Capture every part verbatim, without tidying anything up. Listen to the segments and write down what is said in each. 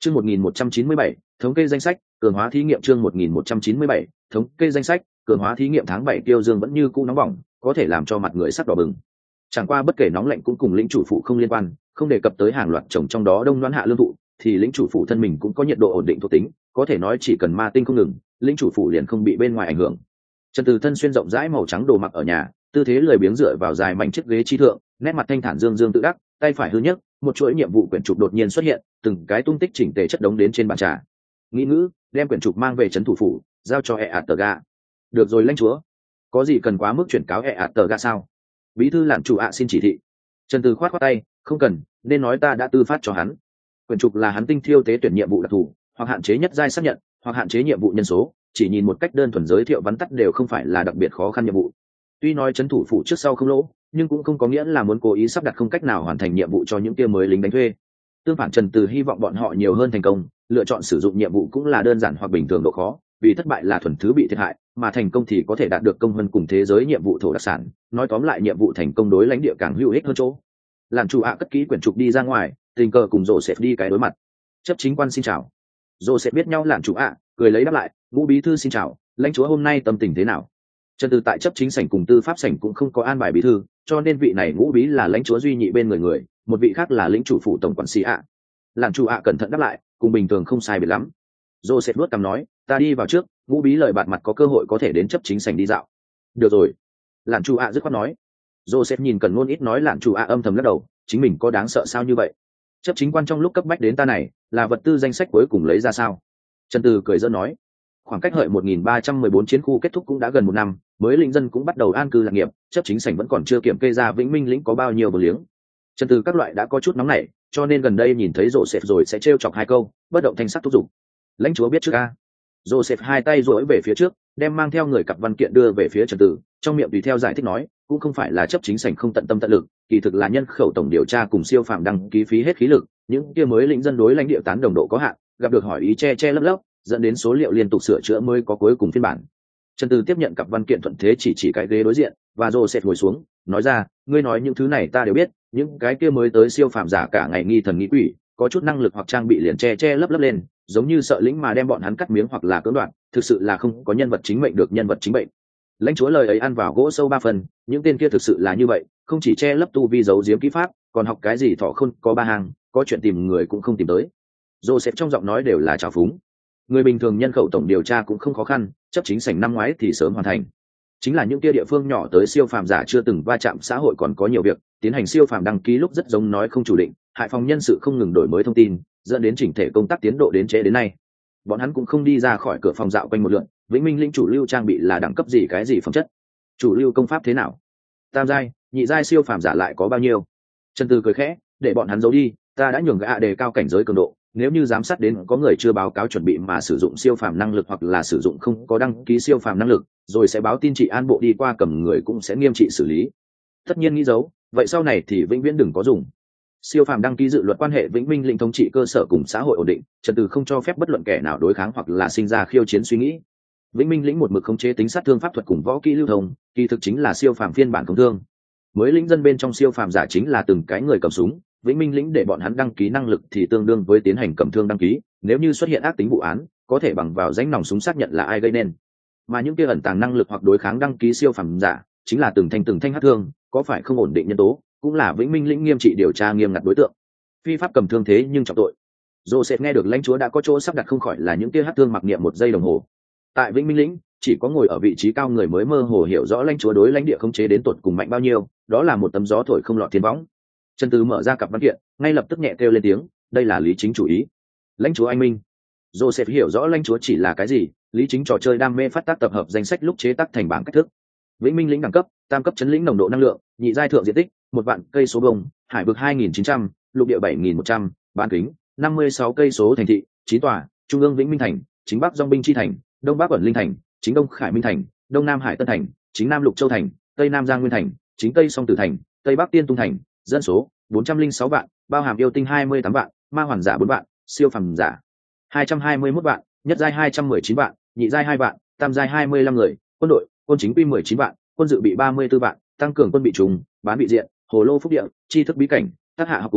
Chương một nghìn một trăm chín mươi bảy, thống kê danh sách, cường hóa thí nghiệm chương một nghìn một trăm chín mươi bảy, thống kê danh sách, cường hóa thí nghiệm tháng bảy tiêu dương vẫn như cũ nóng bỏng, có thể làm cho mặt người sắc đỏ bừng. Chẳng qua bất kể nóng lạnh cũng cùng lĩnh chủ phụ không liên quan, không đề cập tới hàng loạt trồng trong đó đông loãng hạ lương thụ, thì lĩnh chủ phụ thân mình cũng có nhiệt độ ổn định thuộc tính, có thể nói chỉ cần ma tinh không ngừng, lĩnh chủ phụ liền không bị bên ngoài ảnh hưởng. Trần Từ thân xuyên rộng rãi màu trắng đồ mặc ở nhà, tư thế lười biếng dựa vào dài mảnh chiếc ghế chi thượng, nét mặt thanh thản dương dương tự đắc, tay phải hư nhất, một chuỗi nhiệm vụ quyển trục đột nhiên xuất hiện, từng cái tung tích chỉnh tề chất đống đến trên bàn trà. Nghĩ ngữ, đem quyển trục mang về trấn thủ phủ, giao cho hệ ạt tờ ga. Được rồi lãnh chúa, có gì cần quá mức chuyển cáo hệ ạt tờ ga sao? Bí thư lạn chủ ạ xin chỉ thị. Trần Từ khoát khoát tay, không cần, nên nói ta đã tư phát cho hắn. Quyển trục là hắn tinh thiêu tế tuyển nhiệm vụ đặc thù, hoặc hạn chế nhất giai xác nhận, hoặc hạn chế nhiệm vụ nhân số, chỉ nhìn một cách đơn thuần giới thiệu vắn tắt đều không phải là đặc biệt khó khăn nhiệm vụ. Tuy nói trấn thủ phủ trước sau không lỗ, nhưng cũng không có nghĩa là muốn cố ý sắp đặt không cách nào hoàn thành nhiệm vụ cho những kia mới lính đánh thuê. Tương phản, Trần Từ hy vọng bọn họ nhiều hơn thành công, lựa chọn sử dụng nhiệm vụ cũng là đơn giản hoặc bình thường độ khó, vì thất bại là thuần thứ bị thiệt hại, mà thành công thì có thể đạt được công hơn cùng thế giới nhiệm vụ thổ đặc sản. Nói tóm lại, nhiệm vụ thành công đối lãnh địa càng hữu ích hơn chỗ. Làm chủ ạ cất kỹ quyển trục đi ra ngoài, tình cờ cùng Joseph đi cái đối mặt. Chấp chính quan xin chào. Joseph biết nhau làm chủ ạ, cười lấy đáp lại, Ngũ bí thư xin chào, lãnh chúa hôm nay tâm tình thế nào? Trần Từ tại chấp chính sảnh cùng tư pháp sảnh cũng không có an bài bí thư, cho nên vị này Ngũ bí là lãnh chúa duy nhị bên người người, một vị khác là lĩnh chủ phủ tổng quản sĩ ạ. Làm chủ ạ cẩn thận đáp lại, cùng bình thường không sai biệt lắm. Joseph luốt cằm nói, ta đi vào trước, Ngũ bí lời bạt mặt có cơ hội có thể đến chấp chính sảnh đi dạo. Được rồi. Làm chủ ạ dứt khoát nói. Joseph nhìn Cần Ngôn ít nói, làm chủ ạ âm thầm lắc đầu, chính mình có đáng sợ sao như vậy? Chấp chính quan trong lúc cấp bách đến ta này, là vật tư danh sách cuối cùng lấy ra sao? Trần Từ cười giỡn nói, khoảng cách hợi một nghìn ba trăm mười bốn chiến khu kết thúc cũng đã gần một năm, mới lĩnh dân cũng bắt đầu an cư lạc nghiệp, chấp chính sảnh vẫn còn chưa kiểm kê ra Vĩnh Minh lĩnh có bao nhiêu bờ liếng. Trần Từ các loại đã có chút nóng nảy, cho nên gần đây nhìn thấy Joseph rồi sẽ trêu chọc hai câu, bất động thanh sắc thúc giục. Lãnh chúa biết trước a. Joseph hai tay duỗi về phía trước, đem mang theo người cặp văn kiện đưa về phía Trần Từ, trong miệng tùy theo giải thích nói, cũng không phải là chấp chính sảnh không tận tâm tận lực, kỳ thực là nhân khẩu tổng điều tra cùng siêu phạm đăng ký phí hết khí lực, những kia mới lĩnh dân đối lãnh địa tán đồng độ có hạn, gặp được hỏi ý che che lấp lấp, dẫn đến số liệu liên tục sửa chữa mới có cuối cùng phiên bản. Trần Từ tiếp nhận cặp văn kiện thuận thế chỉ chỉ cái ghế đối diện, và Joseph ngồi xuống, nói ra, ngươi nói những thứ này ta đều biết, những cái kia mới tới siêu phạm giả cả ngày nghi thần nghi quỷ, có chút năng lực hoặc trang bị liền che che lấp lấp lên, giống như sợ lĩnh mà đem bọn hắn cắt miếng hoặc là cưỡng đoạt, thực sự là không có nhân vật chính mệnh được nhân vật chính mệnh. Lãnh chúa lời ấy ăn vào gỗ sâu ba phần, những tên kia thực sự là như vậy, không chỉ che lấp tu vi giấu giếm kỹ pháp, còn học cái gì thọ khôn có ba hàng, có chuyện tìm người cũng không tìm tới. Joseph trong giọng nói đều là trào phúng. Người bình thường nhân khẩu tổng điều tra cũng không khó khăn, chấp chính sảnh năm ngoái thì sớm hoàn thành. Chính là những kia địa phương nhỏ tới siêu phàm giả chưa từng va chạm xã hội còn có nhiều việc, tiến hành siêu phàm đăng ký lúc rất giống nói không chủ định, hại phòng nhân sự không ngừng đổi mới thông tin, dẫn đến chỉnh thể công tác tiến độ đến trễ đến nay. Bọn hắn cũng không đi ra khỏi cửa phòng dạo quanh một lượt, Vĩnh Minh lĩnh chủ lưu trang bị là đẳng cấp gì cái gì phẩm chất, chủ lưu công pháp thế nào, tam giai nhị giai siêu phàm giả lại có bao nhiêu. Trần Từ cười khẽ, để bọn hắn giấu đi, ta đã nhường gã đề cao cảnh giới cường độ, nếu như giám sát đến có người chưa báo cáo chuẩn bị mà sử dụng siêu phàm năng lực hoặc là sử dụng không có đăng ký siêu phàm năng lực, rồi sẽ báo tin trị an bộ đi qua cầm người cũng sẽ nghiêm trị xử lý. Tất nhiên nghĩ giấu, vậy sau này thì vĩnh viễn đừng có dùng. Siêu phàm đăng ký dự luật quan hệ Vĩnh Minh lĩnh thống trị cơ sở cùng xã hội ổn định, Trần Từ không cho phép bất luận kẻ nào đối kháng hoặc là sinh ra khiêu chiến suy nghĩ. Vĩnh Minh lĩnh một mực khống chế tính sát thương pháp thuật cùng võ kỹ lưu thông, kỳ thực chính là siêu phàm phiên bản công thương. Mới lĩnh dân bên trong siêu phàm giả chính là từng cái người cầm súng, Vĩnh Minh lĩnh để bọn hắn đăng ký năng lực thì tương đương với tiến hành cầm thương đăng ký, nếu như xuất hiện ác tính vụ án, có thể bằng vào danh nòng súng xác nhận là ai gây nên. Mà những kia ẩn tàng năng lực hoặc đối kháng đăng ký siêu phàm giả, chính là từng thanh từng thanh hắc thương, có phải không ổn định nhân tố, cũng là Vĩnh Minh lĩnh nghiêm trị điều tra nghiêm ngặt đối tượng. Phi pháp cầm thương thế nhưng trọng tội. Joseph nghe được lãnh chúa đã có chỗ sắp đặt không khỏi là những kia hắc thương mặc niệm một giây đồng hồ. Tại Vĩnh Minh lĩnh, chỉ có ngồi ở vị trí cao người mới mơ hồ hiểu rõ lãnh chúa đối lãnh địa khống chế đến tột cùng mạnh bao nhiêu, đó là một tấm gió thổi không lọt thiên võng. Trần Từ mở ra cặp văn kiện, ngay lập tức nhẹ kêu lên tiếng, đây là lý chính chủ ý. Lãnh chúa anh minh. Joseph hiểu rõ lãnh chúa chỉ là cái gì, lý chính trò chơi đam mê phát tác tập hợp danh sách lúc chế tác thành bảng cách thức. Vĩnh Minh lĩnh đẳng cấp, tam cấp chấn lĩnh nồng độ năng lượng, nhị giai thượng diện tích, một vạn cây số bông, hải vực hai nghìn chín trăm, lục địa bảy nghìn một trăm, bán kính năm mươi sáu cây số, thành thị chín tòa, trung ương Vĩnh Minh thành, chính bắc Dong Binh Chi thành, đông bắc Ẩn Linh thành, chính đông Khải Minh thành, đông nam Hải Tân thành, chính nam Lục Châu thành, tây nam Giang Nguyên thành, chính tây Song Tử thành, tây bắc Tiên Tung thành. Dân số bốn trăm linh sáu vạn, bao hàm yêu tinh hai mươi tám vạn, ma hoàn giả bốn vạn, siêu phàm giả hai trăm hai mươi mốt vạn, nhất giai hai trăm mười chín vạn, nhị giai hai vạn, tam giai hai mươi lăm người. Quân đội, quân chính quy mười chín vạn, quân dự bị ba mươi tư vạn, tăng cường quân bị trùng, bán bị diện, hồ lô phúc địa, tri thức bí cảnh, tác hạ học cùng,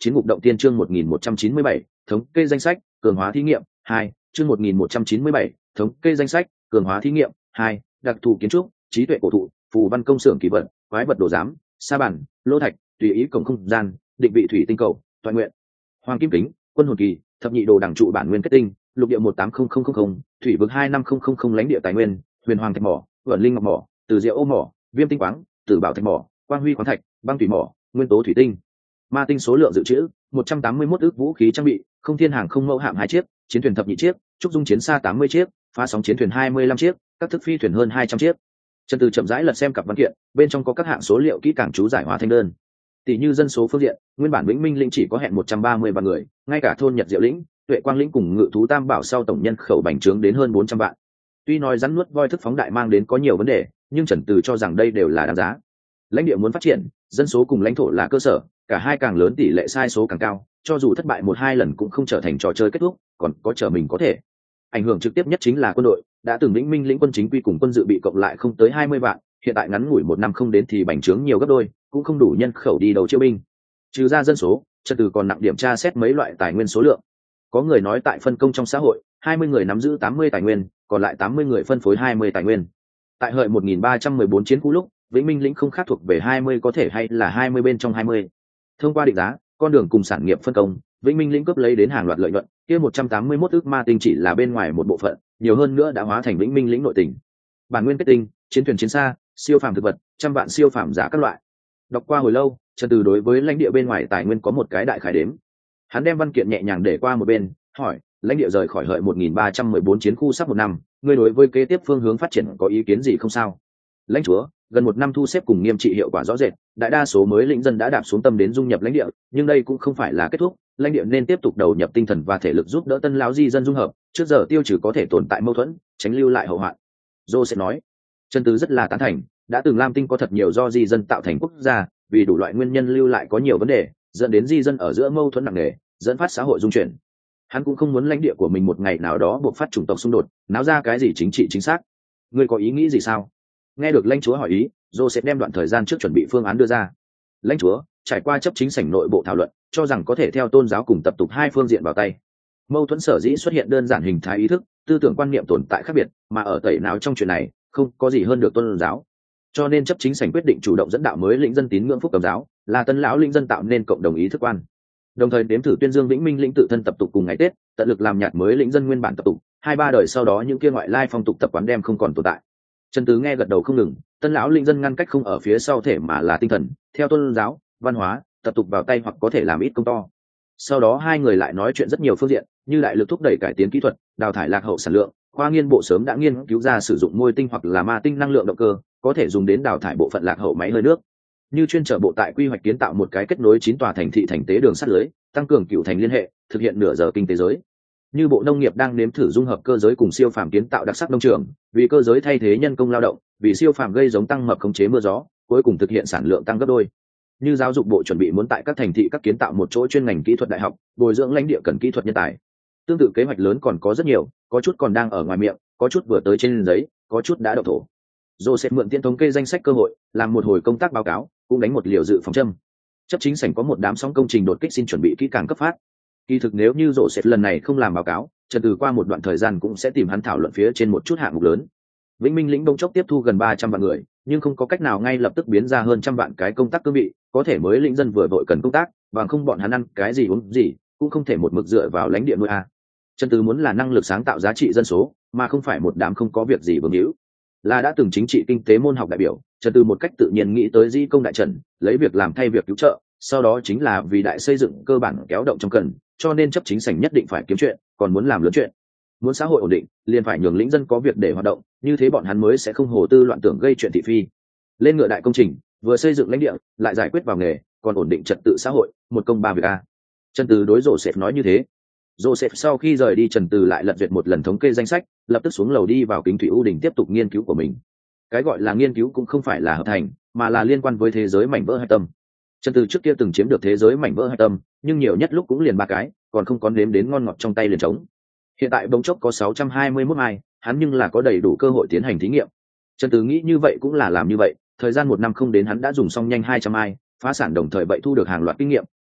Chiến ngục động tiên chương một nghìn một trăm chín mươi bảy, thống kê danh sách, cường hóa thí nghiệm, hai, chương một nghìn một trăm chín mươi bảy, thống kê danh sách, cường hóa thí nghiệm, hai, đặc thù kiến trúc, trí tuệ cổ thụ, phù văn công xưởng kỳ vật, quái vật đồ giám, sa bản, lô thạch, tùy ý cổng không gian, định vị thủy tinh cầu, toàn nguyện, hoàng kim kính, quân hồn kỳ, thập nhị đồ đẳng trụ bản nguyên kết tinh, lục địa một tám không không không không, thủy vực hai năm không không không lãnh địa tài nguyên, huyền hoàng thạch mỏ, vẩn linh ngọc mỏ, từ diệu ô mỏ, viêm tinh quáng, tử bảo thạch mỏ, quang huy khoáng thạch, băng thủy mỏ, nguyên tố thủy tinh. Ma tinh số lượng dự trữ một trăm tám mươi mốt ước, vũ khí trang bị không thiên hàng không mẫu hạm hai chiếc, chiến thuyền thập nhị chiếc, trúc dung chiến xa tám mươi chiếc, phá sóng chiến thuyền hai mươi lăm chiếc, các thức phi thuyền hơn hai trăm chiếc. Trần Từ chậm rãi lật xem cặp văn kiện, bên trong có các hạng số liệu kỹ càng chú giải hóa thanh đơn. Tỷ như dân số phương diện, nguyên bản Vĩnh Minh lĩnh chỉ có hẹn một trăm ba mươi vạn người, ngay cả thôn Nhật Diệu lĩnh, Tuệ Quang lĩnh cùng Ngự thú Tam Bảo sau tổng nhân khẩu bành trướng đến hơn bốn trăm vạn. Tuy nói rắn nuốt voi thức phóng đại mang đến có nhiều vấn đề, nhưng Trần Từ cho rằng đây đều là đáng giá. Lãnh địa muốn phát triển, dân số cùng lãnh thổ là cơ sở, cả hai càng lớn tỷ lệ sai số càng cao, cho dù thất bại một hai lần cũng không trở thành trò chơi kết thúc, còn có trở mình có thể. Ảnh hưởng trực tiếp nhất chính là quân đội, đã từng Vĩnh Minh lĩnh quân chính quy cùng quân dự bị cộng lại không tới hai mươi vạn, hiện tại ngắn ngủi một năm không đến thì bành trướng nhiều gấp đôi, cũng không đủ nhân khẩu đi đầu chiêu binh. Trừ ra dân số, Trần Từ còn nặng điểm tra xét mấy loại tài nguyên số lượng. Có người nói tại phân công trong xã hội, hai mươi người nắm giữ tám mươi tài nguyên, còn lại tám mươi người phân phối hai mươi tài nguyên. Tại hợi một nghìn ba trăm mười bốn chiến khu lúc, Vĩnh Minh lĩnh không khác thuộc về hai mươi có thể hay là hai mươi bên trong hai mươi. Thông qua định giá, con đường cùng sản nghiệp phân công, Vĩnh Minh lĩnh cướp lấy đến hàng loạt lợi nhuận, kia một trăm tám mươi mốt ước ma tinh chỉ là bên ngoài một bộ phận, nhiều hơn nữa đã hóa thành Vĩnh Minh lĩnh nội tình. Bản nguyên kết tinh, chiến thuyền chiến xa, siêu phàm thực vật, trăm vạn siêu phàm giả các loại. Đọc qua hồi lâu, Trần Từ đối với lãnh địa bên ngoài tài nguyên có một cái đại khái đếm. Hắn đem văn kiện nhẹ nhàng để qua một bên, hỏi, lãnh địa rời khỏi hợi một nghìn ba trăm mười bốn chiến khu sắp một năm, ngươi đối với kế tiếp phương hướng phát triển có ý kiến gì không sao? Lãnh chúa, gần một năm thu xếp cùng nghiêm trị hiệu quả rõ rệt, đại đa số mới lĩnh dân đã đạp xuống tâm đến dung nhập lãnh địa, nhưng đây cũng không phải là kết thúc, lãnh địa nên tiếp tục đầu nhập tinh thần và thể lực giúp đỡ tân lão di dân dung hợp, trước giờ tiêu trừ có thể tồn tại mâu thuẫn, tránh lưu lại hậu hoạn. Joe sẽ nói. Trần Từ rất là tán thành, đã từng Lam Tinh có thật nhiều do di dân tạo thành quốc gia, vì đủ loại nguyên nhân lưu lại có nhiều vấn đề, dẫn đến di dân ở giữa mâu thuẫn nặng nề, dẫn phát xã hội dung chuyển. Hắn cũng không muốn lãnh địa của mình một ngày nào đó buộc phát chủng tộc xung đột, náo ra cái gì chính trị chính xác. Ngươi có ý nghĩ gì sao? Nghe được lãnh chúa hỏi ý, Joseph đem đoạn thời gian trước chuẩn bị phương án đưa ra. Lãnh chúa trải qua chấp chính sảnh nội bộ thảo luận, cho rằng có thể theo tôn giáo cùng tập tục hai phương diện vào tay. Mâu thuẫn sở dĩ xuất hiện đơn giản hình thái ý thức, tư tưởng quan niệm tồn tại khác biệt, mà ở tẩy não trong chuyện này, không có gì hơn được tôn giáo. Cho nên chấp chính sảnh quyết định chủ động dẫn đạo mới lĩnh dân tín ngưỡng phúc cầm giáo, là tân lão lĩnh dân tạo nên cộng đồng ý thức quan. Đồng thời đếm thử tuyên dương Vĩnh Minh lĩnh tự thân tập tục cùng ngày Tết, tận lực làm nhạt mới lĩnh dân nguyên bản tập tục, hai ba đời sau đó những kia ngoại lai phong tục tập quán đem không còn tồn tại. Trần Tứ nghe gật đầu không ngừng, tân lão lĩnh dân ngăn cách không ở phía sau thể mà là tinh thần, theo tôn giáo, văn hóa, tập tục vào tay hoặc có thể làm ít công to. Sau đó hai người lại nói chuyện rất nhiều phương diện, như đại lực thúc đẩy cải tiến kỹ thuật, đào thải lạc hậu sản lượng, khoa nghiên bộ sớm đã nghiên cứu ra sử dụng môi tinh hoặc là ma tinh năng lượng động cơ, có thể dùng đến đào thải bộ phận lạc hậu máy hơi nước. Như chuyên trở bộ tại quy hoạch kiến tạo một cái kết nối chín tòa thành thị thành tế đường sắt lưới, tăng cường cựu thành liên hệ, thực hiện nửa giờ kinh tế giới. Như bộ nông nghiệp đang nếm thử dung hợp cơ giới cùng siêu phàm kiến tạo đặc sắc nông trường, vì cơ giới thay thế nhân công lao động, vì siêu phàm gây giống tăng mập khống chế mưa gió, cuối cùng thực hiện sản lượng tăng gấp đôi. Như giáo dục bộ chuẩn bị muốn tại các thành thị các kiến tạo một chỗ chuyên ngành kỹ thuật đại học, bồi dưỡng lãnh địa cần kỹ thuật nhân tài. Tương tự kế hoạch lớn còn có rất nhiều, có chút còn đang ở ngoài miệng, có chút vừa tới trên giấy, có chút đã đậu thổ. Joseph mượn tiên thống kê danh sách cơ hội, làm một hồi công tác báo cáo, cũng đánh một liều dự phòng châm. Chấp chính sảnh có một đám sóng công trình đột kích xin chuẩn bị kỹ càng cấp phát. Kỳ thực nếu như Joseph lần này không làm báo cáo, Trần Từ qua một đoạn thời gian cũng sẽ tìm hắn thảo luận phía trên một chút hạng mục lớn. Vĩnh Minh lĩnh bỗng chốc tiếp thu gần ba trăm vạn người, nhưng không có cách nào ngay lập tức biến ra hơn trăm vạn cái công tác cương vị, có thể mới lĩnh dân vừa vội cần công tác, bằng không bọn hắn ăn cái gì uống gì, cũng không thể một mực dựa vào lãnh địa nuôi a. Trần Từ muốn là năng lực sáng tạo giá trị dân số, mà không phải một đám không có việc gì vương hữu. Là đã từng chính trị kinh tế môn học đại biểu, Trần Từ một cách tự nhiên nghĩ tới di công đại trần, lấy việc làm thay việc cứu trợ, sau đó chính là vì đại xây dựng cơ bản kéo động trong cần, cho nên chấp chính sảnh nhất định phải kiếm chuyện, còn muốn làm lớn chuyện. Muốn xã hội ổn định, liền phải nhường lĩnh dân có việc để hoạt động, như thế bọn hắn mới sẽ không hồ tư loạn tưởng gây chuyện thị phi. Lên ngựa đại công trình, vừa xây dựng lãnh địa, lại giải quyết vào nghề, còn ổn định trật tự xã hội, một công ba việc a. Trần Từ đối Joseph nói như thế. Joseph sau khi rời đi, Trần Từ lại lật duyệt một lần thống kê danh sách, lập tức xuống lầu đi vào Kính Thủy U Đình tiếp tục nghiên cứu của mình. Cái gọi là nghiên cứu cũng không phải là hợp thành, mà là liên quan với thế giới mảnh vỡ hạch tâm. Trần Từ trước kia từng chiếm được thế giới mảnh vỡ hạch tâm, nhưng nhiều nhất lúc cũng liền ba cái, còn không có nếm đến ngon ngọt trong tay liền trống. Hiện tại bỗng chốc có sáu trăm hai mươi mốt mai, hắn nhưng là có đầy đủ cơ hội tiến hành thí nghiệm. Trần Từ nghĩ như vậy cũng là làm như vậy, thời gian một năm không đến hắn đã dùng xong nhanh hai trăm mai, phá sản đồng thời vậy thu được hàng loạt kinh nghiệm,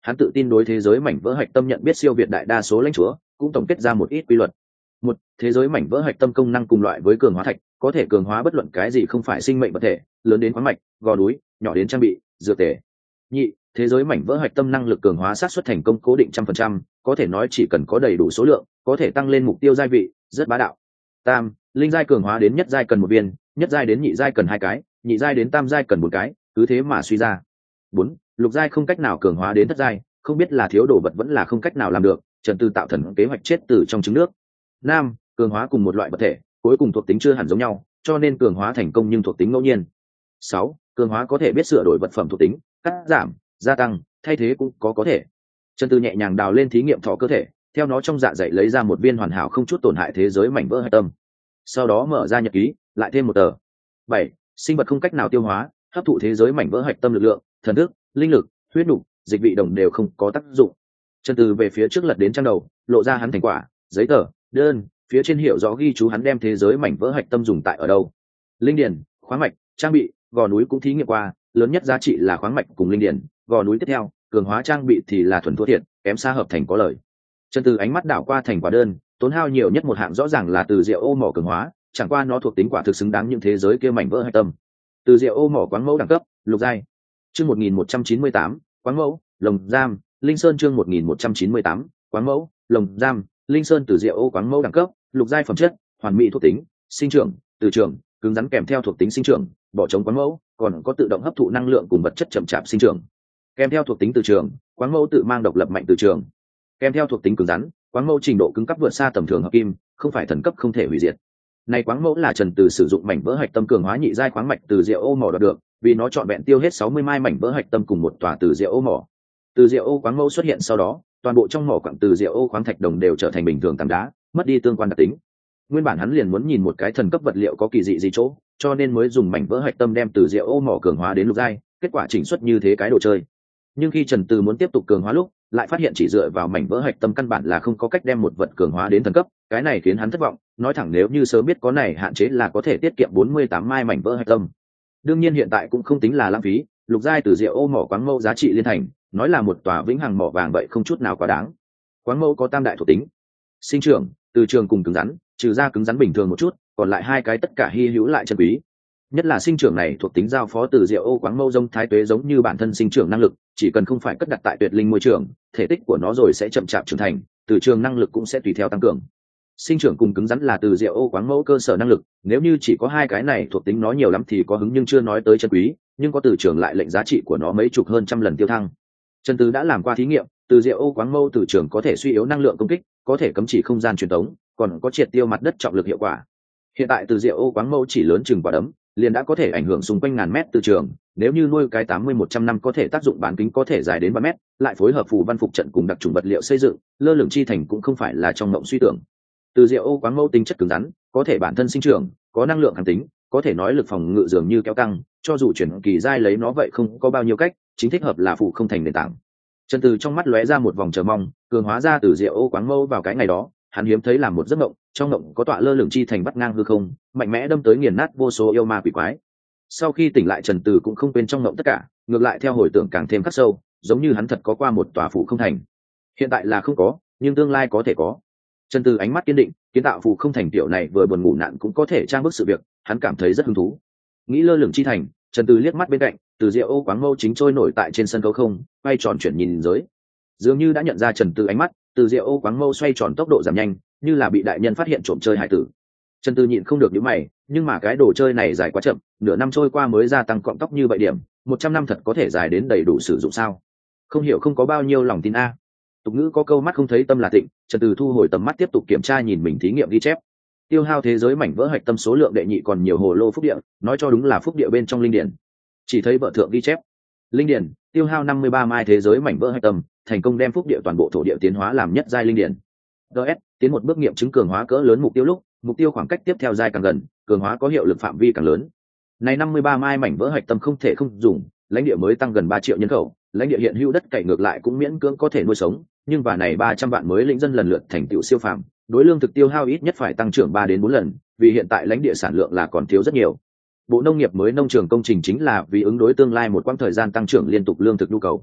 hắn tự tin đối thế giới mảnh vỡ hạch tâm nhận biết siêu việt đại đa số lãnh chúa, cũng tổng kết ra một ít quy luật. Một, thế giới mảnh vỡ hạch tâm công năng cùng loại với cường hóa thạch, có thể cường hóa bất luận cái gì không phải sinh mệnh vật thể, lớn đến khoáng mạch, gò núi, nhỏ đến trang bị, dược tề. Nhị, thế giới mảnh vỡ hạch tâm năng lực cường hóa xác suất thành công cố định trăm phần trăm, có thể nói chỉ cần có đầy đủ số lượng, có thể tăng lên mục tiêu giai vị, rất bá đạo. Tam, linh giai cường hóa đến nhất giai cần một viên, nhất giai đến nhị giai cần hai cái, nhị giai đến tam giai cần một cái, cứ thế mà suy ra. Bốn, lục giai không cách nào cường hóa đến thất giai, không biết là thiếu đồ vật vẫn là không cách nào làm được, Trần Tư tạo thần kế hoạch chết từ trong trứng nước. Năm, cường hóa cùng một loại vật thể, cuối cùng thuộc tính chưa hẳn giống nhau, cho nên cường hóa thành công nhưng thuộc tính ngẫu nhiên. Sáu, cường hóa có thể biết sửa đổi vật phẩm thuộc tính, cắt giảm, gia tăng, thay thế cũng có có thể. Trần Tư nhẹ nhàng đào lên thí nghiệm thọ cơ thể, theo nó trong dạ dày lấy ra một viên hoàn hảo không chút tổn hại thế giới mảnh vỡ hạch tâm. Sau đó mở ra nhật ký, lại thêm một tờ. Bảy, sinh vật không cách nào tiêu hóa, hấp thụ thế giới mảnh vỡ hạch tâm lực lượng, thần thức, linh lực, huyết nục, dịch vị đồng đều không có tác dụng. Trần Từ về phía trước lật đến trang đầu, lộ ra hắn thành quả, giấy tờ, đơn, phía trên hiểu rõ ghi chú hắn đem thế giới mảnh vỡ hạch tâm dùng tại ở đâu. Linh điển, khoáng mạch, trang bị, gò núi cũng thí nghiệm qua, lớn nhất giá trị là khoáng mạch cùng linh điển, gò núi tiếp theo, cường hóa trang bị thì là thuần thua thiệt, kém xa hợp thành có lời. Trần Từ ánh mắt đảo qua thành quả đơn, tốn hao nhiều nhất một hạng rõ ràng là từ rượu ô mỏ cường hóa, chẳng qua nó thuộc tính quả thực xứng đáng những thế giới kia mảnh vỡ hạch tâm. Từ rượu ô mỏ quáng mẫu đẳng cấp, lục giai. Chương một nghìn một trăm chín mươi tám, quáng mẫu, lồng giam, linh sơn chương một nghìn một trăm chín mươi tám, quáng mẫu, lồng giam, linh sơn từ rượu ô quáng mẫu đẳng cấp, lục giai phẩm chất, hoàn mỹ thuộc tính, sinh trưởng, từ trường, cứng rắn kèm theo thuộc tính sinh trưởng, bỏ trống quáng mẫu, còn có tự động hấp thụ năng lượng cùng vật chất chậm chạp sinh trưởng. Kèm theo thuộc tính từ trường, quáng mẫu tự mang độc lập mạnh từ trường. Kèm theo thuộc tính cứng rắn, quáng mẫu trình độ cứng cấp vượt xa tầm thường hợp kim, không phải thần cấp không thể hủy diệt. Này quáng mẫu là Trần Từ sử dụng mảnh vỡ hạch tâm cường hóa nhị giai khoáng mạch từ rượu ô mỏ đạt được, vì nó chọn vẹn tiêu hết sáu mươi mai mảnh vỡ hạch tâm cùng một tòa từ rượu ô mỏ. Từ rượu ô quáng mẫu xuất hiện sau đó, toàn bộ trong mỏ quặng từ rượu ô khoáng thạch đồng đều trở thành bình thường tảng đá, mất đi tương quan đặc tính. Nguyên bản hắn liền muốn nhìn một cái thần cấp vật liệu có kỳ dị gì chỗ, cho nên mới dùng mảnh vỡ hạch tâm đem từ rượu ô mỏ cường hóa đến lục giai, kết quả chỉnh xuất như thế cái đồ chơi. Nhưng khi Trần Từ muốn tiếp tục cường hóa lúc, lại phát hiện chỉ dựa vào mảnh vỡ hạch tâm căn bản là không có cách đem một vật cường hóa đến thần cấp, cái này khiến hắn thất vọng, nói thẳng nếu như sớm biết có này hạn chế là có thể tiết kiệm bốn mươi tám mai mảnh vỡ hạch tâm. Đương nhiên hiện tại cũng không tính là lãng phí, lục giai từ rượu ô mỏ quáng mẫu giá trị liên thành, nói là một tòa vĩnh hằng mỏ vàng vậy không chút nào quá đáng. Quáng mẫu có tam đại thuộc tính: sinh trưởng, từ trường cùng cứng rắn, trừ ra cứng rắn bình thường một chút, còn lại hai cái tất cả hi hữu lại chân quý. Nhất là sinh trưởng này thuộc tính giao phó từ rượu ô quáng mẫu giống thái tuế giống như bản thân sinh trưởng năng lực, chỉ cần không phải cất đặt tại tuyệt linh môi trường, thể tích của nó rồi sẽ chậm chạp trưởng thành, từ trường năng lực cũng sẽ tùy theo tăng cường. Sinh trưởng cùng cứng rắn là từ rượu ô quáng mẫu cơ sở năng lực, nếu như chỉ có hai cái này thuộc tính nó nhiều lắm thì có hứng nhưng chưa nói tới chân quý, nhưng có từ trường lại lệnh giá trị của nó mấy chục hơn trăm lần tiêu thăng. Trần Từ đã làm qua thí nghiệm, từ rượu ô quáng mẫu từ trường có thể suy yếu năng lượng công kích, có thể cấm chỉ không gian truyền tống, còn có triệt tiêu mặt đất trọng lực hiệu quả. Hiện tại từ rượu ô quáng mẫu chỉ lớn chừng quả đấm, liền đã có thể ảnh hưởng xung quanh ngàn mét từ trường, nếu như nuôi cái tám mươi một trăm năm có thể tác dụng bán kính có thể dài đến ba mét, lại phối hợp phù văn phục trận cùng đặc trùng vật liệu xây dựng, lơ lửng chi thành cũng không phải là trong mộng suy tưởng. Từ rượu ô quáng mẫu tính chất cứng rắn, có thể bản thân sinh trưởng, có năng lượng kháng tính, có thể nói lực phòng ngự dường như kéo căng, cho dù chuyển kỳ giai lấy nó vậy không có bao nhiêu cách, chính thích hợp là phụ không thành nền tảng. Trần Từ trong mắt lóe ra một vòng chờ mong, cường hóa ra từ rượu ô quáng mẫu vào cái ngày đó, hắn hiếm thấy làm một giấc mộng, trong mộng có tọa lơ lửng chi thành bắt ngang hư không, mạnh mẽ đâm tới nghiền nát vô số yêu ma quỷ quái. Sau khi tỉnh lại Trần Từ cũng không quên trong mộng tất cả, ngược lại theo hồi tưởng càng thêm khắc sâu, giống như hắn thật có qua một tòa phủ không thành. Hiện tại là không có, nhưng tương lai có thể có. Trần Từ ánh mắt kiên định, kiến tạo phủ không thành tiểu này vừa buồn ngủ nạn cũng có thể trang bức sự việc, hắn cảm thấy rất hứng thú. Nghĩ lơ lửng chi thành, Trần Từ liếc mắt bên cạnh, từ rượu ô quáng mẫu chính trôi nổi tại trên sân khấu không, quay tròn chuyển nhìn giới. Dường như đã nhận ra Trần Từ ánh mắt, từ rượu ô quáng mẫu xoay tròn tốc độ giảm nhanh, như là bị đại nhân phát hiện trộm chơi hải tử. Trần Từ nhịn không được nhíu mày, nhưng mà cái đồ chơi này dài quá chậm, nửa năm trôi qua mới gia tăng cọng tóc như vậy điểm, một trăm năm thật có thể dài đến đầy đủ sử dụng sao? Không hiểu không có bao nhiêu lòng tin a. Tục ngữ có câu mắt không thấy tâm là tịnh, Trần Từ thu hồi tầm mắt tiếp tục kiểm tra nhìn mình thí nghiệm ghi chép. Tiêu hao thế giới mảnh vỡ hạch tâm số lượng đệ nhị còn nhiều hồ lô phúc địa, nói cho đúng là phúc địa bên trong linh điển. Chỉ thấy vợ thượng ghi chép, linh điển tiêu hao năm mươi ba mai thế giới mảnh vỡ hạch tâm, thành công đem phúc địa toàn bộ thổ địa tiến hóa làm nhất giai linh điển. ds tiến một bước nghiệm chứng cường hóa cỡ lớn mục tiêu lúc, mục tiêu khoảng cách tiếp theo giai càng gần, cường hóa có hiệu lực phạm vi càng lớn. Này năm mươi ba mai mảnh vỡ hạch tâm không thể không dùng, lãnh địa mới tăng gần ba triệu nhân khẩu, lãnh địa hiện hữu đất cày ngược lại cũng miễn cưỡng có thể nuôi sống, nhưng và này ba trăm vạn mới lĩnh dân lần lượt thành tựu siêu phàm, đối lương thực tiêu hao ít nhất phải tăng trưởng ba đến bốn lần, vì hiện tại lãnh địa sản lượng là còn thiếu rất nhiều. Bộ nông nghiệp mới nông trường công trình chính là vì ứng đối tương lai một quãng thời gian tăng trưởng liên tục lương thực nhu cầu.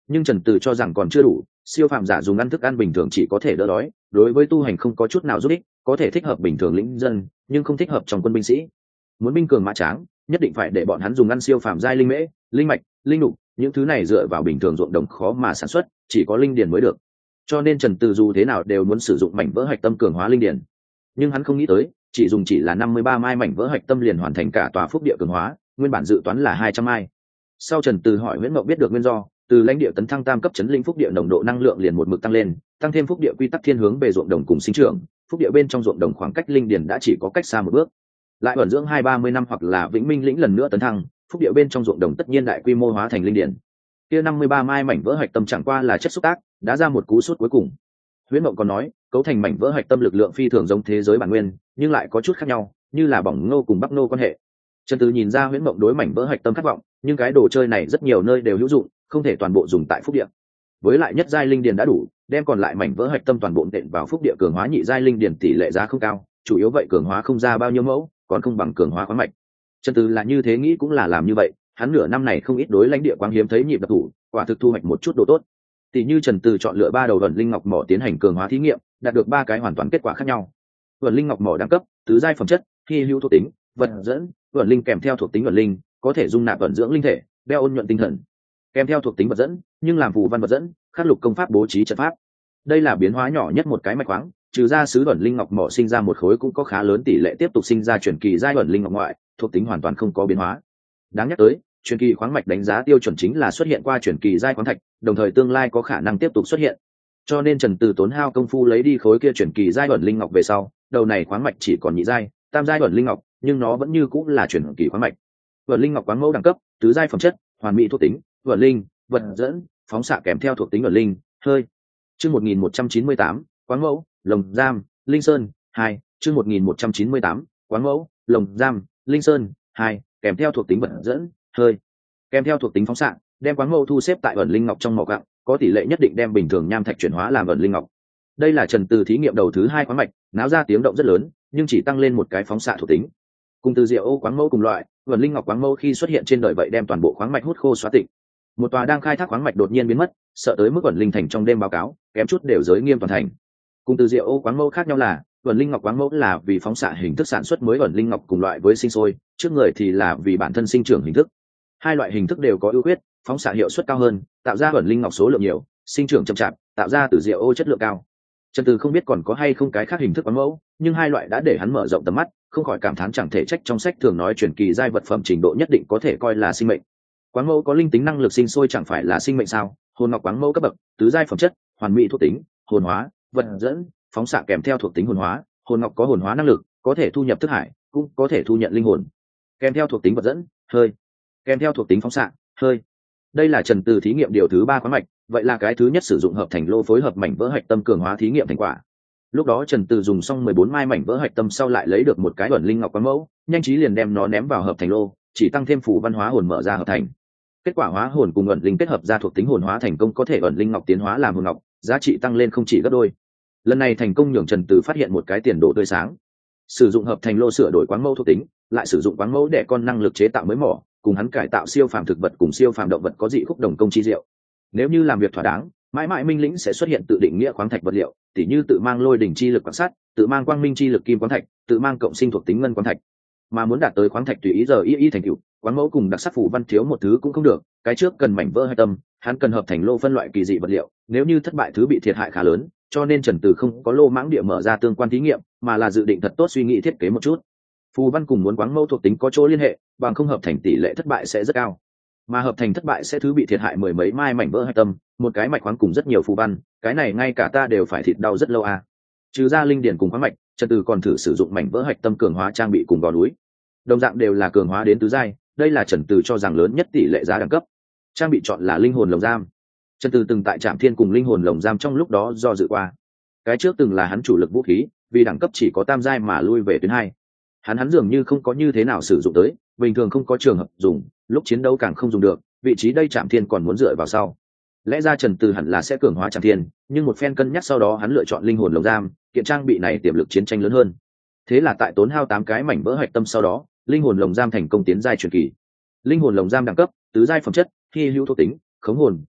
nhưng Trần Từ cho rằng còn chưa đủ, siêu phàm giả dùng ăn thức ăn bình thường chỉ có thể đỡ đói, đối với tu hành không có chút nào giúp ích, có thể thích hợp bình thường lĩnh dân, nhưng không thích hợp trong quân binh sĩ. Muốn binh cường mã tráng, nhất định phải để bọn hắn dùng ăn siêu phàm giai linh mễ, linh mạch, linh nục, những thứ này dựa vào bình thường ruộng đồng khó mà sản xuất, chỉ có linh điền mới được. Cho nên Trần Từ dù thế nào đều muốn sử dụng mảnh vỡ hạch tâm cường hóa linh điền. Nhưng hắn không nghĩ tới, chỉ dùng chỉ là năm mươi ba mai mảnh vỡ hạch tâm liền hoàn thành cả tòa phúc địa cường hóa, nguyên bản dự toán là hai trăm mai. Sau Trần Từ hỏi Nguyễn Mộng biết được nguyên do, từ lãnh địa tấn thăng tam cấp chấn linh phúc địa nồng độ năng lượng liền một mực tăng lên, tăng thêm phúc địa quy tắc thiên hướng về ruộng đồng cùng sinh trưởng, phúc địa bên trong ruộng đồng khoảng cách linh điền đã chỉ có cách xa một bước. Lại ẩn dưỡng hai ba mươi năm hoặc là vĩnh minh lĩnh lần nữa tấn thăng, phúc địa bên trong ruộng đồng tất nhiên đại quy mô hóa thành linh điền. Kia năm mươi ba mai mảnh vỡ hạch tâm chẳng qua là chất xúc tác, đã ra một cú sút cuối cùng. Huyễn Mộng còn nói, cấu thành mảnh vỡ hạch tâm lực lượng phi thường giống thế giới bản nguyên, nhưng lại có chút khác nhau, như là bỏng nô cùng bắc nô quan hệ. Trần Từ nhìn ra Huyễn Mộng đối mảnh vỡ hạch tâm khát vọng, nhưng cái đồ chơi này rất nhiều nơi đều hữu dụng, không thể toàn bộ dùng tại phúc địa. Với lại nhất giai linh điền đã đủ, đem còn lại mảnh vỡ hạch tâm toàn bộ nện vào phúc địa cường hóa nhị giai linh điền tỷ lệ giá không cao, chủ yếu vậy cường hóa không ra bao nhiêu mẫu, còn không bằng cường hóa khoáng mạch. Trần Từ là như thế nghĩ cũng là làm như vậy, hắn nửa năm này không ít đối lãnh địa quáng hiếm thấy nhịp đặc thủ, quả thực thu hoạch một chút đồ tốt. Tỷ như Trần Từ chọn lựa ba đầu ẩn linh ngọc mỏ tiến hành cường hóa thí nghiệm, đạt được ba cái hoàn toàn kết quả khác nhau. Ẩn linh ngọc mỏ đẳng cấp, tứ giai phẩm chất, hy hữu thuộc tính, vật dẫn, ẩn linh kèm theo thuộc tính ẩn linh, có thể dung nạp ẩn dưỡng linh thể, đeo ôn nhuận tinh thần. Kèm theo thuộc tính vật dẫn, nhưng làm phù văn vật dẫn, khắc lục công pháp bố trí trận pháp. Đây là biến hóa nhỏ nhất một cái mạch khoáng, trừ ra sứ ẩn linh ngọc mỏ sinh ra một khối cũng có khá lớn tỷ lệ tiếp tục sinh ra truyền kỳ giai ẩn linh ngọc ngoại, thuộc tính hoàn toàn không có biến hóa. Đáng nhắc tới, truyền kỳ khoáng mạch đánh giá tiêu chuẩn chính là xuất hiện qua truyền kỳ giai khoáng thạch, đồng thời tương lai có khả năng tiếp tục xuất hiện. Cho nên Trần Từ tốn hao công phu lấy đi khối kia truyền kỳ giai ẩn linh ngọc về sau, đầu này khoáng mạch chỉ còn nhị giai, tam giai ẩn linh ngọc, nhưng nó vẫn như cũng là truyền kỳ khoáng mạch. Ẩn linh ngọc quáng mẫu đẳng cấp, tứ giai phẩm chất, hoàn mỹ thuộc tính, ẩn linh, vật dẫn, phóng xạ kèm theo thuộc tính ẩn linh, hơi. Chương một nghìn một trăm chín mươi tám, quáng mẫu, lồng giam, linh sơn, hai. Chương một nghìn một trăm chín mươi tám, quáng mẫu, lồng giam, linh sơn, hai, kèm theo thuộc tính vật dẫn, hơi. Kèm theo thuộc tính phóng xạ, đem quáng mẫu thu xếp tại ẩn linh ngọc trong mỏ gặng, có tỷ lệ nhất định đem bình thường nham thạch chuyển hóa làm ẩn linh ngọc. Đây là Trần Từ thí nghiệm đầu thứ hai khoáng mạch, náo ra tiếng động rất lớn, nhưng chỉ tăng lên một cái phóng xạ thuộc tính. Cùng từ diệu ô quáng mẫu cùng loại, ẩn linh ngọc quáng mẫu khi xuất hiện trên đời vậy đem toàn bộ khoáng mạch hút khô xóa tịnh. Một tòa đang khai thác khoáng mạch đột nhiên biến mất, sợ tới mức ẩn linh thành trong đêm báo cáo, kém chút đều giới nghiêm toàn thành. Cùng từ diệu ô quáng mẫu khác nhau là, ẩn linh ngọc quáng mẫu là vì phóng xạ hình thức sản xuất mới ẩn linh ngọc cùng loại với sinh sôi, trước người thì là vì bản thân sinh trưởng hình thức. Hai loại hình thức đều có ưu khuyết, phóng xạ hiệu suất cao hơn, tạo ra ẩn linh ngọc số lượng nhiều, sinh trưởng chậm chạp, tạo ra từ diệu ô chất lượng cao. Trần Từ không biết còn có hay không cái khác hình thức quáng mẫu, nhưng hai loại đã để hắn mở rộng tầm mắt, không khỏi cảm thán chẳng thể trách trong sách thường nói truyền kỳ giai vật phẩm trình độ nhất định có thể coi là sinh mệnh. Quáng mẫu có linh tính năng lực sinh sôi chẳng phải là sinh mệnh sao? Hồn ngọc quáng mẫu cấp bậc, tứ giai phẩm chất, hoàn mỹ thuộc tính, hồn hóa, vật dẫn, phóng xạ kèm theo thuộc tính hồn hóa, hồn ngọc có hồn hóa năng lực, có thể thu nhập thức hải, cũng có thể thu nhận linh hồn. Kèm theo thuộc tính vật dẫn, hơi. Kèm theo thuộc tính phóng xạ, hơi. Đây là Trần Từ thí nghiệm điều thứ ba khoáng mạch, vậy là cái thứ nhất sử dụng hợp thành lô phối hợp mảnh vỡ hạch tâm cường hóa thí nghiệm thành quả. Lúc đó Trần Từ dùng xong mười bốn mai mảnh vỡ hạch tâm sau lại lấy được một cái ẩn linh ngọc quáng mẫu, nhanh trí liền đem nó ném vào hợp thành lô, chỉ tăng thêm phù văn hóa hồn mở ra hợp thành. Kết quả hóa hồn cùng ẩn linh kết hợp ra thuộc tính hồn hóa thành công, có thể ẩn linh ngọc tiến hóa làm hồn ngọc, giá trị tăng lên không chỉ gấp đôi. Lần này thành công nhường Trần Từ phát hiện một cái tiền đồ tươi sáng. Sử dụng hợp thành lô sửa đổi quáng mẫu thuộc tính, lại sử dụng quáng mẫu để con năng lực chế tạo mới mỏ, cùng hắn cải tạo siêu phàm thực vật cùng siêu phàm động vật có dị khúc đồng công chi diệu. Nếu như làm việc thỏa đáng, mãi mãi minh lĩnh sẽ xuất hiện tự định nghĩa khoáng thạch vật liệu, tỉ như tự mang lôi đỉnh chi lực quan sát, tự mang quang minh chi lực kim quáng thạch, tự mang cộng sinh thuộc tính ngân quáng thạch. Mà muốn đạt tới khoáng thạch tùy ý giờ y y thành tựu, quáng mẫu cùng đặc sắc phủ văn thiếu một thứ cũng không được. Cái trước cần mảnh vỡ hạch tâm, hắn cần hợp thành lô phân loại kỳ dị vật liệu, nếu như thất bại thứ bị thiệt hại khá lớn, cho nên Trần Từ không có lô mãng địa mở ra tương quan thí nghiệm, mà là dự định thật tốt suy nghĩ thiết kế một chút. Phù văn cùng muốn quáng mẫu thuộc tính có chỗ liên hệ, bằng không hợp thành tỷ lệ thất bại sẽ rất cao. Mà hợp thành thất bại sẽ thứ bị thiệt hại mười mấy mai mảnh vỡ hạch tâm, một cái mạch khoáng cùng rất nhiều phù văn, cái này ngay cả ta đều phải thịt đau rất lâu à. Trừ ra linh điển cùng khoáng mạch, Trần Từ còn thử sử dụng mảnh vỡ hạch tâm cường hóa trang bị cùng gò núi. Đồng dạng đều là cường hóa đến tứ giai, đây là Trần Từ cho rằng lớn nhất tỷ lệ giá đẳng cấp. Trang bị chọn là linh hồn lồng giam. Trần Từ từng tại Trạm Thiên cùng linh hồn lồng giam trong lúc đó do dự qua. Cái trước từng là hắn chủ lực vũ khí, vì đẳng cấp chỉ có tam giai mà lui về tuyến hai. Hắn hắn dường như không có như thế nào sử dụng tới, bình thường không có trường hợp dùng, lúc chiến đấu càng không dùng được, vị trí đây Trạm Thiên còn muốn dựa vào sau. Lẽ ra Trần Từ hẳn là sẽ cường hóa Trạm Thiên, nhưng một phen cân nhắc sau đó hắn lựa chọn linh hồn lồng giam, kiện trang bị này tiềm lực chiến tranh lớn hơn. Thế là tại tốn hao tám cái mảnh vỡ hạch tâm sau đó, linh hồn lồng giam thành công tiến giai truyền kỳ. Linh hồn lồng giam đẳng cấp, tứ giai phẩm chất, hy hữu thuộc tính, khống hồn,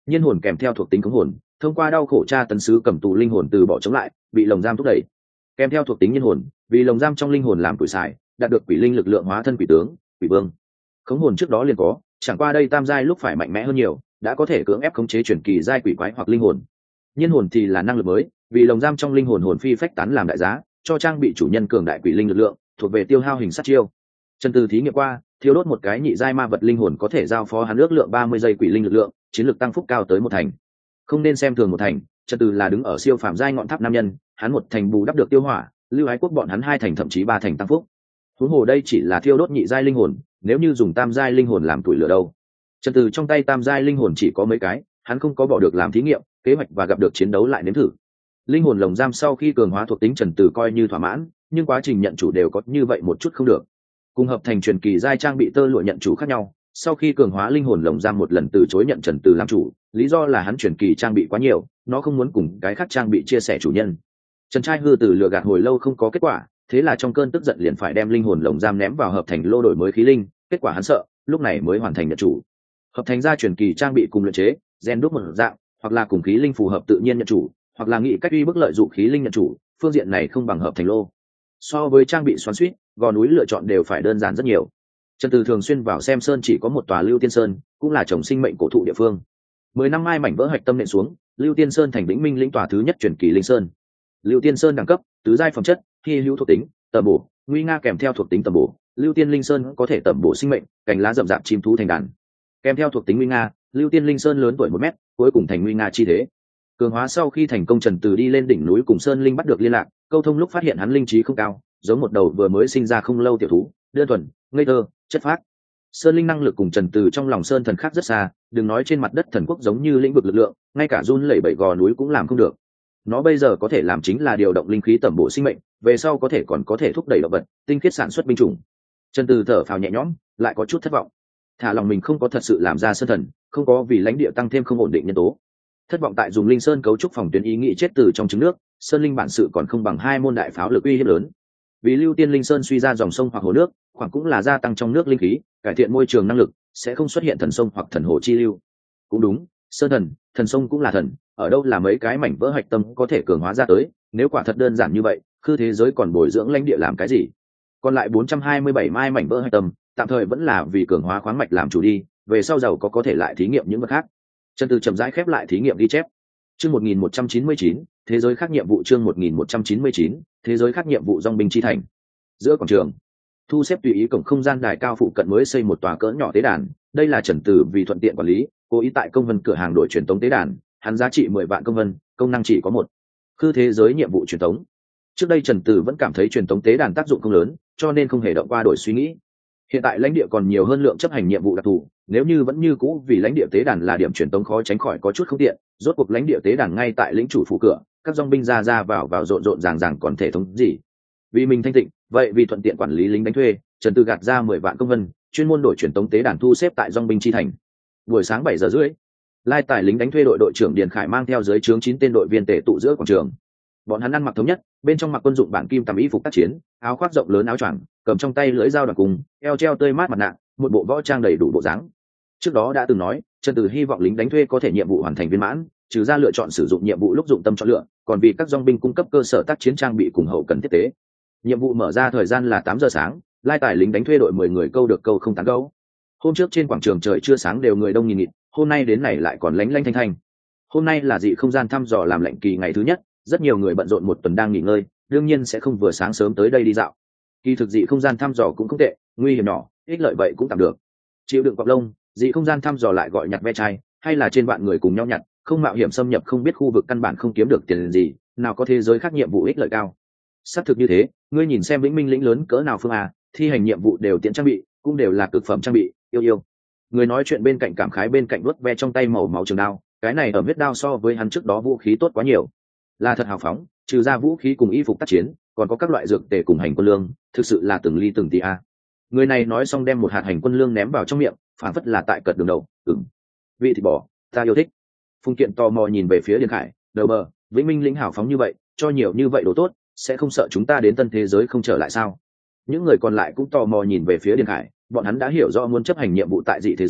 nhiên hồn kèm theo thuộc tính khống hồn, thông qua đau khổ tra tấn sứ cầm tù linh hồn từ bỏ chống lại, bị lồng giam thúc đẩy. Kèm theo thuộc tính nhiên hồn, vì lồng giam trong linh hồn làm tuổi xài, đạt được quỷ linh lực lượng hóa thân quỷ tướng, quỷ vương. Khống hồn trước đó liền có, chẳng qua đây tam giai lúc phải mạnh mẽ hơn nhiều, đã có thể cưỡng ép khống chế chuyển kỳ giai quỷ quái hoặc linh hồn. Nhiên hồn thì là năng lực mới, vì lồng giam trong linh hồn hồn phi phách tán làm đại giá, cho trang bị chủ nhân cường đại quỷ linh lực lượng, thuộc về tiêu hao hình sát chiêu. Trần Từ thí nghiệm qua, thiêu đốt một cái nhị giai ma vật linh hồn có thể giao phó hắn ước lượng ba mươi giây quỷ linh lực lượng, chiến lược tăng phúc cao tới một thành. Không nên xem thường một thành, Trần Từ là đứng ở siêu phàm giai ngọn tháp nam nhân, hắn một thành bù đắp được tiêu hỏa, Lưu Ái Quốc bọn hắn hai thành thậm chí ba thành tăng phúc. Huống hồ đây chỉ là thiêu đốt nhị giai linh hồn, nếu như dùng tam giai linh hồn làm tuổi lửa đâu. Trần Từ trong tay tam giai linh hồn chỉ có mấy cái, hắn không có bỏ được làm thí nghiệm, kế hoạch và gặp được chiến đấu lại nếm thử. Linh hồn lồng giam sau khi cường hóa thuộc tính Trần Từ coi như thỏa mãn, nhưng quá trình nhận chủ đều có như vậy một chút không được. Cùng hợp thành truyền kỳ giai trang bị tơ lụa nhận chủ khác nhau, sau khi cường hóa linh hồn lồng giam một lần từ chối nhận Trần Từ làm chủ, lý do là hắn truyền kỳ trang bị quá nhiều, nó không muốn cùng cái khác trang bị chia sẻ chủ nhân. Trần Trai Hư từ lừa gạt hồi lâu không có kết quả, thế là trong cơn tức giận liền phải đem linh hồn lồng giam ném vào hợp thành lô đổi mới khí linh, kết quả hắn sợ, lúc này mới hoàn thành nhận chủ. Hợp thành ra truyền kỳ trang bị cùng luyện chế, gen đúc một dạng, hoặc là cùng khí linh phù hợp tự nhiên nhận chủ, hoặc là nghĩ cách uy bức lợi dụng khí linh nhận chủ, phương diện này không bằng hợp thành lô. So với trang bị xoắn xuýt, gò núi lựa chọn đều phải đơn giản rất nhiều. Trần Từ thường xuyên vào xem sơn chỉ có một tòa Lưu Tiên Sơn, cũng là trồng sinh mệnh cổ thụ địa phương. Mười năm mai mảnh vỡ hạch tâm nện xuống, Lưu Tiên Sơn thành Vĩnh Minh lĩnh tòa thứ nhất truyền kỳ linh sơn. Lưu Tiên Sơn đẳng cấp, tứ giai phẩm chất, hy hữu thuộc tính, tầm bổ, nguy nga kèm theo thuộc tính tầm bổ. Lưu Tiên Linh Sơn có thể tầm bổ sinh mệnh, cành lá rậm rạp chim thú thành đàn. Kèm theo thuộc tính nguy nga, Lưu Tiên Linh Sơn lớn tuổi một mét, cuối cùng thành nguy nga chi thế. Cường hóa sau khi thành công, Trần Từ đi lên đỉnh núi cùng Sơn Linh bắt được liên lạc, câu thông lúc phát hiện hắn linh trí không cao, giống một đầu vừa mới sinh ra không lâu tiểu thú, đơn thuần, ngây thơ, chất phác. Sơn Linh năng lực cùng Trần Từ trong lòng sơn thần khác rất xa, đừng nói trên mặt đất thần quốc giống như lĩnh vực lực lượng, ngay cả run lẩy bẩy gò núi cũng làm không được. Nó bây giờ có thể làm chính là điều động linh khí tẩm bổ sinh mệnh, về sau có thể còn có thể thúc đẩy động vật, tinh khiết sản xuất binh chủng. Trần Từ thở phào nhẹ nhõm, lại có chút thất vọng. Thả lòng mình không có thật sự làm ra sơn thần, không có vì lãnh địa tăng thêm không ổn định nhân tố. Thất vọng tại dùng linh sơn cấu trúc phòng tuyến ý nghĩ chết từ trong trứng nước, sơn linh bản sự còn không bằng hai môn đại pháo lực uy hiếp lớn. Vì Lưu Tiên Linh Sơn suy ra dòng sông hoặc hồ nước, khoảng cũng là gia tăng trong nước linh khí, cải thiện môi trường năng lực, sẽ không xuất hiện thần sông hoặc thần hồ chi lưu. Cũng đúng, sơn thần, thần sông cũng là thần, ở đâu là mấy cái mảnh vỡ hạch tâm có thể cường hóa ra tới, nếu quả thật đơn giản như vậy, khư thế giới còn bồi dưỡng lãnh địa làm cái gì? Còn lại bốn trăm hai mươi bảy mai mảnh vỡ hạch tâm, tạm thời vẫn là vì cường hóa khoáng mạch làm chủ đi, về sau giàu có có thể lại thí nghiệm những vật khác. Trần Từ chậm rãi khép lại thí nghiệm ghi chép. Chương một nghìn một trăm chín mươi chín, thế giới khác nhiệm vụ chương một nghìn một trăm chín mươi chín, thế giới khác nhiệm vụ dòng binh chi thành. Giữa quảng trường, thu xếp tùy ý cổng không gian đài cao phụ cận mới xây một tòa cỡ nhỏ tế đàn, đây là Trần Từ vì thuận tiện quản lý, cố ý tại công vân cửa hàng đổi truyền tống tế đàn, hắn giá trị mười vạn công vân, công năng chỉ có một. Khư thế giới nhiệm vụ truyền tống. Trước đây Trần Từ vẫn cảm thấy truyền tống tế đàn tác dụng không lớn, cho nên không hề động qua đổi suy nghĩ. Hiện tại lãnh địa còn nhiều hơn lượng chấp hành nhiệm vụ đặc thù, nếu như vẫn như cũ vì lãnh địa tế đàn là điểm truyền tống khó tránh khỏi có chút không tiện, rốt cuộc lãnh địa tế đàn ngay tại lĩnh chủ phủ cửa, các dòng binh ra ra vào vào rộn rộn ràng ràng còn thể thống gì. Vì mình thanh tịnh, vậy vì thuận tiện quản lý lính đánh thuê, Trần Từ gạt ra mười vạn công vân, chuyên môn đổi truyền tống tế đàn thu xếp tại dòng binh chi thành. Buổi sáng bảy giờ rưỡi, lai tài lính đánh thuê đội đội trưởng Điền Khải mang theo dưới trướng chín tên đội viên tề tụ giữa quảng trường. Bọn hắn ăn mặc thống nhất, bên trong mặc quân dụng bản kim tầm y phục tác chiến, áo khoác rộng lớn áo choàng, cầm trong tay lưỡi dao đoạt cùng, eo treo tươi mát mặt nạ, một bộ võ trang đầy đủ bộ dáng. Trước đó đã từng nói, Trần Từ hy vọng lính đánh thuê có thể nhiệm vụ hoàn thành viên mãn, trừ ra lựa chọn sử dụng nhiệm vụ lúc dụng tâm chọn lựa, còn vì các dòng binh cung cấp cơ sở tác chiến trang bị cùng hậu cần thiết tế. Nhiệm vụ mở ra thời gian là tám giờ sáng, lai tài lính đánh thuê đội mười người câu được câu không tán gẫu. Hôm trước trên quảng trường trời chưa sáng đều người đông nghìn nghịt, hôm nay đến này lại còn lánh lánh thanh thanh. Hôm nay là dị không gian thăm dò làm lệnh kỳ ngày thứ nhất, rất nhiều người bận rộn một tuần đang nghỉ ngơi, đương nhiên sẽ không vừa sáng sớm tới đây đi dạo. Kỳ thực dị không gian thăm dò cũng không tệ, nguy hiểm nhỏ, ích lợi vậy cũng tạm được. Chịu đựng cọp lông, dị không gian thăm dò lại gọi nhặt ve chai, hay là trên bạn người cùng nhau nhặt, không mạo hiểm xâm nhập không biết khu vực căn bản không kiếm được tiền gì, nào có thế giới khác nhiệm vụ ích lợi cao. Xác thực như thế, ngươi nhìn xem Vĩnh Minh lĩnh lớn cỡ nào phương à, thi hành nhiệm vụ đều tiện trang bị, cũng đều là cực phẩm trang bị, yêu yêu. Người nói chuyện bên cạnh cảm khái bên cạnh vuốt ve trong tay màu máu trường đao, cái này ở huyết đao so với hắn trước đó vũ khí tốt quá nhiều. Là thật hào phóng, trừ ra vũ khí cùng y phục tác chiến, còn có các loại dược tề cùng hành quân lương, thực sự là từng ly từng tí a. Người này nói xong đem một hạt hành quân lương ném vào trong miệng, phản phất là tại cật đường đầu, ừm. Vị thịt bò, ta yêu thích. Phùng Kiện tò mò nhìn về phía Điền Khải, đầu bờ, Vĩnh Minh lĩnh hào phóng như vậy, cho nhiều như vậy đồ tốt, sẽ không sợ chúng ta đến tân thế giới không trở lại sao? Những người còn lại cũng tò mò nhìn về phía Điền Khải, bọn hắn đã hiểu rõ muốn chấp hành nhiệm vụ tại dị thế giới,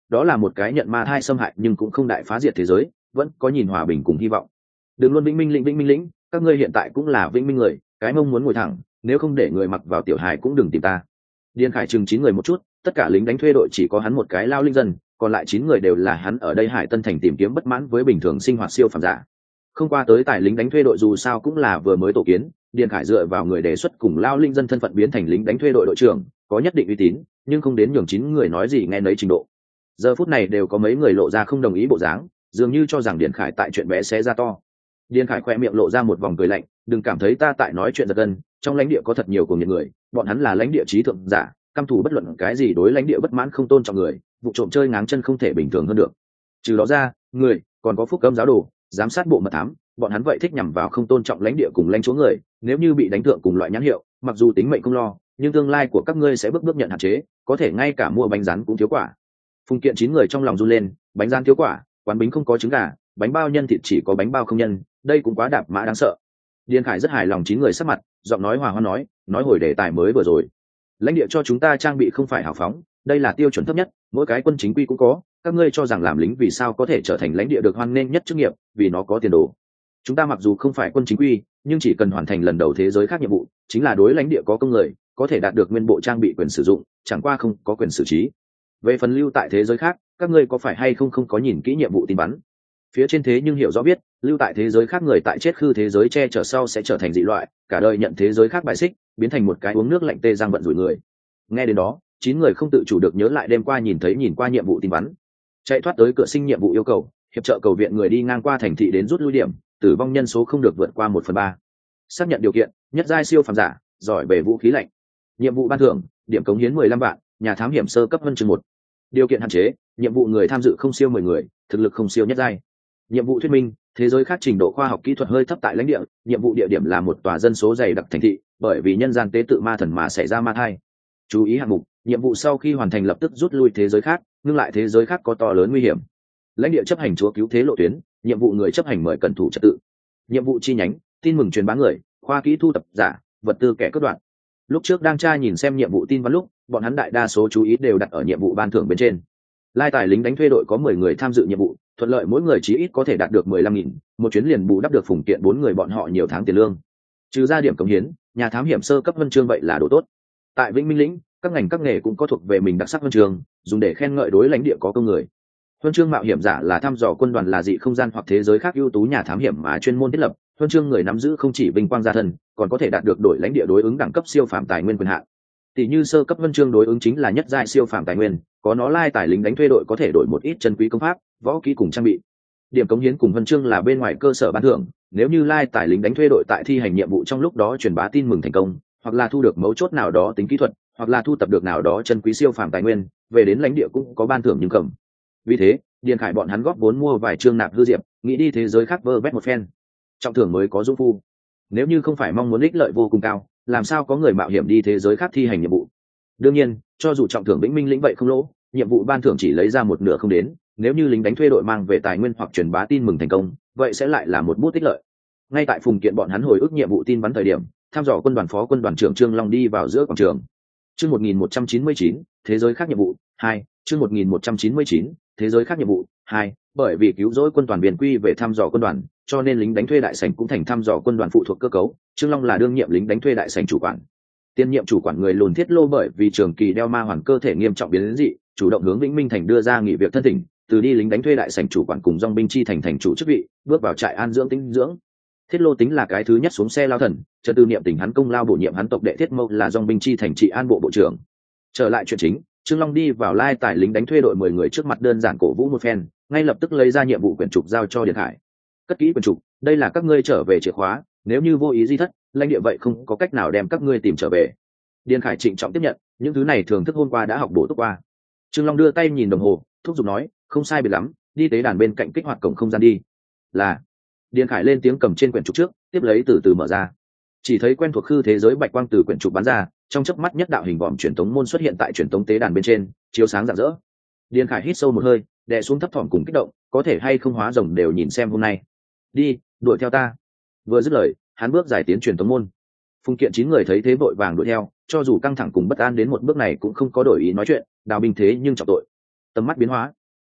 đó là một cái nhận ma thai xâm hại nhưng cũng không đại phá diệt thế giới, vẫn có nhìn hòa bình cùng hy vọng. Đừng luôn vĩnh minh lĩnh vĩnh minh lĩnh, các ngươi hiện tại cũng là vĩnh minh người, cái mông muốn ngồi thẳng, nếu không để người mặc vào tiểu hài cũng đừng tìm ta. Điền Khải chừng chín người một chút, tất cả lính đánh thuê đội chỉ có hắn một cái lao linh dân, còn lại chín người đều là hắn ở đây Hải Tân thành tìm kiếm bất mãn với bình thường sinh hoạt siêu phàm giả. Không qua tới tại lính đánh thuê đội dù sao cũng là vừa mới tổ kiến, Điền Khải dựa vào người đề xuất cùng lao linh dân thân phận biến thành lính đánh thuê đội đội trưởng, có nhất định uy tín, nhưng không đến nhường chín người nói gì nghe nấy trình độ. Giờ phút này đều có mấy người lộ ra không đồng ý bộ dáng, dường như cho rằng Điền Khải tại chuyện bé xé ra to. Điền Khải khoe miệng lộ ra một vòng cười lạnh, đừng cảm thấy ta tại nói chuyện giật gân, trong lãnh địa có thật nhiều cùng những người, bọn hắn là lãnh địa trí thượng giả, căm thù bất luận cái gì đối lãnh địa bất mãn không tôn trọng người, vụ trộm chơi ngáng chân không thể bình thường hơn được. Trừ đó ra, người còn có phúc cấm giáo đồ, giám sát bộ mật thám, bọn hắn vậy thích nhằm vào không tôn trọng lãnh địa cùng lãnh chúa người, nếu như bị đánh thượng cùng loại nhãn hiệu, mặc dù tính mệnh không lo, nhưng tương lai của các ngươi sẽ bước bước nhận hạn chế, có thể ngay cả mua bánh rán cũng thiếu quả. Phùng Kiện chín người trong lòng run lên, bánh rán thiếu quả, quán bính không có trứng gà, bánh bao nhân thịt chỉ có bánh bao không nhân, đây cũng quá đạp mã đáng sợ. Điền Khải rất hài lòng chín người sắc mặt, giọng nói hòa hoãn nói, nói hồi đề tài mới vừa rồi. Lãnh địa cho chúng ta trang bị không phải hào phóng, đây là tiêu chuẩn thấp nhất, mỗi cái quân chính quy cũng có, các ngươi cho rằng làm lính vì sao có thể trở thành lãnh địa được hoan nghênh nhất chức nghiệp, vì nó có tiền đồ. Chúng ta mặc dù không phải quân chính quy, nhưng chỉ cần hoàn thành lần đầu thế giới khác nhiệm vụ, chính là đối lãnh địa có công người, có thể đạt được nguyên bộ trang bị quyền sử dụng, chẳng qua không có quyền xử trí. Về phần lưu tại thế giới khác, các ngươi có phải hay không không có nhìn kỹ nhiệm vụ tin bắn? Phía trên thế nhưng hiểu rõ biết, lưu tại thế giới khác người tại chết khư thế giới che chở sau sẽ trở thành dị loại, cả đời nhận thế giới khác bài xích, biến thành một cái uống nước lạnh tê giang vận rủi người. Nghe đến đó, chín người không tự chủ được nhớ lại đêm qua nhìn thấy nhìn qua nhiệm vụ tin bắn, chạy thoát tới cửa sinh nhiệm vụ yêu cầu hiệp trợ cầu viện người đi ngang qua thành thị đến rút lui điểm, tử vong nhân số không được vượt qua một phần ba. Xác nhận điều kiện, nhất giai siêu phàm giả, giỏi về vũ khí lạnh. Nhiệm vụ ban thưởng, điểm cống hiến mười lăm vạn, nhà thám hiểm sơ cấp huân chương một. Điều kiện hạn chế, nhiệm vụ người tham dự không siêu mười người, thực lực không siêu nhất giai. Nhiệm vụ thuyết minh, thế giới khác trình độ khoa học kỹ thuật hơi thấp tại lãnh địa, nhiệm vụ địa điểm là một tòa dân số dày đặc thành thị, bởi vì nhân gian tế tự ma thần mà xảy ra ma thai. Chú ý hạng mục, nhiệm vụ sau khi hoàn thành lập tức rút lui thế giới khác, ngưng lại thế giới khác có to lớn nguy hiểm. Lãnh địa chấp hành chúa cứu thế lộ tuyến, nhiệm vụ người chấp hành mời cẩn thủ trật tự. Nhiệm vụ chi nhánh, tin mừng truyền bá người, khoa kỹ thu thập giả, vật tư kẻ cướp đoạt. Lúc trước đang tra nhìn xem nhiệm vụ tin vắn lúc, bọn hắn đại đa số chú ý đều đặt ở nhiệm vụ ban thưởng bên trên. Lai tài lính đánh thuê đội có mười người tham dự nhiệm vụ, thuận lợi mỗi người chí ít có thể đạt được mười lăm nghìn, một chuyến liền bù đắp được Phùng Kiện bốn người bọn họ nhiều tháng tiền lương. Trừ ra điểm cống hiến, nhà thám hiểm sơ cấp huân chương vậy là đồ tốt. Tại Vĩnh Minh lĩnh, các ngành các nghề cũng có thuộc về mình đặc sắc huân chương, dùng để khen ngợi đối lãnh địa có công người. Huân chương mạo hiểm giả là thăm dò quân đoàn là dị không gian hoặc thế giới khác ưu tú nhà thám hiểm mà chuyên môn thiết lập, huân chương người nắm giữ không chỉ vinh quang gia thân, còn có thể đạt được đổi lãnh địa đối ứng đẳng cấp siêu phàm tài nguyên quyền hạn. Tỷ như sơ cấp huân chương đối ứng chính là nhất giai siêu phàm tài nguyên, có nó lai tài lính đánh thuê đội có thể đổi một ít chân quý công pháp, võ kỹ cùng trang bị. Điểm cống hiến cùng huân chương là bên ngoài cơ sở ban thưởng, nếu như lai tài lính đánh thuê đội tại thi hành nhiệm vụ trong lúc đó truyền bá tin mừng thành công, hoặc là thu được mấu chốt nào đó tính kỹ thuật, hoặc là thu tập được nào đó chân quý siêu phàm tài nguyên, về đến lãnh địa cũng có ban thưởng nhưng cầm. Vì thế, Điền Khải bọn hắn góp vốn mua vài chương nạp hư diệp, nghĩ đi thế giới khác vơ vét một phen. Trọng thưởng mới có dũng phu. Nếu như không phải mong muốn ích lợi vô cùng cao, làm sao có người mạo hiểm đi thế giới khác thi hành nhiệm vụ? Đương nhiên, cho dù trọng thưởng Vĩnh Minh lĩnh vậy không lỗ, nhiệm vụ ban thưởng chỉ lấy ra một nửa không đến, nếu như lính đánh thuê đội mang về tài nguyên hoặc truyền bá tin mừng thành công, vậy sẽ lại là một bút tích lợi. Ngay tại Phùng Kiện bọn hắn hồi ức nhiệm vụ tin vắn thời điểm, tham dò quân đoàn phó quân đoàn trưởng Trương Long đi vào giữa quảng trường. Chương một nghìn một trăm chín mươi chín, thế giới khác nhiệm vụ hai. Chương một nghìn một trăm chín mươi chín, thế giới khác nhiệm vụ hai. Bởi vì cứu rỗi quân đoàn biên quy về thăm dò quân đoàn, cho nên lính đánh thuê đại sảnh cũng thành thăm dò quân đoàn phụ thuộc cơ cấu. Trương Long là đương nhiệm lính đánh thuê đại sảnh chủ quản. Tiên nhiệm chủ quản người lùn thiết lô bởi vì trường kỳ đeo ma hoàn cơ thể nghiêm trọng biến đến dị, chủ động hướng Vĩnh Minh thành đưa ra nghỉ việc thân thỉnh, từ đi lính đánh thuê đại sảnh chủ quản cùng dòng binh chi thành thành chủ chức vị, bước vào trại an dưỡng tĩnh dưỡng. Thiết lô tính là cái thứ nhất xuống xe lao thần, cho tư niệm tỉnh hắn công lao bổ nhiệm hắn tộc đệ thiết mâu là dòng binh chi thành trị an bộ bộ trưởng. Trở lại chuyện chính, Trương Long đi vào lai tài lính đánh thuê đội mười người trước mặt đơn giản cổ vũ một phen, ngay lập tức lấy ra nhiệm vụ quyển trục giao cho Điền Khải. Cất kỹ quyển trục, đây là các ngươi trở về chìa khóa, nếu như vô ý di thất, lãnh địa vậy không có cách nào đem các ngươi tìm trở về. Điền Khải trịnh trọng tiếp nhận, những thứ này thường thức hôm qua đã học bổ túc qua. Trương Long đưa tay nhìn đồng hồ, thúc giục nói, không sai biệt lắm, đi tế đàn bên cạnh kích hoạt cổng không gian đi. Là. Điền Khải lên tiếng cầm trên quyển trục trước, tiếp lấy từ từ mở ra. Chỉ thấy quen thuộc khư thế giới bạch quang từ quyển trục bắn ra, trong chớp mắt nhất đạo hình vòm truyền tống môn xuất hiện tại truyền tống tế đàn bên trên, chiếu sáng rạng rỡ. Điền Khải hít sâu một hơi, đè xuống thấp thỏm cùng kích động, có thể hay không hóa rồng đều nhìn xem hôm nay. Đi, đuổi theo ta. Vừa dứt lời, hắn bước giải tiến truyền tống môn. Phùng Kiện chín người thấy thế vội vàng đuổi theo, cho dù căng thẳng cùng bất an đến một bước này cũng không có đổi ý nói chuyện, đào binh thế nhưng trọng tội. Tầm mắt biến hóa,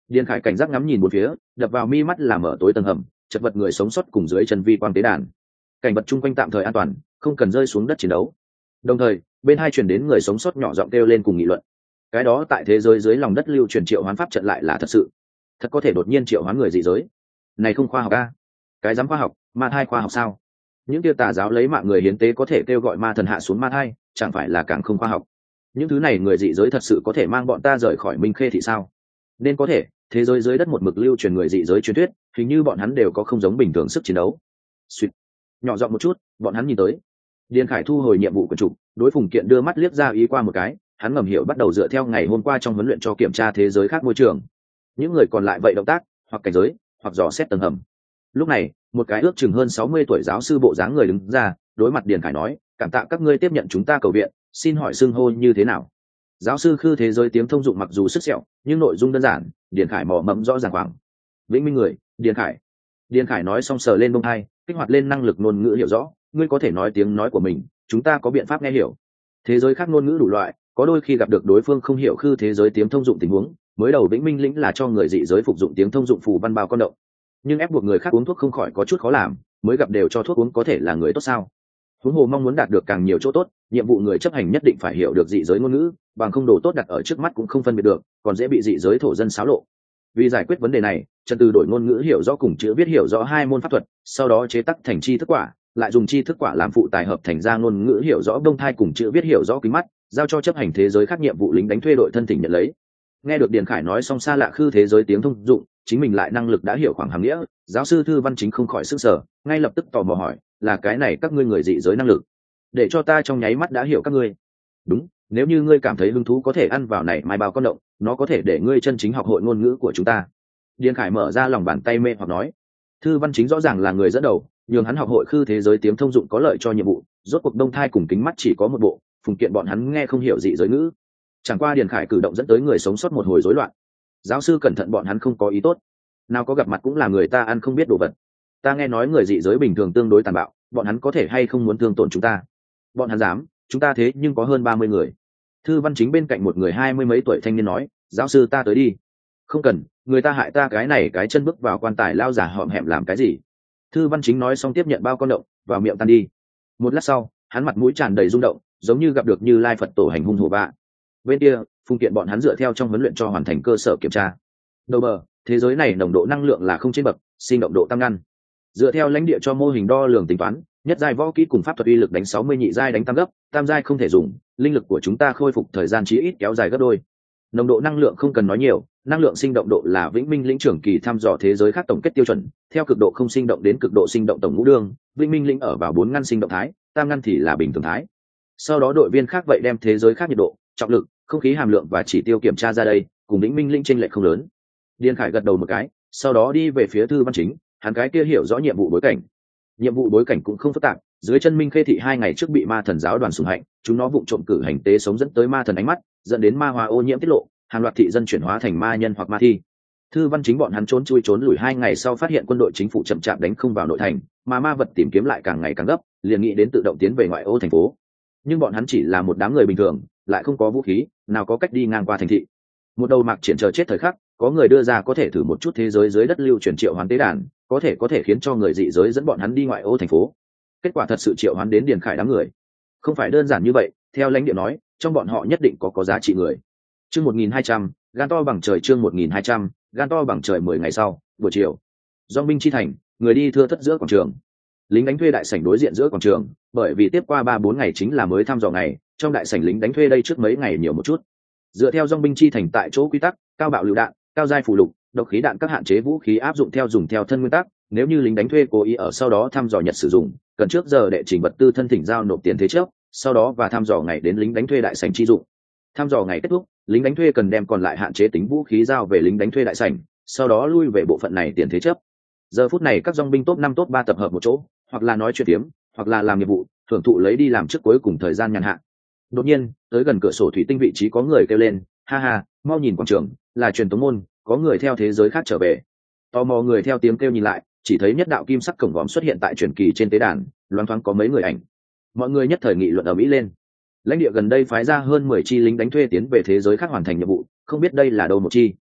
Điền Khải cảnh giác ngắm nhìn một phía, đập vào mi mắt là mở tối tầng hầm, chật vật người sống sót cùng dưới chân vi quang tế đàn. Cảnh vật chung quanh tạm thời an toàn, không cần rơi xuống đất chiến đấu. Đồng thời, bên hai truyền đến người sống sót nhỏ giọng kêu lên cùng nghị luận. Cái đó tại thế giới dưới lòng đất lưu truyền triệu hoán pháp trận lại là thật sự, thật có thể đột nhiên triệu hoán người dị giới. Này không khoa học a? Cái dám khoa học, ma thai khoa học sao? Những tiêu tà giáo lấy mạng người hiến tế có thể kêu gọi ma thần hạ xuống ma thai, chẳng phải là càng không khoa học? Những thứ này người dị giới thật sự có thể mang bọn ta rời khỏi Minh Khê thị sao? Nên có thể, thế giới dưới đất một mực lưu truyền người dị giới truyền thuyết, hình như bọn hắn đều có không giống bình thường sức chiến đấu. Xuyệt. Nhỏ giọng một chút, bọn hắn nhìn tới. Điền Khải thu hồi nhiệm vụ của chủ, đối Phùng Kiện đưa mắt liếc ra ý qua một cái, hắn ngầm hiểu bắt đầu dựa theo ngày hôm qua trong huấn luyện cho kiểm tra thế giới khác môi trường. Những người còn lại vậy động tác, hoặc cảnh giới, hoặc dò xét tầng hầm. Lúc này, một cái ước chừng hơn sáu mươi tuổi giáo sư bộ dáng người đứng ra, đối mặt Điền Khải nói, cảm tạ các ngươi tiếp nhận chúng ta cầu viện, xin hỏi xưng hô như thế nào? Giáo sư khư thế giới tiếng thông dụng mặc dù sức sẹo, nhưng nội dung đơn giản, Điền Khải mò mẫm rõ ràng khoảng. Vĩnh Minh người, Điền Khải. Điền Khải nói xong sờ lên bông hai, kích hoạt lên năng lực ngôn ngữ hiểu rõ, ngươi có thể nói tiếng nói của mình, chúng ta có biện pháp nghe hiểu. Thế giới khác ngôn ngữ đủ loại, có đôi khi gặp được đối phương không hiểu khư thế giới tiếng thông dụng tình huống, mới đầu Vĩnh Minh lĩnh là cho người dị giới phục dụng tiếng thông dụng phù văn bao con động, nhưng ép buộc người khác uống thuốc không khỏi có chút khó làm, mới gặp đều cho thuốc uống có thể là người tốt sao? Huống hồ mong muốn đạt được càng nhiều chỗ tốt, nhiệm vụ người chấp hành nhất định phải hiểu được dị giới ngôn ngữ, bằng không đồ tốt đặt ở trước mắt cũng không phân biệt được, còn dễ bị dị giới thổ dân xáo lộ. Vì giải quyết vấn đề này, Trần Từ đổi ngôn ngữ hiểu rõ cùng chữ viết hiểu rõ hai môn pháp thuật, sau đó chế tác thành chi thức quả, lại dùng chi thức quả làm phụ tài hợp thành ra ngôn ngữ hiểu rõ đông thai cùng chữ viết hiểu rõ kính mắt, giao cho chấp hành thế giới khác nhiệm vụ lính đánh thuê đội thân thỉnh nhận lấy. Nghe được Điền Khải nói xong xa lạ khư thế giới tiếng thông dụng, chính mình lại năng lực đã hiểu khoảng hàm nghĩa, giáo sư Thư Văn Chính không khỏi sức sở, ngay lập tức tò mò hỏi, là cái này các ngươi người dị giới năng lực, để cho ta trong nháy mắt đã hiểu các ngươi. Đúng, nếu như ngươi cảm thấy hứng thú có thể ăn vào này mai bao con động, nó có thể để ngươi chân chính học hội ngôn ngữ của chúng ta. Điền Khải mở ra lòng bàn tay mê hoặc nói. Thư Văn Chính rõ ràng là người dẫn đầu, nhường hắn học hội khư thế giới tiếng thông dụng có lợi cho nhiệm vụ, rốt cuộc đông thai cùng kính mắt chỉ có một bộ, Phùng Kiện bọn hắn nghe không hiểu dị giới ngữ. Chẳng qua Điền Khải cử động dẫn tới người sống sót một hồi rối loạn. Giáo sư cẩn thận, bọn hắn không có ý tốt, nào có gặp mặt cũng là người ta ăn không biết đồ vật. Ta nghe nói người dị giới bình thường tương đối tàn bạo, bọn hắn có thể hay không muốn thương tổn chúng ta? Bọn hắn dám, chúng ta thế nhưng có hơn ba mươi người. Thư Văn Chính bên cạnh một người hai mươi mấy tuổi thanh niên nói, giáo sư ta tới đi. Không cần, người ta hại ta cái này cái chân bước vào quan tài lao giả họm hẹm làm cái gì? Thư Văn Chính nói xong tiếp nhận bao con động, vào miệng tan đi. Một lát sau, hắn mặt mũi tràn đầy rung động, giống như gặp được Như Lai Phật tổ hành hung hổ bạ. Bên kia, Phùng Kiện bọn hắn dựa theo trong huấn luyện cho hoàn thành cơ sở kiểm tra. Đầu bờ, thế giới này nồng độ năng lượng là không trên bậc, sinh động độ tăng ngăn. Dựa theo lãnh địa cho mô hình đo lường tính toán, nhất giai võ kỹ cùng pháp thuật uy lực đánh sáu mươi, nhị giai đánh tam gấp, tam giai không thể dùng, linh lực của chúng ta khôi phục thời gian chí ít kéo dài gấp đôi. Nồng độ năng lượng không cần nói nhiều, năng lượng sinh động độ là Vĩnh Minh lĩnh trưởng kỳ thăm dò thế giới khác tổng kết tiêu chuẩn, theo cực độ không sinh động đến cực độ sinh động tổng ngũ đương, Vĩnh Minh lĩnh ở vào bốn ngăn sinh động thái, tam ngăn thì là bình thường thái. Sau đó đội viên khác vậy đem thế giới khác nhiệt độ, trọng lực, không khí hàm lượng và chỉ tiêu kiểm tra ra đây, cùng Vĩnh Minh lĩnh chênh lệch không lớn. Điền Khải gật đầu một cái, sau đó đi về phía Thư Văn Chính, hắn cái kia hiểu rõ nhiệm vụ bối cảnh. Nhiệm vụ bối cảnh cũng không phức tạp, dưới chân Minh Khê thị hai ngày trước bị ma thần giáo đoàn sủng hạnh, chúng nó vụng trộm cử hành tế sống dẫn tới ma thần ánh mắt, dẫn đến ma hóa ô nhiễm tiết lộ, hàng loạt thị dân chuyển hóa thành ma nhân hoặc ma thi. Thư Văn Chính bọn hắn trốn chui trốn lùi hai ngày sau phát hiện quân đội chính phủ chậm chạp đánh không vào nội thành, mà ma vật tìm kiếm lại càng ngày càng gấp, liền nghĩ đến tự động tiến về ngoại ô thành phố. Nhưng bọn hắn chỉ là một đám người bình thường, lại không có vũ khí, nào có cách đi ngang qua thành thị. Một đầu mạc triển chờ chết thời khắc, có người đưa ra có thể thử một chút thế giới dưới đất lưu chuyển triệu hoán tế đàn, có thể có thể khiến cho người dị giới dẫn bọn hắn đi ngoại ô thành phố. Kết quả thật sự triệu hoán đến Điền Khải đám người. Không phải đơn giản như vậy, theo lãnh địa nói, trong bọn họ nhất định có có giá trị người. Chương một nghìn hai trăm, gan to bằng trời. Chương một nghìn hai trăm, gan to bằng trời. Mười ngày sau, buổi chiều, Dong binh chi thành, người đi thưa thất giữa quảng trường. Lính đánh thuê đại sảnh đối diện giữa quảng trường, bởi vì tiếp qua ba bốn ngày chính là mới thăm dò ngày, trong đại sảnh lính đánh thuê đây trước mấy ngày nhiều một chút. Dựa theo Dong binh chi thành tại chỗ quy tắc, cao bạo lựu đạn, cao giai phù lục, độc khí đạn các hạn chế vũ khí áp dụng theo dùng theo thân nguyên tắc, nếu như lính đánh thuê cố ý ở sau đó thăm dò nhật sử dụng, cần trước giờ đệ trình vật tư thân thỉnh giao nộp tiền thế trước, sau đó và thăm dò ngày đến lính đánh thuê đại sảnh chi dụng. Thăm dò ngày kết thúc, lính đánh thuê cần đem còn lại hạn chế tính vũ khí giao về lính đánh thuê đại sảnh, sau đó lui về bộ phận này tiền thế chấp. Giờ phút này các dong binh top năm top ba tập hợp một chỗ, hoặc là nói chuyện tiếm, hoặc là làm nhiệm vụ, thưởng thụ lấy đi làm trước cuối cùng thời gian nhàn hạ. Đột nhiên, tới gần cửa sổ thủy tinh vị trí có người kêu lên, ha ha, mau nhìn quảng trường, là truyền tống môn, có người theo thế giới khác trở về. Tò mò người theo tiếng kêu nhìn lại, chỉ thấy nhất đạo kim sắc cổng vòm xuất hiện tại truyền kỳ trên tế đàn, loáng thoáng có mấy người ảnh. Mọi người nhất thời nghị luận ở mỹ lên. Lãnh địa gần đây phái ra hơn mười chi lính đánh thuê tiến về thế giới khác hoàn thành nhiệm vụ, không biết đây là đâu một chi.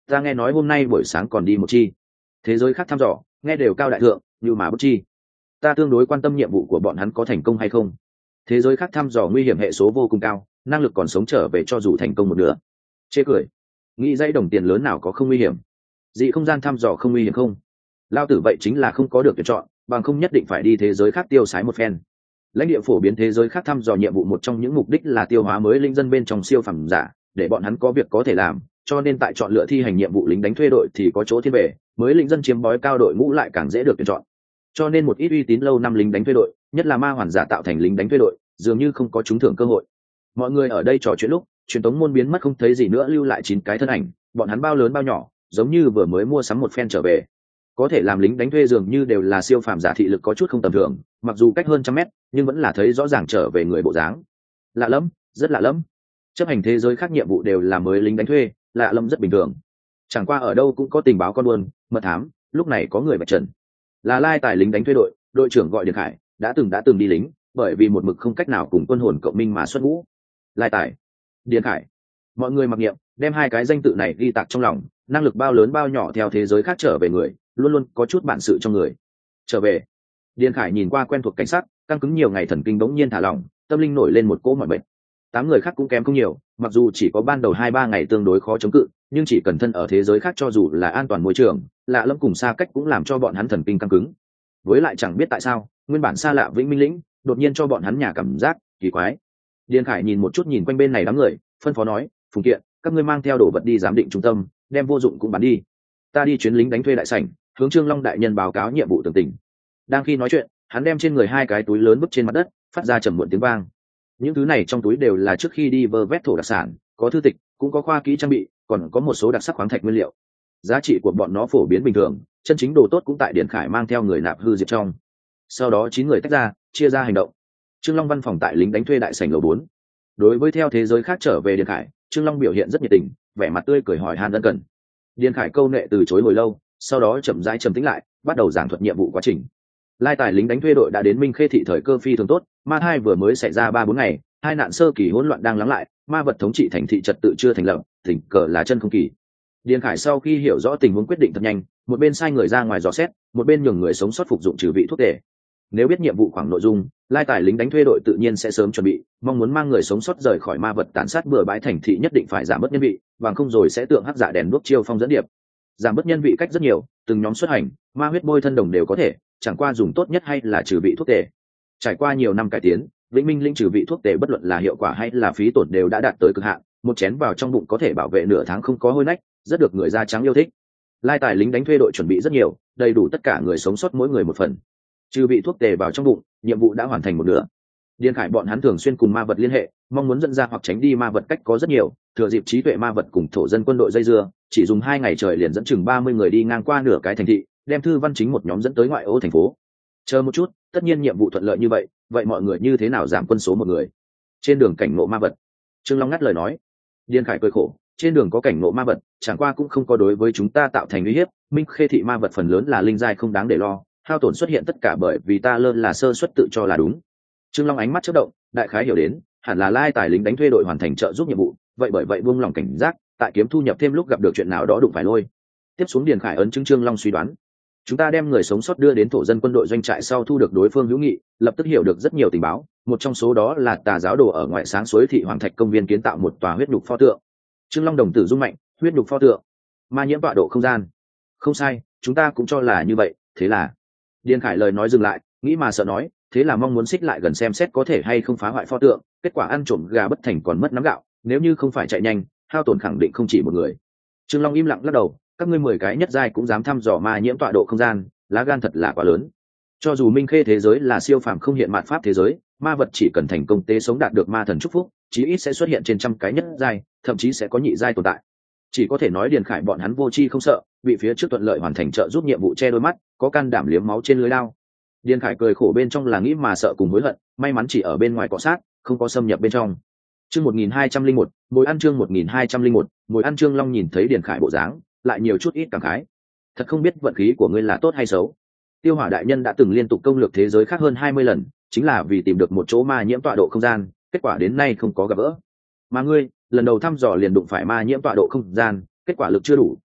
ta nghe nói hôm nay buổi sáng còn đi một chi thế giới khác thăm dò, nghe đều cao đại thượng như mà bất chi. Ta tương đối quan tâm nhiệm vụ của bọn hắn có thành công hay không. Thế giới khác thăm dò nguy hiểm hệ số vô cùng cao, năng lực còn sống trở về cho dù thành công một nửa. Chê cười, nghĩ dãy đồng tiền lớn nào có không nguy hiểm. Dị không gian thăm dò không nguy hiểm không? Lao tử vậy chính là không có được tuyển chọn, bằng không nhất định phải đi thế giới khác tiêu sái một phen. Lãnh địa phổ biến thế giới khác thăm dò nhiệm vụ một trong những mục đích là tiêu hóa mới linh dân bên trong siêu phẩm giả, để bọn hắn có việc có thể làm, cho nên tại chọn lựa thi hành nhiệm vụ lính đánh thuê đội thì có chỗ thiên về, mới linh dân chiếm bói cao đội ngũ lại càng dễ được tuyển chọn. Cho nên một ít uy tín lâu năm lính đánh thuê đội, nhất là ma hoàn giả tạo thành lính đánh thuê đội, dường như không có trúng thưởng cơ hội. Mọi người ở đây trò chuyện lúc, truyền tống môn biến mất không thấy gì nữa, lưu lại chín cái thân ảnh, bọn hắn bao lớn bao nhỏ, giống như vừa mới mua sắm một phen trở về. Có thể làm lính đánh thuê dường như đều là siêu phàm giả, thị lực có chút không tầm thường, mặc dù cách hơn trăm mét nhưng vẫn là thấy rõ ràng trở về người bộ dáng. Lạ lắm, rất lạ lắm. Chấp hành thế giới khác nhiệm vụ đều là mới lính đánh thuê, lạ lắm rất bình thường. Chẳng qua ở đâu cũng có tình báo con buôn, mật thám, lúc này có người vạch trần. Là lai tài lính đánh thuê đội, đội trưởng gọi Điền Khải, đã từng đã từng đi lính, bởi vì một mực không cách nào cùng quân hồn cộng minh mà xuất ngũ. Lai tài, Điền Khải, mọi người mặc niệm, đem hai cái danh tự này ghi tạc trong lòng. Năng lực bao lớn bao nhỏ theo thế giới khác trở về người, luôn luôn có chút bản sự trong người. Trở về, Điền Khải nhìn qua quen thuộc cảnh sắc, căng cứng nhiều ngày thần kinh bỗng nhiên thả lỏng, tâm linh nổi lên một cỗ mỏi mệt. Tám người khác cũng kém không nhiều, mặc dù chỉ có ban đầu hai ba ngày tương đối khó chống cự, nhưng chỉ cần thân ở thế giới khác cho dù là an toàn môi trường, lạ lẫm cùng xa cách cũng làm cho bọn hắn thần kinh căng cứng. Với lại chẳng biết tại sao, nguyên bản xa lạ Vĩnh Minh lĩnh, đột nhiên cho bọn hắn nhà cảm giác kỳ quái. Điền Khải nhìn một chút nhìn quanh bên này đám người, phân phó nói, Phùng Kiện, các ngươi mang theo đồ vật đi giám định trung tâm, đem vô dụng cũng bán đi. Ta đi chuyến lính đánh thuê đại sảnh, hướng Trương Long đại nhân báo cáo nhiệm vụ tường tình. Đang khi nói chuyện, hắn đem trên người hai cái túi lớn vứt trên mặt đất, phát ra trầm muộn tiếng vang. Những thứ này trong túi đều là trước khi đi vơ vét thổ đặc sản, có thư tịch, cũng có khoa kỹ trang bị, còn có một số đặc sắc khoáng thạch nguyên liệu. Giá trị của bọn nó phổ biến bình thường, chân chính đồ tốt cũng tại Điền Khải mang theo người nạp hư diệt trong. Sau đó chín người tách ra, chia ra hành động. Trương Long văn phòng tại lính đánh thuê đại sảnh lầu bốn. Đối với theo thế giới khác trở về Điền Khải, Trương Long biểu hiện rất nhiệt tình, vẻ mặt tươi cười hỏi han ân cần. Điền Khải câu nệ từ chối hồi lâu, sau đó chậm rãi trầm tĩnh lại, bắt đầu giảng thuật nhiệm vụ quá trình. Lai tài lính đánh thuê đội đã đến Minh Khê thị, thời cơ phi thường tốt, ma thai vừa mới xảy ra ba bốn ngày, hai nạn sơ kỳ hỗn loạn đang lắng lại, ma vật thống trị thành thị trật tự chưa thành lập, tình cờ là chân không kỳ. Điền Khải sau khi hiểu rõ tình huống quyết định thật nhanh, một bên sai người ra ngoài dò xét, một bên nhường người sống sót phục dụng trừ vị thuốc tề. Nếu biết nhiệm vụ khoảng nội dung, lai tài lính đánh thuê đội tự nhiên sẽ sớm chuẩn bị, mong muốn mang người sống sót rời khỏi ma vật tàn sát bừa bãi thành thị nhất định phải giảm bớt nhân vị, bằng không rồi sẽ tượng hắc giả đèn đuốc chiêu phong dẫn điệp. Giảm bớt nhân vị cách rất nhiều, từng nhóm xuất hành, ma huyết bôi thân đồng đều có thể, chẳng qua dùng tốt nhất hay là trừ vị thuốc tề. Trải qua nhiều năm cải tiến, Vĩnh Minh linh trừ vị thuốc tề bất luận là hiệu quả hay là phí tổn đều đã đạt tới cực hạn, một chén vào trong bụng có thể bảo vệ nửa tháng không có hôi nách, rất được người da trắng yêu thích. Lai tài lính đánh thuê đội chuẩn bị rất nhiều, đầy đủ tất cả người sống sót mỗi người một phần. Trừ vị thuốc tề vào trong bụng, nhiệm vụ đã hoàn thành một nửa. Điền Khải bọn hắn thường xuyên cùng ma vật liên hệ, mong muốn dẫn ra hoặc tránh đi ma vật cách có rất nhiều, thừa dịp trí tuệ ma vật cùng thổ dân quân đội dây dưa, chỉ dùng hai ngày trời liền dẫn chừng ba mươi người đi ngang qua nửa cái thành thị, đem Thư Văn Chính một nhóm dẫn tới ngoại ô thành phố. Chờ một chút, tất nhiên nhiệm vụ thuận lợi như vậy, vậy mọi người như thế nào giảm quân số một người? Trên đường cảnh ngộ ma vật. Trương Long ngắt lời nói. Điền Khải cười khổ, trên đường có cảnh ngộ ma vật, chẳng qua cũng không có đối với chúng ta tạo thành uy hiếp, Minh Khê thị ma vật phần lớn là linh giai không đáng để lo, hao tổn xuất hiện tất cả bởi vì ta lơ là sơ suất tự cho là đúng. Trương Long ánh mắt chớp động, đại khái hiểu đến, hẳn là lai tài lính đánh thuê đội hoàn thành trợ giúp nhiệm vụ, vậy bởi vậy buông lòng cảnh giác, tại kiếm thu nhập thêm lúc gặp được chuyện nào đó đụng phải lôi. Tiếp xuống Điền Khải ấn chứng Trương Long suy đoán, chúng ta đem người sống sót đưa đến thổ dân quân đội doanh trại sau thu được đối phương hữu nghị, lập tức hiểu được rất nhiều tình báo, một trong số đó là tà giáo đồ ở ngoại sáng suối thị Hoàng Thạch công viên kiến tạo một tòa huyết nhục pho tượng. Trương Long đồng tử rung mạnh, huyết nhục pho tượng, ma nhiễm tọa độ không gian. Không sai, chúng ta cũng cho là như vậy, thế là Điền Khải lời nói dừng lại, nghĩ mà sợ nói, thế là mong muốn xích lại gần xem xét có thể hay không phá hoại pho tượng, kết quả ăn trộm gà bất thành còn mất nắm gạo, nếu như không phải chạy nhanh, hao tổn khẳng định không chỉ một người. Trương Long im lặng lắc đầu, các ngươi mười cái nhất giai cũng dám thăm dò ma nhiễm tọa độ không gian, lá gan thật là quá lớn. Cho dù Minh Khê thế giới là siêu phàm không hiện mạn pháp thế giới, ma vật chỉ cần thành công tế sống đạt được ma thần chúc phúc, chí ít sẽ xuất hiện trên trăm cái nhất giai, thậm chí sẽ có nhị giai tồn tại. Chỉ có thể nói Điền Khải bọn hắn vô tri không sợ, bị phía trước thuận lợi hoàn thành trợ giúp nhiệm vụ che đôi mắt, có can đảm liếm máu trên lưới lao. Điền Khải cười khổ bên trong là nghĩ mà sợ cùng hối hận, may mắn chỉ ở bên ngoài cọ sát, không có xâm nhập bên trong. Chương một nghìn hai trăm lẻ một, mồi ăn chương một nghìn hai trăm lẻ một, mồi ăn. Trương Long nhìn thấy Điền Khải bộ dáng, lại nhiều chút ít cảm khái. Thật không biết vận khí của ngươi là tốt hay xấu. Tiêu Hỏa đại nhân đã từng liên tục công lược thế giới khác hơn hai mươi lần, chính là vì tìm được một chỗ ma nhiễm tọa độ không gian, kết quả đến nay không có gặp gỡ. Mà ngươi, lần đầu thăm dò liền đụng phải ma nhiễm tọa độ không gian, kết quả lực chưa đủ,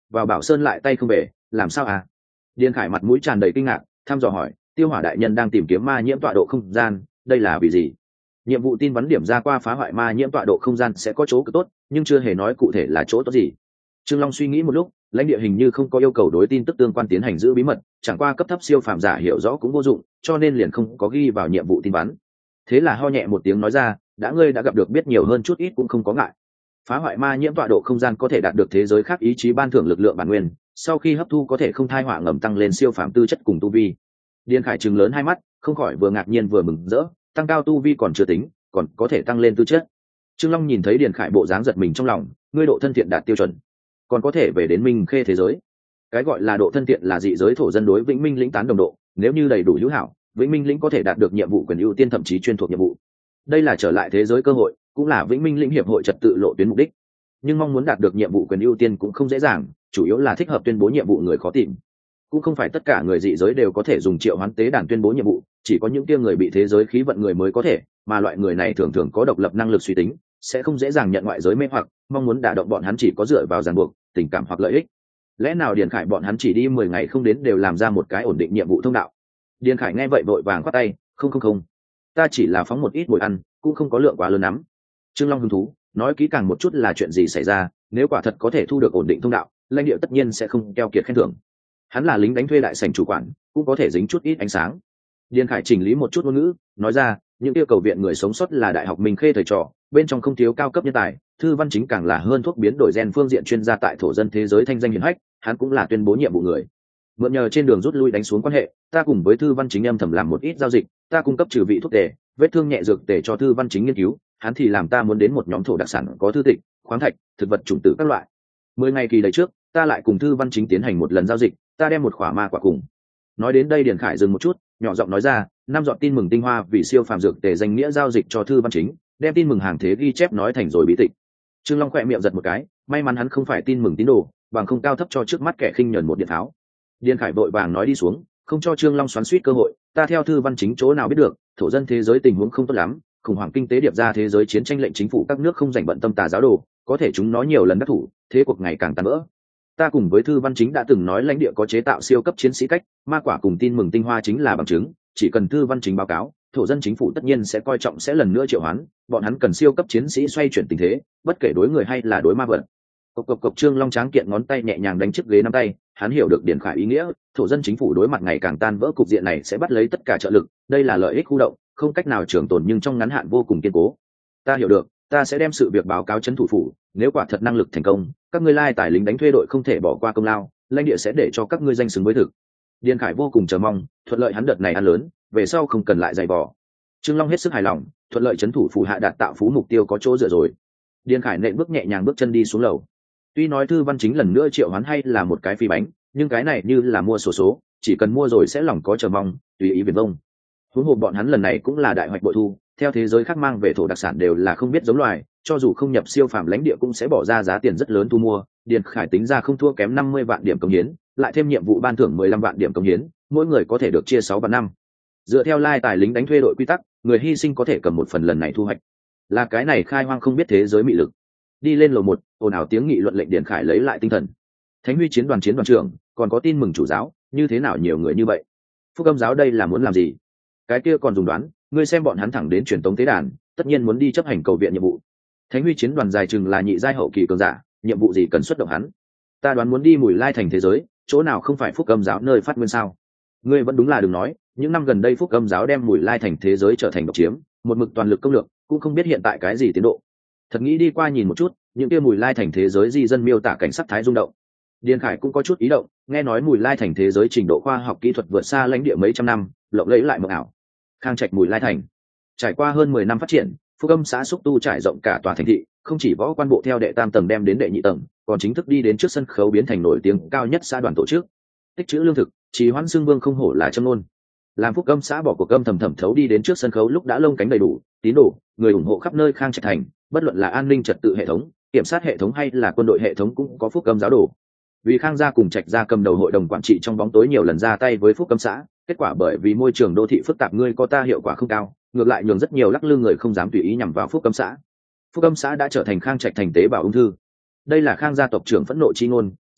vào bảo sơn lại tay không về, làm sao à? Điền Khải mặt mũi tràn đầy kinh ngạc, thăm dò hỏi, Tiêu Hỏa đại nhân đang tìm kiếm ma nhiễm tọa độ không gian, đây là vì gì? Nhiệm vụ tin vắn điểm ra qua phá hoại ma nhiễm tọa độ không gian sẽ có chỗ cực tốt, nhưng chưa hề nói cụ thể là chỗ tốt gì. Trương Long suy nghĩ một lúc, lãnh địa hình như không có yêu cầu đối tin tức tương quan tiến hành giữ bí mật, chẳng qua cấp thấp siêu phàm giả hiểu rõ cũng vô dụng, cho nên liền không có ghi vào nhiệm vụ tin vắn. Thế là ho nhẹ một tiếng nói ra, đã ngươi đã gặp được biết nhiều hơn chút ít cũng không có ngại. Phá hoại ma nhiễm tọa độ không gian có thể đạt được thế giới khác ý chí ban thưởng lực lượng bản nguyên, sau khi hấp thu có thể không thai họa ngầm tăng lên siêu phàm tư chất cùng tu vi. Điền Khải trừng lớn hai mắt, không khỏi vừa ngạc nhiên vừa mừng rỡ, tăng cao tu vi còn chưa tính, còn có thể tăng lên tư chất. Trương Long nhìn thấy Điền Khải bộ dáng giật mình trong lòng, ngươi độ thân thiện đạt tiêu chuẩn, còn có thể về đến Minh Khê thế giới. Cái gọi là độ thân thiện là dị giới thổ dân đối Vĩnh Minh lĩnh tán đồng độ, nếu như đầy đủ hữu hảo, Vĩnh Minh lĩnh có thể đạt được nhiệm vụ quyền ưu tiên thậm chí chuyên thuộc nhiệm vụ. Đây là trở lại thế giới cơ hội, cũng là Vĩnh Minh lĩnh hiệp hội trật tự lộ tuyến mục đích. Nhưng mong muốn đạt được nhiệm vụ quyền ưu tiên cũng không dễ dàng, chủ yếu là thích hợp tuyên bố nhiệm vụ người khó tìm. Cũng không phải tất cả người dị giới đều có thể dùng triệu hoán tế đàn tuyên bố nhiệm vụ, chỉ có những kia người bị thế giới khí vận người mới có thể, mà loại người này thường thường có độc lập năng lực suy tính, sẽ không dễ dàng nhận ngoại giới mê hoặc, mong muốn đả động bọn hắn chỉ có dựa vào ràng buộc, tình cảm hoặc lợi ích. Lẽ nào Điền Khải bọn hắn chỉ đi mười ngày không đến đều làm ra một cái ổn định nhiệm vụ thông đạo? Điền Khải nghe vậy vội vàng quát tay, không không không, ta chỉ là phóng một ít mồi ăn, cũng không có lượng quá lớn lắm. Trương Long hứng thú, nói kỹ càng một chút là chuyện gì xảy ra, nếu quả thật có thể thu được ổn định thông đạo, lãnh địa tất nhiên sẽ không keo kiệt khen thưởng. Hắn là lính đánh thuê đại sảnh chủ quản, cũng có thể dính chút ít ánh sáng. Điền Khải chỉnh lý một chút ngôn ngữ, nói ra, những yêu cầu viện người sống sót là đại học Minh Khê thầy trò, bên trong không thiếu cao cấp nhân tài, Thư Văn Chính càng là hơn thuốc biến đổi gen phương diện chuyên gia tại thổ dân thế giới thanh danh hiển hách, hắn cũng là tuyên bố nhiệm vụ người. Mượn nhờ trên đường rút lui đánh xuống quan hệ, ta cùng với Thư Văn Chính âm thầm làm một ít giao dịch, ta cung cấp trừ vị thuốc tề, vết thương nhẹ dược tề cho Thư Văn Chính nghiên cứu, hắn thì làm ta muốn đến một nhóm thổ đặc sản có thư tịch, khoáng thạch, thực vật chủng tử các loại. Mười ngày kỳ đầy trước, ta lại cùng Thư Văn Chính tiến hành một lần giao dịch, ta đem một khỏa ma quả cùng. Nói đến đây Điền Khải dừng một chút, nhỏ giọng nói ra, năm dọn tin mừng tinh hoa vì siêu phàm dược tề danh nghĩa giao dịch cho Thư Văn Chính, đem tin mừng hàng thế ghi chép nói thành rồi bí tịch. Trương Long khỏe miệng giật một cái, may mắn hắn không phải tin mừng tín đồ, bằng không cao thấp cho trước mắt kẻ khinh nhẫn một điện tháo. Điền Khải vội vàng nói đi xuống, không cho Trương Long xoắn xuýt cơ hội, ta theo Thư Văn Chính chỗ nào biết được, thổ dân thế giới tình huống không tốt lắm, khủng hoảng kinh tế điệp ra thế giới chiến tranh lệnh chính phủ các nước không dành bận tâm tà giáo đồ, có thể chúng nó nhiều lần đắc thủ, thế cuộc ngày càng tan vỡ. Ta cùng với Thư Văn Chính đã từng nói lãnh địa có chế tạo siêu cấp chiến sĩ cách, ma quả cùng tin mừng tinh hoa chính là bằng chứng, chỉ cần Thư Văn Chính báo cáo, thổ dân chính phủ tất nhiên sẽ coi trọng sẽ lần nữa triệu hoán, bọn hắn cần siêu cấp chiến sĩ xoay chuyển tình thế, bất kể đối người hay là đối ma vật. Cộc cộc cộc Trương Long tráng kiện ngón tay nhẹ nhàng đánh chiếc ghế nắm tay, hắn hiểu được Điền Khải ý nghĩa, thổ dân chính phủ đối mặt ngày càng tan vỡ cục diện này sẽ bắt lấy tất cả trợ lực, đây là lợi ích khu động, không cách nào trường tồn nhưng trong ngắn hạn vô cùng kiên cố. Ta hiểu được, ta sẽ đem sự việc báo cáo trấn thủ phủ, nếu quả thật năng lực thành công, các ngươi lai tài lính đánh thuê đội không thể bỏ qua công lao, lãnh địa sẽ để cho các ngươi danh xứng với thực. Điền Khải vô cùng chờ mong, thuận lợi hắn đợt này ăn lớn, về sau không cần lại dày vò. Trương Long hết sức hài lòng, thuận lợi trấn thủ phủ hạ đạt tạo phú mục tiêu có chỗ dựa rồi. Điền Khải nện bước nhẹ nhàng bước chân đi xuống lầu. Tuy nói Thư Văn Chính lần nữa triệu hoán hay là một cái phi bánh, nhưng cái này như là mua sổ số, số, chỉ cần mua rồi sẽ lòng có chờ mong, tùy ý viển vông. Huống hồ bọn hắn lần này cũng là đại hoạch bội thu, theo thế giới khác mang về thổ đặc sản đều là không biết giống loài, cho dù không nhập siêu phàm lãnh địa cũng sẽ bỏ ra giá tiền rất lớn thu mua. Điền Khải tính ra không thua kém năm mươi vạn điểm công hiến, lại thêm nhiệm vụ ban thưởng mười lăm vạn điểm công hiến, mỗi người có thể được chia sáu vạn năm. Dựa theo lai tài lính đánh thuê đội quy tắc, người hy sinh có thể cầm một phần lần này thu hoạch. Là cái này khai hoang không biết thế giới mị lực. Đi lên lầu một, ồn ào tiếng nghị luận lệnh Điền Khải lấy lại tinh thần. Thánh Huy chiến đoàn chiến đoàn trưởng, còn có tin mừng chủ giáo, như thế nào nhiều người như vậy? Phúc Âm giáo đây là muốn làm gì? Cái kia còn dùng đoán, ngươi xem bọn hắn thẳng đến truyền tống tế đàn, tất nhiên muốn đi chấp hành cầu viện nhiệm vụ. Thánh Huy chiến đoàn dài chừng là nhị giai hậu kỳ cường giả, nhiệm vụ gì cần xuất động hắn? Ta đoán muốn đi Mùi Lai thành thế giới, chỗ nào không phải Phúc Âm giáo nơi phát nguyên sao? Ngươi vẫn đúng là đừng nói, những năm gần đây Phúc Âm giáo đem Mùi Lai thành thế giới trở thành độc chiếm, một mực toàn lực công lược, cũng không biết hiện tại cái gì tiến độ. Thật nghĩ đi qua nhìn một chút, những kia Mùi Lai thành thế giới di dân miêu tả cảnh sắc thái rung động. Điền Khải cũng có chút ý động, nghe nói Mùi Lai thành thế giới trình độ khoa học kỹ thuật vượt xa lãnh địa mấy trăm năm, lộng lẫy lại mộng ảo. Khang Trạch Mùi Lai thành, trải qua hơn mười năm phát triển, Phúc Âm xã xúc tu trải rộng cả tòa thành thị, không chỉ võ quan bộ theo đệ tam tầng đem đến đệ nhị tầng, còn chính thức đi đến trước sân khấu biến thành nổi tiếng cao nhất xã đoàn tổ chức. Tích trữ lương thực, Trì Hoãn Xương Vương không hổ là châm ngôn. Làm Phúc Âm xã bỏ cuộc âm thầm thầm thấu đi đến trước sân khấu lúc đã lông cánh đầy đủ, tín đồ, người ủng hộ khắp nơi Khang Trạch thành, bất luận là an ninh trật tự hệ thống, kiểm sát hệ thống hay là quân đội hệ thống cũng có Phúc Âm giáo đồ. Vì Khang gia cùng Trạch gia cầm đầu hội đồng quản trị trong bóng tối nhiều lần ra tay với Phúc Âm xã, kết quả bởi vì môi trường đô thị phức tạp ngươi có ta hiệu quả không cao, ngược lại nhường rất nhiều lắc lư người không dám tùy ý nhằm vào Phúc Âm xã. Phúc Âm xã đã trở thành Khang Trạch thành tế bào ung thư. Đây là Khang gia tộc trưởng phẫn nộ chi ngôn,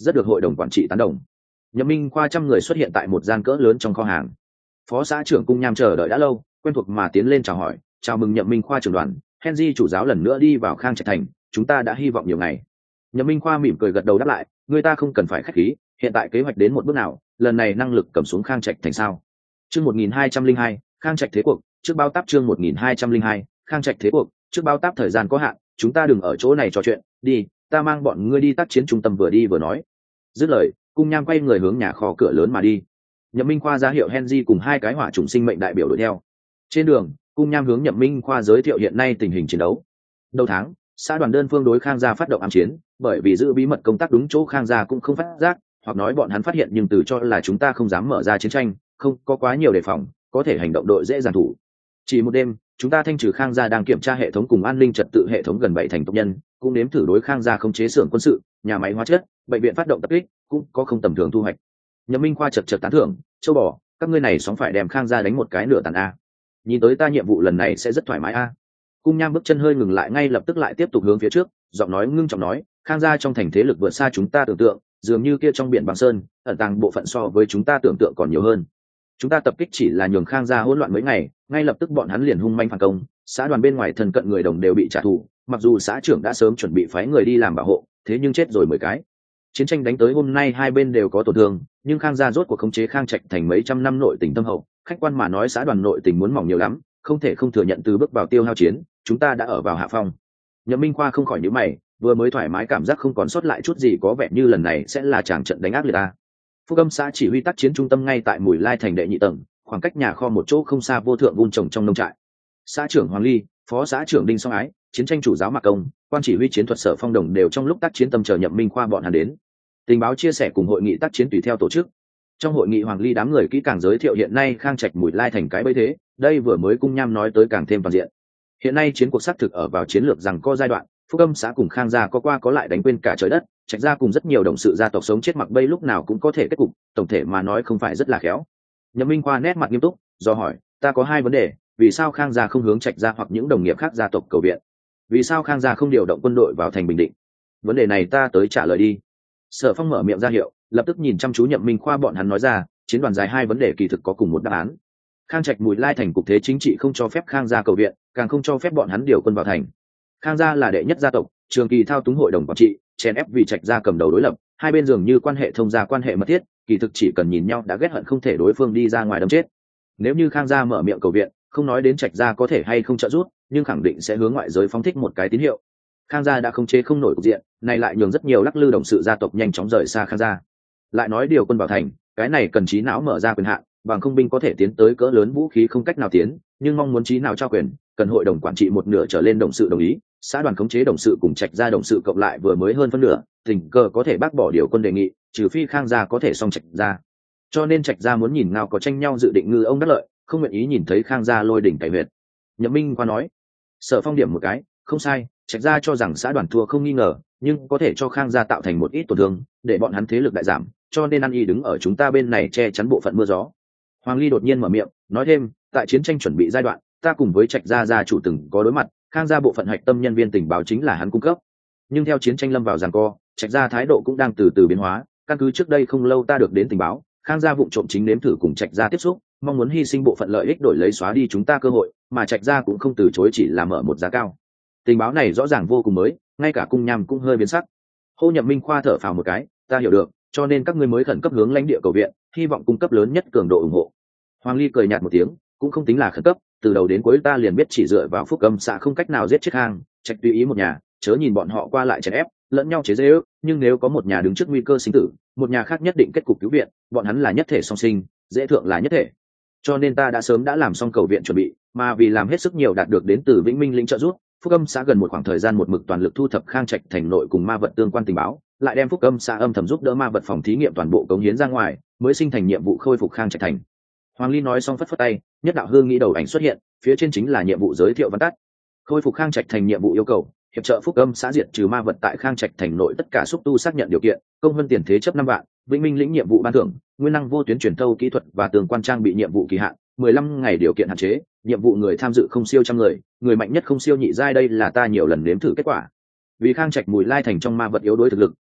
rất được hội đồng quản trị tán đồng. Nhậm Minh Khoa trăm người xuất hiện tại một gian cỡ lớn trong kho hàng. Phó xã trưởng Cung Nham chờ đợi đã lâu, quen thuộc mà tiến lên chào hỏi, chào mừng Nhậm Minh Khoa trưởng đoàn, Henry chủ giáo lần nữa đi vào Khang Trạch thành, chúng ta đã hy vọng nhiều ngày. Nhậm Minh Khoa mỉm cười gật đầu đáp lại, người ta không cần phải khách khí, hiện tại kế hoạch đến một bước nào, lần này năng lực cầm xuống Khang Trạch thành sao? Chương một nghìn hai trăm linh hai, Khang Trạch thế cuộc, trước bao táp chương một nghìn hai trăm linh hai, Khang Trạch thế cuộc, trước bao táp thời gian có hạn, chúng ta đừng ở chỗ này trò chuyện, đi, ta mang bọn ngươi đi tác chiến trung tâm vừa đi vừa nói. Dứt lời, Cung Nham quay người hướng nhà kho cửa lớn mà đi. Nhậm Minh Khoa ra hiệu Henry cùng hai cái hỏa chủng sinh mệnh đại biểu đuổi theo. Trên đường, Cung Nham hướng Nhậm Minh Khoa giới thiệu hiện nay tình hình chiến đấu. Đầu tháng, xã đoàn đơn phương đối Khang gia phát động ám chiến, bởi vì giữ bí mật công tác đúng chỗ Khang gia cũng không phát giác, hoặc nói bọn hắn phát hiện nhưng từ cho là chúng ta không dám mở ra chiến tranh, không có quá nhiều đề phòng, có thể hành động đội dễ dàng thủ. Chỉ một đêm, chúng ta thanh trừ Khang gia đang kiểm tra hệ thống cùng an ninh trật tự hệ thống gần bảy thành tộc nhân, cũng nếm thử đối Khang gia khống chế xưởng quân sự, nhà máy hóa chất, bệnh viện phát động tập kích, cũng có không tầm thường thu hoạch. Nhậm Minh Khoa chật chật tán thưởng, châu bò, các ngươi này sóng phải đem Khang gia đánh một cái nửa tàn a. Nhìn tới ta nhiệm vụ lần này sẽ rất thoải mái a. Cung Nham bước chân hơi ngừng lại, ngay lập tức lại tiếp tục hướng phía trước, giọng nói ngưng trọng nói, Khang gia trong thành thế lực vượt xa chúng ta tưởng tượng, dường như kia trong biển băng sơn ẩn tàng bộ phận so với chúng ta tưởng tượng còn nhiều hơn. Chúng ta tập kích chỉ là nhường Khang gia hỗn loạn mấy ngày, ngay lập tức bọn hắn liền hung manh phản công, xã đoàn bên ngoài thân cận người đồng đều bị trả thù, mặc dù xã trưởng đã sớm chuẩn bị phái người đi làm bảo hộ, thế nhưng chết rồi mười cái. Chiến tranh đánh tới hôm nay hai bên đều có tổn thương, nhưng Khang gia rốt cuộc khống chế Khang Trạch thành mấy trăm năm nội tình tâm hậu, khách quan mà nói xã đoàn nội tình muốn mỏng nhiều lắm, không thể không thừa nhận từ bước vào tiêu hao chiến, chúng ta đã ở vào hạ phong. Nhậm Minh Khoa không khỏi nhíu mày, vừa mới thoải mái cảm giác không còn sót lại chút gì, có vẻ như lần này sẽ là tràng trận đánh ác liệt ta. Phúc Âm xã chỉ huy tác chiến trung tâm ngay tại Mùi Lai thành đệ nhị tầng, khoảng cách nhà kho một chỗ không xa vô thượng vun trồng trong nông trại. Xã trưởng Hoàng Ly, phó xã trưởng Đinh Song Ái, chiến tranh chủ giáo Mạc Công, quan chỉ huy chiến thuật Sở Phong Đồng đều trong lúc tác chiến tâm chờ Nhậm Minh Khoa bọn hắn đến. Tình báo chia sẻ cùng hội nghị tác chiến tùy theo tổ chức. Trong hội nghị Hoàng Ly đám người kỹ càng giới thiệu hiện nay Khang Trạch Mùi Lai thành cái bấy thế, đây vừa mới Cung Nham nói tới càng thêm toàn diện. Hiện nay chiến cuộc xác thực ở vào chiến lược rằng có giai đoạn, Phúc Âm xã cùng Khang gia có qua có lại đánh quên cả trời đất, Trạch gia cùng rất nhiều đồng sự gia tộc sống chết mặc bay lúc nào cũng có thể kết cục, tổng thể mà nói không phải rất là khéo. Nhậm Minh Khoa nét mặt nghiêm túc, do hỏi, ta có hai vấn đề, vì sao Khang gia không hướng Trạch gia hoặc những đồng nghiệp khác gia tộc cầu viện? Vì sao Khang gia không điều động quân đội vào thành Bình Định? Vấn đề này ta tới trả lời đi. Sở Phong mở miệng ra hiệu, lập tức nhìn chăm chú Nhậm Minh Khoa bọn hắn nói ra, chiến đoàn dài hai vấn đề kỳ thực có cùng một đáp án. Khang Trạch Mùi Lai thành cục thế chính trị không cho phép Khang gia cầu viện, càng không cho phép bọn hắn điều quân vào thành. Khang gia là đệ nhất gia tộc, trường kỳ thao túng hội đồng quản trị, chèn ép vì Trạch gia cầm đầu đối lập, hai bên dường như quan hệ thông gia quan hệ mật thiết, kỳ thực chỉ cần nhìn nhau đã ghét hận không thể đối phương đi ra ngoài đâm chết. Nếu như Khang gia mở miệng cầu viện, không nói đến Trạch gia có thể hay không trợ giúp, nhưng khẳng định sẽ hướng ngoại giới phóng thích một cái tín hiệu. Khang gia đã không chế không nổi cục diện, này lại nhường rất nhiều lắc lư đồng sự gia tộc nhanh chóng rời xa Khang gia. Lại nói điều quân vào thành, cái này cần trí não mở ra quyền hạn, bằng không binh có thể tiến tới cỡ lớn vũ khí không cách nào tiến, nhưng mong muốn trí nào trao quyền, cần hội đồng quản trị một nửa trở lên đồng sự đồng ý, xã đoàn khống chế đồng sự cùng Trạch gia đồng sự cộng lại vừa mới hơn phân nửa, tình cờ có thể bác bỏ điều quân đề nghị, trừ phi Khang gia có thể xong Trạch gia. Cho nên Trạch gia muốn nhìn nào có tranh nhau dự định ngư ông đắc lợi, không nguyện ý nhìn thấy Khang gia lôi đỉnh cày huyệt. Nhậm Minh Khoa nói, Sở Phong điểm một cái, không sai, Trạch gia cho rằng xã đoàn thua không nghi ngờ, nhưng có thể cho Khang gia tạo thành một ít tổn thương, để bọn hắn thế lực đại giảm, cho nên ăn y đứng ở chúng ta bên này che chắn bộ phận mưa gió. Hoàng Ly đột nhiên mở miệng, nói thêm, tại chiến tranh chuẩn bị giai đoạn, ta cùng với Trạch gia gia chủ từng có đối mặt, Khang gia bộ phận hạch tâm nhân viên tình báo chính là hắn cung cấp. Nhưng theo chiến tranh lâm vào giằng co, Trạch gia thái độ cũng đang từ từ biến hóa, căn cứ trước đây không lâu ta được đến tình báo, Khang gia vụ trộm chính nếm thử cùng Trạch gia tiếp xúc, mong muốn hy sinh bộ phận lợi ích đổi lấy xóa đi chúng ta cơ hội, mà Trạch gia cũng không từ chối, chỉ là mở một giá cao. Tình báo này rõ ràng vô cùng mới, ngay cả Cung Nham cũng hơi biến sắc. Hô Nhậm Minh Khoa thở phào một cái, ta hiểu được, cho nên các ngươi mới khẩn cấp hướng lãnh địa cầu viện, hy vọng cung cấp lớn nhất cường độ ủng hộ. Hoàng Ly cười nhạt một tiếng, cũng không tính là khẩn cấp, từ đầu đến cuối ta liền biết chỉ dựa vào Phúc Âm xã không cách nào giết chết Khang Trạch tùy ý một nhà, chớ nhìn bọn họ qua lại chèn ép, lẫn nhau chế giễu, nhưng nếu có một nhà đứng trước nguy cơ sinh tử, một nhà khác nhất định kết cục cứu viện, bọn hắn là nhất thể song sinh, dễ thượng là nhất thể. Cho nên ta đã sớm đã làm xong cầu viện chuẩn bị, mà vì làm hết sức nhiều đạt được đến từ Vĩnh Minh lĩnh trợ giúp, Phúc Âm xã gần một khoảng thời gian một mực toàn lực thu thập Khang Trạch thành nội cùng ma vật tương quan tình báo, lại đem Phúc Âm xã âm thầm giúp đỡ ma vật phòng thí nghiệm toàn bộ cống hiến ra ngoài, mới sinh thành nhiệm vụ khôi phục Khang Trạch thành. Hoàng Ly nói xong phất phất tay, nhất đạo hương nghĩ đầu ảnh xuất hiện, phía trên chính là nhiệm vụ giới thiệu văn tắt. Khôi phục Khang Trạch thành nhiệm vụ yêu cầu, hiệp trợ Phúc Âm xã diệt trừ ma vật tại Khang Trạch thành nội tất cả xúc tu xác nhận điều kiện, công vân tiền thế chấp năm vạn, Vĩnh Minh lĩnh nhiệm vụ ban thưởng, nguyên năng vô tuyến truyền thâu kỹ thuật và tường quan trang bị nhiệm vụ kỳ hạn, mười lăm ngày điều kiện hạn chế, nhiệm vụ người tham dự không siêu trăm người, người mạnh nhất không siêu nhị giai, đây là ta nhiều lần nếm thử kết quả. Vì Khang Trạch Mùi Lai thành trong ma vật yếu đuối thực lực,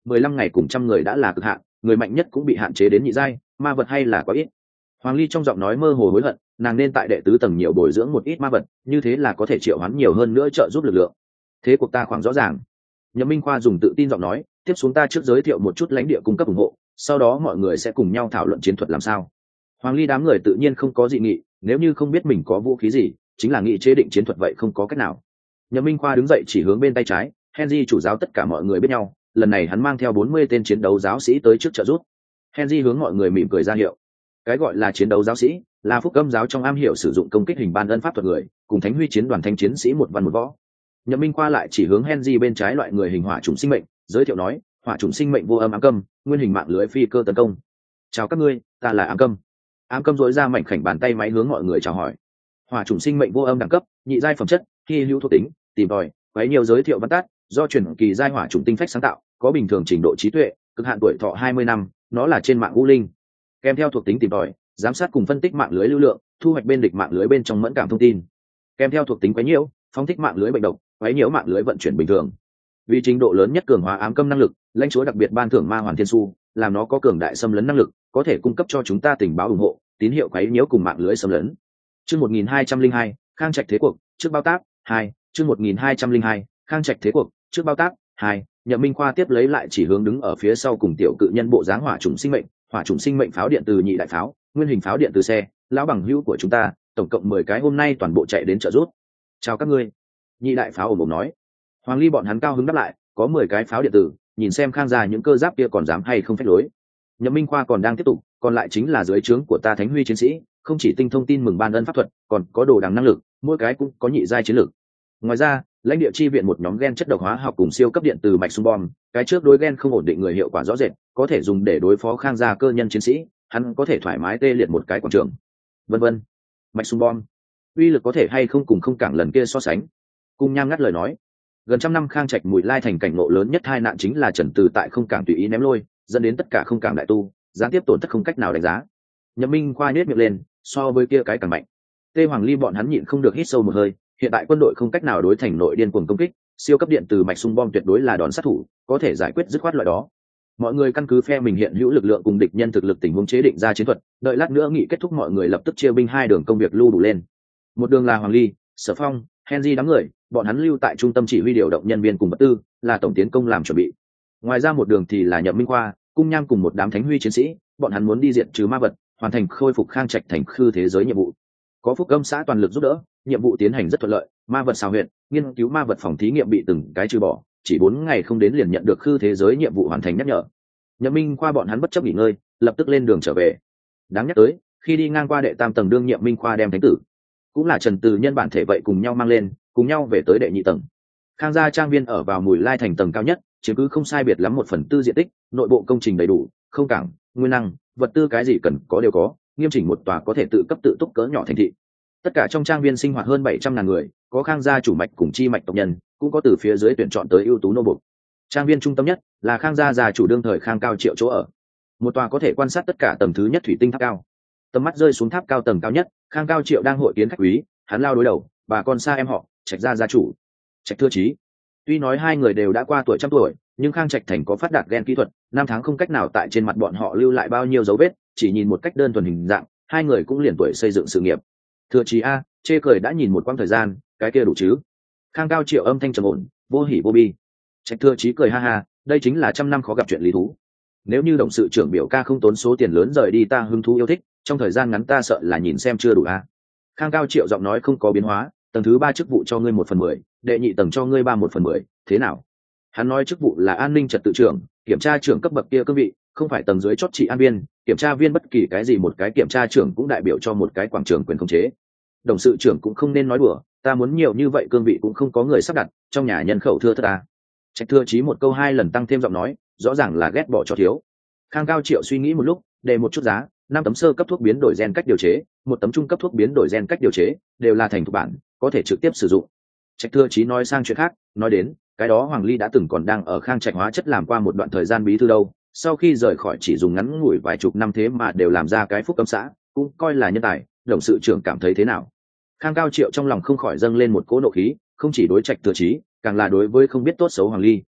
mười lăm ngày cùng trăm người đã là cực hạn, người mạnh nhất cũng bị hạn chế đến nhị giai, ma vật hay là quá ít. Hoàng Ly trong giọng nói mơ hồ hối hận, nàng nên tại đệ tứ tầng nhiều bồi dưỡng một ít ma vật, như thế là có thể triệu hoán nhiều hơn nữa trợ giúp lực lượng. Thế cuộc ta khoảng rõ ràng. Nhậm Minh Khoa dùng tự tin giọng nói, tiếp xuống ta trước giới thiệu một chút lãnh địa cung cấp ủng hộ, sau đó mọi người sẽ cùng nhau thảo luận chiến thuật làm sao. Hoàng Ly đám người tự nhiên không có dị nghị, nếu như không biết mình có vũ khí gì, chính là nghị chế định chiến thuật vậy không có cách nào. Nhậm Minh Khoa đứng dậy chỉ hướng bên tay trái, Henry chủ giáo tất cả mọi người biết nhau, lần này hắn mang theo bốn mươi tên chiến đấu giáo sĩ tới trước trợ giúp. Henry hướng mọi người mỉm cười ra hiệu. Cái gọi là chiến đấu giáo sĩ, là phúc âm giáo trong am hiểu sử dụng công kích hình ban ân pháp thuật người, cùng Thánh Huy chiến đoàn thanh chiến sĩ một văn một võ. Nhậm Minh Khoa lại chỉ hướng Henry bên trái loại người hình hỏa chủng sinh mệnh, giới thiệu nói, hỏa chủng sinh mệnh vô âm ám câm, nguyên hình mạng lưới phi cơ tấn công. Chào các ngươi, ta là ám câm. Ám câm dối ra mảnh khảnh bàn tay máy hướng mọi người chào hỏi. Hỏa chủng sinh mệnh vô âm đẳng cấp, nhị giai phẩm chất, hy hữu thuộc tính, tìm tòi, quấy nhiều giới thiệu văn tát, do truyền kỳ giai hỏa chủng tinh phách sáng tạo, có bình thường trình độ trí tuệ, cực hạn tuổi thọ hai mươi năm, nó là trên mạng u linh. Kèm theo thuộc tính tìm tòi, giám sát cùng phân tích mạng lưới lưu lượng, thu hoạch bên địch mạng lưới bên trong mẫn cảm thông tin. Kèm theo thuộc tính quấy nhiễu, phóng thích mạng lưới bệnh độc, quấy nhiễu mạng lưới vận chuyển bình thường. Vì trình độ lớn nhất cường hóa ám câm năng lực, lãnh chúa đặc biệt ban thưởng ma hoàn thiên su, làm nó có cường đại xâm lấn năng lực, có thể cung cấp cho chúng ta tình báo ủng hộ, tín hiệu quấy nhiễu cùng mạng lưới xâm lấn. Chương một nghìn hai trăm linh hai, Khang Trạch thế cuộc, trước bao tác, hai, chương một nghìn hai trăm linh hai, Khang Trạch thế cuộc, trước bao tác, hai. Nhậm Minh Khoa tiếp lấy lại chỉ hướng đứng ở phía sau cùng tiểu cự nhân bộ dáng hỏa chủng sinh mệnh, hỏa chủng sinh mệnh pháo điện từ nhị đại pháo, nguyên hình pháo điện từ xe, lão bằng hữu của chúng ta, tổng cộng mười cái hôm nay toàn bộ chạy đến trợ giúp. Chào các ngươi. Nhị đại pháo ồm ồm nói. Hoàng Ly bọn hắn cao hứng đáp lại, có mười cái pháo điện tử, nhìn xem Khang gia những cơ giáp kia còn dám hay không phách lối. Nhậm Minh Khoa còn đang tiếp tục, còn lại chính là dưới trướng của ta Thánh Huy chiến sĩ, không chỉ tinh thông tin mừng ban ân pháp thuật, còn có đồ đằng năng lực, mỗi cái cũng có nhị giai chiến lực. Ngoài ra, lãnh địa chi viện một nhóm gen chất độc hóa học cùng siêu cấp điện từ mạch xung bom, cái trước đối gen không ổn định người hiệu quả rõ rệt, có thể dùng để đối phó Khang gia cơ nhân chiến sĩ, hắn có thể thoải mái tê liệt một cái quảng trường. Vân vân. Mạch xung bom, uy lực có thể hay không cùng không cảng lần kia so sánh. Cung Nham ngắt lời nói, gần trăm năm Khang Trạch Mùi Lai thành cảnh ngộ lớn nhất hai nạn chính là Trần Từ tại không cảng tùy ý ném lôi, dẫn đến tất cả không cảng đại tu, gián tiếp tổn thất không cách nào đánh giá. Nhậm Minh Khoa nhếch miệng lên, so với kia cái càng mạnh. Tê Hoàng Ly bọn hắn nhịn không được hít sâu một hơi, hiện tại quân đội không cách nào đối thành nội điên cuồng công kích, siêu cấp điện từ mạch xung bom tuyệt đối là đòn sát thủ, có thể giải quyết dứt khoát loại đó. Mọi người căn cứ phe mình hiện hữu lực lượng cùng địch nhân thực lực tình huống chế định ra chiến thuật, đợi lát nữa nghị kết thúc mọi người lập tức chia binh hai đường công việc lưu đủ lên. Một đường là Hoàng Ly, Sở Phong, Henry đám người, bọn hắn lưu tại trung tâm chỉ huy điều động nhân viên cùng vật tư, là tổng tiến công làm chuẩn bị. Ngoài ra một đường thì là Nhậm Minh Khoa, Cung Nham cùng một đám Thánh Huy chiến sĩ, bọn hắn muốn đi diệt trừ ma vật, hoàn thành khôi phục Khang Trạch thành khư thế giới nhiệm vụ. Có Phúc Âm xã toàn lực giúp đỡ, nhiệm vụ tiến hành rất thuận lợi, ma vật xào huyệt, nghiên cứu ma vật phòng thí nghiệm bị từng cái trừ bỏ, chỉ bốn ngày không đến liền nhận được khư thế giới nhiệm vụ hoàn thành nhắc nhở. Nhậm Minh Khoa bọn hắn bất chấp nghỉ ngơi, lập tức lên đường trở về. Đáng nhắc tới, khi đi ngang qua đệ tam tầng đương Nhậm Minh Khoa đem thánh tử, cũng là Trần Từ nhân bản thể vậy cùng nhau mang lên, cùng nhau về tới đệ nhị tầng. Khang gia trang viên ở vào Mùi Lai thành tầng cao nhất, chiếm cứ không sai biệt lắm một phần tư diện tích, nội bộ công trình đầy đủ, không cảng, nguyên năng, vật tư cái gì cần có đều có, nghiêm chỉnh một tòa có thể tự cấp tự túc cỡ nhỏ thành thị. Tất cả trong trang viên sinh hoạt hơn bảy trăm ngàn người, có Khang gia chủ mạch cùng chi mạch tộc nhân, cũng có từ phía dưới tuyển chọn tới ưu tú nô bộc. Trang viên trung tâm nhất là Khang gia gia chủ đương thời Khang Cao Triệu chỗ ở, một tòa có thể quan sát tất cả tầng thứ nhất thủy tinh tháp cao. Tầm mắt rơi xuống tháp cao tầng cao nhất, Khang Cao Triệu đang hội kiến khách quý, hắn lao đối đầu, bà con xa em họ, Trạch gia gia chủ, Trạch Thừa Chí. Tuy nói hai người đều đã qua tuổi trăm tuổi, nhưng Khang Trạch thành có phát đạt gen kỹ thuật, năm tháng không cách nào tại trên mặt bọn họ lưu lại bao nhiêu dấu vết, chỉ nhìn một cách đơn thuần hình dạng, hai người cũng liền tuổi xây dựng sự nghiệp. Thừa Chí a, chê cười đã nhìn một quãng thời gian, cái kia đủ chứ? Khang Cao Triệu âm thanh trầm ổn, vô hỉ vô bi. Trạch Thừa Chí cười ha ha, đây chính là trăm năm khó gặp chuyện lý thú. Nếu như đồng sự trưởng biểu ca không tốn số tiền lớn rời đi ta hứng thú yêu thích, trong thời gian ngắn ta sợ là nhìn xem chưa đủ a. Khang Cao Triệu giọng nói không có biến hóa, tầng thứ ba chức vụ cho ngươi một phần mười, đệ nhị tầng cho ngươi ba một phần mười, thế nào? Hắn nói chức vụ là an ninh trật tự trưởng, kiểm tra trưởng cấp bậc kia cương vị, không phải tầng dưới chót trị an viên, kiểm tra viên bất kỳ cái gì một cái kiểm tra trưởng cũng đại biểu cho một cái quảng trường quyền khống chế. Đồng sự trưởng cũng không nên nói đùa, ta muốn nhiều như vậy cương vị cũng không có người sắp đặt, trong nhà nhân khẩu thưa thớt ta. Trạch Thừa Chí một câu hai lần tăng thêm giọng nói, rõ ràng là ghét bỏ cho thiếu. Khang Cao Triệu suy nghĩ một lúc, đề một chút giá, năm tấm sơ cấp thuốc biến đổi gen cách điều chế, một tấm trung cấp thuốc biến đổi gen cách điều chế, đều là thành thục bản, có thể trực tiếp sử dụng. Trạch Thừa Chí nói sang chuyện khác, nói đến, cái đó Hoàng Ly đã từng còn đang ở Khang Trạch hóa chất làm qua một đoạn thời gian bí thư đâu, sau khi rời khỏi chỉ dùng ngắn ngủi vài chục năm thế mà đều làm ra cái Phúc Âm xã, cũng coi là nhân tài, đồng sự trưởng cảm thấy thế nào? Khang Cao Triệu trong lòng không khỏi dâng lên một cỗ nộ khí, không chỉ đối Trạch Thừa Chí, càng là đối với không biết tốt xấu Hoàng Ly.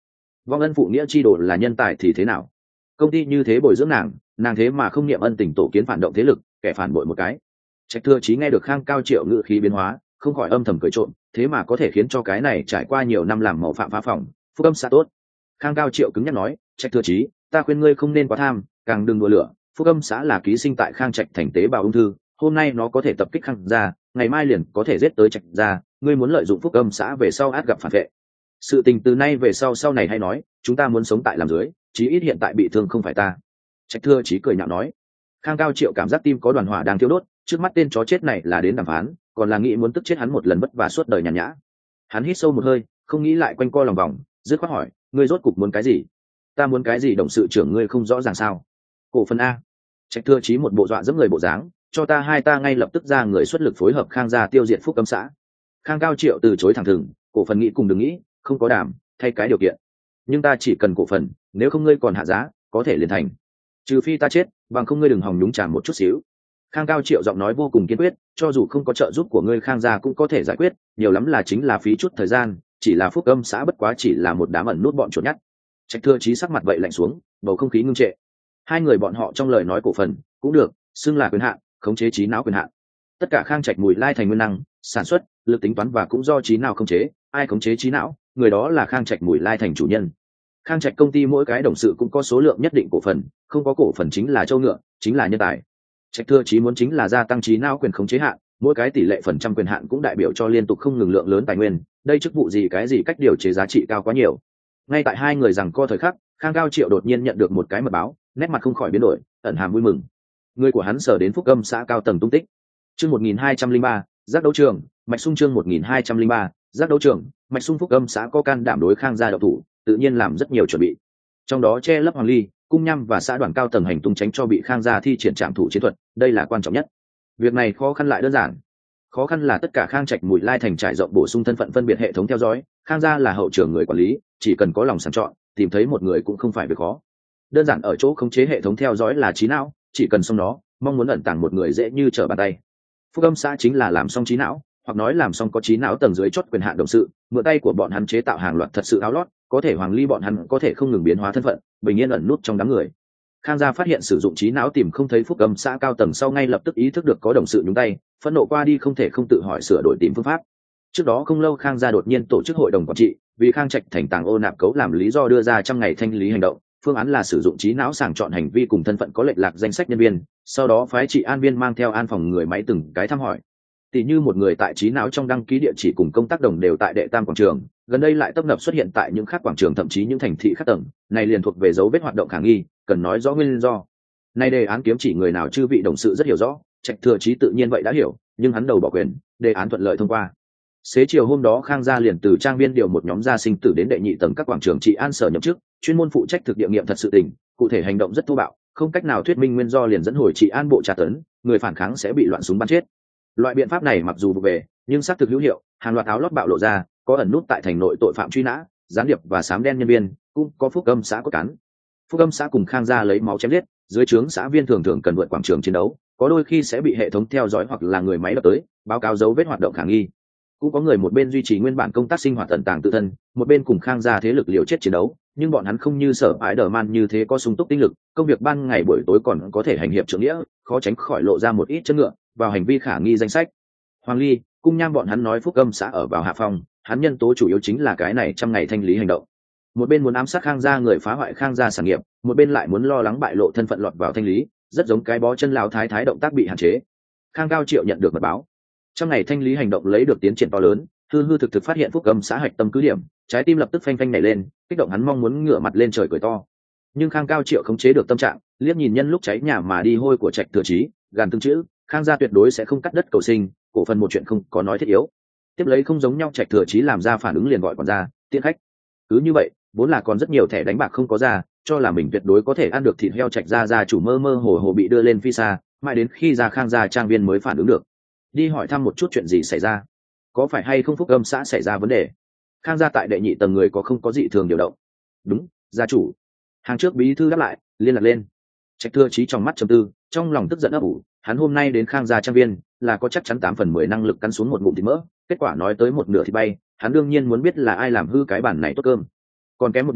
vong ân phụ nghĩa chi đồ là nhân tài thì thế nào, công ty như thế bồi dưỡng nàng, nàng thế mà không niệm ân tình, tổ kiến phản động thế lực, kẻ phản bội một cái. Trạch Thừa Chí nghe được Khang Cao Triệu ngữ khí biến hóa, không khỏi âm thầm cười trộm, thế mà có thể khiến cho cái này trải qua nhiều năm làm màu phạm phá phòng phúc âm xã tốt. Khang Cao Triệu cứng nhắc nói, Trạch Thừa Chí, ta khuyên ngươi không nên quá tham, càng đừng đùa lửa. Phúc âm xã là ký sinh tại Khang Trạch thành tế bào ung thư, hôm nay nó có thể tập kích Khang gia, ngày mai liền có thể giết tới Trạch gia, ngươi muốn lợi dụng Phúc âm xã về sau át gặp phản vệ. Sự tình từ nay về sau sau này hay nói, chúng ta muốn sống tại làm dưới, chí ít hiện tại bị thương không phải ta. Trạch Thừa Chí cười nhạo nói. Khang Cao Triệu cảm giác tim có đoàn hỏa đang thiêu đốt, trước mắt tên chó chết này là đến đàm phán, còn là nghĩ muốn tức chết hắn một lần vất vả suốt đời nhàn nhã. Hắn hít sâu một hơi, không nghĩ lại quanh co lòng vòng, dứt khoát hỏi, ngươi rốt cục muốn cái gì? Ta muốn cái gì đồng sự trưởng ngươi không rõ ràng sao? Cổ phần a. Trạch Thừa Chí một bộ dọa dẫm người bộ dáng, cho ta hai ta ngay lập tức ra người xuất lực phối hợp Khang gia tiêu diệt Phúc Âm xã. Khang Cao Triệu từ chối thẳng thừng, cổ phần nghĩ cùng đừng nghĩ, không có đảm, thay cái điều kiện. Nhưng ta chỉ cần cổ phần, nếu không ngươi còn hạ giá, có thể liền thành. Trừ phi ta chết, bằng không ngươi đừng hòng nhúng chàm một chút xíu. Khang Cao Triệu giọng nói vô cùng kiên quyết, cho dù không có trợ giúp của ngươi Khang gia cũng có thể giải quyết, nhiều lắm là chính là phí chút thời gian, chỉ là Phúc Âm xã bất quá chỉ là một đám ẩn nút bọn chuột nhắt. Trạch Thừa Chí sắc mặt vậy lạnh xuống, bầu không khí ngưng trệ. Hai người bọn họ trong lời nói cổ phần cũng được xưng là quyền hạn, khống chế trí não quyền hạn. Tất cả Khang Trạch Mùi Lai thành nguyên năng sản xuất, lực tính toán và cũng do trí não khống chế, ai khống chế trí não, người đó là Khang Trạch Mùi Lai thành chủ nhân. Khang Trạch công ty mỗi cái đồng sự cũng có số lượng nhất định cổ phần, không có cổ phần chính là trâu ngựa, chính là nhân tài. Trạch Thừa Chí muốn chính là gia tăng trí não quyền khống chế hạn, mỗi cái tỷ lệ phần trăm quyền hạn cũng đại biểu cho liên tục không ngừng lượng lớn tài nguyên, đây chức vụ gì cái gì cách điều chế giá trị cao quá nhiều. Ngay tại hai người rằng co thời khắc, Khang Cao Triệu đột nhiên nhận được một cái mật báo, nét mặt không khỏi biến đổi, ẩn hàm vui mừng. Người của hắn sở đến Phúc Âm xã cao tầng tung tích. Chương một nghìn hai trăm lẻ ba, giác đấu trường, Mạch Sung chương một nghìn hai trăm lẻ ba, giác đấu trường, Mạch Sung Phúc Âm xã có can đảm đối Khang gia độc thủ, tự nhiên làm rất nhiều chuẩn bị. Trong đó che lấp Hoàng Ly, Cung Nhâm và xã đoàn cao tầng hành tung tránh cho bị Khang gia thi triển trảm thủ chiến thuật, đây là quan trọng nhất. Việc này khó khăn lại đơn giản. Khó khăn là tất cả Khang Trạch Mùi Lai thành trải rộng bổ sung thân phận phân biệt hệ thống theo dõi, Khang gia là hậu trường người quản lý, chỉ cần có lòng sàng chọn, tìm thấy một người cũng không phải việc khó. Đơn giản ở chỗ khống chế hệ thống theo dõi là trí não, chỉ cần xong nó, mong muốn ẩn tàng một người dễ như trở bàn tay. Phúc Âm xã chính là làm xong trí não, hoặc nói làm xong có trí não tầng dưới chốt quyền hạn đồng sự, mượn tay của bọn hắn chế tạo hàng loạt thật sự áo lót, có thể Hoàng Ly bọn hắn có thể không ngừng biến hóa thân phận, bình yên ẩn nút trong đám người. Khang gia phát hiện sử dụng trí não tìm không thấy Phúc Âm xã cao tầng sau ngay lập tức ý thức được có đồng sự nhúng tay, phẫn nộ qua đi không thể không tự hỏi sửa đổi tìm phương pháp. Trước đó không lâu Khang gia đột nhiên tổ chức hội đồng quản trị, vì Khang Trạch thành tàng ô nạp cấu làm lý do đưa ra trăm ngày thanh lý hành động, phương án là sử dụng trí não sàng chọn hành vi cùng thân phận có lệch lạc danh sách nhân viên, sau đó phái trị an viên mang theo an phòng người máy từng cái thăm hỏi. Tỷ như một người tại trí não trong đăng ký địa chỉ cùng công tác đồng đều tại đệ tam quảng trường, gần đây lại tấp nập xuất hiện tại những khác quảng trường thậm chí những thành thị khác tầng, này liền thuộc về dấu vết hoạt động khả nghi, cần nói rõ nguyên do. Này đề án kiếm chỉ người nào chư vị đồng sự rất hiểu rõ, Trạch Thừa Chí tự nhiên vậy đã hiểu, nhưng hắn đầu bỏ quyền, đề án thuận lợi thông qua. Xế chiều hôm đó Khang gia liền từ trang viên điều một nhóm gia sinh tử đến đệ nhị tầng các quảng trường trị an sở nhậm chức, chuyên môn phụ trách thực địa nghiệm thật sự tình, cụ thể hành động rất thô bạo, không cách nào thuyết minh nguyên do liền dẫn hồi trị an bộ tra tấn, người phản kháng sẽ bị loạn súng bắn chết. Loại biện pháp này mặc dù vụ về, nhưng xác thực hữu hiệu, hàng loạt áo lót bạo lộ ra, có ẩn nút tại thành nội tội phạm truy nã, gián điệp và xám đen nhân viên, cũng có Phúc Âm xã có cán. Phúc Âm xã cùng Khang gia lấy máu chém giết, dưới trướng xã viên thường thường cần vượt quảng trường chiến đấu, có đôi khi sẽ bị hệ thống theo dõi hoặc là người máy đập tới, báo cáo dấu vết hoạt động khả nghi. Cũng có người một bên duy trì nguyên bản công tác sinh hoạt tận tàng tự thân, một bên cùng Khang gia thế lực liều chết chiến đấu, nhưng bọn hắn không như Sở Spider-Man như thế có sung túc tinh lực, công việc ban ngày buổi tối còn có thể hành hiệp trưởng nghĩa, khó tránh khỏi lộ ra một ít chân ngựa, vào hành vi khả nghi danh sách. Hoàng Ly, Cung Nham bọn hắn nói Phúc Âm xã ở vào hạ phong, hắn nhân tố chủ yếu chính là cái này trăm ngày thanh lý hành động. Một bên muốn ám sát Khang gia người phá hoại Khang gia sản nghiệp, một bên lại muốn lo lắng bại lộ thân phận lọt vào thanh lý, rất giống cái bó chân lão thái thái động tác bị hạn chế. Khang Cao Triệu nhận được mật báo, trong ngày thanh lý hành động lấy được tiến triển to lớn, hư hư thực thực phát hiện Phúc Âm xã hạch tâm cứ điểm, trái tim lập tức phanh phanh nảy lên, kích động hắn mong muốn ngửa mặt lên trời cười to. Nhưng Khang Cao Triệu khống chế được tâm trạng, liếc nhìn nhân lúc cháy nhà mà đi hôi của Trạch Thừa Chí, gàn từng chữ, Khang gia tuyệt đối sẽ không cắt đất cầu sinh, cổ phần một chuyện không có nói thiết yếu. Tiếp lấy không giống nhau Trạch Thừa Chí làm ra phản ứng liền gọi còn ra, tiện khách. Cứ như vậy, vốn là còn rất nhiều thẻ đánh bạc không có ra, cho là mình tuyệt đối có thể ăn được thịt heo Trạch gia gia chủ mơ mơ hồ hồ bị đưa lên phi xa, mãi đến khi ra Khang gia trang viên mới phản ứng được. Đi hỏi thăm một chút chuyện gì xảy ra, có phải hay không Phúc Âm xã xảy ra vấn đề. Khang gia tại đệ nhị tầng người có không có dị thường điều động. Đúng, gia chủ. Hàng trước bí thư đáp lại, liên lạc lên. Trạch Thừa Chí trong mắt trầm tư, trong lòng tức giận ấp ủ, hắn hôm nay đến Khang gia trang viên là có chắc chắn tám phần mười năng lực cắn xuống một ngụm thịt mỡ, kết quả nói tới một nửa thì bay, hắn đương nhiên muốn biết là ai làm hư cái bản này tốt cơm. Còn kém một điểm,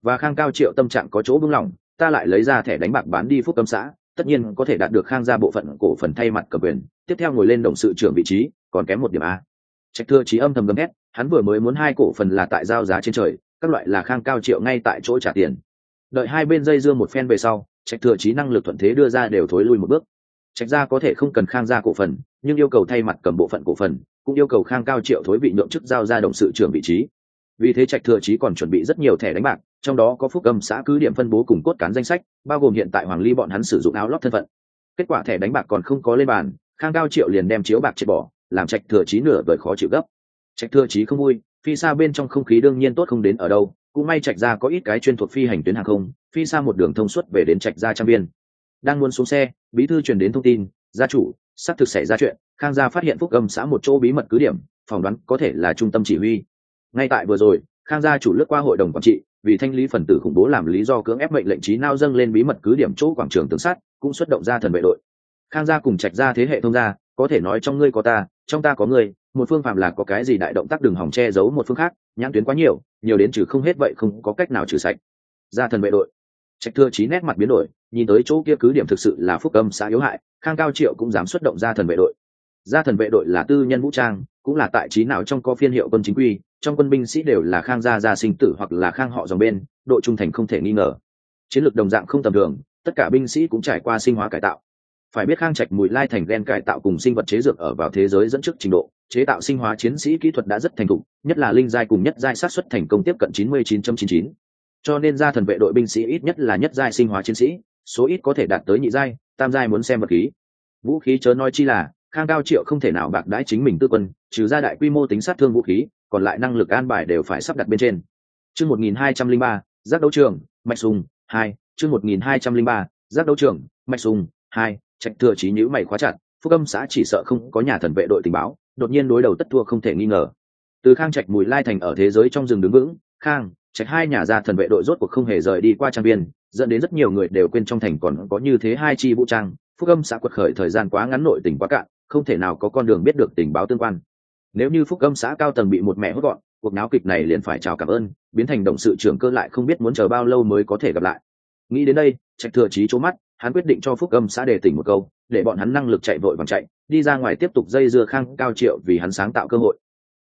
và Khang Cao Triệu tâm trạng có chỗ buông lỏng, ta lại lấy ra thẻ đánh bạc bán đi Phúc Âm xã, tất nhiên có thể đạt được Khang gia bộ phận cổ phần thay mặt cầm quyền, tiếp theo ngồi lên董sự trưởng vị trí, còn kém một điểm a. Trạch Thừa Chí âm thầm gầm hét, hắn vừa mới muốn hai cổ phần là tại giao giá trên trời, các loại là Khang Cao Triệu ngay tại chỗ trả tiền. Đợi hai bên dây dưa một phen về sau, Trạch Thừa Chí năng lực thuận thế đưa ra đều thối lui một bước. Trạch gia có thể không cần Khang gia cổ phần, nhưng yêu cầu thay mặt cầm bộ phận cổ phần, cũng yêu cầu Khang Cao Triệu thối vị nhượng chức giao ra董sự trưởng vị trí. Vì thế Trạch Thừa Chí còn chuẩn bị rất nhiều thẻ đánh bạc, trong đó có Phúc Âm xã cứ điểm phân bố cùng cốt cán danh sách, bao gồm hiện tại Hoàng Ly bọn hắn sử dụng áo lót thân phận. Kết quả thẻ đánh bạc còn không có lên bàn, Khang Cao Triệu liền đem chiếu bạc triệt bỏ, làm Trạch Thừa Chí nửa vời khó chịu gấp. Trạch Thừa Chí không vui, phi xa bên trong không khí đương nhiên tốt không đến ở đâu, cũng may Trạch gia có ít cái chuyên thuộc phi hành tuyến hàng không, phi xa một đường thông suốt về đến Trạch gia trang viên. Đang muốn xuống xe, bí thư truyền đến thông tin, gia chủ, sắp thực xảy ra chuyện, Khang gia phát hiện Phúc Âm xã một chỗ bí mật cứ điểm, phỏng đoán có thể là trung tâm chỉ huy. Ngay tại vừa rồi, Khang gia chủ lướt qua hội đồng quản trị, vì thanh lý phần tử khủng bố làm lý do cưỡng ép mệnh lệnh trí nao dâng lên bí mật cứ điểm chỗ quảng trường tường sắt, cũng xuất động ra thần vệ đội. Khang gia cùng Trạch gia thế hệ thông gia, có thể nói trong ngươi có ta, trong ta có ngươi, một phương phạm là có cái gì đại động tác đừng hỏng che giấu một phương khác, nhãn tuyến quá nhiều, nhiều đến trừ không hết vậy không có cách nào trừ sạch. Ra thần vệ đội. Trạch Thừa Chí nét mặt biến đổi, nhìn tới chỗ kia cứ điểm thực sự là Phúc Âm xã yếu hại, Khang Cao Triệu cũng dám xuất động ra thần vệ đội. Ra thần vệ đội là tư nhân vũ trang, cũng là tại trí nào trong có phiên hiệu quân chính quy, trong quân binh sĩ đều là Khang gia gia sinh tử hoặc là Khang họ dòng bên, độ trung thành không thể nghi ngờ. Chiến lược đồng dạng không tầm thường, tất cả binh sĩ cũng trải qua sinh hóa cải tạo. Phải biết Khang Trạch Mùi Lai thành gen cải tạo cùng sinh vật chế dược ở vào thế giới dẫn trước trình độ, chế tạo sinh hóa chiến sĩ kỹ thuật đã rất thành thục, nhất là linh giai cùng nhất giai sát xuất thành công tiếp cận chín mươi chín phẩy chín chín. Cho nên ra thần vệ đội binh sĩ ít nhất là nhất giai sinh hóa chiến sĩ, số ít có thể đạt tới nhị giai, tam giai muốn xem vật khí. Vũ khí chớ nói chi là, Khang Cao Triệu không thể nào bạc đãi chính mình tư quân, trừ ra đại quy mô tính sát thương vũ khí, còn lại năng lực an bài đều phải sắp đặt bên trên. Chương một nghìn hai trăm lẻ ba, giác đấu trường, mạch sùng, hai, chương một nghìn hai trăm lẻ ba, giác đấu trường, mạch sùng, hai, Trạch Thừa Chí nhíu mày khóa chặt, Phúc Âm xã chỉ sợ không có nhà thần vệ đội tình báo, đột nhiên đối đầu tất thua không thể nghi ngờ. Từ Khang Trạch Mùi Lai thành ở thế giới trong rừng đứng vững, Khang, Trạch hai nhà gia thần vệ đội rốt cuộc không hề rời đi qua trang viên, dẫn đến rất nhiều người đều quên trong thành còn có như thế hai chi vũ trang. Phúc Âm xã quật khởi thời gian quá ngắn, nội tình quá cạn, không thể nào có con đường biết được tình báo tương quan. Nếu như Phúc Âm xã cao tầng bị một mẹ hốt gọn, cuộc náo kịch này liền phải chào cảm ơn, biến thành động sự trưởng cơ lại không biết muốn chờ bao lâu mới có thể gặp lại. Nghĩ đến đây, Trạch Thừa Chí trố mắt, hắn quyết định cho Phúc Âm xã đề tỉnh một câu, để bọn hắn năng lực chạy vội vàng chạy, đi ra ngoài tiếp tục dây dưa Khang Cao Triệu vì hắn sáng tạo cơ hội.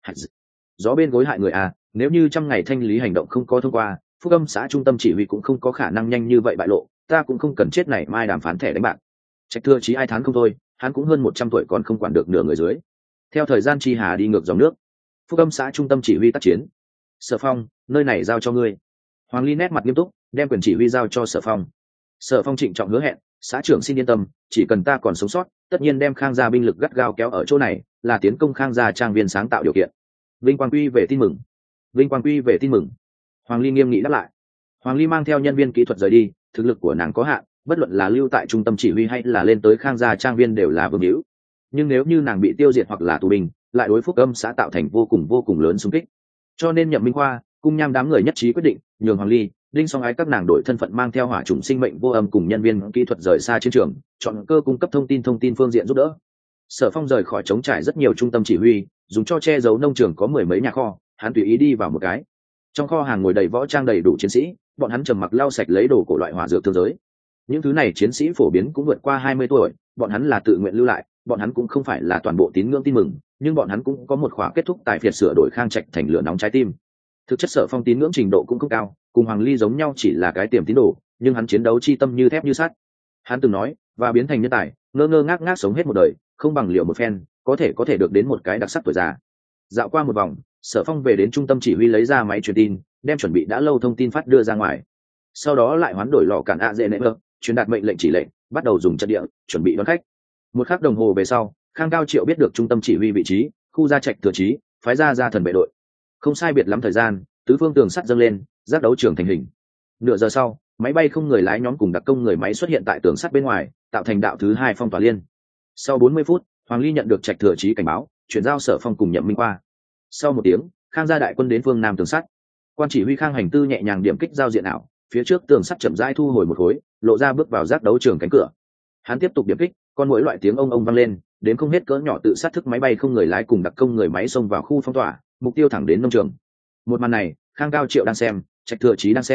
Gió bên gối hại người à, nếu như trăm ngày thanh lý hành động không có thông qua, Phúc Âm xã trung tâm chỉ huy cũng không có khả năng nhanh như vậy bại lộ, ta cũng không cần chết này mai đàm phán thẻ đánh bạc. Trạch Thừa Chí ai thán không thôi, hắn cũng hơn một trăm tuổi còn không quản được nửa người dưới. Theo thời gian chi hà đi ngược dòng nước, Phúc Âm xã trung tâm chỉ huy tác chiến. Sở Phong, nơi này giao cho ngươi. Hoàng Ly nét mặt nghiêm túc, đem quyền chỉ huy giao cho Sở Phong. Sở Phong trịnh trọng hứa hẹn, xã trưởng xin yên tâm, chỉ cần ta còn sống sót, tất nhiên đem Khang gia binh lực gắt gao kéo ở chỗ này, là tiến công Khang gia trang viên sáng tạo điều kiện. Vinh Quang Quy về tin mừng. Vinh Quang Quy về tin mừng. Hoàng Ly nghiêm nghị đáp lại. Hoàng Ly mang theo nhân viên kỹ thuật rời đi, thực lực của nàng có hạn, bất luận là lưu tại trung tâm chỉ huy hay là lên tới Khang gia trang viên đều là vương hữu. Nhưng nếu như nàng bị tiêu diệt hoặc là tù binh, lại đối Phúc Âm xã tạo thành vô cùng vô cùng lớn xung kích. Cho nên Nhậm Minh Khoa, Cung Nham đám người nhất trí quyết định, nhường Hoàng Ly, Đinh Song Ái các nàng đổi thân phận mang theo hỏa chủng sinh mệnh vô âm cùng nhân viên kỹ thuật rời xa chiến trường, chọn cơ cung cấp thông tin thông tin phương diện giúp đỡ. Sở Phong rời khỏi chống trải rất nhiều trung tâm chỉ huy, dùng cho che giấu nông trường có mười mấy nhà kho, hắn tùy ý đi vào một cái. Trong kho hàng ngồi đầy võ trang đầy đủ chiến sĩ, bọn hắn trầm mặc lau sạch lấy đồ của loại hỏa dược thương giới. Những thứ này chiến sĩ phổ biến cũng vượt qua hai mươi tuổi, bọn hắn là tự nguyện lưu lại, bọn hắn cũng không phải là toàn bộ tín ngưỡng tin mừng, nhưng bọn hắn cũng có một khóa kết thúc tại phiệt sửa đổi Khang Trạch thành lửa nóng trái tim. Thực chất Sở Phong tín ngưỡng trình độ cũng không cao, cùng Hoàng Ly giống nhau chỉ là cái tiềm tín đồ, nhưng hắn chiến đấu chi tâm như thép như sắt. Hắn từng nói, và biến thành nhân tài, ngơ ngơ ngác ngác sống hết một đời, không bằng liều một phen, có thể có thể được đến một cái đặc sắc tuổi già. Dạo qua một vòng, Sở Phong về đến trung tâm chỉ huy lấy ra máy truyền tin, đem chuẩn bị đã lâu thông tin phát đưa ra ngoài. Sau đó lại hoán đổi lò cản ạ dễ nệ mơ, truyền đạt mệnh lệnh chỉ lệnh, bắt đầu dùng trận địa, chuẩn bị đón khách. Một khắc đồng hồ về sau, Khang Cao Triệu biết được trung tâm chỉ huy vị trí, khu gia Trạch Thừa Chí, phái ra ra thần vệ đội. Không sai biệt lắm thời gian, tứ phương tường sắt dâng lên, giác đấu trường thành hình. Nửa giờ sau, máy bay không người lái nhóm cùng đặc công người máy xuất hiện tại tường sắt bên ngoài, tạo thành đạo thứ hai phong tỏa liên. Sau bốn mươi phút, Hoàng Ly nhận được Trạch Thừa Chí cảnh báo, chuyển giao Sở Phong cùng Nhậm Minh qua. Sau một tiếng, Khang gia đại quân đến phương nam tường sắt. Quan chỉ huy Khang Hành Tư nhẹ nhàng điểm kích giao diện ảo, phía trước tường sắt chậm rãi thu hồi một khối, lộ ra bước vào giác đấu trường cánh cửa. Hắn tiếp tục điểm kích, con mỗi loại tiếng ông ông vang lên, đến không hết cỡ nhỏ tự sát thức máy bay không người lái cùng đặc công người máy xông vào khu phong tỏa, mục tiêu thẳng đến nông trường. Một màn này, Khang Cao Triệu đang xem, Trạch Thừa Chí đang xem,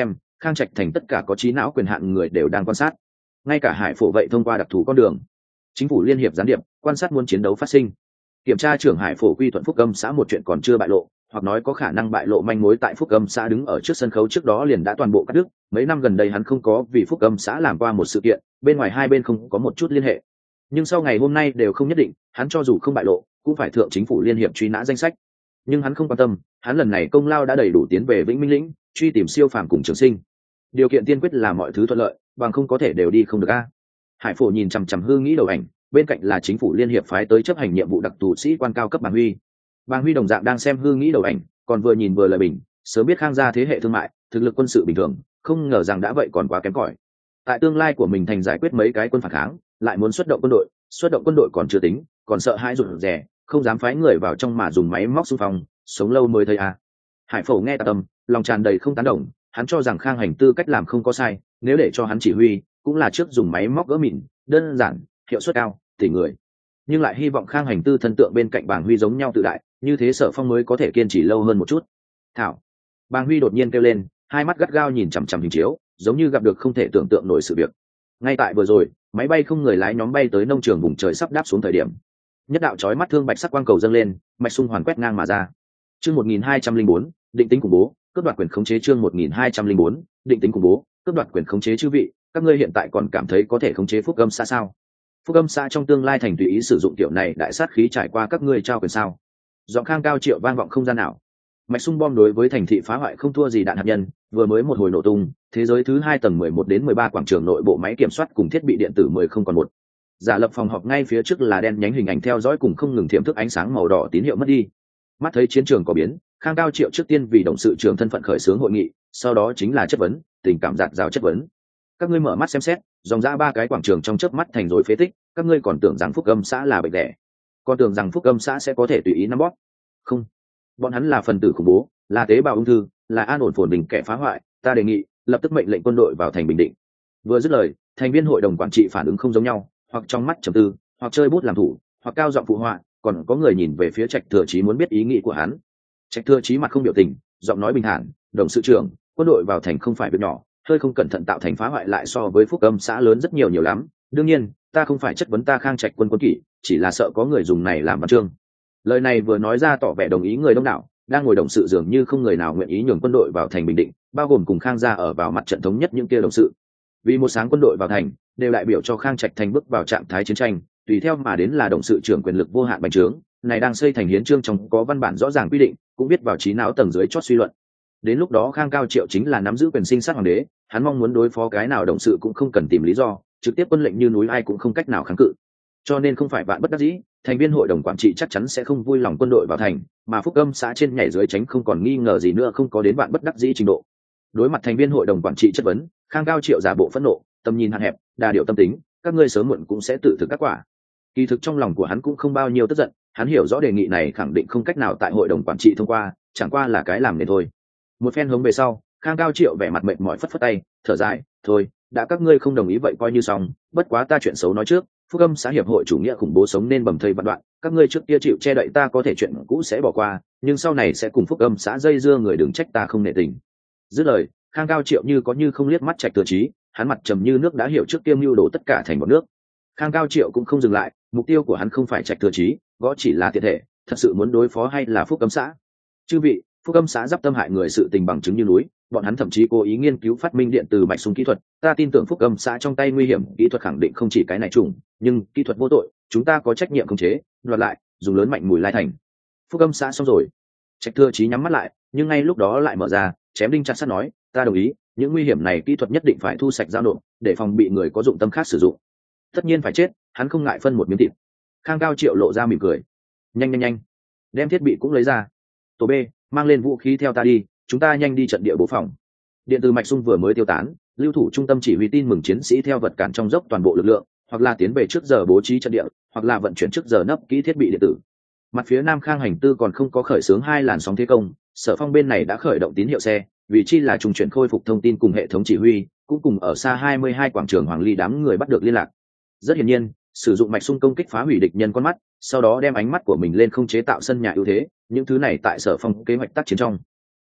Khang Trạch thành tất cả có trí não quyền hạn người đều đang quan sát, ngay cả Hải Phổ vậy thông qua đặc thù con đường chính phủ liên hiệp gián điệp quan sát muốn chiến đấu phát sinh. Kiểm tra trưởng Hải Phổ quy thuận Phúc Âm xã một chuyện còn chưa bại lộ, hoặc nói có khả năng bại lộ manh mối tại Phúc Âm xã đứng ở trước sân khấu trước đó liền đã toàn bộ cắt đứt. Mấy năm gần đây hắn không có vì Phúc Âm xã làm qua một sự kiện, bên ngoài hai bên không có một chút liên hệ. Nhưng sau ngày hôm nay đều không nhất định, hắn cho dù không bại lộ cũng phải thượng chính phủ liên hiệp truy nã danh sách. Nhưng hắn không quan tâm, hắn lần này công lao đã đầy đủ tiến về Vĩnh Minh lĩnh truy tìm siêu phàm cùng Trường Sinh. Điều kiện tiên quyết là mọi thứ thuận lợi, bằng không có thể đều đi không được a. Hải Phổ nhìn chằm chằm Hư Nghĩ đầu ảnh, bên cạnh là chính phủ liên hiệp phái tới chấp hành nhiệm vụ đặc thù sĩ quan cao cấp Bàng Huy. Bàng Huy đồng dạng đang xem Hư Nghĩ đầu ảnh, còn vừa nhìn vừa lời bình, sớm biết Khang gia thế hệ thương mại, thực lực quân sự bình thường, không ngờ rằng đã vậy còn quá kém cỏi. Tại tương lai của mình thành giải quyết mấy cái quân phản kháng, lại muốn xuất động quân đội, xuất động quân đội còn chưa tính, còn sợ hãi rụt rè, không dám phái người vào trong mà dùng máy móc xung phong, sống lâu mới thấy à. Hải Phổ nghe tạp tâm, lòng tràn đầy không tán đồng, hắn cho rằng Khang Hành Tư cách làm không có sai, nếu để cho hắn chỉ huy, cũng là trước dùng máy móc gỡ mịn, đơn giản, hiệu suất cao, tỉ người. Nhưng lại hy vọng Khang Hành Tư thân tượng bên cạnh Bàng Huy giống nhau tự đại, như thế Sở Phong mới có thể kiên trì lâu hơn một chút. Thảo. Bàng Huy đột nhiên kêu lên, hai mắt gắt gao nhìn chằm chằm hình chiếu, giống như gặp được không thể tưởng tượng nổi sự việc. Ngay tại vừa rồi, máy bay không người lái nhóm bay tới nông trường vùng trời sắp đáp xuống thời điểm, nhất đạo chói mắt thương bạch sắc quang cầu dâng lên, mạch sung hoàn quét ngang mà ra. Chương một nghìn hai trăm linh bốn, định tính khủng bố, cướp đoạt quyền khống chế. Chương một nghìn hai trăm linh bốn, định tính khủng bố, cướp đoạt quyền khống chế. Chư vị, các ngươi hiện tại còn cảm thấy có thể khống chế Phúc Âm xã sao? Phúc Âm xã trong tương lai thành tùy ý sử dụng kiểu này đại sát khí trải qua các ngươi trao quyền sao? Giọng Khang cao triệu vang vọng không gian nào. Mạch sung bom đối với thành thị phá hoại không thua gì đạn hạt nhân, vừa mới một hồi nổ tung, thế giới thứ hai tầng mười một đến mười ba quảng trường nội bộ máy kiểm soát cùng thiết bị điện tử mười không còn một. Giả lập phòng họp ngay phía trước là đen nhánh hình ảnh theo dõi cùng không ngừng thiểm thức ánh sáng màu đỏ tín hiệu mất đi. Mắt thấy chiến trường có biến, Khang cao triệu trước tiên vì động sự trưởng thân phận khởi xướng hội nghị, sau đó chính là chất vấn, tình cảm giạt rào chất vấn. Các ngươi mở mắt xem xét, dòng ra ba cái quảng trường trong chớp mắt thành rồi phế tích, các ngươi còn tưởng rằng Phúc Âm xã là bệnh đẻ, còn tưởng rằng Phúc Âm xã sẽ có thể tùy ý nắm bóp. Không, bọn hắn là phần tử khủng bố, là tế bào ung thư, là an ổn phồn bình kẻ phá hoại. Ta đề nghị lập tức mệnh lệnh quân đội vào thành bình định. Vừa dứt lời, thành viên hội đồng quản trị phản ứng không giống nhau, hoặc trong mắt trầm tư, hoặc chơi bút làm thủ, hoặc cao giọng phụ họa, còn có người nhìn về phía Trạch Thừa Chí muốn biết ý nghĩ của hắn. Trạch Thừa Chí mặt không biểu tình, giọng nói bình thản, đồng sự trưởng, quân đội vào thành không phải việc nhỏ, hơi không cẩn thận tạo thành phá hoại lại so với Phúc Âm xã lớn rất nhiều nhiều lắm. Đương nhiên, ta không phải chất vấn ta Khang Trạch quân quân kỷ, chỉ là sợ có người dùng này làm văn chương. Lời này vừa nói ra tỏ vẻ đồng ý người đông đảo, đang ngồi đồng sự dường như không người nào nguyện ý nhường quân đội vào thành bình định, bao gồm cùng Khang gia ở vào mặt trận thống nhất những kia đồng sự. Vì một sáng quân đội vào thành, đều đại biểu cho Khang Trạch thành bước vào trạng thái chiến tranh, tùy theo mà đến là đồng sự trưởng quyền lực vô hạn bành trướng, này đang xây thành hiến chương trong có văn bản rõ ràng quy định, cũng biết vào trí não tầng dưới chót suy luận. Đến lúc đó Khang cao triệu chính là nắm giữ quyền sinh sát hoàng đế, hắn mong muốn đối phó cái nào đồng sự cũng không cần tìm lý do, trực tiếp quân lệnh như núi ai cũng không cách nào kháng cự. Cho nên không phải vạn bất đắc dĩ, thành viên hội đồng quản trị chắc chắn sẽ không vui lòng quân đội vào thành, mà Phúc Âm xã trên nhảy dưới tránh không còn nghi ngờ gì nữa, không có đến vạn bất đắc dĩ trình độ. Đối mặt thành viên hội đồng quản trị chất vấn, Khang cao triệu giả bộ phẫn nộ, tầm nhìn hạn hẹp, đa điệu tâm tính, các ngươi sớm muộn cũng sẽ tự thực các quả. Kỳ thực trong lòng của hắn cũng không bao nhiêu tức giận, hắn hiểu rõ đề nghị này khẳng định không cách nào tại hội đồng quản trị thông qua, chẳng qua là cái làm nên thôi. Một phen hống về sau, Khang cao triệu vẻ mặt mệt mỏi phất phất tay, thở dài, thôi, đã các ngươi không đồng ý vậy coi như xong, bất quá ta chuyện xấu nói trước, Phúc Âm xã hiệp hội chủ nghĩa khủng bố sống nên bầm thây vạn đoạn, các ngươi trước kia chịu che đậy ta có thể chuyện cũ sẽ bỏ qua, nhưng sau này sẽ cùng Phúc Âm xã dây dưa, người đừng trách ta không nể tình. Dứt lời, Khang cao triệu như có như không liếc mắt Trạch Thừa Chí, hắn mặt trầm như nước đã hiểu trước kia mưu đồ tất cả thành một nước. Khang cao triệu cũng không dừng lại, mục tiêu của hắn không phải Trạch Thừa Chí, gõ chỉ là tiện thể, thật sự muốn đối phó hay là Phúc Âm xã. Chư vị, Phúc Âm xã giáp tâm hại người sự tình bằng chứng như núi, bọn hắn thậm chí cố ý nghiên cứu phát minh điện từ mạch súng kỹ thuật, ta tin tưởng Phúc Âm xã trong tay nguy hiểm kỹ thuật khẳng định không chỉ cái này trùng, nhưng kỹ thuật vô tội, chúng ta có trách nhiệm khống chế, đoạt lại, dùng lớn mạnh mùi lai thành. Phúc Âm xã xong rồi. Trạch Thừa Chí nhắm mắt lại, nhưng ngay lúc đó lại mở ra, chém đinh chặt sắt nói, ta đồng ý, những nguy hiểm này kỹ thuật nhất định phải thu sạch giao nộp, để phòng bị người có dụng tâm khác sử dụng. Tất nhiên phải chết, hắn không ngại phân một miếng thịt. Khang cao triệu lộ ra mỉm cười, nhanh nhanh nhanh, đem thiết bị cũng lấy ra. Tổ B, mang lên vũ khí theo ta đi, chúng ta nhanh đi trận địa bố phòng. Điện từ mạch sung vừa mới tiêu tán, lưu thủ trung tâm chỉ huy tin mừng chiến sĩ theo vật cản trong dốc toàn bộ lực lượng, hoặc là tiến về trước giờ bố trí trận địa, hoặc là vận chuyển trước giờ nấp kỹ thiết bị điện tử. Mặt phía nam Khang Hành Tư còn không có khởi xướng hai làn sóng thế công, Sở Phong bên này đã khởi động tín hiệu xe, vị trí là trung chuyển khôi phục thông tin cùng hệ thống chỉ huy, cũng cùng ở xa hai mươi hai quảng trường Hoàng Ly đám người bắt được liên lạc. Rất hiển nhiên, sử dụng mạch sung công kích phá hủy địch nhân con mắt, sau đó đem ánh mắt của mình lên không chế tạo sân nhà ưu thế, những thứ này tại Sở Phong kế hoạch tác chiến trong.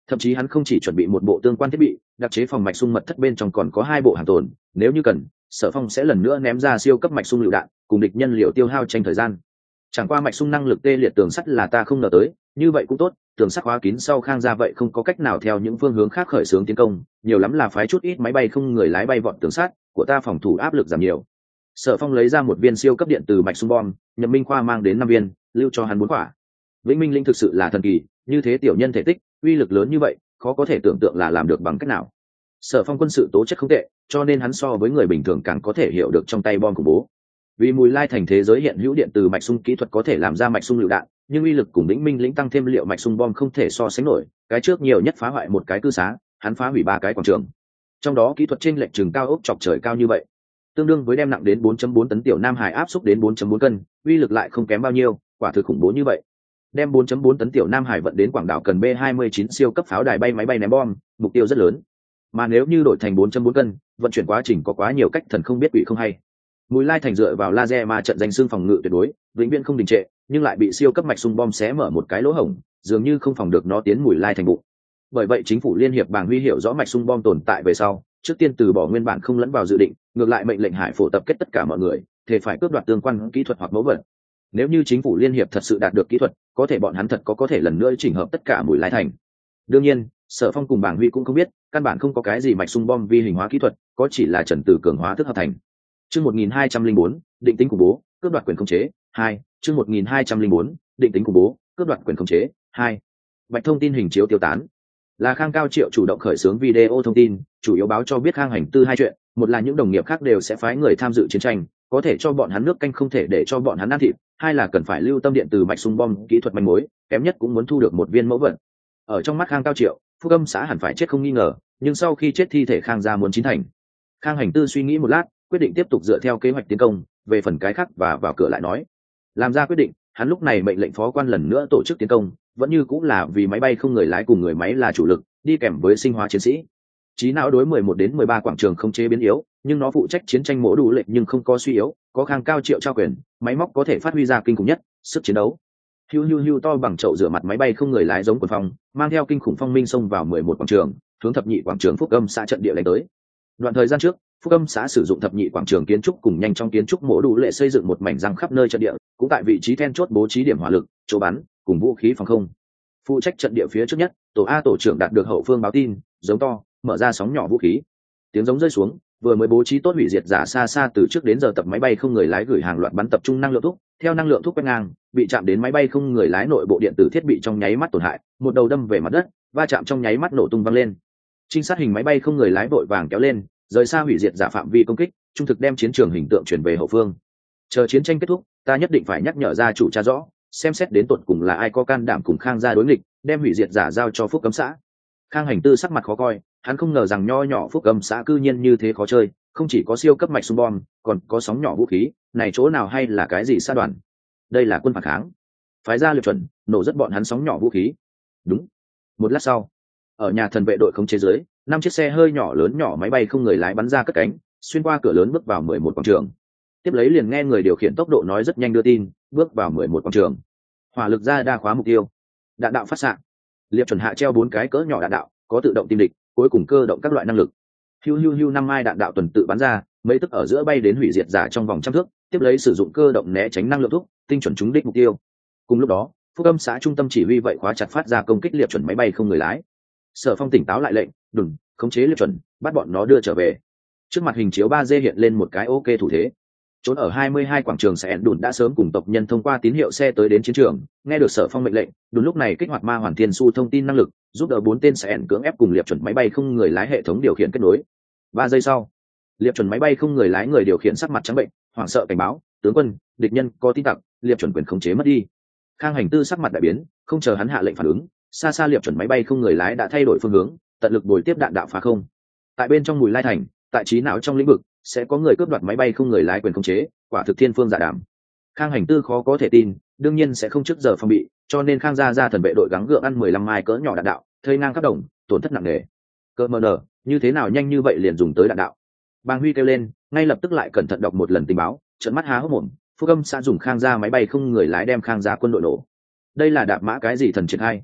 thậm chí hắn không chỉ chuẩn bị một bộ tương quan thiết bị, đặc chế phòng mạch sung mật thất bên trong còn có hai bộ hàng tồn, nếu như cần, Sở Phong sẽ lần nữa ném ra siêu cấp mạch sung lựu đạn, cùng địch nhân liệu tiêu hao tranh thời gian. Chẳng qua mạch sung năng lực tê liệt tường sắt là ta không ngờ tới, như vậy cũng tốt, tường sắt khóa kín sau Khang gia vậy không có cách nào theo những phương hướng khác khởi xướng tiến công, nhiều lắm là phái chút ít máy bay không người lái bay vọt tường sắt, của ta phòng thủ áp lực giảm nhiều. Sở Phong lấy ra một viên siêu cấp điện từ mạch sung bom, Nhậm Minh Khoa mang đến năm viên, lưu cho hắn bốn quả. Vĩnh Minh Linh thực sự là thần kỳ, như thế tiểu nhân thể tích, uy lực lớn như vậy, khó có thể tưởng tượng là làm được bằng cách nào. Sở Phong quân sự tố chất không tệ, cho nên hắn so với người bình thường càng có thể hiểu được trong tay bom khủng bố. Vì Mùi Lai thành thế giới hiện hữu điện từ mạch sung kỹ thuật có thể làm ra mạch sung lựu đạn, nhưng uy lực cùng Vĩnh Minh Lĩnh tăng thêm liệu mạch sung bom không thể so sánh nổi, cái trước nhiều nhất phá hoại một cái cư xá, hắn phá hủy ba cái quảng trường. Trong đó kỹ thuật chênh lệch chừng cao ốc chọc trời cao như vậy, tương đương với đem nặng đến bốn phẩy bốn tấn tiểu Nam Hải áp xúc đến bốn phẩy bốn cân, uy lực lại không kém bao nhiêu, quả thực khủng bố như vậy. Đem bốn phẩy bốn tấn tiểu Nam Hải vận đến Quảng đảo cần B hai mươi chín siêu cấp pháo đài bay máy bay ném bom, mục tiêu rất lớn. Mà nếu như đổi thành bốn phẩy bốn cân, vận chuyển quá trình có quá nhiều cách thần không biết quỷ không hay. Mùi Lai thành dựa vào laser mà trận danh xương phòng ngự tuyệt đối, vĩnh viễn không đình trệ, nhưng lại bị siêu cấp mạch sung bom xé mở một cái lỗ hổng, dường như không phòng được nó tiến Mùi Lai thành bụng. Bởi vậy chính phủ liên hiệp Bàng Huy hiểu rõ mạch sung bom tồn tại về sau, trước tiên từ bỏ nguyên bản không lẫn vào dự định, ngược lại mệnh lệnh Hải phổ tập kết tất cả mọi người, thể phải cướp đoạt tương quan kỹ thuật hoặc mẫu vật. Nếu như chính phủ liên hiệp thật sự đạt được kỹ thuật, có thể bọn hắn thật có có thể lần nữa chỉnh hợp tất cả Mùi Lai thành. Đương nhiên, Sở Phong cùng Bàng Huy cũng không biết, căn bản không có cái gì mạch sung bom vi hình hóa kỹ thuật, có chỉ là trần tử cường hóa thức hợp thành. Chương một nghìn hai trăm lẻ bốn, định tính khủng bố, cướp đoạt quyền khống chế, hai. Chương một nghìn hai trăm lẻ bốn, định tính khủng bố, cướp đoạt quyền khống chế, hai. Bạch thông tin hình chiếu tiêu tán. Là Khang Cao Triệu chủ động khởi xướng video thông tin, chủ yếu báo cho biết Khang Hành Tư hai chuyện, một là những đồng nghiệp khác đều sẽ phái người tham dự chiến tranh, có thể cho bọn hắn nước canh không thể để cho bọn hắn ăn thịt, hai là cần phải lưu tâm điện từ mạch sung bom kỹ thuật manh mối, kém nhất cũng muốn thu được một viên mẫu vật. Ở trong mắt Khang Cao Triệu, Phúc Âm xã hẳn phải chết không nghi ngờ, nhưng sau khi chết thi thể Khang gia muốn chín thành. Khang Hành Tư suy nghĩ một lát, quyết định tiếp tục dựa theo kế hoạch tiến công, về phần cái khác và vào cửa lại nói. Làm ra quyết định, hắn lúc này mệnh lệnh phó quan lần nữa tổ chức tiến công, vẫn như cũng là vì máy bay không người lái cùng người máy là chủ lực, đi kèm với sinh hóa chiến sĩ. Trí não đối mười một đến mười ba quảng trường không chế biến yếu, nhưng nó phụ trách chiến tranh mổ đủ lệnh nhưng không có suy yếu, có Khang Cao Triệu trao quyền, máy móc có thể phát huy ra kinh khủng nhất sức chiến đấu. Hiu hiu hiu to bằng chậu rửa mặt máy bay không người lái giống quần phong, mang theo kinh khủng phong minh xông vào mười một quảng trường, hướng thập nhị quảng trường Phúc Âm xã trận địa đánh tới. Đoạn thời gian trước, Phúc Âm xã sử dụng thập nhị quảng trường kiến trúc cùng nhanh trong kiến trúc mổ đủ lệ xây dựng một mảnh răng khắp nơi trận địa, cũng tại vị trí then chốt bố trí điểm hỏa lực, chỗ bắn, cùng vũ khí phòng không. Phụ trách trận địa phía trước nhất, tổ A tổ trưởng đạt được hậu phương báo tin, giống to, mở ra sóng nhỏ vũ khí. Tiếng giống rơi xuống, vừa mới bố trí tốt hủy diệt giả xa xa từ trước đến giờ tập máy bay không người lái gửi hàng loạt bắn tập trung năng lượng thúc, theo năng lượng thúc quét ngang, bị chạm đến máy bay không người lái nội bộ điện tử thiết bị trong nháy mắt tổn hại, một đầu đâm về mặt đất, va chạm trong nháy mắt nổ tung văng lên. Trinh sát hình máy bay không người lái vội vàng kéo lên, rời xa hủy diệt giả phạm vi công kích, trung thực đem chiến trường hình tượng chuyển về hậu phương. Chờ chiến tranh kết thúc, ta nhất định phải nhắc nhở gia chủ cha rõ, xem xét đến tột cùng là ai có can đảm cùng Khang gia đối nghịch, đem hủy diệt giả giao cho Phúc Âm xã. Khang Hành Tư sắc mặt khó coi, hắn không ngờ rằng nho nhỏ Phúc Âm xã cư nhiên như thế khó chơi, không chỉ có siêu cấp mạch súng bom, còn có sóng nhỏ vũ khí, này chỗ nào hay là cái gì xã đoàn? Đây là quân phản kháng. Phái ra liệp chuẩn, nổ rất bọn hắn sóng nhỏ vũ khí. Đúng. Một lát sau, ở nhà thần vệ đội khống chế dưới, năm chiếc xe hơi nhỏ lớn nhỏ máy bay không người lái bắn ra cất cánh, xuyên qua cửa lớn bước vào mười một quảng trường. Tiếp lấy liền nghe người điều khiển tốc độ nói rất nhanh đưa tin, bước vào mười một quảng trường. Hỏa lực ra đa khóa mục tiêu. Đạn đạo phát xạ. Liệp chuẩn hạ treo bốn cái cỡ nhỏ đạn đạo, có tự động tìm địch, cuối cùng cơ động các loại năng lực. Hiu hiu hiu năm mai đạn đạo tuần tự bắn ra, mấy tức ở giữa bay đến hủy diệt giả trong vòng trăm thước, tiếp lấy sử dụng cơ động né tránh năng lượng thúc, tinh chuẩn trúng đích mục tiêu. Cùng lúc đó, Phúc Âm xã trung tâm chỉ huy vậy khóa chặt phát ra công kích liệp chuẩn máy bay không người lái. Sở Phong tỉnh táo lại lệnh, đừng khống chế liệp chuẩn, bắt bọn nó đưa trở về. Trước mặt hình chiếu ba D hiện lên một cái ok thủ thế. Trốn ở hai mươi hai quảng trường sẽ đùn đã sớm cùng tộc nhân thông qua tín hiệu xe tới đến chiến trường, nghe được Sở Phong mệnh lệnh, đúng lúc này kích hoạt ma hoàn thiên su thông tin năng lực, giúp đỡ bốn tên sẽ cưỡng ép cùng liệp chuẩn máy bay không người lái hệ thống điều khiển kết nối. Ba giây sau, liệp chuẩn máy bay không người lái người điều khiển sắc mặt trắng bệnh, hoảng sợ cảnh báo, tướng quân, địch nhân có tin tặc, liệp chuẩn quyền khống chế mất đi. Khang Hành Tư sắc mặt đại biến, không chờ hắn hạ lệnh phản ứng, xa xa liệp chuẩn máy bay không người lái đã thay đổi phương hướng, tận lực bồi tiếp đạn đạo phá không. Tại bên trong Mùi Lai thành, tại trí não trong lĩnh vực, sẽ có người cướp đoạt máy bay không người lái quyền khống chế, quả thực thiên phương dạ đảm. Khang Hành Tư khó có thể tin, đương nhiên sẽ không trước giờ phòng bị, cho nên Khang gia gia thần vệ đội gắng gượng ăn mười lăm mai cỡ nhỏ đạn đạo, thây ngang khắp đồng, tổn thất nặng nề. Cơ mờ nở, như thế nào nhanh như vậy liền dùng tới đạn đạo? Bàng Huy kêu lên, ngay lập tức lại cẩn thận đọc một lần tình báo, trợn mắt há hốc mồm. Phúc Âm xã dùng Khang gia máy bay không người lái đem Khang gia quân đội nổ. Đây là đạp mã cái gì thần triển hay?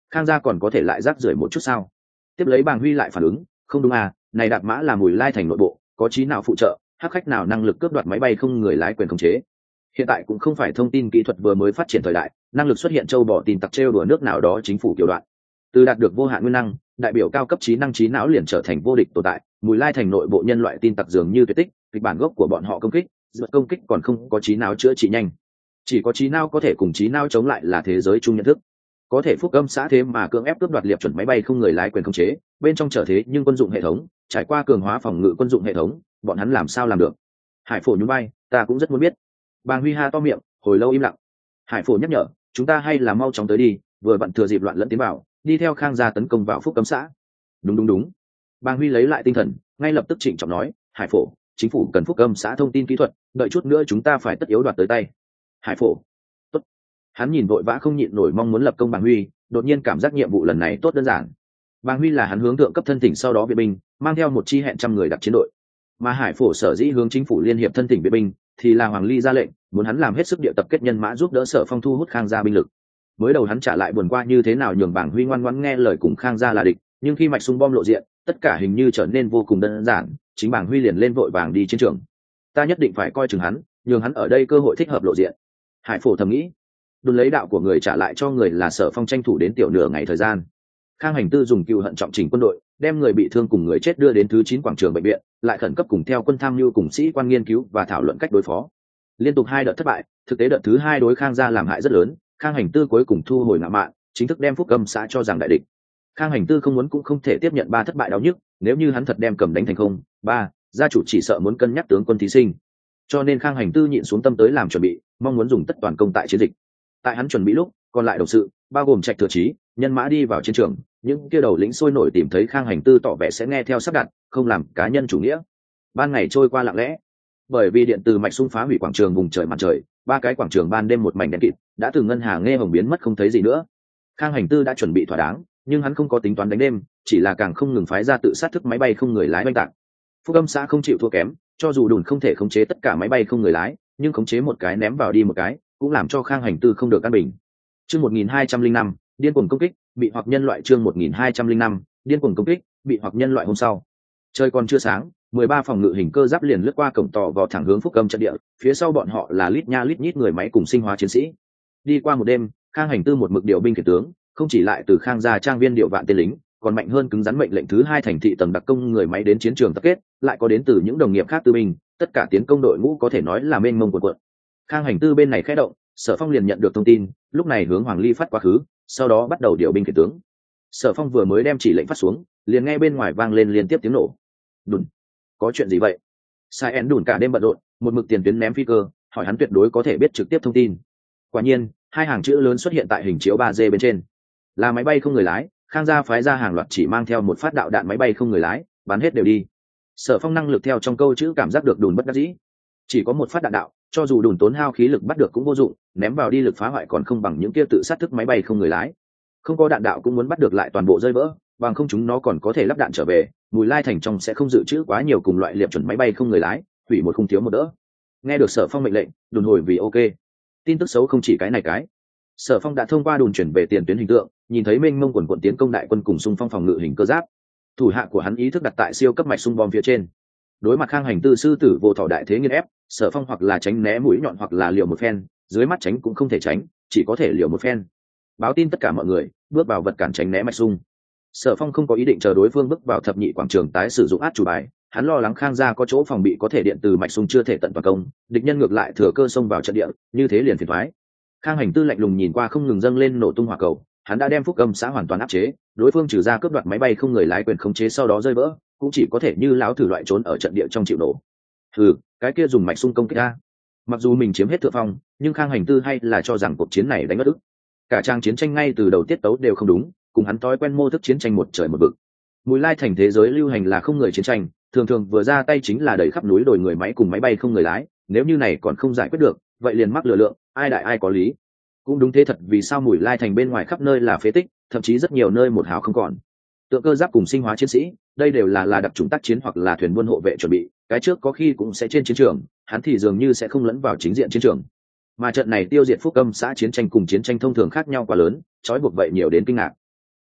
Khang gia còn có thể lại rác rưởi một chút sao? Tiếp lấy Bàng Huy lại phản ứng, không đúng à, này Đạp Mã là Mùi Lai Thành nội bộ, có trí nào phụ trợ, hắc khách nào năng lực cướp đoạt máy bay không người lái quyền khống chế. Hiện tại cũng không phải thông tin kỹ thuật vừa mới phát triển thời đại, năng lực xuất hiện châu bò tin tặc trêu đùa nước nào đó chính phủ kiểu đoạn. Từ đạt được vô hạn nguyên năng, đại biểu cao cấp trí năng trí não liền trở thành vô địch tồn tại. Mùi Lai Thành nội bộ nhân loại tin tặc dường như tuyệt tích, kịch bản gốc của bọn họ công kích, dựa công kích còn không có trí não chữa trị nhanh, chỉ có trí não có thể cùng trí não chống lại là thế giới chung nhận thức. Có thể Phúc Âm xã thế mà cưỡng ép cướp đoạt liệp chuẩn máy bay không người lái quyền khống chế, bên trong trở thế nhưng quân dụng hệ thống, trải qua cường hóa phòng ngự quân dụng hệ thống, bọn hắn làm sao làm được? Hải Phổ nhún vai, ta cũng rất muốn biết. Bàng Huy ha to miệng, hồi lâu im lặng. Hải Phổ nhắc nhở, chúng ta hay là mau chóng tới đi, vừa vặn thừa dịp loạn lẫn tiến vào, đi theo Khang gia tấn công vào Phúc Âm xã. Đúng đúng đúng. Bàng Huy lấy lại tinh thần, ngay lập tức trịnh trọng nói, Hải Phổ, chính phủ cần Phúc Âm xã thông tin kỹ thuật, đợi chút nữa chúng ta phải tất yếu đoạt tới tay. Hải Phổ. Tốt. Hắn nhìn vội vã không nhịn nổi mong muốn lập công Bàng Huy, đột nhiên cảm giác nhiệm vụ lần này tốt đơn giản. Bàng Huy là hắn hướng thượng cấp thân tỉnh sau đó viện binh, mang theo một chi hẹn trăm người đặc chiến đội. Mà Hải Phổ sở dĩ hướng chính phủ liên hiệp thân tỉnh viện binh, thì là Hoàng Ly ra lệnh, muốn hắn làm hết sức địa tập kết nhân mã giúp đỡ Sở Phong thu hút Khang gia binh lực. Mới đầu hắn trả lại buồn qua như thế nào nhường Bàng Huy ngoan ngoãn nghe lời cùng Khang gia là địch, nhưng khi mạch sung bom lộ diện, tất cả hình như trở nên vô cùng đơn giản, chính Bàng Huy liền lên vội vàng đi chiến trường. Ta nhất định phải coi chừng hắn, nhường hắn ở đây cơ hội thích hợp lộ diện. Hải Phổ thầm nghĩ. Đồn lấy đạo của người trả lại cho người là Sở Phong tranh thủ đến tiểu nửa ngày thời gian. Khang Hành Tư dùng cừu hận trọng chỉnh quân đội, đem người bị thương cùng người chết đưa đến thứ chín quảng trường bệnh viện, lại khẩn cấp cùng theo quân tham mưu cùng sĩ quan nghiên cứu và thảo luận cách đối phó. Liên tục hai đợt thất bại, thực tế đợt thứ hai đối Khang gia làm hại rất lớn, Khang Hành Tư cuối cùng thu hồi ngạo mạn, chính thức đem Phúc Âm xã cho rằng đại địch. Khang Hành Tư không muốn cũng không thể tiếp nhận ba thất bại đau nhức, nếu như hắn thật đem cầm đánh thành không, ba, gia chủ chỉ sợ muốn cân nhắc tướng quân thí sinh. Cho nên Khang Hành Tư nhịn xuống tâm tới làm chuẩn bị, mong muốn dùng tất toàn công tại chiến dịch. Tại hắn chuẩn bị lúc, còn lại đầu sự, bao gồm Trạch Thừa Chí, nhân mã đi vào chiến trường, những kia đầu lĩnh sôi nổi tìm thấy Khang Hành Tư tỏ vẻ sẽ nghe theo sắp đặt, không làm cá nhân chủ nghĩa. Ban ngày trôi qua lặng lẽ, bởi vì điện từ mạch xung phá hủy quảng trường vùng trời mặt trời, ba cái quảng trường ban đêm một mảnh đen kịt, đã từ ngân hà nghe hồng biến mất không thấy gì nữa. Khang Hành Tư đã chuẩn bị thỏa đáng, nhưng hắn không có tính toán đánh đêm, chỉ là càng không ngừng phái ra tự sát thức máy bay không người lái oanh tạc. Phúc Âm xã không chịu thua kém, cho dù Đùn không thể khống chế tất cả máy bay không người lái, nhưng khống chế một cái ném vào đi một cái, cũng làm cho Khang Hành Tư không được an bình. Chương một nghìn hai trăm lẻ năm, điên cuồng công kích, bị hoặc nhân loại chương một nghìn hai trăm lẻ năm, điên cuồng công kích, bị hoặc nhân loại hôm sau. Trời còn chưa sáng, mười ba phòng ngự hình cơ giáp liền lướt qua cổng tò vò thẳng hướng Phúc Âm trận địa, phía sau bọn họ là lít nha lít nhít người máy cùng sinh hóa chiến sĩ. Đi qua một đêm, Khang Hành Tư một mực điều binh khiển tướng, không chỉ lại từ Khang gia trang viên điều vạn tên lính, còn mạnh hơn cứng rắn mệnh lệnh thứ hai thành thị tầng đặc công người máy đến chiến trường tập kết, lại có đến từ những đồng nghiệp khác tư binh, tất cả tiến công đội ngũ có thể nói là mênh mông cuộn cuộn. Khang Hành Tư bên này khẽ động, Sở Phong liền nhận được thông tin, lúc này hướng Hoàng Ly phát quá khứ, sau đó bắt đầu điều binh khiển tướng. Sở Phong vừa mới đem chỉ lệnh phát xuống, liền nghe bên ngoài vang lên liên tiếp tiếng nổ. Đùn, có chuyện gì vậy? Sai En đùn cả đêm bận rộn, một mực tiền tuyến ném phi cơ, hỏi hắn tuyệt đối có thể biết trực tiếp thông tin. Quả nhiên, hai hàng chữ lớn xuất hiện tại hình chiếu ba D bên trên. Là máy bay không người lái, Khang gia phái ra hàng loạt chỉ mang theo một phát đạo đạn máy bay không người lái, bắn hết đều đi. Sở Phong năng lực theo trong câu chữ cảm giác được Đùn bất đắc dĩ. Chỉ có một phát đạn đạo, cho dù Đùn tốn hao khí lực bắt được cũng vô dụng, ném vào đi lực phá hoại còn không bằng những kia tự sát thức máy bay không người lái. Không có đạn đạo cũng muốn bắt được lại toàn bộ rơi vỡ, bằng không chúng nó còn có thể lắp đạn trở về. Mùi Lai Thành trong sẽ không dự trữ quá nhiều cùng loại liệp chuẩn máy bay không người lái, hủy một không thiếu một đỡ. Nghe được Sở Phong mệnh lệnh, Đùn hồi vì ok. Tin tức xấu không chỉ cái này cái. Sở Phong đã thông qua Đùn chuyển về tiền tuyến hình tượng, nhìn thấy mênh mông quần quận tiến công đại quân cùng xung phong phòng ngự hình cơ giáp. Thủ hạ của hắn ý thức đặt tại siêu cấp mạch xung bom phía trên. Đối mặt Khang Hành Tư sư tử vô thọ đại thế nghiên ép, Sở Phong hoặc là tránh né mũi nhọn hoặc là liều một phen, dưới mắt tránh cũng không thể tránh, chỉ có thể liều một phen. Báo tin tất cả mọi người, bước vào vật cản tránh né mạch xung. Sở Phong không có ý định chờ đối phương bước vào thập nhị quảng trường tái sử dụng át chủ bài, hắn lo lắng Khang gia có chỗ phòng bị có thể điện từ mạch xung chưa thể tận toàn công, địch nhân ngược lại thừa cơ xông vào trận địa, như thế liền phiền toái. Khang Hành Tư lạnh lùng nhìn qua không ngừng dâng lên nổ tung hỏa cầu, hắn đã đem Phúc Âm xã hoàn toàn áp chế, đối phương trừ ra cướp đoạt máy bay không người lái quyền khống chế sau đó rơi vỡ, cũng chỉ có thể như láo thử loại trốn ở trận địa trong chịu nổ. Hừ, cái kia dùng mạch xung công kích a. Mặc dù mình chiếm hết thượng phong, nhưng Khang Hành Tư hay là cho rằng cuộc chiến này đánh mất ức. Cả trang chiến tranh ngay từ đầu tiết tấu đều không đúng, cùng hắn thói quen mô thức chiến tranh một trời một vực. Mùi Lai Thành thế giới lưu hành là không người chiến tranh, thường thường vừa ra tay chính là đẩy khắp núi đồi người máy cùng máy bay không người lái, nếu như này còn không giải quyết được, vậy liền mắc lừa lượng, ai đại ai có lý. Cũng đúng thế thật, vì sao Mùi Lai Thành bên ngoài khắp nơi là phế tích, thậm chí rất nhiều nơi một hào không còn. Tượng cơ giáp cùng sinh hóa chiến sĩ, đây đều là là đặc trùng tác chiến hoặc là thuyền buôn hộ vệ chuẩn bị, cái trước có khi cũng sẽ trên chiến trường, hắn thì dường như sẽ không lẫn vào chính diện chiến trường. Mà trận này tiêu diệt Phúc Âm xã chiến tranh cùng chiến tranh thông thường khác nhau quá lớn, trói buộc vậy nhiều đến kinh ngạc.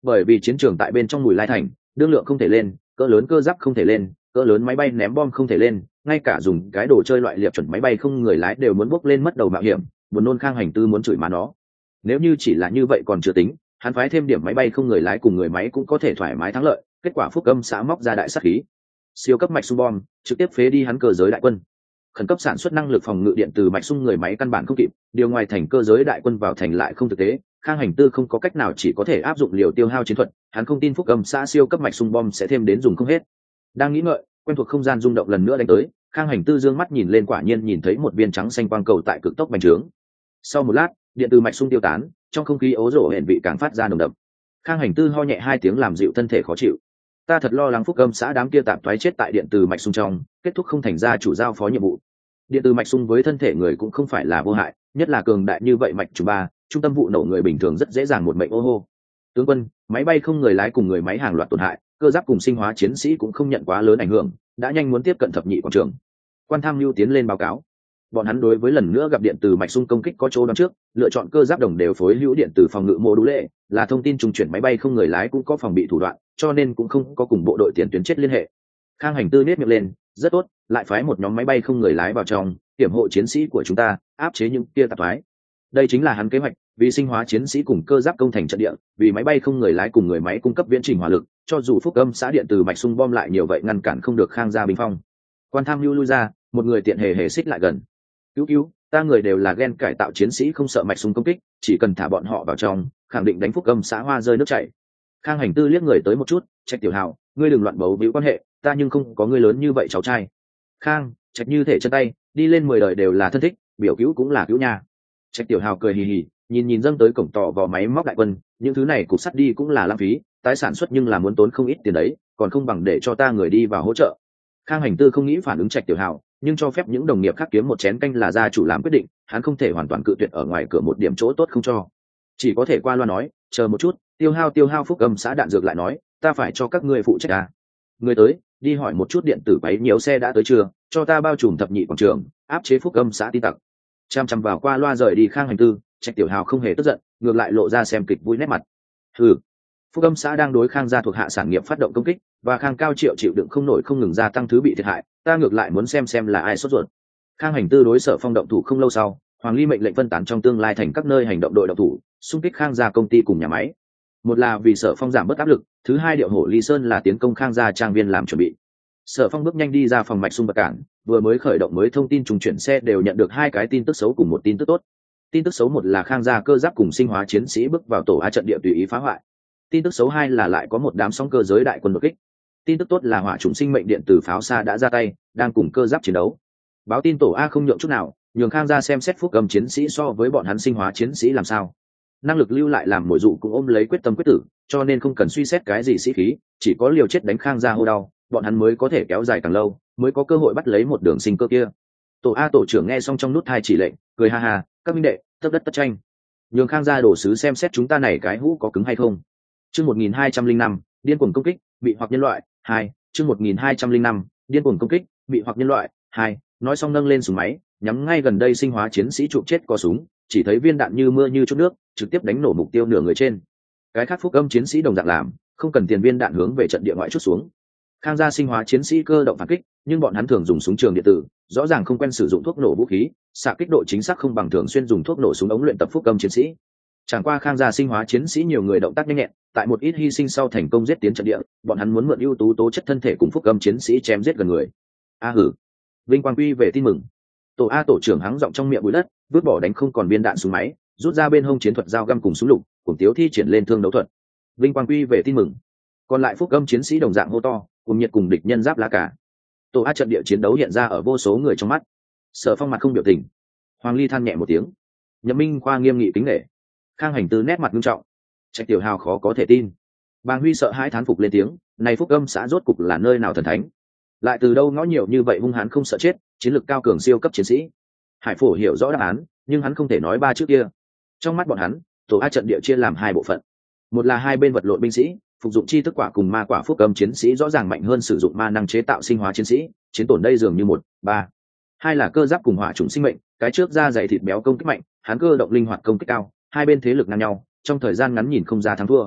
bởi vì chiến trường tại bên trong Mùi Lai thành, đương lượng không thể lên, cỡ lớn cơ giáp không thể lên, cỡ lớn máy bay ném bom không thể lên, ngay cả dùng cái đồ chơi loại liệp chuẩn máy bay không người lái đều muốn bốc lên mất đầu mạo hiểm, buồn nôn. Khang Hành Tư muốn chửi má nó. Nếu như chỉ là như vậy còn chưa tính, hắn phái thêm điểm máy bay không người lái cùng người máy cũng có thể thoải mái thắng lợi. Kết quả Phúc Âm xã móc ra đại sát khí, siêu cấp mạch xung bom trực tiếp phế đi hắn cơ giới đại quân. Khẩn cấp sản xuất năng lực phòng ngự điện từ mạch xung người máy căn bản không kịp, điều ngoài thành cơ giới đại quân vào thành lại không thực tế. Khang Hành Tư không có cách nào, chỉ có thể áp dụng liều tiêu hao chiến thuật. Hắn không tin Phúc Âm xã siêu cấp mạch xung bom sẽ thêm đến dùng không hết. Đang nghĩ ngợi, quen thuộc không gian rung động lần nữa đánh tới. Khang Hành Tư dương mắt nhìn lên, quả nhiên nhìn thấy một viên trắng xanh quang cầu tại cực tốc bành trướng. Sau một lát, điện từ mạch xung tiêu tán, trong không khí ố rổ hển vị càng phát ra nồng đậm. Khang Hành Tư ho nhẹ hai tiếng làm dịu thân thể khó chịu. Ta thật lo lắng Phúc Âm xã đám kia tạp thoái chết tại điện từ mạch xung trong, kết thúc không thành ra chủ giao phó nhiệm vụ. Điện từ mạch xung với thân thể người cũng không phải là vô hại, nhất là cường đại như vậy mạch trùng ba, trung tâm vụ nổ người bình thường rất dễ dàng một mệnh ô hô. Tướng quân, máy bay không người lái cùng người máy hàng loạt tổn hại, cơ giáp cùng sinh hóa chiến sĩ cũng không nhận quá lớn ảnh hưởng, đã nhanh muốn tiếp cận thập nhị quảng trường. Quan tham mưu tiến lên báo cáo. Bọn hắn đối với lần nữa gặp điện từ mạch xung công kích có chỗ đoán trước, lựa chọn cơ giáp đồng đều phối hữu điện từ phòng ngự mô đũ lệ, là thông tin trùng chuyển máy bay không người lái cũng có phòng bị thủ đoạn, cho nên cũng không có cùng bộ đội tiền tuyến chết liên hệ. Khang Hành Tư nét miệng lên, rất tốt, lại phái một nhóm máy bay không người lái vào trong, hiểm hộ chiến sĩ của chúng ta, áp chế những kia tạp thoái. Đây chính là hắn kế hoạch, vì sinh hóa chiến sĩ cùng cơ giáp công thành trận địa, vì máy bay không người lái cùng người máy cung cấp viễn trình hỏa lực, cho dù Phúc Âm xã điện từ mạch xung bom lại nhiều vậy ngăn cản không được Khang gia bình phong. Quan tham lưu lui ra, một người tiện hề hề xích lại gần. Cứu cứu, ta người đều là gen cải tạo chiến sĩ không sợ mạch xung công kích, chỉ cần thả bọn họ vào trong, khẳng định đánh Phúc Âm xã hoa rơi nước chảy. Khang Hành Tư liếc người tới một chút, Trạch Tiểu Hào, ngươi đừng loạn bấu víu quan hệ, ta nhưng không có ngươi lớn như vậy cháu trai. Khang, Trạch như thể chân tay, đi lên mười đời đều là thân thích, biểu cứu cũng là cứu nha. Trạch Tiểu Hào cười hì hì, nhìn nhìn dâng tới cổng tỏ vò máy móc đại quân, những thứ này cục sắt đi cũng là lãng phí, tái sản xuất nhưng là muốn tốn không ít tiền đấy, còn không bằng để cho ta người đi vào hỗ trợ. Khang Hành Tư không nghĩ phản ứng Trạch Tiểu Hào, nhưng cho phép những đồng nghiệp khác kiếm một chén canh là gia chủ làm quyết định, hắn không thể hoàn toàn cự tuyệt ở ngoài cửa một điểm chỗ tốt không cho, chỉ có thể qua loa nói, chờ một chút, tiêu hao tiêu hao Phúc Âm xã đạn dược lại nói, ta phải cho các ngươi phụ trách à. Người tới, đi hỏi một chút điện tử váy nhiều xe đã tới chưa, cho ta bao trùm thập nhị quảng trường, áp chế Phúc Âm xã tin tặc. Chăm chăm vào qua loa rời đi Khang Hành Tư, Trạch Tiểu Hào không hề tức giận, ngược lại lộ ra xem kịch vui nét mặt. Hừ, Phúc Âm xã đang đối Khang gia thuộc hạ sản nghiệp phát động công kích, và Khang Cao Triệu chịu đựng không nổi không ngừng gia tăng thứ bị thiệt hại, ta ngược lại muốn xem xem là ai sốt ruột. Khang Hành Tư đối Sở Phong động thủ không lâu sau, Hoàng Ly mệnh lệnh phân tán trong tương lai thành các nơi hành động đội động thủ, xung kích Khang gia công ty cùng nhà máy. Một là vì Sở Phong giảm bớt áp lực, thứ hai điệu hổ Ly Sơn là tiến công Khang gia trang viên làm chuẩn bị. Sở Phong bước nhanh đi ra phòng mạch xung bật cản, vừa mới khởi động mới thông tin trùng chuyển xe đều nhận được hai cái tin tức xấu cùng một tin tức tốt. Tin tức xấu một là Khang gia cơ giáp cùng sinh hóa chiến sĩ bước vào tổ A trận địa tùy ý phá hoại. Tin tức xấu hai là lại có một đám sóng cơ giới đại quân đột kích. Tin tức tốt là hỏa chủng sinh mệnh điện từ pháo xa đã ra tay, đang cùng cơ giáp chiến đấu. Báo tin tổ A không nhượng chút nào, nhường Khang gia xem xét Phúc Âm chiến sĩ so với bọn hắn sinh hóa chiến sĩ làm sao. Năng lực lưu lại làm mồi dụ cũng ôm lấy quyết tâm quyết tử, cho nên không cần suy xét cái gì sĩ khí, chỉ có liều chết đánh Khang gia hô đau, bọn hắn mới có thể kéo dài càng lâu, mới có cơ hội bắt lấy một đường sinh cơ kia. Tổ A tổ trưởng nghe xong trong nút thai chỉ lệnh, cười ha ha, các minh đệ, tất đất tất tranh. Nhường Khang gia đổ sứ xem xét chúng ta này cái hũ có cứng hay không. Chương một nghìn hai trăm linh năm, điên cuồng công kích, bị hoặc nhân loại, hai, chương một nghìn hai trăm linh năm, điên cuồng công kích, bị hoặc nhân loại, hai, nói xong nâng lên súng máy, nhắm ngay gần đây sinh hóa chiến sĩ chụp chết co súng, chỉ thấy viên đạn như mưa như chút nước, trực tiếp đánh nổ mục tiêu nửa người trên. Cái khác Phúc Âm chiến sĩ đồng dạng làm, không cần tiền viên đạn hướng về trận địa ngoại chút xuống. Khang gia sinh hóa chiến sĩ cơ động phản kích, nhưng bọn hắn thường dùng súng trường điện tử, rõ ràng không quen sử dụng thuốc nổ vũ khí, xạ kích độ chính xác không bằng thường xuyên dùng thuốc nổ súng ống luyện tập Phúc Âm chiến sĩ. Chẳng qua Khang gia sinh hóa chiến sĩ nhiều người động tác nhanh nhẹn, tại một ít hy sinh sau thành công giết tiến trận địa, bọn hắn muốn mượn ưu tú tố chất thân thể cùng Phúc Âm chiến sĩ chém giết gần người. A hử, vinh quang quy về tin mừng. Tổ A tổ trưởng hắng giọng trong miệng bụi đất, vứt bỏ đánh không còn viên đạn súng máy, rút ra bên hông chiến thuật dao găm cùng súng lục, cùng tiếu thi triển lên thương đấu thuật. Vinh quang quy về tin mừng. Còn lại Phúc Âm chiến sĩ đồng dạng hô to, cùng nhiệt cùng địch nhân giáp lá cả. Tổ A trận địa chiến đấu hiện ra ở vô số người trong mắt. Sở Phong mặt không biểu tình. Hoàng Ly than nhẹ một tiếng. Nhậm Minh Khoa nghiêm nghị kính nể. Khang Hành Tư nét mặt nghiêm trọng. Trạch Tiểu Hào khó có thể tin. Bàng Huy sợ hãi thán phục lên tiếng, này Phúc Âm xã rốt cục là nơi nào thần thánh? Lại từ đâu ngõ nhiều như vậy hung hãn không sợ chết, chiến lược cao cường siêu cấp chiến sĩ. Hải Phổ hiểu rõ đáp án, nhưng hắn không thể nói ba trước kia. Trong mắt bọn hắn, tổ A trận địa chia làm hai bộ phận. Một là hai bên vật lộn binh sĩ, phục dụng chi thức quả cùng ma quả Phúc Âm chiến sĩ rõ ràng mạnh hơn sử dụng ma năng chế tạo sinh hóa chiến sĩ, chiến tổn đây dường như một, ba. Hai là cơ giáp cùng hỏa chủng sinh mệnh, cái trước da dày thịt béo công kích mạnh, hắn cơ động linh hoạt công kích cao, hai bên thế lực ngang nhau, trong thời gian ngắn nhìn không ra thắng thua.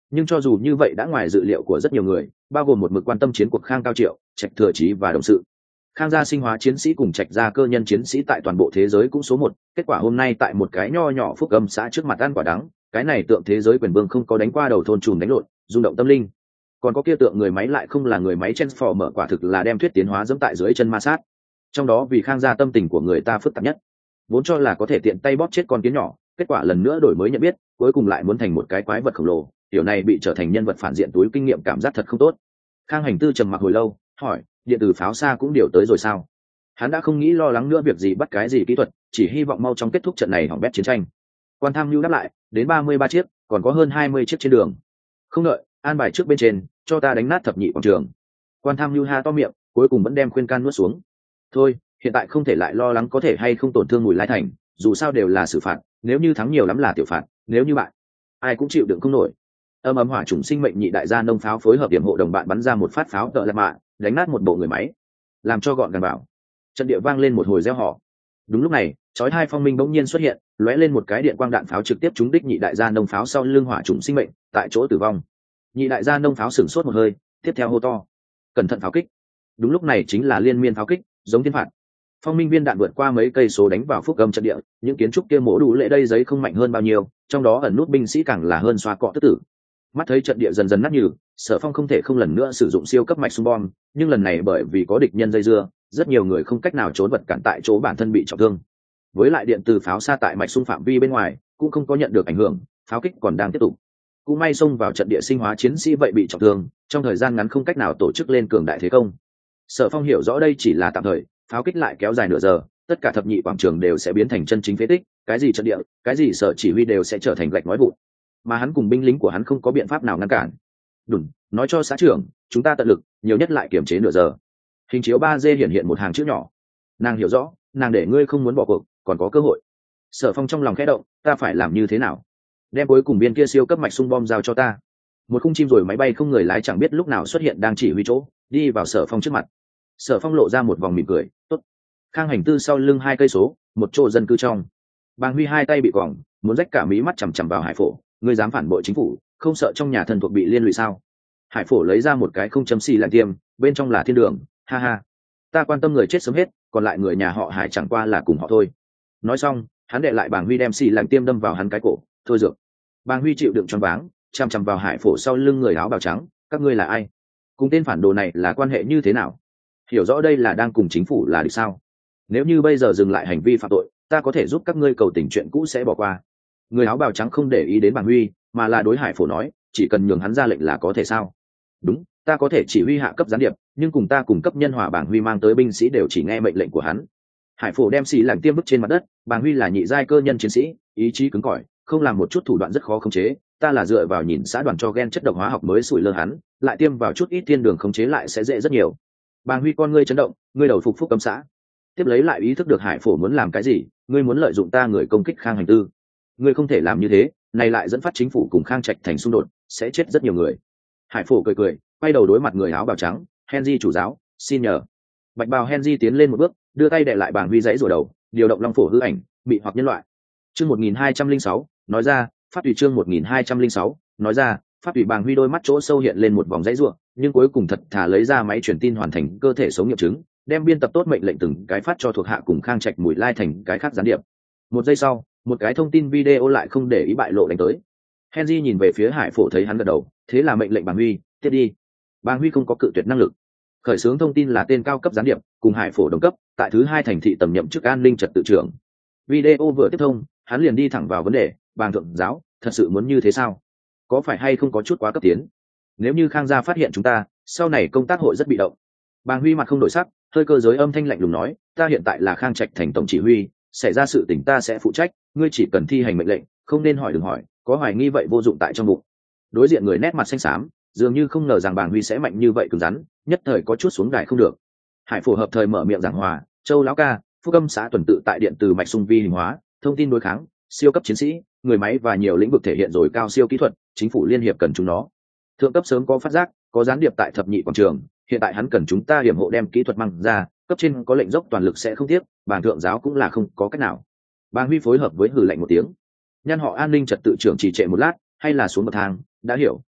Nhưng cho dù như vậy đã ngoài dự liệu của rất nhiều người, bao gồm một mực quan tâm chiến cuộc Khang Cao Triệu, Trạch Thừa Chí và đồng sự. Khang gia sinh hóa chiến sĩ cùng Trạch gia cơ nhân chiến sĩ tại toàn bộ thế giới cũng số một. Kết quả hôm nay tại một cái nho nhỏ Phúc Âm xã trước mặt ăn quả đắng, cái này tượng thế giới quyền vương không có đánh qua đầu thôn trùm đánh lộn, rung động tâm linh. Còn có kia tượng người máy lại không là người máy Transformer, quả thực là đem thuyết tiến hóa dẫm tại dưới chân ma sát. Trong đó vì Khang gia tâm tình của người ta phức tạp nhất, vốn cho là có thể tiện tay bóp chết con kiến nhỏ, kết quả lần nữa đổi mới nhận biết, cuối cùng lại muốn thành một cái quái vật khổng lồ. Điều này bị trở thành nhân vật phản diện túi kinh nghiệm, cảm giác thật không tốt. Khang Hành Tư trầm mặc hồi lâu, hỏi, điện tử pháo xa cũng điều tới rồi sao? Hắn đã không nghĩ lo lắng nữa việc gì bắt cái gì kỹ thuật, chỉ hy vọng mau chóng kết thúc trận này hỏng bét chiến tranh. Quan tham nhu đáp lại, đến ba mươi ba chiếc, còn có hơn hai mươi chiếc trên đường. Không đợi, an bài trước bên trên, cho ta đánh nát thập nhị quảng trường. Quan tham nhu ha to miệng, cuối cùng vẫn đem khuyên can nuốt xuống. Thôi, hiện tại không thể lại lo lắng có thể hay không tổn thương Mùi Lai Thành, dù sao đều là xử phạt, nếu như thắng nhiều lắm là tiểu phạt, nếu như bại, ai cũng chịu đựng không nổi. Âm ấm hỏa chủng sinh mệnh nhị đại gia nông pháo phối hợp điểm hộ đồng bạn bắn ra một phát pháo tợ lạt mạ, đánh nát một bộ người máy, làm cho gọn gàng bảo. Trận địa vang lên một hồi reo hò. Đúng lúc này, chói hai phong minh bỗng nhiên xuất hiện, lóe lên một cái điện quang đạn pháo trực tiếp trúng đích nhị đại gia nông pháo sau lưng hỏa chủng sinh mệnh, tại chỗ tử vong. Nhị đại gia nông pháo sửng sốt một hơi, tiếp theo hô to, cẩn thận pháo kích. Đúng lúc này chính là liên miên pháo kích, giống thiên phạt. Phong minh viên đạn vượt qua mấy cây số đánh vào Phúc Âm trận địa, những kiến trúc kia mổ đủ lệ đây giấy không mạnh hơn bao nhiêu, trong đó ẩn nút binh sĩ càng là hơn xoa cọ tức tử. Mắt thấy trận địa dần dần nát nhừ, Sở Phong không thể không lần nữa sử dụng siêu cấp mạch xung bom, nhưng lần này bởi vì có địch nhân dây dưa, rất nhiều người không cách nào trốn vật cản tại chỗ bản thân bị trọng thương. Với lại điện từ pháo xa tại mạch xung phạm vi bên ngoài cũng không có nhận được ảnh hưởng, pháo kích còn đang tiếp tục. Cũng may xông vào trận địa sinh hóa chiến sĩ vậy bị trọng thương, trong thời gian ngắn không cách nào tổ chức lên cường đại thế công. Sở Phong hiểu rõ đây chỉ là tạm thời, pháo kích lại kéo dài nửa giờ, tất cả thập nhị quảng trường đều sẽ biến thành chân chính phế tích, cái gì trận địa, cái gì sở chỉ huy đều sẽ trở thành gạch nói vụn. Mà hắn cùng binh lính của hắn không có biện pháp nào ngăn cản. Đùn, nói cho xã trưởng, chúng ta tận lực, nhiều nhất lại kiềm chế nửa giờ. Hình chiếu ba D hiện hiện một hàng chữ nhỏ. Nàng hiểu rõ, nàng để ngươi không muốn bỏ cuộc, còn có cơ hội. Sở Phong trong lòng khẽ động, ta phải làm như thế nào? Đem cuối cùng biên kia siêu cấp mạch xung bom giao cho ta. Một khung chim rồi máy bay không người lái chẳng biết lúc nào xuất hiện đang chỉ huy chỗ, đi vào Sở Phong trước mặt. Sở Phong lộ ra một vòng mỉm cười, tốt. Khang Hành Tư sau lưng hai cây số, một chỗ dân cư trong. Bàng Huy hai tay bị quòng, muốn rách cả mí mắt chằm chằm vào Hải Phổ, ngươi dám phản bội chính phủ, không sợ trong nhà thân thuộc bị liên lụy sao? Hải Phổ lấy ra một cái không chấm xì lạnh tiêm, bên trong là thiên đường, ha ha. Ta quan tâm người chết sớm hết, còn lại người nhà họ Hải chẳng qua là cùng họ thôi. Nói xong, hắn đệ lại Bàng Huy đem xì lạnh tiêm đâm vào hắn cái cổ, thôi dược. Bàng Huy chịu đựng choáng váng, chằm chằm vào Hải Phổ sau lưng người áo bào trắng, các ngươi là ai? Cùng tên phản đồ này là quan hệ như thế nào? Hiểu rõ đây là đang cùng chính phủ là được sao? Nếu như bây giờ dừng lại hành vi phạm tội, ta có thể giúp các ngươi cầu tình chuyện cũ sẽ bỏ qua. Người áo bào trắng không để ý đến Bàng Huy, mà là đối Hải Phổ nói, chỉ cần nhường hắn ra lệnh là có thể sao? Đúng, ta có thể chỉ huy hạ cấp gián điệp, nhưng cùng ta cùng cấp nhân hòa Bàng Huy mang tới binh sĩ đều chỉ nghe mệnh lệnh của hắn. Hải Phổ đem xì lạnh tiêm bức trên mặt đất, Bàng Huy là nhị giai cơ nhân chiến sĩ, ý chí cứng cỏi, không làm một chút thủ đoạn rất khó khống chế, ta là dựa vào nhìn xã đoàn cho gen chất độc hóa học mới sủi lơ hắn, lại tiêm vào chút ít thiên đường khống chế lại sẽ dễ rất nhiều. Bàng Huy con ngươi chấn động, ngươi đầu phục Phúc Âm xã. Tiếp lấy lại ý thức được Hải Phổ muốn làm cái gì, ngươi muốn lợi dụng ta người công kích Khang Hành Tư. Ngươi không thể làm như thế, này lại dẫn phát chính phủ cùng Khang Trạch thành xung đột, sẽ chết rất nhiều người. Hải Phổ cười cười, quay đầu đối mặt người áo bào trắng, Henry chủ giáo, xin nhờ. Bạch bào Henry tiến lên một bước, đưa tay đè lại Bàng Huy dãy rủa đầu, điều động long phổ hư ảnh, bị hoặc nhân loại. Chương một nghìn hai trăm lẻ sáu, nói ra, pháp tùy chương một nghìn hai trăm lẻ sáu, nói ra, pháp tùy. Bàng Huy đôi mắt chỗ sâu hiện lên một vòng dãy rủa, nhưng cuối cùng thật thà lấy ra máy truyền tin hoàn thành cơ thể sống nghiệm chứng, đem biên tập tốt mệnh lệnh từng cái phát cho thuộc hạ cùng Khang Trạch Mùi Lai thành cái khác gián điệp. Một giây sau, một cái thông tin video lại không để ý bại lộ đánh tới. Henry nhìn về phía Hải Phổ thấy hắn gật đầu, thế là mệnh lệnh Bàng Huy, tiếp đi. Bàng Huy không có cự tuyệt năng lực. Khởi xướng thông tin là tên cao cấp gián điệp, cùng Hải Phổ đồng cấp, tại thứ hai thành thị tầm nhậm chức an ninh trật tự trưởng. Video vừa tiếp thông, hắn liền đi thẳng vào vấn đề, Bàng thượng giáo, thật sự muốn như thế sao? Có phải hay không có chút quá cấp tiến? Nếu như Khang gia phát hiện chúng ta, sau này công tác hội rất bị động. Bàng Huy mặt không đổi sắc, hơi cơ giới âm thanh lạnh lùng nói, ta hiện tại là Khang Trạch thành tổng chỉ huy, xảy ra sự tình ta sẽ phụ trách, ngươi chỉ cần thi hành mệnh lệnh, không nên hỏi đừng hỏi, có hoài nghi vậy vô dụng tại trong bụng. Đối diện người nét mặt xanh xám, dường như không ngờ rằng Bàng Huy sẽ mạnh như vậy cứng rắn, nhất thời có chút xuống đài không được. Hải Phổ hợp thời mở miệng giảng hòa, Châu lão ca, Phúc Âm xã tuần tự tại điện từ mạch sung vi hình hóa, thông tin đối kháng, siêu cấp chiến sĩ, người máy và nhiều lĩnh vực thể hiện rồi cao siêu kỹ thuật, chính phủ liên hiệp cần chúng nó. Thượng cấp sớm có phát giác, có gián điệp tại thập nhị quảng trường, hiện tại hắn cần chúng ta hiểm hộ đem kỹ thuật mang ra, cấp trên có lệnh dốc toàn lực sẽ không tiếc, Bàng thượng giáo cũng là không có cách nào. Bàng Huy phối hợp với hừ lạnh một tiếng. Nhân họ an ninh trật tự trưởng chỉ trệ một lát, hay là xuống bậc thang, đã hiểu,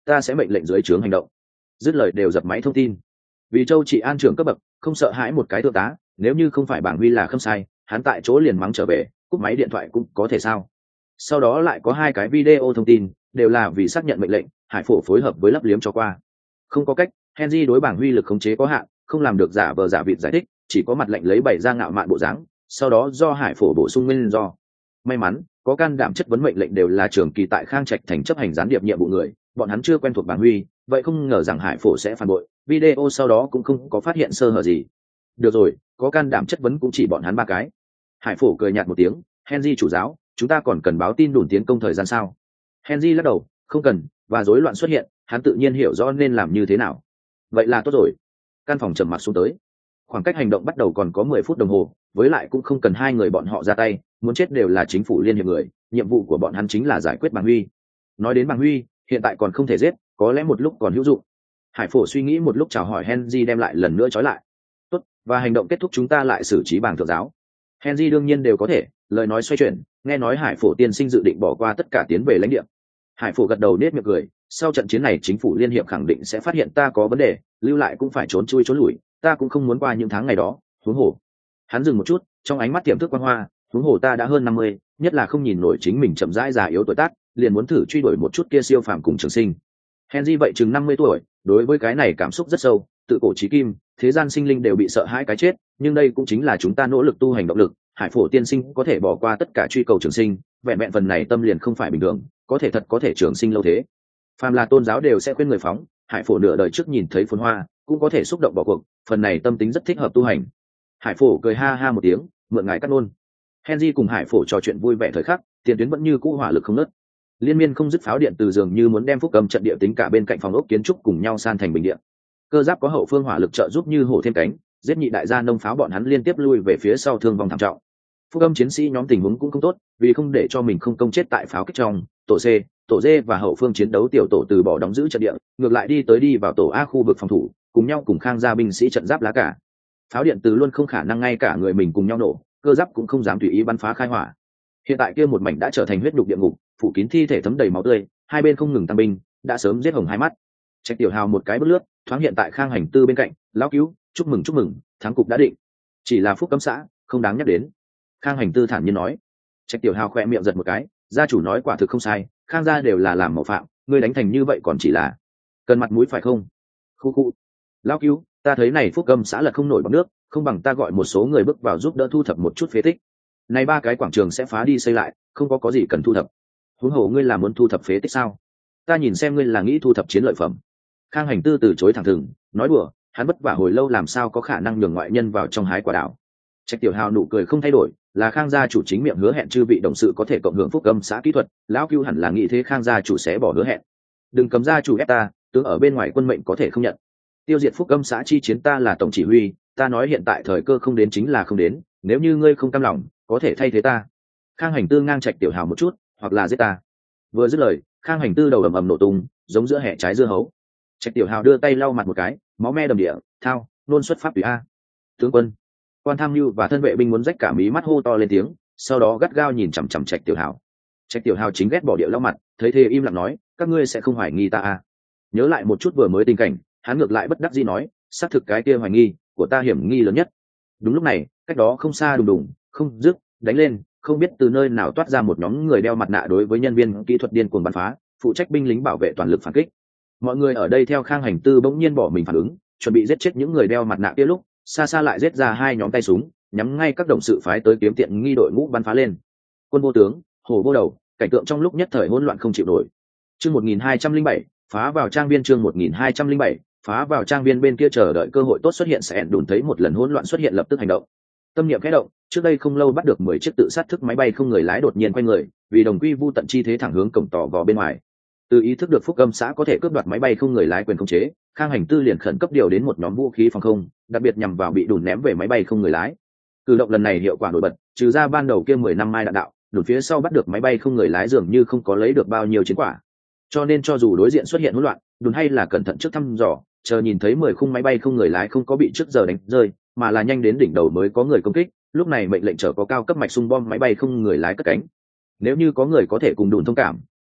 ta sẽ mệnh lệnh dưới trướng hành động. Dứt lời đều dập máy thông tin. Vì Châu Trị An trưởng cấp bậc không sợ hãi một cái thượng tá, nếu như không phải bảng Huy là không sai, hắn tại chỗ liền mắng trở về, cúp máy điện thoại cũng có thể sao. Sau đó lại có hai cái video thông tin, đều là vì xác nhận mệnh lệnh, Hải Phổ phối hợp với lấp liếm cho qua. Không có cách, Henry đối bảng Huy lực khống chế có hạn, không làm được giả vờ giả vịt giải thích, chỉ có mặt lệnh lấy bày ra ngạo mạn bộ dáng, sau đó do Hải Phổ bổ sung nguyên do. May mắn, có can đảm chất vấn mệnh lệnh đều là trưởng kỳ tại Khang Trạch thành chấp hành gián điệp nhiệm vụ người, bọn hắn chưa quen thuộc bảng Huy, vậy không ngờ rằng Hải Phổ sẽ phản bội, video sau đó cũng không có phát hiện sơ hở gì. Được rồi, có can đảm chất vấn cũng chỉ bọn hắn ba cái. Hải Phổ cười nhạt một tiếng, Henry chủ giáo, chúng ta còn cần báo tin đồn tiến công thời gian sao? Henry lắc đầu, không cần, và rối loạn xuất hiện, hắn tự nhiên hiểu rõ nên làm như thế nào. Vậy là tốt rồi. Căn phòng trầm mặc xuống tới. Khoảng cách hành động bắt đầu còn có mười phút đồng hồ, với lại cũng không cần hai người bọn họ ra tay, muốn chết đều là chính phủ liên hiệp người, nhiệm vụ của bọn hắn chính là giải quyết Bàng Huy. Nói đến Bàng Huy, hiện tại còn không thể giết, có lẽ một lúc còn hữu dụng. Hải Phổ suy nghĩ một lúc chào hỏi Henry đem lại lần nữa trói lại. Tốt, và hành động kết thúc chúng ta lại xử trí Bàng thượng giáo. Henry đương nhiên đều có thể, lời nói xoay chuyển, nghe nói Hải Phổ tiên sinh dự định bỏ qua tất cả tiến về lãnh địa. Hải Phổ gật đầu nết miệng cười, sau trận chiến này chính phủ liên hiệp khẳng định sẽ phát hiện ta có vấn đề, lưu lại cũng phải trốn chui trốn lủi, ta cũng không muốn qua những tháng ngày đó, huống hồ. Hắn dừng một chút, trong ánh mắt tiềm thức quan hoa, huống hồ ta đã hơn năm mươi, nhất là không nhìn nổi chính mình chậm rãi già yếu tuổi tác, liền muốn thử truy đuổi một chút kia siêu phàm cùng trường sinh. Henry vậy chừng năm mươi tuổi, đối với cái này cảm xúc rất sâu, tự cổ chí kim, thế gian sinh linh đều bị sợ hãi cái chết, nhưng đây cũng chính là chúng ta nỗ lực tu hành động lực. Hải Phổ tiên sinh có thể bỏ qua tất cả truy cầu trường sinh, vẹn vẹn phần này tâm liền không phải bình thường, có thể thật có thể trường sinh lâu thế. Phàm là tôn giáo đều sẽ khuyên người phóng, Hải Phổ nửa đời trước nhìn thấy phồn hoa, cũng có thể xúc động bỏ cuộc, phần này tâm tính rất thích hợp tu hành. Hải Phổ cười ha ha một tiếng, mượn ngài cắt ngôn. Henry cùng Hải Phổ trò chuyện vui vẻ thời khắc, tiền tuyến vẫn như cũ hỏa lực không ngớt. Liên miên không dứt pháo điện từ dường như muốn đem Phúc Âm trận địa tính cả bên cạnh phòng ốc kiến trúc cùng nhau san thành bình địa. Cơ giáp có hậu phương hỏa lực trợ giúp như hổ thêm cánh, giết nhị đại gia nông pháo bọn hắn liên tiếp lui về phía sau thương vong thảm trọng. Phúc Âm chiến sĩ nhóm tình huống cũng không tốt, vì không để cho mình không công chết tại pháo kích trong, tổ C, tổ D và hậu phương chiến đấu tiểu tổ từ bỏ đóng giữ trận địa, ngược lại đi tới đi vào tổ A khu vực phòng thủ, cùng nhau cùng Khang gia binh sĩ trận giáp lá cả. Pháo điện từ luôn không khả năng ngay cả người mình cùng nhau nổ, cơ giáp cũng không dám tùy ý bắn phá khai hỏa. Hiện tại kia một mảnh đã trở thành huyết nhục địa ngục, phủ kín thi thể thấm đầy máu tươi, hai bên không ngừng tăng binh, đã sớm giết hồng hai mắt. Trạch Tiểu Hào một cái bước lướt, thoáng hiện tại Khang Hành Tư bên cạnh, lão cứu, chúc mừng chúc mừng, thắng cục đã định. Chỉ là Phúc Cấm xã, không đáng nhắc đến. Khang Hành Tư thản nhiên nói. Trạch Tiểu Hào khẽ miệng giật một cái, gia chủ nói quả thực không sai, Khang gia đều là làm mẫu phạm, ngươi đánh thành như vậy còn chỉ là cần mặt mũi phải không? Khu khu. Lão cứu, ta thấy này Phúc Cấm xã là không nổi bằng nước, không bằng ta gọi một số người bước vào giúp đỡ thu thập một chút phế tích. Này ba cái quảng trường sẽ phá đi xây lại, không có có gì cần thu thập. Huống hồ ngươi là muốn thu thập phế tích sao? Ta nhìn xem ngươi là nghĩ thu thập chiến lợi phẩm. Khang Hành Tư từ chối thẳng thừng, nói đùa, hắn vất vả hồi lâu làm sao có khả năng nhường ngoại nhân vào trong hái quả đảo. Trạch Tiểu Hào nụ cười không thay đổi, là Khang gia chủ chính miệng hứa hẹn chư vị đồng sự có thể cộng hưởng Phúc Âm xã kỹ thuật, lão cưu hẳn là nghĩ thế Khang gia chủ sẽ bỏ hứa hẹn. Đừng cầm gia chủ ép ta, tướng ở bên ngoài quân mệnh có thể không nhận. Tiêu diệt Phúc Âm xã chi chiến ta là tổng chỉ huy, ta nói hiện tại thời cơ không đến chính là không đến, nếu như ngươi không cam lòng, có thể thay thế ta. Khang Hành Tư ngang Trạch Tiểu Hào một chút, hoặc là giết ta. Vừa dứt lời, Khang Hành Tư đầu ầm ầm nổ tung, giống giữa hẹ trái dưa hấu. Trạch Tiểu Hào đưa tay lau mặt một cái, máu me đầm địa, thao, nôn xuất pháp tùy a. Tướng quân, quan tham mưu và thân vệ binh muốn rách cả mí mắt hô to lên tiếng, sau đó gắt gao nhìn chằm chằm Trạch Tiểu Hào. Trạch Tiểu Hào chính ghét bỏ điệu lau mặt, thấy thế im lặng nói, các ngươi sẽ không hoài nghi ta a? Nhớ lại một chút vừa mới tình cảnh, hắn ngược lại bất đắc dĩ nói, xác thực cái kia hoài nghi của ta hiểm nghi lớn nhất. Đúng lúc này, cách đó không xa đùng đùng, không dứt, đánh lên, không biết từ nơi nào toát ra một nhóm người đeo mặt nạ đối với nhân viên kỹ thuật điên cuồng bắn phá, phụ trách binh lính bảo vệ toàn lực phản kích. Mọi người ở đây theo Khang Hành Tư bỗng nhiên bỏ mình phản ứng, chuẩn bị giết chết những người đeo mặt nạ kia lúc, xa xa lại giết ra hai nhóm tay súng, nhắm ngay các đồng sự phái tới kiếm tiện nghi đội ngũ bắn phá lên. Quân vô tướng, hổ vô đầu, cảnh tượng trong lúc nhất thời hỗn loạn không chịu nổi. Chương một nghìn hai trăm linh bảy, phá vào trang viên chương một nghìn hai trăm linh bảy, phá vào trang viên bên kia chờ đợi cơ hội tốt xuất hiện sẽ đùn thấy một lần hỗn loạn xuất hiện lập tức hành động. Tâm niệm khẽ động, trước đây không lâu bắt được mười chiếc tự sát thức máy bay không người lái đột nhiên quay người, vì đồng quy vu tận chi thế thẳng hướng cổng tỏ vào bên ngoài. Từ ý thức được Phúc Âm xã có thể cướp đoạt máy bay không người lái quyền khống chế, Khang Hành Tư liền khẩn cấp điều đến một nhóm vũ khí phòng không, đặc biệt nhằm vào bị đùn ném về máy bay không người lái. Cử động lần này hiệu quả nổi bật, trừ ra ban đầu kia mười năm mai đạn đạo, đùn phía sau bắt được máy bay không người lái dường như không có lấy được bao nhiêu chiến quả. Cho nên cho dù đối diện xuất hiện hỗn loạn, đùn hay là cẩn thận trước thăm dò, chờ nhìn thấy mười khung máy bay không người lái không có bị trước giờ đánh rơi, mà là nhanh đến đỉnh đầu mới có người công kích, lúc này mệnh lệnh chở có cao cấp mạch xung bom máy bay không người lái cất cánh. Nếu như có người có thể cùng đùn thông cảm,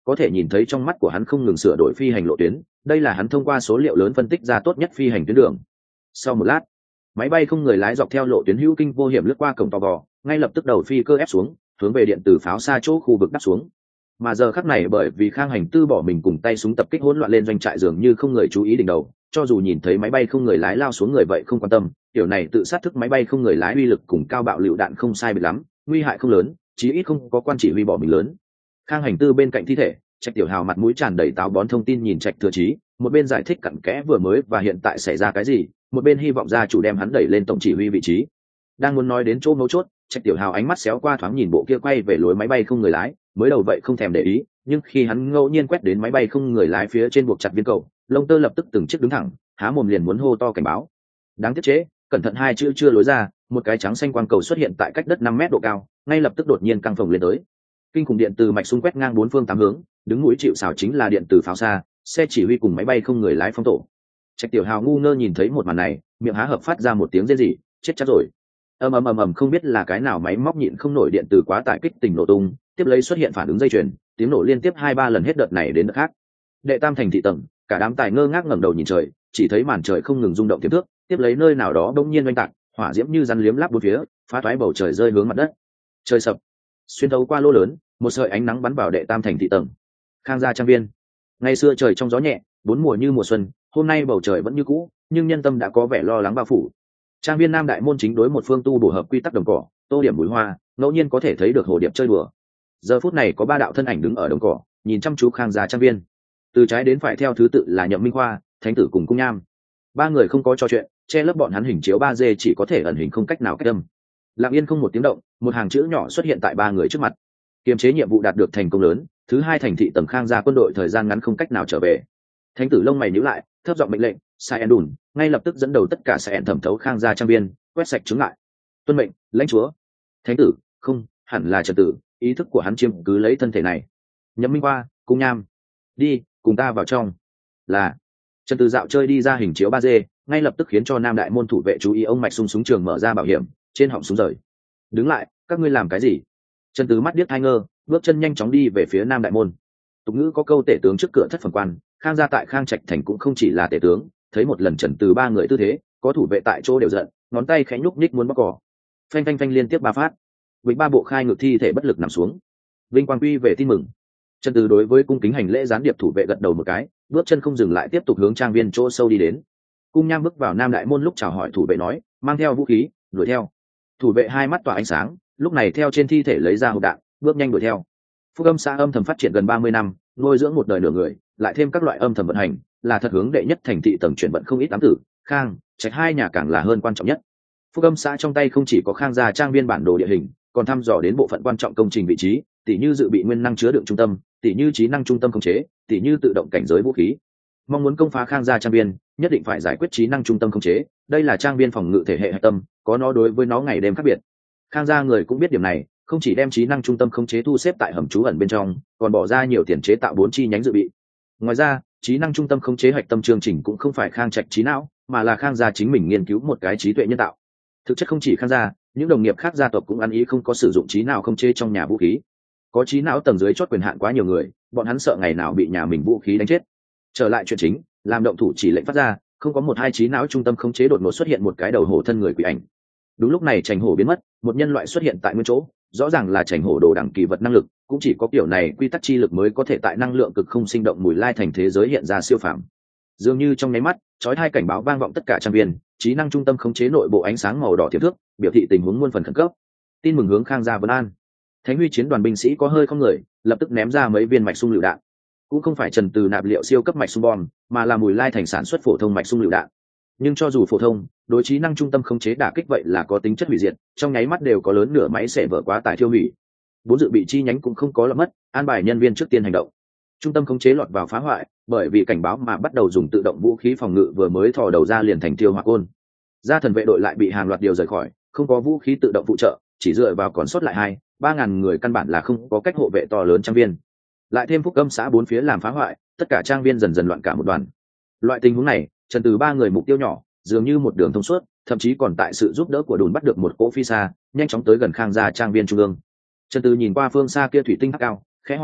có thể nhìn thấy trong mắt của hắn không ngừng sửa đổi phi hành lộ tuyến, đây là hắn thông qua số liệu lớn phân tích ra tốt nhất phi hành tuyến đường. Sau một lát, máy bay không người lái dọc theo lộ tuyến hữu kinh vô hiểm lướt qua cổng tò vò, ngay lập tức đầu phi cơ ép xuống, hướng về điện tử pháo xa chỗ khu vực đáp xuống. Mà giờ khắc này bởi vì Khang Hành Tư bỏ mình cùng tay súng tập kích hỗn loạn lên doanh trại, dường như không người chú ý đỉnh đầu, cho dù nhìn thấy máy bay không người lái lao xuống người vậy không quan tâm, kiểu này tự sát thức máy bay không người lái uy lực cùng cao bạo lựu đạn không sai biệt lắm, nguy hại không lớn, chí ít không có quan chỉ huy bỏ mình lớn. Khang Hành Tư bên cạnh thi thể, Trạch Tiểu Hào mặt mũi tràn đầy táo bón thông tin nhìn Trạch Thừa Chí, một bên giải thích cặn kẽ vừa mới và hiện tại xảy ra cái gì, một bên hy vọng gia chủ đem hắn đẩy lên tổng chỉ huy vị trí. Đang muốn nói đến chỗ mấu chốt, Trạch Tiểu Hào ánh mắt xéo qua thoáng nhìn bộ kia quay về lối máy bay không người lái, mới đầu vậy không thèm để ý, nhưng khi hắn ngẫu nhiên quét đến máy bay không người lái phía trên buộc chặt viên cầu, lông tơ lập tức từng chiếc đứng thẳng, há mồm liền muốn hô to cảnh báo. Đáng tiếc chế, cẩn thận hai chữ chưa lối ra, một cái trắng xanh quang cầu xuất hiện tại cách đất năm mét độ cao, ngay lập tức đột nhiên căng phồng lên tới. Kinh khủng điện từ mạch xung quét ngang bốn phương tám hướng, đứng mũi chịu sào chính là điện từ pháo xa, xe chỉ huy cùng máy bay không người lái phong tổ. Trạch Tiểu Hào ngu ngơ nhìn thấy một màn này, miệng há hợp phát ra một tiếng rên rỉ, chết chắc rồi. Ầm ầm ầm ầm, không biết là cái nào máy móc nhịn không nổi điện từ quá tải kích tình nổ tung, tiếp lấy xuất hiện phản ứng dây chuyền, tiếng nổ liên tiếp hai ba lần hết đợt này đến đợt khác. Đệ tam thành thị tầng, cả đám tài ngơ ngác ngẩng đầu nhìn trời, chỉ thấy màn trời không ngừng rung động tiềm thước, tiếp lấy nơi nào đó bỗng nhiên oanh tạc, hỏa diễm như rắn liếm láp bốn phía, phá toái bầu trời rơi hướng mặt đất. Trời sập, xuyên thấu qua lỗ lớn, một sợi ánh nắng bắn vào đệ tam thành thị tầng. Khang gia trang viên. Ngày xưa trời trong gió nhẹ, bốn mùa như mùa xuân, hôm nay bầu trời vẫn như cũ, nhưng nhân tâm đã có vẻ lo lắng bao phủ. Trang viên Nam Đại Môn chính đối một phương tu bổ hợp quy tắc đồng cỏ, tô điểm bụi hoa, ngẫu nhiên có thể thấy được hồ điệp chơi đùa. Giờ phút này có ba đạo thân ảnh đứng ở đồng cỏ, nhìn chăm chú Khang gia trang viên. Từ trái đến phải theo thứ tự là Nhậm Minh Khoa, Thánh tử cùng Cung Nham. Ba người không có trò chuyện, che lấp bọn hắn hình chiếu ba D chỉ có thể ẩn hình không cách nào cách âm. Lặng yên không một tiếng động, một hàng chữ nhỏ xuất hiện tại ba người trước mặt. Kiềm chế nhiệm vụ đạt được thành công lớn, thứ hai thành thị tầng Khang gia quân đội thời gian ngắn không cách nào trở về. Thánh tử lông mày nhíu lại, thấp giọng mệnh lệnh, sai en đùn, ngay lập tức dẫn đầu tất cả sai en thẩm thấu Khang gia trang viên, quét sạch chứng lại. Tuân mệnh, lãnh chúa. Thánh tử, không, hẳn là Trần tử, ý thức của hắn chiếm cứ lấy thân thể này. Nhậm Minh Khoa, Cung Nham, đi, cùng ta vào trong. Là. Trần tử dạo chơi đi ra hình chiếu ba D, ngay lập tức khiến cho Nam Đại Môn thủ vệ chú ý ông mạch sung súng trường mở ra bảo hiểm, trên họng súng rời. Đứng lại, các ngươi làm cái gì? Trần tử mắt điếc hai ngơ, bước chân nhanh chóng đi về phía Nam Đại Môn. Tục ngữ có câu tể tướng trước cửa thất phẩm quan, Khang gia tại Khang Trạch thành cũng không chỉ là tể tướng, thấy một lần Trần từ ba người tư thế, có thủ vệ tại chỗ đều giận, ngón tay khẽ nhúc nhích muốn bóc cỏ. Phanh phanh phanh liên tiếp ba phát, vịnh ba bộ khai ngược thi thể bất lực nằm xuống. Vinh quang quy về tin mừng. Trần từ đối với cung kính hành lễ gián điệp thủ vệ gật đầu một cái, bước chân không dừng lại tiếp tục hướng trang viên chỗ sâu đi đến. Cung Nham bước vào Nam Đại Môn lúc chào hỏi thủ vệ nói, mang theo vũ khí, đuổi theo. Thủ vệ hai mắt tỏa ánh sáng, lúc này theo trên thi thể lấy ra hộp đạn, bước nhanh đuổi theo. Phúc Âm xã âm thầm phát triển gần ba mươi năm, nuôi dưỡng một đời nửa người, lại thêm các loại âm thầm vận hành, là thật hướng đệ nhất thành thị tầng chuyển vận không ít ám tử, Khang, Trạch hai nhà càng là hơn quan trọng nhất. Phúc Âm xã trong tay không chỉ có Khang gia trang viên bản đồ địa hình, còn thăm dò đến bộ phận quan trọng công trình vị trí, tỉ như dự bị nguyên năng chứa đựng trung tâm, tỉ như trí năng trung tâm khống chế, tỉ như tự động cảnh giới vũ khí. Mong muốn công phá Khang gia trang viên, nhất định phải giải quyết trí năng trung tâm khống chế, đây là trang viên phòng ngự thể hệ hạch tâm, có nó đối với nó ngày đêm khác biệt. Khang gia người cũng biết điểm này, không chỉ đem trí năng trung tâm khống chế thu xếp tại hầm trú ẩn bên trong, còn bỏ ra nhiều tiền chế tạo bốn chi nhánh dự bị. Ngoài ra, trí năng trung tâm khống chế hạch tâm chương trình cũng không phải Khang Trạch trí não, mà là Khang gia chính mình nghiên cứu một cái trí tuệ nhân tạo. Thực chất không chỉ Khang gia, những đồng nghiệp khác gia tộc cũng ăn ý không có sử dụng trí não khống chế trong nhà vũ khí. Có trí não tầng dưới chót quyền hạn quá nhiều người, bọn hắn sợ ngày nào bị nhà mình vũ khí đánh chết. Trở lại chuyện chính, làm động thủ chỉ lệnh phát ra, không có một hai trí não trung tâm khống chế đột ngột xuất hiện một cái đầu hổ thân người quỷ ảnh. Đúng lúc này Trành Hổ biến mất, một nhân loại xuất hiện tại nguyên chỗ, rõ ràng là Trành Hổ đồ đẳng kỳ vật năng lực, cũng chỉ có kiểu này quy tắc chi lực mới có thể tại năng lượng cực không sinh động mùi lai thành thế giới hiện ra siêu phàm. Dường như trong nháy mắt, chói hai cảnh báo vang vọng tất cả trang viên, trí năng trung tâm khống chế nội bộ ánh sáng màu đỏ thiệp thước, biểu thị tình huống muôn phần khẩn cấp. Tin mừng hướng Khang gia Vân An. Thánh Huy chiến đoàn binh sĩ có hơi không người, lập tức ném ra mấy viên mạch xung lựu đạn. Cũng không phải Trần Từ nạp liệu siêu cấp mạch xung bom, mà là mùi lai thành sản xuất phổ thông mạch xung lựu đạn. Nhưng cho dù phổ thông, đối trí năng trung tâm khống chế đả kích vậy là có tính chất hủy diệt, trong nháy mắt đều có lớn nửa máy sẽ vỡ quá tải thiêu hủy. Bốn dự bị chi nhánh cũng không có lập mất, an bài nhân viên trước tiên hành động. Trung tâm khống chế lọt vào phá hoại, bởi vì cảnh báo mà bắt đầu dùng tự động vũ khí phòng ngự vừa mới thò đầu ra liền thành tiêu hỏa côn. Gia thần vệ đội lại bị hàng loạt điều rời khỏi, không có vũ khí tự động phụ trợ, chỉ dựa vào còn sót lại hai ba ngàn người căn bản là không có cách hộ vệ to lớn trang viên. Lại thêm Phúc Âm xã bốn phía làm phá hoại, tất cả trang viên dần dần loạn cả một đoàn. Loại tình huống này, Trần Từ ba người mục tiêu nhỏ, dường như một đường thông suốt, thậm chí còn tại sự giúp đỡ của Đùn bắt được một cỗ phi xa, nhanh chóng tới gần Khang gia trang viên trung ương. Trần Từ nhìn qua phương xa kia thủy tinh tháp cao, khẽ hỏi,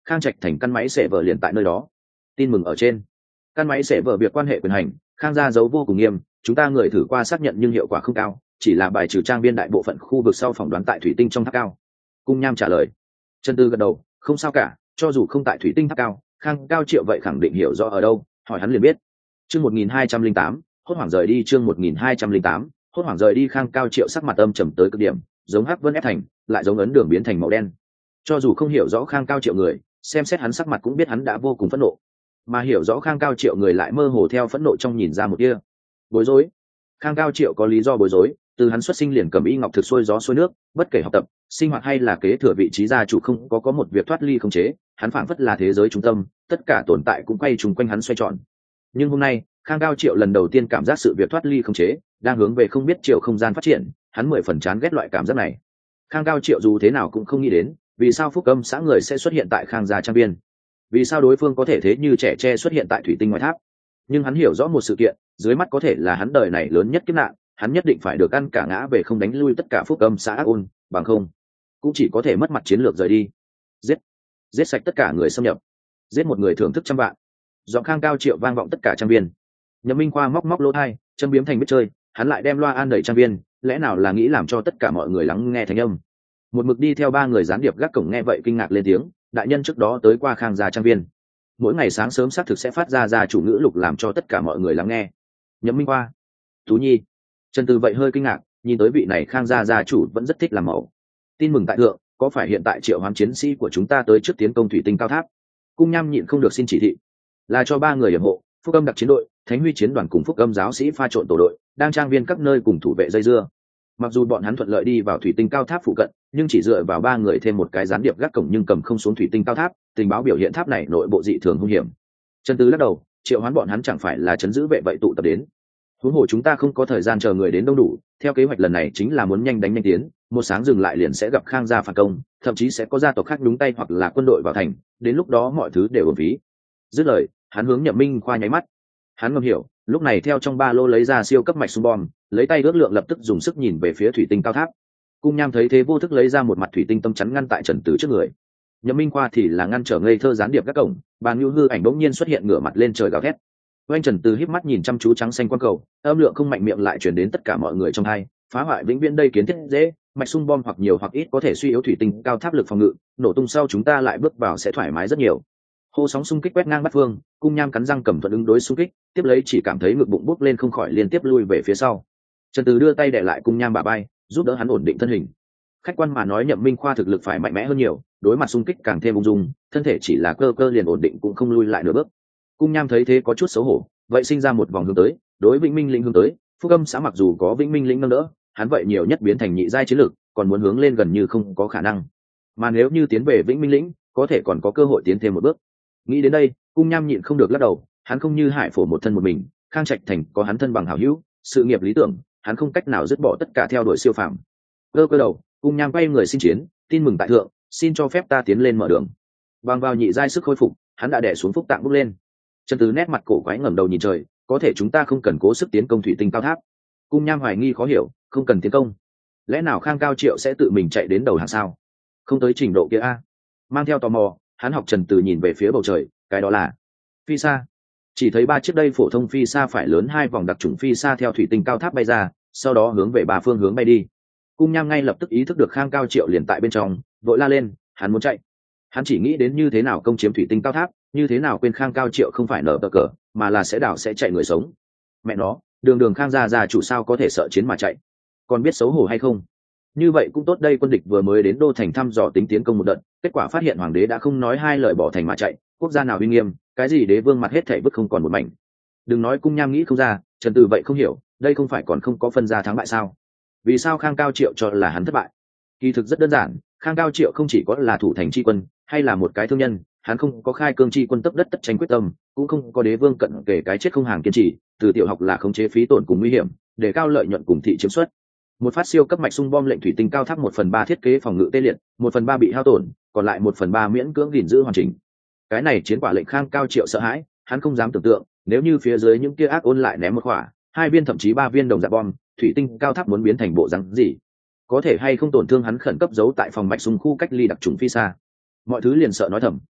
Khang Trạch thành căn máy xẻ vở liền tại nơi đó. Tin mừng ở trên. Căn máy xẻ vở việc quan hệ quyền hành, Khang gia giấu vô cùng nghiêm, chúng ta người thử qua xác nhận nhưng hiệu quả không cao, chỉ là bài trừ trang viên đại bộ phận khu vực sau phỏng đoán tại thủy tinh trong tháp cao. Cung Nham trả lời. Trần Tư gật đầu, không sao cả, cho dù không tại thủy tinh tháp cao, Khang Cao Triệu vậy khẳng định hiểu rõ ở đâu, hỏi hắn liền biết. Chương một nghìn hai trăm lẻ tám, hốt hoảng rời đi. Chương một nghìn hai trăm lẻ tám, hốt hoảng rời đi. Khang Cao Triệu sắc mặt âm trầm tới cực điểm, giống hắc vân ép thành, lại giống ấn đường biến thành màu đen. Cho dù không hiểu rõ Khang Cao Triệu người, xem xét hắn sắc mặt cũng biết hắn đã vô cùng phẫn nộ, mà hiểu rõ Khang Cao Triệu người lại mơ hồ theo phẫn nộ trong nhìn ra một kia bối rối. Khang Cao Triệu có lý do bối rối, từ hắn xuất sinh liền cầm y ngọc thực xuôi gió xuôi nước, bất kể học tập, sinh hoạt hay là kế thừa vị trí gia chủ không có có một việc thoát ly khống chế, hắn phảng phất là thế giới trung tâm, tất cả tồn tại cũng quay trùng quanh hắn xoay tròn. Nhưng hôm nay, Khang Cao Triệu lần đầu tiên cảm giác sự việc thoát ly khống chế, đang hướng về không biết chiều không gian phát triển, hắn mười phần chán ghét loại cảm giác này. Khang Cao Triệu dù thế nào cũng không nghĩ đến, vì sao Phúc Âm xã người sẽ xuất hiện tại Khang gia trang viên, vì sao đối phương có thể thế như trẻ tre xuất hiện tại thủy tinh ngoài tháp. Nhưng hắn hiểu rõ một sự kiện, dưới mắt có thể là hắn đời này lớn nhất kiếp nạn, hắn nhất định phải được ăn cả ngã về không đánh lui tất cả Phúc Âm xã ác ôn, bằng không cũng chỉ có thể mất mặt chiến lược rời đi. Giết, giết sạch tất cả người xâm nhập, giết một người thưởng thức trăm vạn. Giọng Khang Cao Triệu vang vọng tất cả trang viên. Nhậm Minh Khoa móc móc lỗ tai, châm biếm thành biết chơi, hắn lại đem loa an đẩy trang viên, lẽ nào là nghĩ làm cho tất cả mọi người lắng nghe thanh âm. Một mực đi theo ba người gián điệp gác cổng nghe vậy kinh ngạc lên tiếng, đại nhân trước đó tới qua Khang gia trang viên, mỗi ngày sáng sớm xác thực sẽ phát ra ra chủ ngữ lục làm cho tất cả mọi người lắng nghe. Nhậm Minh Khoa, Tú Nhi, Trần Từ vậy hơi kinh ngạc, nhìn tới vị này Khang gia gia chủ vẫn rất thích làm mẫu. Tin mừng tại thượng, có phải hiện tại triệu hoán chiến sĩ của chúng ta tới trước tiến công thủy tinh cao tháp? Cung Nham nhịn không được xin chỉ thị, là cho ba người yểm hộ, Phúc Âm đặc chiến đội, Thánh Huy chiến đoàn cùng Phúc Âm giáo sĩ pha trộn tổ đội, đang trang viên các nơi cùng thủ vệ dây dưa. Mặc dù bọn hắn thuận lợi đi vào thủy tinh cao tháp phụ cận, nhưng chỉ dựa vào ba người thêm một cái gián điệp gác cổng nhưng cầm không xuống thủy tinh cao tháp, tình báo biểu hiện tháp này nội bộ dị thường hung hiểm. Trần Tứ lắc đầu, triệu hoán bọn hắn chẳng phải là chấn giữ vệ vậy tụ tập đến. Huống hồ chúng ta không có thời gian chờ người đến đông đủ, theo kế hoạch lần này chính là muốn nhanh đánh nhanh tiến, một sáng dừng lại liền sẽ gặp Khang gia phản công, thậm chí sẽ có gia tộc khác đúng tay hoặc là quân đội vào thành, đến lúc đó mọi thứ đều uổng phí. Dứt lời, hắn hướng Nhậm Minh Khoa nháy mắt. Hắn ngầm hiểu, lúc này theo trong ba lô lấy ra siêu cấp mạch súng bom, lấy tay ước lượng lập tức dùng sức nhìn về phía thủy tinh cao tháp. Cung Nham thấy thế vô thức lấy ra một mặt thủy tinh tâm chắn ngăn tại Trần Tử trước người. Nhậm Minh Khoa thì là ngăn trở ngây thơ gián điệp các cổng, Bàn Nhu hư ảnh bỗng nhiên xuất hiện ngửa mặt lên trời gào thét. Oanh Trần Tử híp mắt nhìn chăm chú trắng xanh quan cầu, âm lượng không mạnh miệng lại truyền đến tất cả mọi người trong hai, phá hoại vĩnh viễn đây kiến thiết dễ, mạch sung bom hoặc nhiều hoặc ít có thể suy yếu thủy tinh cao tháp lực phòng ngự, nổ tung sau chúng ta lại bước vào sẽ thoải mái rất nhiều. Hô sóng xung kích quét ngang bắt phương, Cung Nham cắn răng cầm thuận ứng đối xung kích, tiếp lấy chỉ cảm thấy ngực bụng bốc lên không khỏi liên tiếp lui về phía sau. Trần Từ đưa tay để lại Cung Nham bả vai, giúp đỡ hắn ổn định thân hình. Khách quan mà nói Nhậm Minh Khoa thực lực phải mạnh mẽ hơn nhiều, đối mặt xung kích càng thêm ung dung, thân thể chỉ là cơ cơ liền ổn định cũng không lui lại nửa bước. Cung Nham thấy thế có chút xấu hổ, vậy sinh ra một vòng hướng tới, đối Vĩnh Minh Lĩnh hướng tới, Phúc Âm xã mặc dù có Vĩnh Minh Lĩnh nâng đỡ, hắn vậy nhiều nhất biến thành nhị giai chiến lực, còn muốn hướng lên gần như không có khả năng. Mà nếu như tiến về Vĩnh Minh Lĩnh, có thể còn có cơ hội tiến thêm một bước. Nghĩ đến đây, Cung Nham nhịn không được lắc đầu, hắn không như Hải Phổ một thân một mình, Khang Trạch thành có hắn thân bằng hảo hữu, sự nghiệp lý tưởng, hắn không cách nào dứt bỏ tất cả theo đuổi siêu phàm. Cơ cơ đầu, Cung Nham quay người xin chiến, tin mừng tại thượng, xin cho phép ta tiến lên mở đường. Bằng vào nhị giai sức khôi phục, hắn đã đè xuống phúc tạng bước lên. Trần Tứ nét mặt cổ quái ngẩng đầu nhìn trời, có thể chúng ta không cần cố sức tiến công thủy tinh cao tháp. Cung Nham hoài nghi khó hiểu, không cần tiến công, lẽ nào Khang Cao Triệu sẽ tự mình chạy đến đầu hàng sao? Không tới trình độ kia a. Mang theo tò mò, hắn học Trần Từ nhìn về phía bầu trời, cái đó là phi sa. Chỉ thấy ba chiếc đây phổ thông phi sa phải lớn hai vòng đặc trùng phi sa theo thủy tinh cao tháp bay ra, sau đó hướng về ba phương hướng bay đi. Cung Nham ngay lập tức ý thức được Khang Cao Triệu liền tại bên trong, vội la lên, hắn muốn chạy. Hắn chỉ nghĩ đến như thế nào công chiếm thủy tinh cao tháp, như thế nào quên Khang Cao Triệu không phải nở tờ cờ, mà là sẽ đảo sẽ chạy người sống. Mẹ nó, đường đường Khang gia gia chủ sao có thể sợ chiến mà chạy? Còn biết xấu hổ hay không? Như vậy cũng tốt, đây quân địch vừa mới đến đô thành thăm dò tính tiến công một đợt, kết quả phát hiện hoàng đế đã không nói hai lời bỏ thành mà chạy, quốc gia nào uy nghiêm, cái gì đế vương mặt hết thảy vứt không còn một mảnh. Đừng nói Cung Nham nghĩ không ra, Trần Từ vậy không hiểu, đây không phải còn không có phân ra thắng bại sao? Vì sao Khang Cao Triệu cho là hắn thất bại? Kỳ thực rất đơn giản, Khang Cao Triệu không chỉ có là thủ thành tri quân, hay là một cái thương nhân, hắn không có khai cương tri quân tấp đất tất tranh quyết tâm, cũng không có đế vương cận kể cái chết không hàng kiên trì, từ tiểu học là khống chế phí tổn cùng nguy hiểm, để cao lợi nhuận cùng thị chiếm suất. Một phát siêu cấp mạch sung bom lệnh thủy tinh cao tháp một phần ba thiết kế phòng ngự tê liệt, một phần ba bị hao tổn, còn lại một phần ba miễn cưỡng gìn giữ hoàn chỉnh. Cái này chiến quả lệnh Khang Cao Triệu sợ hãi, hắn không dám tưởng tượng, nếu như phía dưới những kia ác ôn lại ném một quả, hai viên thậm chí ba viên đồng dạng bom, thủy tinh cao tháp muốn biến thành bộ rắn gì? Có thể hay không tổn thương hắn khẩn cấp giấu tại phòng mạch sung khu cách ly đặc trùng phi xa. Mọi thứ liền sợ nói thầm,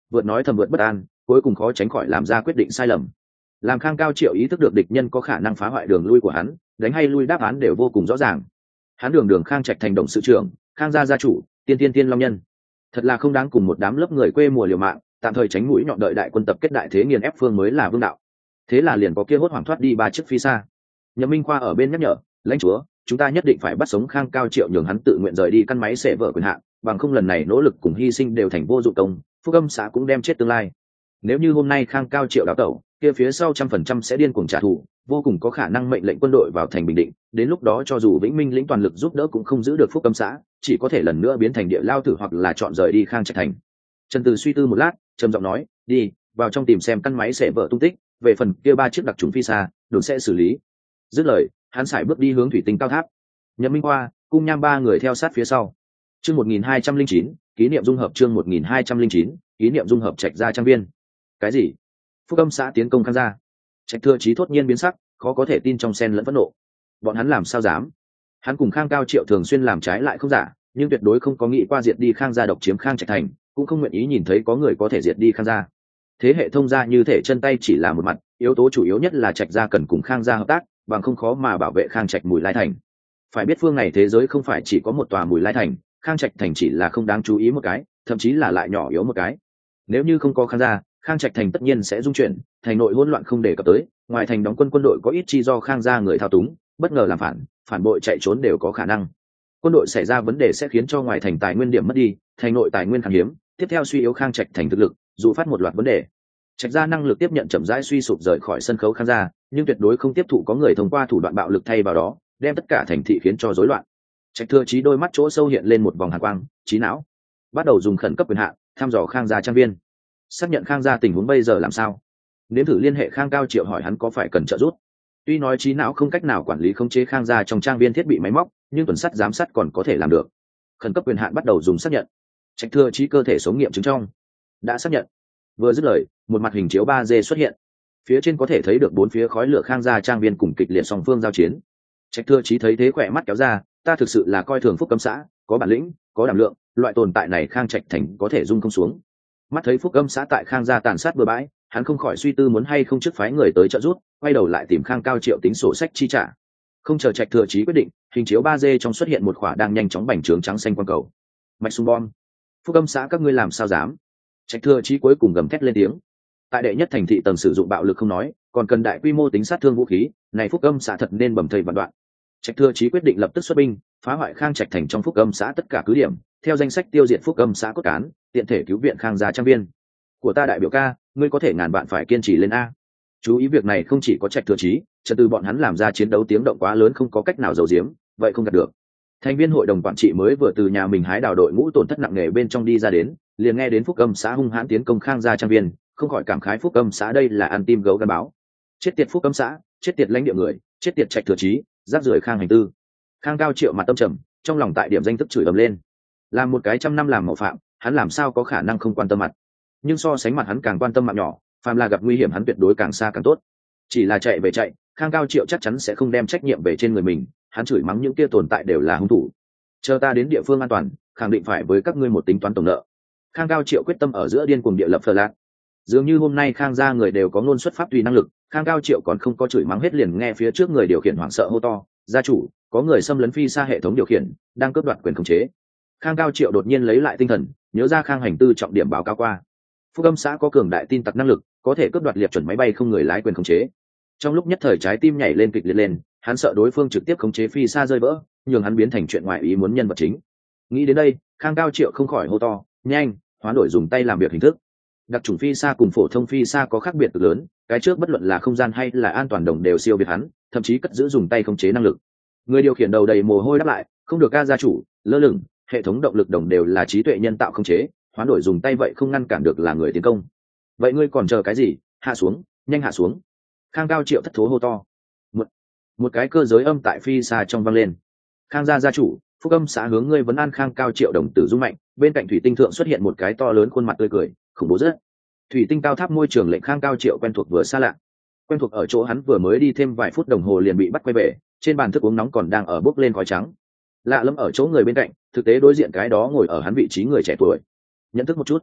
vượt nói thầm vượt bất an, cuối cùng khó tránh khỏi làm ra quyết định sai lầm. Làm Khang Cao Triệu ý thức được địch nhân có khả năng phá hoại đường lui của hắn, đánh hay lui đáp án đều vô cùng rõ ràng. Hắn đường đường Khang Trạch thành động sự trưởng, Khang gia gia chủ, tiên tiên tiên long nhân, thật là không đáng cùng một đám lớp người quê mùa liều mạng, tạm thời tránh mũi nhọn đợi đại quân tập kết đại thế nghiền ép phương mới là vương đạo. Thế là liền có kia hốt hoảng thoát đi ba chiếc phi xa. Nhậm Minh Khoa ở bên nhắc nhở, lãnh chúa, chúng ta nhất định phải bắt sống Khang Cao Triệu, nhường hắn tự nguyện rời đi căn máy xẻ vỡ quyền hạn, bằng không lần này nỗ lực cùng hy sinh đều thành vô dụng công, Phúc Âm xã cũng đem chết tương lai. Nếu như hôm nay Khang Cao Triệu đào tẩu, kia phía sau trăm phần trăm sẽ điên cuồng trả thù, vô cùng có khả năng mệnh lệnh quân đội vào thành bình định, đến lúc đó cho dù Vĩnh Minh lĩnh toàn lực giúp đỡ cũng không giữ được Phúc Âm xã, chỉ có thể lần nữa biến thành địa lao tử hoặc là chọn rời đi Khang Trạch thành. Trần Từ suy tư một lát, trầm giọng nói, đi vào trong tìm xem căn máy xẻ vỡ tung tích, về phần kia ba chiếc đặc trùng phi xa đồn sẽ xử lý. Dứt lời, hắn sải bước đi hướng thủy tinh cao tháp. Nhậm Minh Khoa, Cung Nham ba người theo sát phía sau. Chương một nghìn hai trăm linh chín, kỷ niệm dung hợp chương một nghìn hai trăm linh chín, kỷ niệm dung hợp Trạch gia trang viên. Cái gì? Phúc Âm xã tiến công Khang gia? Trạch Thừa Chí thốt nhiên biến sắc, khó có thể tin trong xen lẫn phẫn nộ. Bọn hắn làm sao dám? Hắn cùng Khang Cao Triệu thường xuyên làm trái lại không giả, nhưng tuyệt đối không có nghĩ qua diệt đi Khang gia độc chiếm Khang Trạch thành, cũng không nguyện ý nhìn thấy có người có thể diệt đi Khang gia. Thế hệ thông gia như thể chân tay chỉ là một mặt, yếu tố chủ yếu nhất là Trạch gia cần cùng Khang gia hợp tác, bằng không khó mà bảo vệ Khang Trạch Mùi Lai thành. Phải biết phương này thế giới không phải chỉ có một tòa Mùi Lai thành, Khang Trạch thành chỉ là không đáng chú ý một cái, thậm chí là lại nhỏ yếu một cái. Nếu như không có Khang gia, Khang Trạch thành tất nhiên sẽ dung chuyển, thành nội hỗn loạn không để cập tới, ngoài thành đóng quân quân đội có ít chi do Khang gia người thao túng, bất ngờ làm phản, phản bội chạy trốn đều có khả năng. Quân đội xảy ra vấn đề sẽ khiến cho ngoài thành tài nguyên điểm mất đi, thành nội tài nguyên khan hiếm, tiếp theo suy yếu Khang Trạch thành thực lực, dụ phát một loạt vấn đề. Trạch gia năng lực tiếp nhận chậm rãi suy sụp rời khỏi sân khấu Khang gia, nhưng tuyệt đối không tiếp thụ có người thông qua thủ đoạn bạo lực thay vào đó, đem tất cả thành thị khiến cho rối loạn. Trạch Thừa Chí đôi mắt chỗ sâu hiện lên một vòng hàn quang, trí não, bắt đầu dùng khẩn cấp quyền hạn thăm dò Khang gia trang viên, xác nhận Khang gia tình huống bây giờ làm sao. Nếm thử liên hệ Khang Cao Triệu hỏi hắn có phải cần trợ giúp. Tuy nói trí não không cách nào quản lý khống chế Khang gia trong trang viên thiết bị máy móc, nhưng tuần sát giám sát còn có thể làm được. Khẩn cấp quyền hạn bắt đầu dùng xác nhận. Trạch Thừa Chí cơ thể sống nghiệm chứng trong đã xác nhận. Vừa dứt lời, một mặt hình chiếu ba D xuất hiện, phía trên có thể thấy được bốn phía khói lửa Khang gia trang viên cùng kịch liệt song phương giao chiến. Trạch Thừa Chí thấy thế khỏe mắt kéo ra, ta thực sự là coi thường Phúc Âm xã, có bản lĩnh, có đảm lượng, loại tồn tại này Khang Trạch thành có thể dung không xuống. Mắt thấy Phúc Âm xã tại Khang gia tàn sát bừa bãi, hắn không khỏi suy tư muốn hay không trước phái người tới trợ giúp, quay đầu lại tìm Khang Cao Triệu tính sổ sách chi trả. Không chờ Trạch Thừa Chí quyết định, hình chiếu ba D trong xuất hiện một khỏa đang nhanh chóng bành trướng trắng xanh quang cầu. Mạch súng bom. Phúc Âm xã các ngươi làm sao dám? Trạch Thừa Chí cuối cùng gầm thét lên tiếng. Tại đệ nhất thành thị tầng sử dụng bạo lực không nói, còn cần đại quy mô tính sát thương vũ khí, này Phúc Âm xã thật nên bầm thây vạn đoạn. Trạch Thừa Chí quyết định lập tức xuất binh, phá hoại Khang Trạch thành trong Phúc Âm xã tất cả cứ điểm, theo danh sách tiêu diệt Phúc Âm xã cốt cán, tiện thể cứu viện Khang gia trang viên. Của ta đại biểu ca, ngươi có thể ngàn vạn phải kiên trì lên a. Chú ý việc này không chỉ có Trạch Thừa Chí, trật từ bọn hắn làm ra chiến đấu tiếng động quá lớn không có cách nào giấu giếm, vậy không gạt được. Thành viên hội đồng quản trị mới vừa từ nhà mình hái đào đội ngũ tổn thất nặng nề bên trong đi ra đến, liền nghe đến Phúc Âm xã hung hãn tiến công Khang gia trang viên, không khỏi cảm khái Phúc Âm xã đây là ăn tim gấu gắn báo. Chết tiệt Phúc Âm xã, chết tiệt lãnh địa người, chết tiệt Trạch Thừa Chí, rác rưởi Khang hành tư. Khang Cao Triệu mặt tâm trầm, trong lòng tại điểm danh tức chửi ầm lên. Làm một cái trăm năm làm mạo phạm, hắn làm sao có khả năng không quan tâm mặt. Nhưng so sánh mặt hắn càng quan tâm mạng nhỏ, phàm là gặp nguy hiểm hắn tuyệt đối càng xa càng tốt. Chỉ là chạy về chạy, Khang Cao Triệu chắc chắn sẽ không đem trách nhiệm về trên người mình, hắn chửi mắng những kia tồn tại đều là hung thủ. Chờ ta đến địa phương an toàn, khẳng định phải với các ngươi một tính toán tổng nợ. Khang Cao Triệu quyết tâm ở giữa điên cuồng địa lập phờ lạc. Dường như hôm nay Khang gia người đều có ngôn xuất pháp tùy năng lực, Khang Cao Triệu còn không có chửi mắng hết liền nghe phía trước người điều khiển hoảng sợ hô to, gia chủ, có người xâm lấn phi xa hệ thống điều khiển, đang cướp đoạt quyền khống chế. Khang Cao Triệu đột nhiên lấy lại tinh thần, nhớ ra Khang hành tư trọng điểm báo cáo qua. Phúc Âm xã có cường đại tin tặc năng lực, có thể cướp đoạt liệp chuẩn máy bay không người lái quyền khống chế. Trong lúc nhất thời trái tim nhảy lên kịch liệt lên, hắn sợ đối phương trực tiếp khống chế phi xa rơi vỡ, nhường hắn biến thành chuyện ngoại ý muốn nhân vật chính. Nghĩ đến đây, Khang Cao Triệu không khỏi hô to, nhanh, hoán đổi dùng tay làm việc hình thức. Đặc chủng phi xa cùng phổ thông phi xa có khác biệt cực lớn, cái trước bất luận là không gian hay là an toàn đồng đều siêu việt hắn, thậm chí cất giữ dùng tay khống chế năng lực. Người điều khiển đầu đầy mồ hôi đáp lại, không được ca gia chủ, lơ lửng, hệ thống động lực đồng đều là trí tuệ nhân tạo khống chế, hoán đổi dùng tay vậy không ngăn cản được là người tiến công. Vậy ngươi còn chờ cái gì, hạ xuống, nhanh hạ xuống. Khang Cao Triệu thất thố hô to. Một, một cái cơ giới âm tại phi xa trong vang lên. Khang gia gia chủ, Phúc Âm xã hướng ngươi vấn an. Khang Cao Triệu đồng tử rung mạnh, bên cạnh thủy tinh thượng xuất hiện một cái to lớn khuôn mặt tươi cười, khủng bố rất. Thủy tinh cao tháp môi trường lệnh Khang Cao Triệu quen thuộc vừa xa lạ. Quen thuộc ở chỗ hắn vừa mới đi thêm vài phút đồng hồ liền bị bắt quay về, trên bàn thức uống nóng còn đang ở bốc lên khói trắng. Lạ lẫm ở chỗ người bên cạnh, thực tế đối diện cái đó ngồi ở hắn vị trí người trẻ tuổi. Nhận thức một chút.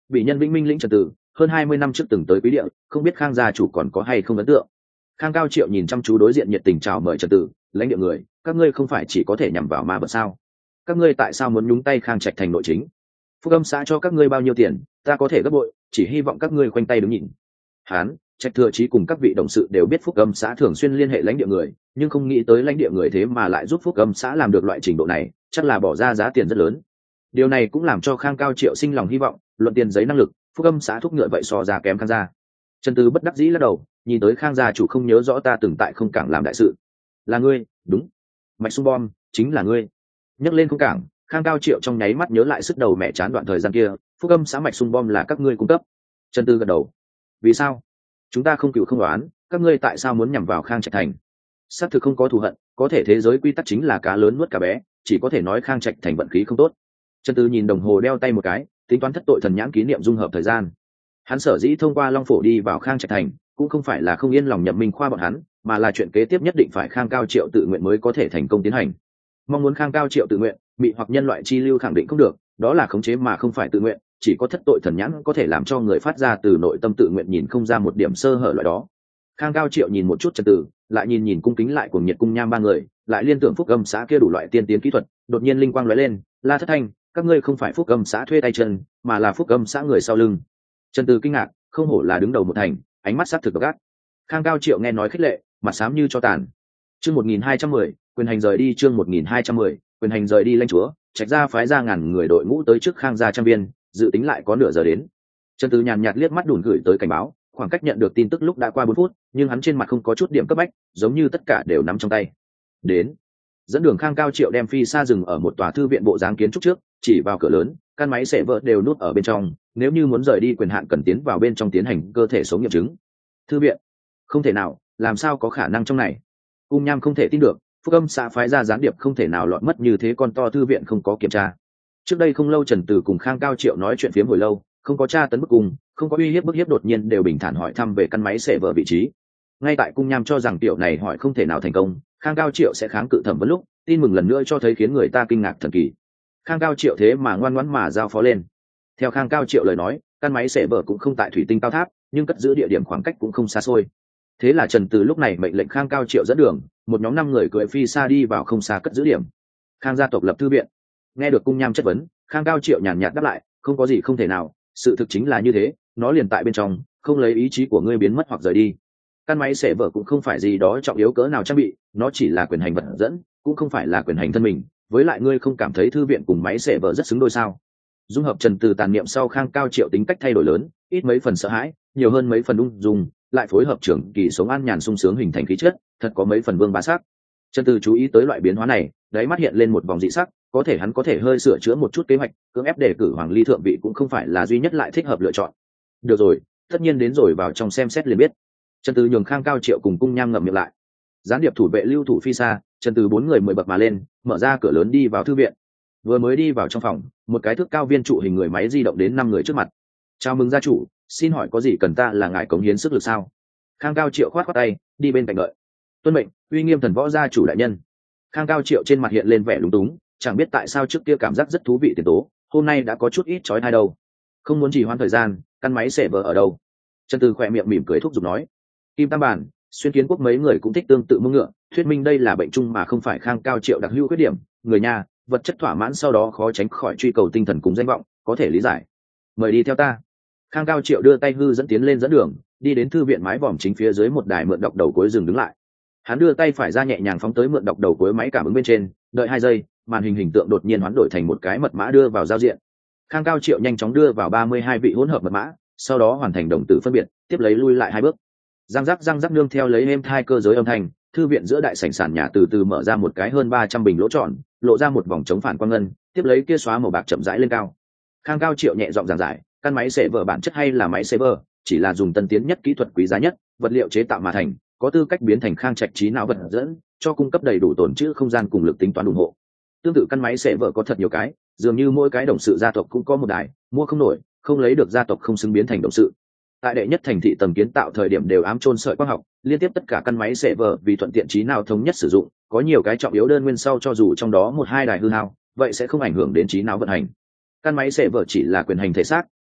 bị nhân vĩnh minh lĩnh trần tử hơn hai mươi năm trước từng tới quý địa, không biết Khang gia chủ còn có hay không ấn tượng. Khang Cao Triệu nhìn chăm chú đối diện nhiệt tình chào mời trần tử, lãnh địa người, các ngươi không phải chỉ có thể nhằm vào ma vật sao? Các ngươi tại sao muốn nhúng tay Khang Trạch thành nội chính? Phúc Âm xã cho các ngươi bao nhiêu tiền, ta có thể gấp bội, chỉ hy vọng các ngươi khoanh tay đứng nhìn. Hán, Trạch Thừa Chí cùng các vị đồng sự đều biết Phúc Âm xã thường xuyên liên hệ lãnh địa người, nhưng không nghĩ tới lãnh địa người thế mà lại giúp Phúc Âm xã làm được loại trình độ này, chắc là bỏ ra giá tiền rất lớn. Điều này cũng làm cho Khang Cao Triệu sinh lòng hy vọng, luận tiền giấy năng lực, Phúc Âm xã thúc ngựa vậy so ra kém Khang gia. Trần Tư bất đắc dĩ lắc đầu, nhìn tới Khang gia chủ không nhớ rõ ta từng tại không cảng làm đại sự. Là ngươi, đúng. Mạch Sung Bom, chính là ngươi. Nhắc lên không cảng, Khang Cao Triệu trong nháy mắt nhớ lại sức đầu mẹ chán đoạn thời gian kia, Phúc Âm xã Mạch Sung Bom là các ngươi cung cấp. Trần Tư gật đầu. Vì sao? Chúng ta không cựu không đoán, các ngươi tại sao muốn nhằm vào Khang Trạch thành? Xác thực không có thù hận, có thể thế giới quy tắc chính là cá lớn nuốt cá bé, chỉ có thể nói Khang Trạch thành vận khí không tốt. Trần Tư nhìn đồng hồ đeo tay một cái, tính toán thất tội thần nhãn kỷ niệm dung hợp thời gian. Hắn sở dĩ thông qua Long Phổ đi vào Khang Trạch thành, cũng không phải là không yên lòng Nhậm Minh Khoa bọn hắn, mà là chuyện kế tiếp nhất định phải Khang Cao Triệu tự nguyện mới có thể thành công tiến hành. Mong muốn Khang Cao Triệu tự nguyện, bị hoặc nhân loại chi lưu khẳng định không được, đó là khống chế mà không phải tự nguyện, chỉ có thất tội thần nhãn có thể làm cho người phát ra từ nội tâm tự nguyện nhìn không ra một điểm sơ hở loại đó. Khang Cao Triệu nhìn một chút Trần Tử, lại nhìn nhìn cung kính lại cuồng nhiệt cung nham ba người, lại liên tưởng Phúc Âm xã kia đủ loại tiên tiến kỹ thuật, đột nhiên linh quang lóe lên, La Thất Thanh, các ngươi không phải Phúc Âm xã thuê tay chân, mà là Phúc Âm xã người sau lưng. Trần Tử kinh ngạc, không hổ là đứng đầu một thành, ánh mắt sát thực độc ác. Khang Cao Triệu nghe nói khích lệ, mặt xám như cho tàn. Chương một nghìn hai trăm mười, quyền hành rời đi. Chương một nghìn hai trăm mười, quyền hành rời đi. Lãnh chúa Trạch gia phái ra ngàn người đội ngũ tới trước Khang gia trang viên, dự tính lại có nửa giờ đến. Trần Tử nhàn nhạt liếc mắt đùn gửi tới cảnh báo, khoảng cách nhận được tin tức lúc đã qua bốn phút, nhưng hắn trên mặt không có chút điểm cấp bách, giống như tất cả đều nắm trong tay. Đến. Dẫn đường Khang Cao Triệu đem phi xa dừng ở một tòa thư viện bộ dáng kiến trúc trước, chỉ vào cửa lớn, căn máy xẻ vỡ đều nút ở bên trong, nếu như muốn rời đi quyền hạn cần tiến vào bên trong tiến hành cơ thể sống nghiệm chứng. Thư viện? Không thể nào, làm sao có khả năng trong này? Cung Nham không thể tin được, Phúc Âm xã phái ra gián điệp không thể nào lọt mất như thế, con to thư viện không có kiểm tra. Trước đây không lâu Trần Tử cùng Khang Cao Triệu nói chuyện phiếm hồi lâu, không có tra tấn bức cung, không có uy hiếp bức hiếp, đột nhiên đều bình thản hỏi thăm về căn máy xẻ vỡ vị trí. Ngay tại Cung Nham cho rằng tiểu này hỏi không thể nào thành công, Khang Cao Triệu sẽ kháng cự thẩm vấn lúc, tin mừng lần nữa cho thấy khiến người ta kinh ngạc thần kỳ. Khang Cao Triệu thế mà ngoan ngoãn mà giao phó lên. Theo Khang Cao Triệu lời nói, căn máy xẻ vỡ cũng không tại thủy tinh cao tháp, nhưng cất giữ địa điểm khoảng cách cũng không xa xôi. Thế là Trần Từ lúc này mệnh lệnh Khang Cao Triệu dẫn đường, một nhóm năm người cưỡi phi xa đi vào không xa cất giữ điểm. Khang gia tộc lập thư viện. Nghe được Cung Nham chất vấn, Khang Cao Triệu nhàn nhạt đáp lại, không có gì không thể nào, sự thực chính là như thế, nó liền tại bên trong, không lấy ý chí của ngươi biến mất hoặc rời đi. Căn máy xẻ vỡ cũng không phải gì đó trọng yếu cỡ nào trang bị, nó chỉ là quyền hành vật dẫn, cũng không phải là quyền hành thân mình. Với lại ngươi không cảm thấy thư viện cùng máy xẻ vỡ rất xứng đôi sao? Dung hợp Trần Từ tàn niệm sau, Khang Cao Triệu tính cách thay đổi lớn, ít mấy phần sợ hãi, nhiều hơn mấy phần ung dung, lại phối hợp trưởng kỳ sống an nhàn sung sướng hình thành khí chất, thật có mấy phần vương bá sắc. Trần Từ chú ý tới loại biến hóa này, đáy mắt hiện lên một vòng dị sắc, có thể hắn có thể hơi sửa chữa một chút kế hoạch, cưỡng ép đề cử Hoàng Ly thượng vị cũng không phải là duy nhất lại thích hợp lựa chọn. Được rồi, tất nhiên đến rồi vào trong xem xét liền biết. Trần Từ nhường Khang Cao Triệu cùng Cung Nham ngậm miệng lại. Gián điệp thủ vệ lưu thủ phi xa, Trần Từ bốn người mười bậc mà lên, mở ra cửa lớn đi vào thư viện. Vừa mới đi vào trong phòng, một cái thước cao viên trụ hình người máy di động đến năm người trước mặt. Chào mừng gia chủ, xin hỏi có gì cần ta là ngài cống hiến sức lực sao? Khang Cao Triệu khoát khoát tay, đi bên cạnh đợi. Tuân mệnh, uy nghiêm thần võ gia chủ đại nhân. Khang Cao Triệu trên mặt hiện lên vẻ lúng túng, chẳng biết tại sao trước kia cảm giác rất thú vị tiền tố, hôm nay đã có chút ít chói tai đâu. Không muốn trì hoãn thời gian, căn máy xẻ vỡ ở đâu? Trần Từ khỏe miệng mỉm cười thúc giục nói. Kim Tam Bản, Xuyên Kiến Quốc mấy người cũng thích tương tự mông ngựa, thuyết minh đây là bệnh chung mà không phải Khang Cao Triệu đặc hữu khuyết điểm, người nhà, vật chất thỏa mãn sau đó khó tránh khỏi truy cầu tinh thần cùng danh vọng, có thể lý giải. Mời đi theo ta. Khang Cao Triệu đưa tay hư dẫn tiến lên dẫn đường, đi đến thư viện mái vòm chính phía dưới một đài mượn đọc đầu cuối dừng đứng lại. Hắn đưa tay phải ra nhẹ nhàng phóng tới mượn đọc đầu cuối máy cảm ứng bên trên, đợi hai giây, màn hình hình tượng đột nhiên hoán đổi thành một cái mật mã đưa vào giao diện. Khang Cao Triệu nhanh chóng đưa vào ba mươi hai vị hỗn hợp mật mã, sau đó hoàn thành đồng tử phân biệt, tiếp lấy lui lại hai bước. Răng rắc răng rắc nương theo lấy êm thai cơ giới âm thanh, thư viện giữa đại sảnh sàn nhà từ từ mở ra một cái hơn ba trăm bình lỗ tròn, lộ ra một vòng chống phản quang ngân, tiếp lấy kia xóa màu bạc chậm rãi lên cao. Khang Cao Triệu nhẹ giọng giảng giải, căn máy xẻ vỡ bản chất hay là máy xẻ vỡ, chỉ là dùng tân tiến nhất kỹ thuật quý giá nhất, vật liệu chế tạo mà thành, có tư cách biến thành Khang Trạch trí não vật dẫn, cho cung cấp đầy đủ tổn trữ không gian cùng lực tính toán ủng hộ. Tương tự căn máy xẻ vỡ có thật nhiều cái, dường như mỗi cái đồng sự gia tộc cũng có một đài, mua không nổi, không lấy được gia tộc không xứng biến thành đồng sự. Tại đệ nhất thành thị tầng kiến tạo thời điểm đều ám chôn sợi quang học, liên tiếp tất cả căn máy xẻ vỡ vì thuận tiện trí não thống nhất sử dụng, có nhiều cái trọng yếu đơn nguyên sau cho dù trong đó một hai đài hư hao, vậy sẽ không ảnh hưởng đến trí não vận hành. Căn máy xẻ vỡ chỉ là quyền hành thể xác,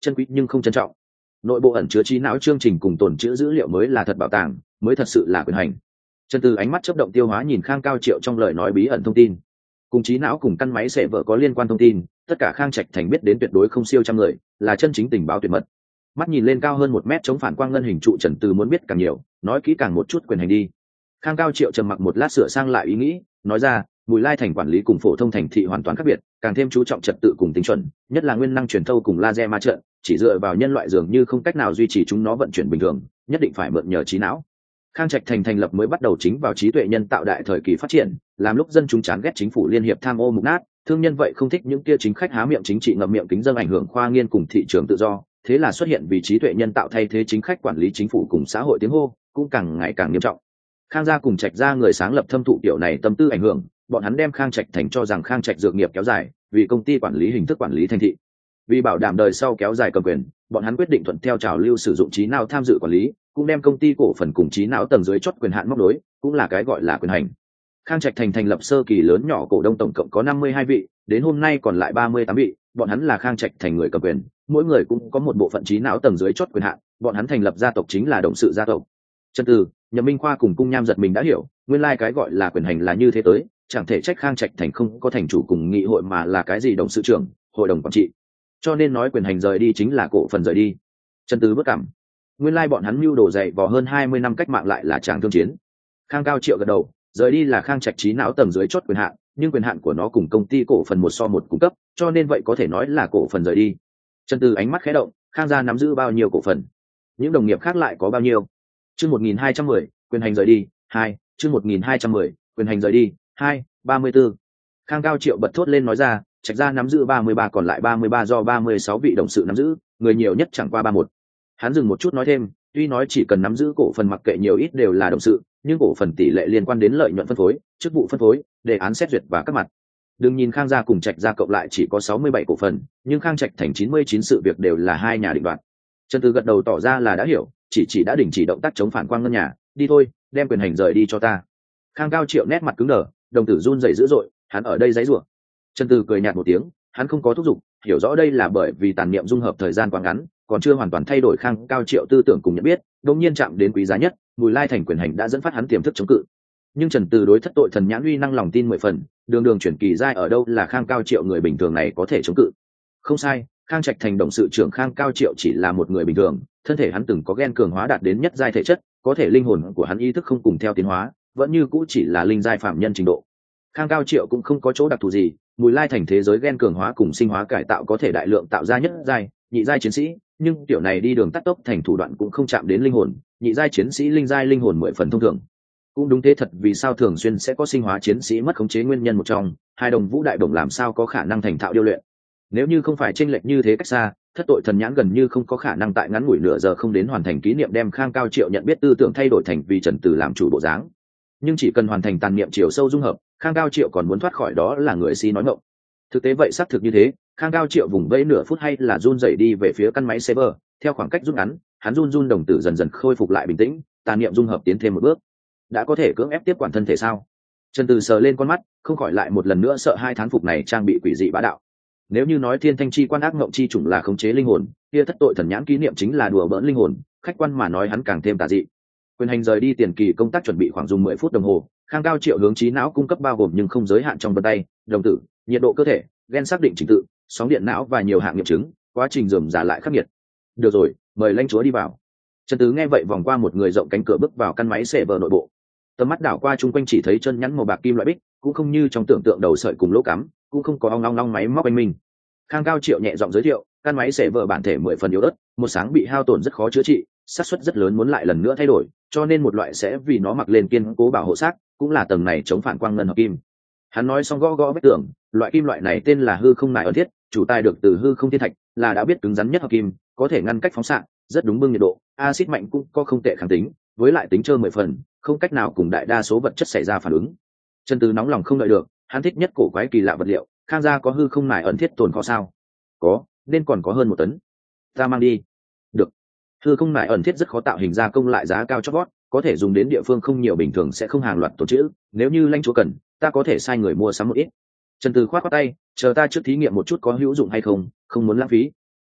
chân quý nhưng không trân trọng. Nội bộ ẩn chứa trí não chương trình cùng tồn trữ dữ liệu mới là thật bảo tàng, mới thật sự là quyền hành. Trần Từ ánh mắt chớp động tiêu hóa nhìn Khang Cao Triệu trong lời nói bí ẩn thông tin, cùng trí não cùng căn máy sẽ vợ có liên quan thông tin, tất cả Khang Trạch Thành biết đến tuyệt đối không siêu trăm người, là chân chính tình báo tuyệt mật. Mắt nhìn lên cao hơn một mét chống phản quang ngân hình trụ, Trần Từ muốn biết càng nhiều, nói kỹ càng một chút quyền hành đi. Khang Cao Triệu trầm mặc một lát sửa sang lại ý nghĩ, nói ra, Bùi Lai thành quản lý cùng phổ thông thành thị hoàn toàn khác biệt, càng thêm chú trọng trật tự cùng tính chuẩn, nhất là nguyên năng truyền thâu cùng laser ma trận, chỉ dựa vào nhân loại dường như không cách nào duy trì chúng nó vận chuyển bình thường, nhất định phải mượn nhờ trí não. Khang Trạch Thành thành lập mới bắt đầu chính vào trí tuệ nhân tạo đại thời kỳ phát triển, làm lúc dân chúng chán ghét chính phủ liên hiệp tham ô mục nát, thương nhân vậy không thích những kia chính khách há miệng chính trị ngậm miệng kính dâng ảnh hưởng khoa nghiên cùng thị trường tự do, thế là xuất hiện vì trí tuệ nhân tạo thay thế chính khách quản lý chính phủ cùng xã hội tiếng hô, cũng càng ngày càng nghiêm trọng. Khang gia cùng Trạch gia người sáng lập thâm thụ tiểu này tâm tư ảnh hưởng, bọn hắn đem Khang Trạch Thành cho rằng Khang Trạch dược nghiệp kéo dài, vì công ty quản lý hình thức quản lý thành thị. Vì bảo đảm đời sau kéo dài cầm quyền, bọn hắn quyết định thuận theo trào lưu sử dụng trí não tham dự quản lý, cũng đem công ty cổ phần cùng trí não tầng dưới chót quyền hạn móc đối, cũng là cái gọi là quyền hành. Khang Trạch Thành thành lập sơ kỳ lớn nhỏ cổ đông tổng cộng có năm mươi hai vị, đến hôm nay còn lại ba mươi tám vị, bọn hắn là Khang Trạch Thành người cầm quyền, mỗi người cũng có một bộ phận trí não tầng dưới chót quyền hạn, bọn hắn thành lập gia tộc chính là động sự gia tộc. Trần Từ, Nhậm Minh Khoa cùng Cung Nham giật mình đã hiểu, nguyên lai like cái gọi là quyền hành là như thế tới, chẳng thể trách Khang Trạch Thành không có thành chủ cùng nghị hội mà là cái gì đồng sự trưởng, hội đồng quản trị. Cho nên nói quyền hành rời đi chính là cổ phần rời đi. Trần Từ bất cảm. Nguyên lai like bọn hắn mưu đồ dậy vò hơn hai mươi năm cách mạng lại là tràng thương chiến. Khang Cao Triệu gật đầu, rời đi là Khang Trạch trí não tầng dưới chót quyền hạn, nhưng quyền hạn của nó cùng công ty cổ phần một so một cung cấp, cho nên vậy có thể nói là cổ phần rời đi. Trần Từ ánh mắt khẽ động, Khang gia nắm giữ bao nhiêu cổ phần? Những đồng nghiệp khác lại có bao nhiêu? Chương một nghìn hai trăm mười, quyền hành rời đi, hai, chương một nghìn hai trăm mười, quyền hành rời đi, hai, ba mươi tư. Khang Cao Triệu bật thốt lên nói ra, Trạch gia nắm giữ ba mươi ba còn lại ba mươi ba do ba mươi sáu vị đồng sự nắm giữ, người nhiều nhất chẳng qua ba một. Hắn dừng một chút nói thêm, tuy nói chỉ cần nắm giữ cổ phần mặc kệ nhiều ít đều là đồng sự, nhưng cổ phần tỷ lệ liên quan đến lợi nhuận phân phối, chức vụ phân phối, đề án xét duyệt và các mặt. Đừng nhìn Khang gia cùng Trạch gia cộng lại chỉ có sáu mươi bảy cổ phần, nhưng Khang Trạch Thành chín mươi chín sự việc đều là hai nhà định đoạt. Trần Từ gật đầu tỏ ra là đã hiểu, chỉ chỉ đã đình chỉ động tác chống phản quang ngân nhà, đi thôi, đem quyền hành rời đi cho ta. Khang Cao Triệu nét mặt cứng đờ, đồng tử run rẩy dữ dội, hắn ở đây giãy giụa. Trần Từ cười nhạt một tiếng, hắn không có thúc giục, hiểu rõ đây là bởi vì tàn niệm dung hợp thời gian quá ngắn, còn chưa hoàn toàn thay đổi Khang Cao Triệu tư tưởng cùng nhận biết, đột nhiên chạm đến quý giá nhất, Bùi Lai thành quyền hành đã dẫn phát hắn tiềm thức chống cự. Nhưng Trần Từ đối thất tội thần nhãn uy năng lòng tin mười phần, đường đường chuyển kỳ giai ở đâu là Khang Cao Triệu người bình thường này có thể chống cự. Không sai, Khang Trạch Thành động sự trưởng Khang Cao Triệu chỉ là một người bình thường, thân thể hắn từng có gen cường hóa đạt đến nhất giai thể chất, có thể linh hồn của hắn ý thức không cùng theo tiến hóa, vẫn như cũ chỉ là linh giai phạm nhân trình độ. Khang Cao Triệu cũng không có chỗ đặc thù gì, Bùi Lai thành thế giới gen cường hóa cùng sinh hóa cải tạo có thể đại lượng tạo ra nhất giai, nhị giai chiến sĩ, nhưng tiểu này đi đường tắt tốc thành thủ đoạn cũng không chạm đến linh hồn, nhị giai chiến sĩ linh giai linh hồn mười phần thông thường. Cũng đúng thế thật, vì sao thường xuyên sẽ có sinh hóa chiến sĩ mất khống chế nguyên nhân một trong, hai đồng vũ đại đồng làm sao có khả năng thành thạo điêu luyện. Nếu như không phải chênh lệch như thế cách xa, thất tội thần nhãn gần như không có khả năng tại ngắn ngủi nửa giờ không đến hoàn thành ký niệm đem Khang Cao Triệu nhận biết tư tưởng thay đổi thành vì Trần Từ làm chủ bộ dáng. Nhưng chỉ cần hoàn thành tàn niệm chiều sâu dung hợp, Khang Cao Triệu còn muốn thoát khỏi đó là người si nói ngọng. Thực tế vậy xác thực như thế, Khang Cao Triệu vùng vẫy nửa phút hay là run rẩy đi về phía căn máy server, theo khoảng cách rút ngắn, hắn run run đồng tử dần dần khôi phục lại bình tĩnh, tàn niệm dung hợp tiến thêm một bước. Đã có thể cưỡng ép tiếp quản thân thể sao? Trần Từ sờ lên con mắt, không khỏi lại một lần nữa sợ hai thán phục này trang bị quỷ dị bá đạo. Nếu như nói thiên thanh chi quan ác ngộng chi chủng là khống chế linh hồn, kia thất tội thần nhãn ký niệm chính là đùa bỡn linh hồn, khách quan mà nói hắn càng thêm tà dị. Quyền hành rời đi tiền kỳ công tác chuẩn bị khoảng dùng mười phút đồng hồ, Khang Cao Triệu hướng trí não cung cấp bao gồm nhưng không giới hạn trong vân tay, đồng tử, nhiệt độ cơ thể, gen xác định trình tự, sóng điện não và nhiều hạng nghiệm chứng, quá trình rườm rà lại khắc nghiệt. Được rồi, mời lãnh chúa đi vào. Trần Tứ nghe vậy vòng qua một người rộng cánh cửa bước vào căn máy server nội bộ. Tầm mắt đảo qua chung quanh chỉ thấy chân nhắn màu bạc kim loại bích, cũng không như trong tưởng tượng đầu sợi cùng lỗ cắm, cũng không có ong long long máy móc anh minh. Khang Cao Triệu nhẹ giọng giới thiệu, căn máy server bản thể mười phần yếu ớt, một sáng bị hao tổn rất khó chữa trị, xác suất rất lớn muốn lại lần nữa thay đổi, cho nên một loại sẽ vì nó mặc lên kiên cố bảo hộ xác, cũng là tầng này chống phản quang ngân hợp kim. Hắn nói xong gõ gõ vết tường, loại kim loại này tên là hư không nại ẩn thiết, chủ tài được từ hư không thiên thạch, là đã biết cứng rắn nhất hợp kim, có thể ngăn cách phóng xạ, rất đúng bưng nhiệt độ, axit mạnh cũng có không tệ kháng tính, với lại tính trơ mười phần, không cách nào cùng đại đa số vật chất xảy ra phản ứng. Trần Từ nóng lòng không đợi được, hắn thích nhất cổ quái kỳ lạ vật liệu, Khang gia có hư không nại ẩn thiết tồn kho sao? Có, nên còn có hơn một tấn. Ta mang đi. Được. Hư không nại ẩn thiết rất khó tạo hình gia công lại giá cao chót vót, có thể dùng đến địa phương không nhiều bình thường sẽ không hàng loạt tổ chữ, nếu như lãnh chúa cần, ta có thể sai người mua sắm một ít. Trần Từ khoát khoát tay, chờ ta trước thí nghiệm một chút có hữu dụng hay không, không muốn lãng phí.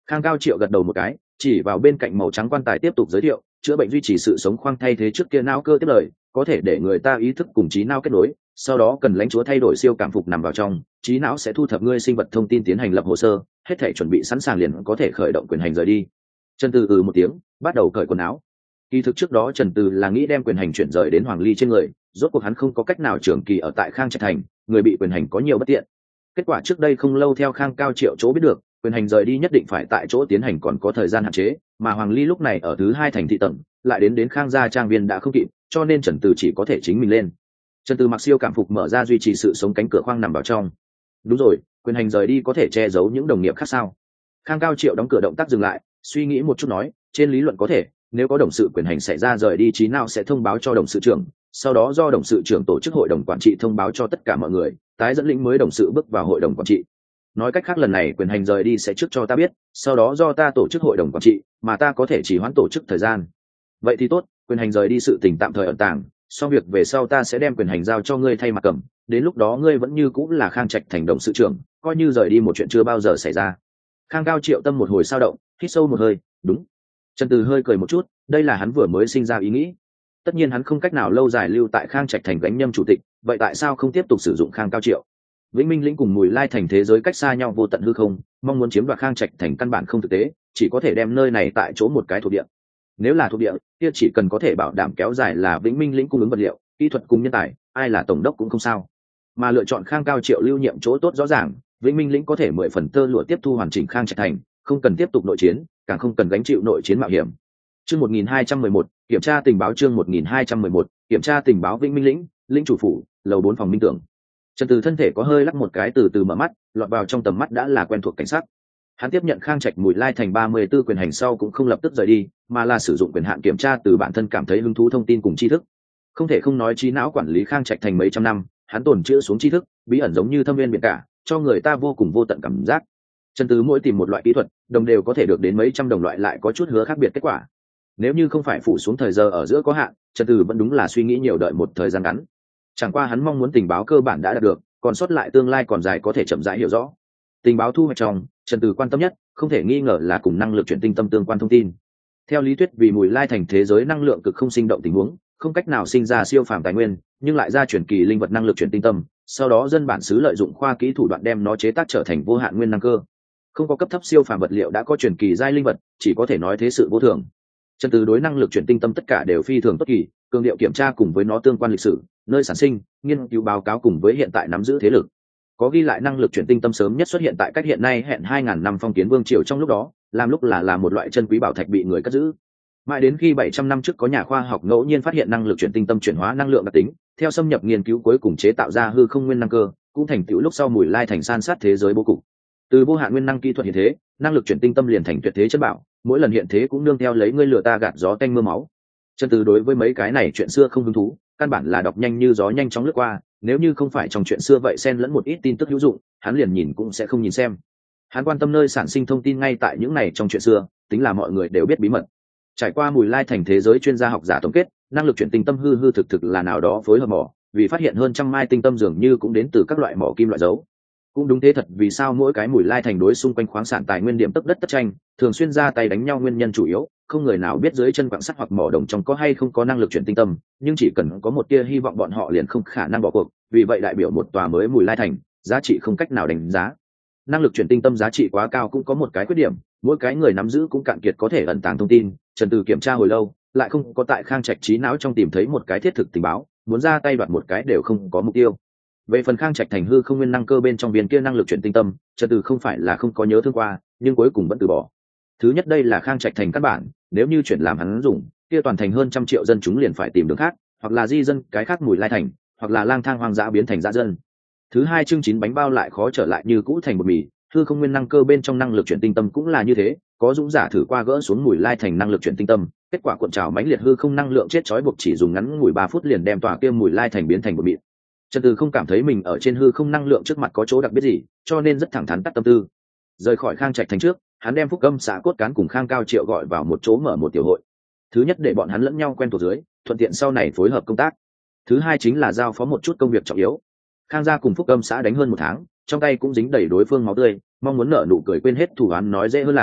Khang Cao Triệu gật đầu một cái, chỉ vào bên cạnh màu trắng quan tài tiếp tục giới thiệu, chữa bệnh duy trì sự sống khoang thay thế trước kia não cơ tiếp lời, có thể để người ta ý thức cùng trí não kết nối, sau đó cần lãnh chúa thay đổi siêu cảm phục nằm vào trong, trí não sẽ thu thập ngươi sinh vật thông tin tiến hành lập hồ sơ, hết thể chuẩn bị sẵn sàng liền có thể khởi động quyền hành rời đi. Trần Từ ừ một tiếng, bắt đầu cởi quần áo. Kỳ thực trước đó Trần Từ là nghĩ đem quyền hành chuyển rời đến Hoàng Ly trên người, rốt cuộc hắn không có cách nào trường kỳ ở tại Khang Trạch Thành, người bị quyền hành có nhiều bất tiện. Kết quả trước đây không lâu theo Khang Cao Triệu chỗ biết được, quyền hành rời đi nhất định phải tại chỗ tiến hành còn có thời gian hạn chế, mà Hoàng Ly lúc này ở thứ hai thành thị tầng, lại đến đến Khang gia trang viên đã không kịp, cho nên Trần Từ chỉ có thể chính mình lên. Trần Từ mặc siêu cảm phục mở ra duy trì sự sống cánh cửa khoang nằm vào trong. Đúng rồi, quyền hành rời đi có thể che giấu những đồng nghiệp khác sao? Khang Cao Triệu đóng cửa động tác dừng lại, suy nghĩ một chút nói, trên lý luận có thể, nếu có đồng sự quyền hành xảy ra rời đi trí nào sẽ thông báo cho đồng sự trưởng, sau đó do đồng sự trưởng tổ chức hội đồng quản trị thông báo cho tất cả mọi người, tái dẫn lĩnh mới đồng sự bước vào hội đồng quản trị. Nói cách khác lần này quyền hành rời đi sẽ trước cho ta biết, sau đó do ta tổ chức hội đồng quản trị, mà ta có thể chỉ hoãn tổ chức thời gian. Vậy thì tốt, quyền hành rời đi sự tình tạm thời ẩn tàng, xong việc về sau ta sẽ đem quyền hành giao cho ngươi thay mặt cầm, đến lúc đó ngươi vẫn như cũng là Khang Trạch Thành đồng sự trưởng, coi như rời đi một chuyện chưa bao giờ xảy ra. Khang Cao Triệu tâm một hồi sao động, hít sâu một hơi, đúng. Trần Từ hơi cười một chút, đây là hắn vừa mới sinh ra ý nghĩ. Tất nhiên hắn không cách nào lâu dài lưu tại Khang Trạch Thành gánh nhâm chủ tịch, vậy tại sao không tiếp tục sử dụng Khang Cao Triệu? Vĩnh Minh lĩnh cùng Mùi Lai Thành thế giới cách xa nhau vô tận hư không, mong muốn chiếm đoạt Khang Trạch Thành căn bản không thực tế, chỉ có thể đem nơi này tại chỗ một cái thuộc địa. Nếu là thuộc địa, kia chỉ cần có thể bảo đảm kéo dài là Vĩnh Minh lĩnh cung ứng vật liệu, kỹ thuật cùng nhân tài, ai là tổng đốc cũng không sao. Mà lựa chọn Khang Cao Triệu lưu nhiệm chỗ tốt rõ ràng, Vĩnh Minh lĩnh có thể mười phần tơ lụa tiếp thu hoàn chỉnh Khang Trạch Thành, không cần tiếp tục nội chiến, càng không cần gánh chịu nội chiến mạo hiểm. Chương một nghìn hai trăm mười một, kiểm tra tình báo chương một nghìn hai trăm mười một, kiểm tra tình báo Vĩnh Minh lĩnh, lĩnh chủ phủ, lầu bốn phòng minh tưởng. Trần Từ thân thể có hơi lắc một cái từ từ mở mắt, lọt vào trong tầm mắt đã là quen thuộc cảnh sắc. Hắn tiếp nhận Khang Trạch Mùi Lai Thành ba mươi 34 quyền hành sau cũng không lập tức rời đi, mà là sử dụng quyền hạn kiểm tra từ bản thân cảm thấy hứng thú thông tin cùng tri thức. Không thể không nói trí não quản lý Khang Trạch Thành mấy trăm năm, hắn tồn trữ xuống tri thức, bí ẩn giống như thâm viên biển cả, cho người ta vô cùng vô tận cảm giác. Trần Từ mỗi tìm một loại kỹ thuật, đồng đều có thể được đến mấy trăm đồng loại lại có chút hứa khác biệt kết quả. Nếu như không phải phủ xuống thời giờ ở giữa có hạn, Trần Từ vẫn đúng là suy nghĩ nhiều đợi một thời gian ngắn. Chẳng qua hắn mong muốn tình báo cơ bản đã đạt được, còn sót lại tương lai còn dài có thể chậm rãi hiểu rõ. Tình báo thu hoạch trong, Trần Từ quan tâm nhất, không thể nghi ngờ là cùng năng lực chuyển tinh tâm tương quan thông tin. Theo lý thuyết vì Mùi Lai Thành thế giới năng lượng cực không sinh động tình huống, không cách nào sinh ra siêu phàm tài nguyên, nhưng lại ra chuyển kỳ linh vật năng lực chuyển tinh tâm, sau đó dân bản xứ lợi dụng khoa kỹ thủ đoạn đem nó chế tác trở thành vô hạn nguyên năng cơ. Không có cấp thấp siêu phàm vật liệu đã có chuyển kỳ giai linh vật, chỉ có thể nói thế sự vô thường. Trần Từ đối năng lực chuyển tinh tâm tất cả đều phi thường tốt kỳ, cường điệu kiểm tra cùng với nó tương quan lịch sử, nơi sản sinh, nghiên cứu báo cáo cùng với hiện tại nắm giữ thế lực. Có ghi lại năng lực chuyển tinh tâm sớm nhất xuất hiện tại cách hiện nay hẹn hai ngàn năm phong kiến vương triều trong lúc đó, làm lúc là là một loại chân quý bảo thạch bị người cất giữ. Mãi đến khi bảy trăm năm trước có nhà khoa học ngẫu nhiên phát hiện năng lực chuyển tinh tâm chuyển hóa năng lượng đặc tính, theo xâm nhập nghiên cứu cuối cùng chế tạo ra hư không nguyên năng cơ, cũng thành tựu lúc sau Mùi Lai Thành san sát thế giới bố cục. Từ vô hạn nguyên năng kỹ thuật hiện thế, năng lực chuyển tinh tâm liền thành tuyệt thế chất bảo, mỗi lần hiện thế cũng nương theo lấy ngươi lừa ta gạt gió tanh mưa máu. Trần Từ đối với mấy cái này chuyện xưa không hứng thú, căn bản là đọc nhanh như gió nhanh chóng lướt qua, nếu như không phải trong chuyện xưa vậy xen lẫn một ít tin tức hữu dụng, hắn liền nhìn cũng sẽ không nhìn xem. Hắn quan tâm nơi sản sinh thông tin ngay tại những này trong chuyện xưa, tính là mọi người đều biết bí mật. Trải qua Mùi Lai Thành thế giới chuyên gia học giả tổng kết, năng lực chuyển tinh tâm hư hư thực thực là nào đó phối hợp mỏ, vì phát hiện hơn trăm mai tinh tâm dường như cũng đến từ các loại mỏ kim loại dấu. Cũng đúng thế thật, vì sao mỗi cái Mùi Lai Thành đối xung quanh khoáng sản tài nguyên điểm tấp đất tất tranh, thường xuyên ra tay đánh nhau nguyên nhân chủ yếu, không người nào biết dưới chân quặng sắt hoặc mỏ đồng trong có hay không có năng lực chuyển tinh tâm, nhưng chỉ cần có một tia hy vọng bọn họ liền không khả năng bỏ cuộc, vì vậy đại biểu một tòa mới Mùi Lai Thành, giá trị không cách nào đánh giá. Năng lực chuyển tinh tâm giá trị quá cao cũng có một cái khuyết điểm, mỗi cái người nắm giữ cũng cạn kiệt có thể ẩn tàng thông tin. Trần Từ kiểm tra hồi lâu, lại không có tại Khang Trạch trí não trong tìm thấy một cái thiết thực tình báo, muốn ra tay đoạt một cái đều không có mục tiêu. Về phần Khang Trạch thành hư không nguyên năng cơ bên trong viên kia năng lực chuyển tinh tâm, Trần Từ không phải là không có nhớ thương qua, nhưng cuối cùng vẫn từ bỏ. Thứ nhất, đây là Khang Trạch thành căn bản, nếu như chuyển làm hắn dùng, kia toàn thành hơn trăm triệu dân chúng liền phải tìm đường khác, hoặc là di dân cái khác Mùi Lai Thành, hoặc là lang thang hoang dã biến thành dã dân. Thứ hai, chương chín bánh bao lại khó trở lại như cũ thành một mì, hư không nguyên năng cơ bên trong năng lực chuyển tinh tâm cũng là như thế, có dũng giả thử qua gỡ xuống Mùi Lai Thành năng lực chuyển tinh tâm, kết quả cuộn trào mãnh liệt hư không năng lượng chết chói buộc chỉ dùng ngắn ngủi ba phút liền đem tòa kia Mùi Lai Thành biến thành một mịn. Trần Từ không cảm thấy mình ở trên hư không năng lượng trước mặt có chỗ đặc biệt gì, cho nên rất thẳng thắn tắt tâm tư. Rời khỏi Khang Trạch thành trước, hắn đem Phúc Âm xã cốt cán cùng Khang Cao Triệu gọi vào một chỗ mở một tiểu hội. Thứ nhất, để bọn hắn lẫn nhau quen thuộc dưới, thuận tiện sau này phối hợp công tác. Thứ hai chính là giao phó một chút công việc trọng yếu. Khang gia cùng Phúc Âm xã đánh hơn một tháng, trong tay cũng dính đầy đối phương máu tươi, mong muốn nợ nụ cười quên hết thủ án nói dễ hơn làm,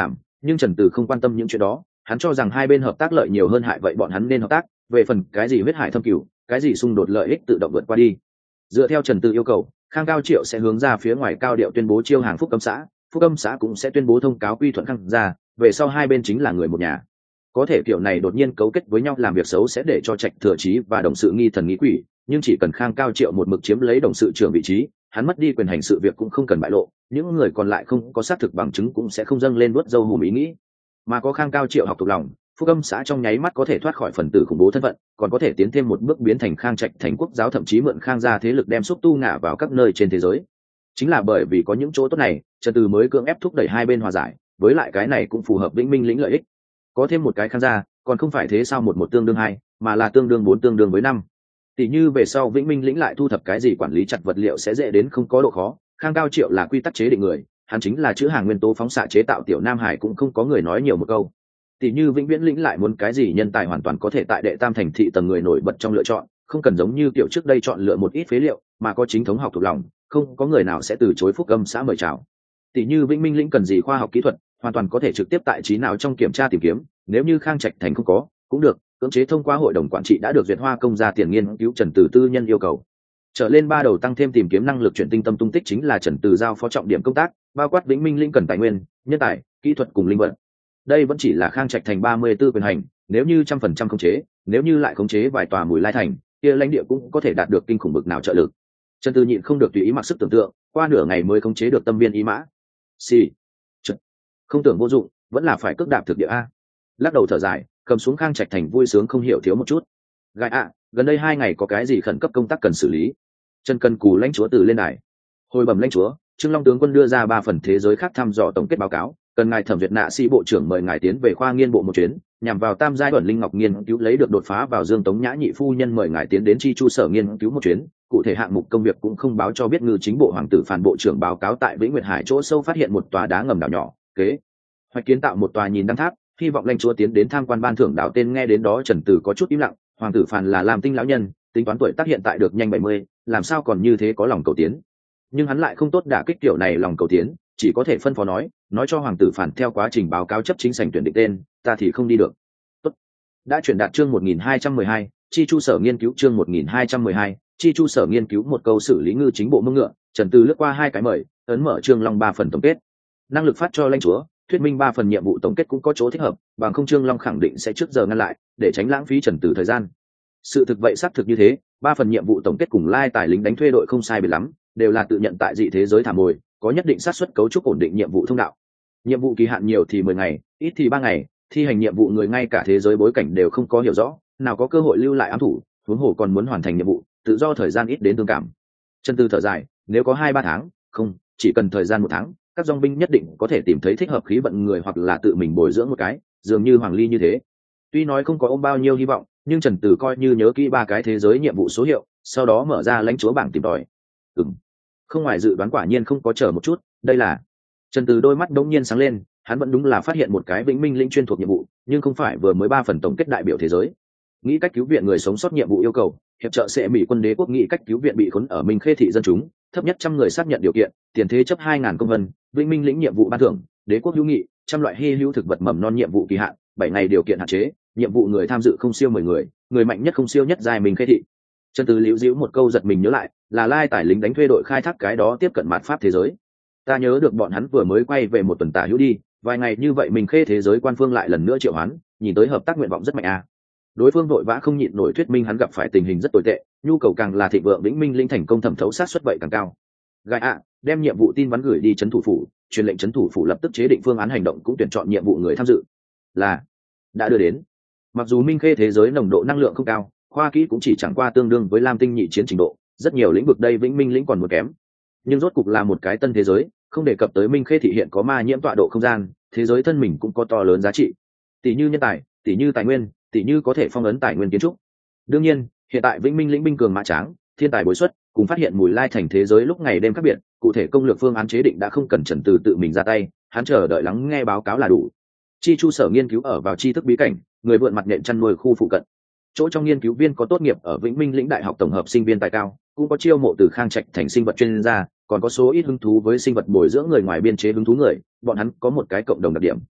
nhưng Trần Từ không quan tâm những chuyện đó, hắn cho rằng hai bên hợp tác lợi nhiều hơn hại, vậy bọn hắn nên hợp tác. Về phần cái gì huyết hải thâm cửu, cái gì xung đột lợi ích tự động vượt qua đi. Dựa theo Trần Từ yêu cầu, Khang Cao Triệu sẽ hướng ra phía ngoài cao điệu tuyên bố chiêu hàng Phúc Âm xã, Phúc Âm xã cũng sẽ tuyên bố thông cáo quy thuận Khang ra, về sau hai bên chính là người một nhà. Có thể kiểu này đột nhiên cấu kết với nhau làm việc xấu sẽ để cho Trạch Thừa Chí và đồng sự nghi thần nghi quỷ, nhưng chỉ cần Khang Cao Triệu một mực chiếm lấy đồng sự trưởng vị trí, hắn mất đi quyền hành sự việc cũng không cần bại lộ, những người còn lại không có xác thực bằng chứng cũng sẽ không dâng lên vuốt dâu hùm ý nghĩ. Mà có Khang Cao Triệu học thuộc lòng, Phúc Âm xã trong nháy mắt có thể thoát khỏi phần tử khủng bố thân phận, còn có thể tiến thêm một bước biến thành Khang Trạch thành quốc giáo, thậm chí mượn Khang gia thế lực đem xúc tu ngả vào các nơi trên thế giới. Chính là bởi vì có những chỗ tốt này, Trần Từ mới cưỡng ép thúc đẩy hai bên hòa giải, với lại cái này cũng phù hợp Vĩnh Minh lĩnh lợi ích. Có thêm một cái Khang gia, còn không phải thế sao một một tương đương hai, mà là tương đương bốn tương đương với năm. Tỷ như về sau Vĩnh Minh lĩnh lại thu thập cái gì quản lý chặt vật liệu sẽ dễ đến không có độ khó, Khang Cao Triệu là quy tắc chế định người, hắn chính là chữ hàng nguyên tố phóng xạ chế tạo tiểu Nam Hải cũng không có người nói nhiều một câu. Tỷ như Vĩnh Viễn lĩnh lại muốn cái gì nhân tài hoàn toàn có thể tại đệ tam thành thị tầng người nổi bật trong lựa chọn, không cần giống như kiểu trước đây chọn lựa một ít phế liệu, mà có chính thống học thuộc lòng, không có người nào sẽ từ chối Phúc Âm xã mời chào. Tỷ như Vĩnh Minh lĩnh cần gì khoa học kỹ thuật, hoàn toàn có thể trực tiếp tại trí não trong kiểm tra tìm kiếm, nếu như Khang Trạch thành không có, cũng được, cưỡng chế thông qua hội đồng quản trị đã được duyệt hoa công ra tiền nghiên cứu Trần Từ tư nhân yêu cầu. Trở lên ba đầu tăng thêm tìm kiếm năng lực chuyển tinh tâm tung tích chính là Trần Từ giao phó trọng điểm công tác, bao quát Vĩnh Minh lĩnh cần tài nguyên, nhân tài, kỹ thuật cùng linh vật. Đây vẫn chỉ là Khang Trạch thành ba mươi tư quyền hành, nếu như trăm phần trăm khống chế, nếu như lại khống chế vài tòa Mùi Lai thành, kia lãnh địa cũng có thể đạt được kinh khủng bực nào trợ lực. Trần Từ nhịn không được tùy ý mặc sức tưởng tượng, qua nửa ngày mới khống chế được tâm viên ý mã. Xì, Chật. Không tưởng vô dụng, vẫn là phải cước đạp thực địa a. Lắc đầu thở dài, cầm xuống Khang Trạch thành vui sướng không hiểu thiếu một chút. Gai ạ, gần đây hai ngày có cái gì khẩn cấp công tác cần xử lý? Trần Cần Cù lãnh chúa từ lên đài. Hồi bẩm lãnh chúa, Trương Long tướng quân đưa ra ba phần thế giới khác thăm dò tổng kết báo cáo, cần ngài thẩm duyệt nạ sĩ bộ trưởng mời ngài tiến về khoa nghiên bộ một chuyến, nhằm vào tam giai ẩn linh ngọc nghiên cứu lấy được đột phá vào Dương Tống Nhã nhị phu nhân mời ngài tiến đến chi chu sở nghiên cứu một chuyến, cụ thể hạng mục công việc cũng không báo cho biết. Ngư chính bộ hoàng tử phản bộ trưởng báo cáo tại Vĩnh Nguyệt Hải chỗ sâu phát hiện một tòa đá ngầm đảo nhỏ, kế hoạch kiến tạo một tòa nhìn đăng tháp, hy vọng lãnh chúa tiến đến tham quan ban thưởng đảo tên. Nghe đến đó Trần Từ có chút im lặng, hoàng tử phản là làm tinh lão nhân, tính toán tuổi tác hiện tại được nhanh bảy mươi, làm sao còn như thế có lòng cầu tiến. Nhưng hắn lại không tốt đả kích kiểu này lòng cầu tiến, chỉ có thể phân phó nói nói cho hoàng tử phản theo quá trình báo cáo chấp chính sảnh tuyển định tên, ta thì không đi được. Tốt. Đã chuyển đạt chương một nghìn hai trăm mười hai, chi chu sở nghiên cứu chương một nghìn hai trăm mười hai, chi chu sở nghiên cứu một câu xử lý ngư chính bộ mông ngựa. Trần Từ lướt qua hai cái mời, ấn mở chương long ba phần tổng kết. Năng lực phát cho lãnh chúa, thuyết minh ba phần nhiệm vụ tổng kết cũng có chỗ thích hợp, bằng không chương long khẳng định sẽ trước giờ ngăn lại, để tránh lãng phí Trần Từ thời gian. Sự thực vậy xác thực như thế, ba phần nhiệm vụ tổng kết cùng lai tài lính đánh thuê đội không sai biệt lắm, đều là tự nhận tại dị thế giới thả mồi, có nhất định xác suất cấu trúc ổn định nhiệm vụ thông đạo. Nhiệm vụ kỳ hạn nhiều thì mười ngày, ít thì ba ngày, thi hành nhiệm vụ người ngay cả thế giới bối cảnh đều không có hiểu rõ, nào có cơ hội lưu lại ám thủ, huống hồ còn muốn hoàn thành nhiệm vụ, tự do thời gian ít đến thương cảm. Chân Tư thở dài, nếu có hai ba tháng, không, chỉ cần thời gian một tháng, các dòng binh nhất định có thể tìm thấy thích hợp khí vận người hoặc là tự mình bồi dưỡng một cái, dường như Hoàng Ly như thế. Tuy nói không có ôm bao nhiêu hy vọng, nhưng Trần Tử coi như nhớ kỹ ba cái thế giới nhiệm vụ số hiệu, sau đó mở ra lãnh chúa bảng tìm tòi. Ừm, không ngoài dự đoán, quả nhiên không có chờ một chút, đây là. Trần Tử đôi mắt đống nhiên sáng lên, hắn vẫn đúng là phát hiện một cái Vĩnh Minh linh chuyên thuộc nhiệm vụ, nhưng không phải vừa mới ba phần tổng kết đại biểu thế giới. Nghĩ cách cứu viện người sống sót nhiệm vụ yêu cầu, hiệp trợ sẽ Mỹ quân đế quốc nghĩ cách cứu viện bị khốn ở Minh Khê thị dân chúng, thấp nhất trăm người xác nhận điều kiện, tiền thế chấp hai ngàn công vân, Vĩnh Minh lĩnh nhiệm vụ ban thưởng, đế quốc hữu nghị, trăm loại hy hữu thực vật mầm non nhiệm vụ kỳ hạn, bảy ngày điều kiện hạn chế, nhiệm vụ người tham dự không siêu mười người, người mạnh nhất không siêu nhất giai Minh Khê thị. Trần Tử liễu diễu một câu giật mình nhớ lại, là lai tải lính đánh thuê đội khai thác cái đó tiếp cận mạt pháp thế giới. Ta nhớ được bọn hắn vừa mới quay về một tuần tả hữu đi, vài ngày như vậy Minh Khê thế giới quan phương lại lần nữa triệu hoán, nhìn tới hợp tác nguyện vọng rất mạnh à. Đối phương vội vã không nhịn nổi thuyết minh hắn gặp phải tình hình rất tồi tệ, nhu cầu càng là thịnh vượng Vĩnh Minh linh thành công thẩm thấu sát suất vậy càng cao. Gai ạ, đem nhiệm vụ tin vắn gửi đi trấn thủ phủ, truyền lệnh trấn thủ phủ lập tức chế định phương án hành động cũng tuyển chọn nhiệm vụ người tham dự. Là đã đưa đến. Mặc dù Minh Khê thế giới nồng độ năng lượng không cao, khoa kỹ cũng chỉ chẳng qua tương đương với Lam Tinh nhị chiến trình độ, rất nhiều lĩnh vực đây Vĩnh Minh lĩnh còn một kém. Nhưng rốt cục là một cái tân thế giới, không đề cập tới Minh Khê thị hiện có ma nhiễm tọa độ không gian, thế giới thân mình cũng có to lớn giá trị. Tỷ như nhân tài, tỷ như tài nguyên, tỷ như có thể phong ấn tài nguyên kiến trúc. Đương nhiên, hiện tại Vĩnh Minh lĩnh binh cường mã tráng, thiên tài bối xuất, cùng phát hiện mùi lai thành thế giới lúc ngày đêm khác biệt, cụ thể công lược phương án chế định đã không cần Trần Từ tự mình ra tay, hắn chờ đợi lắng nghe báo cáo là đủ. Chi chu sở nghiên cứu ở vào tri thức bí cảnh, người vượn mặt nhện chăn nuôi khu phụ cận. Chỗ trong nghiên cứu viên có tốt nghiệp ở Vĩnh Minh lĩnh đại học tổng hợp sinh viên tài cao, cũng có chiêu mộ từ Khang Trạch thành sinh vật chuyên gia, còn có số ít hứng thú với sinh vật bồi dưỡng người ngoài biên chế hứng thú người, bọn hắn có một cái cộng đồng đặc điểm.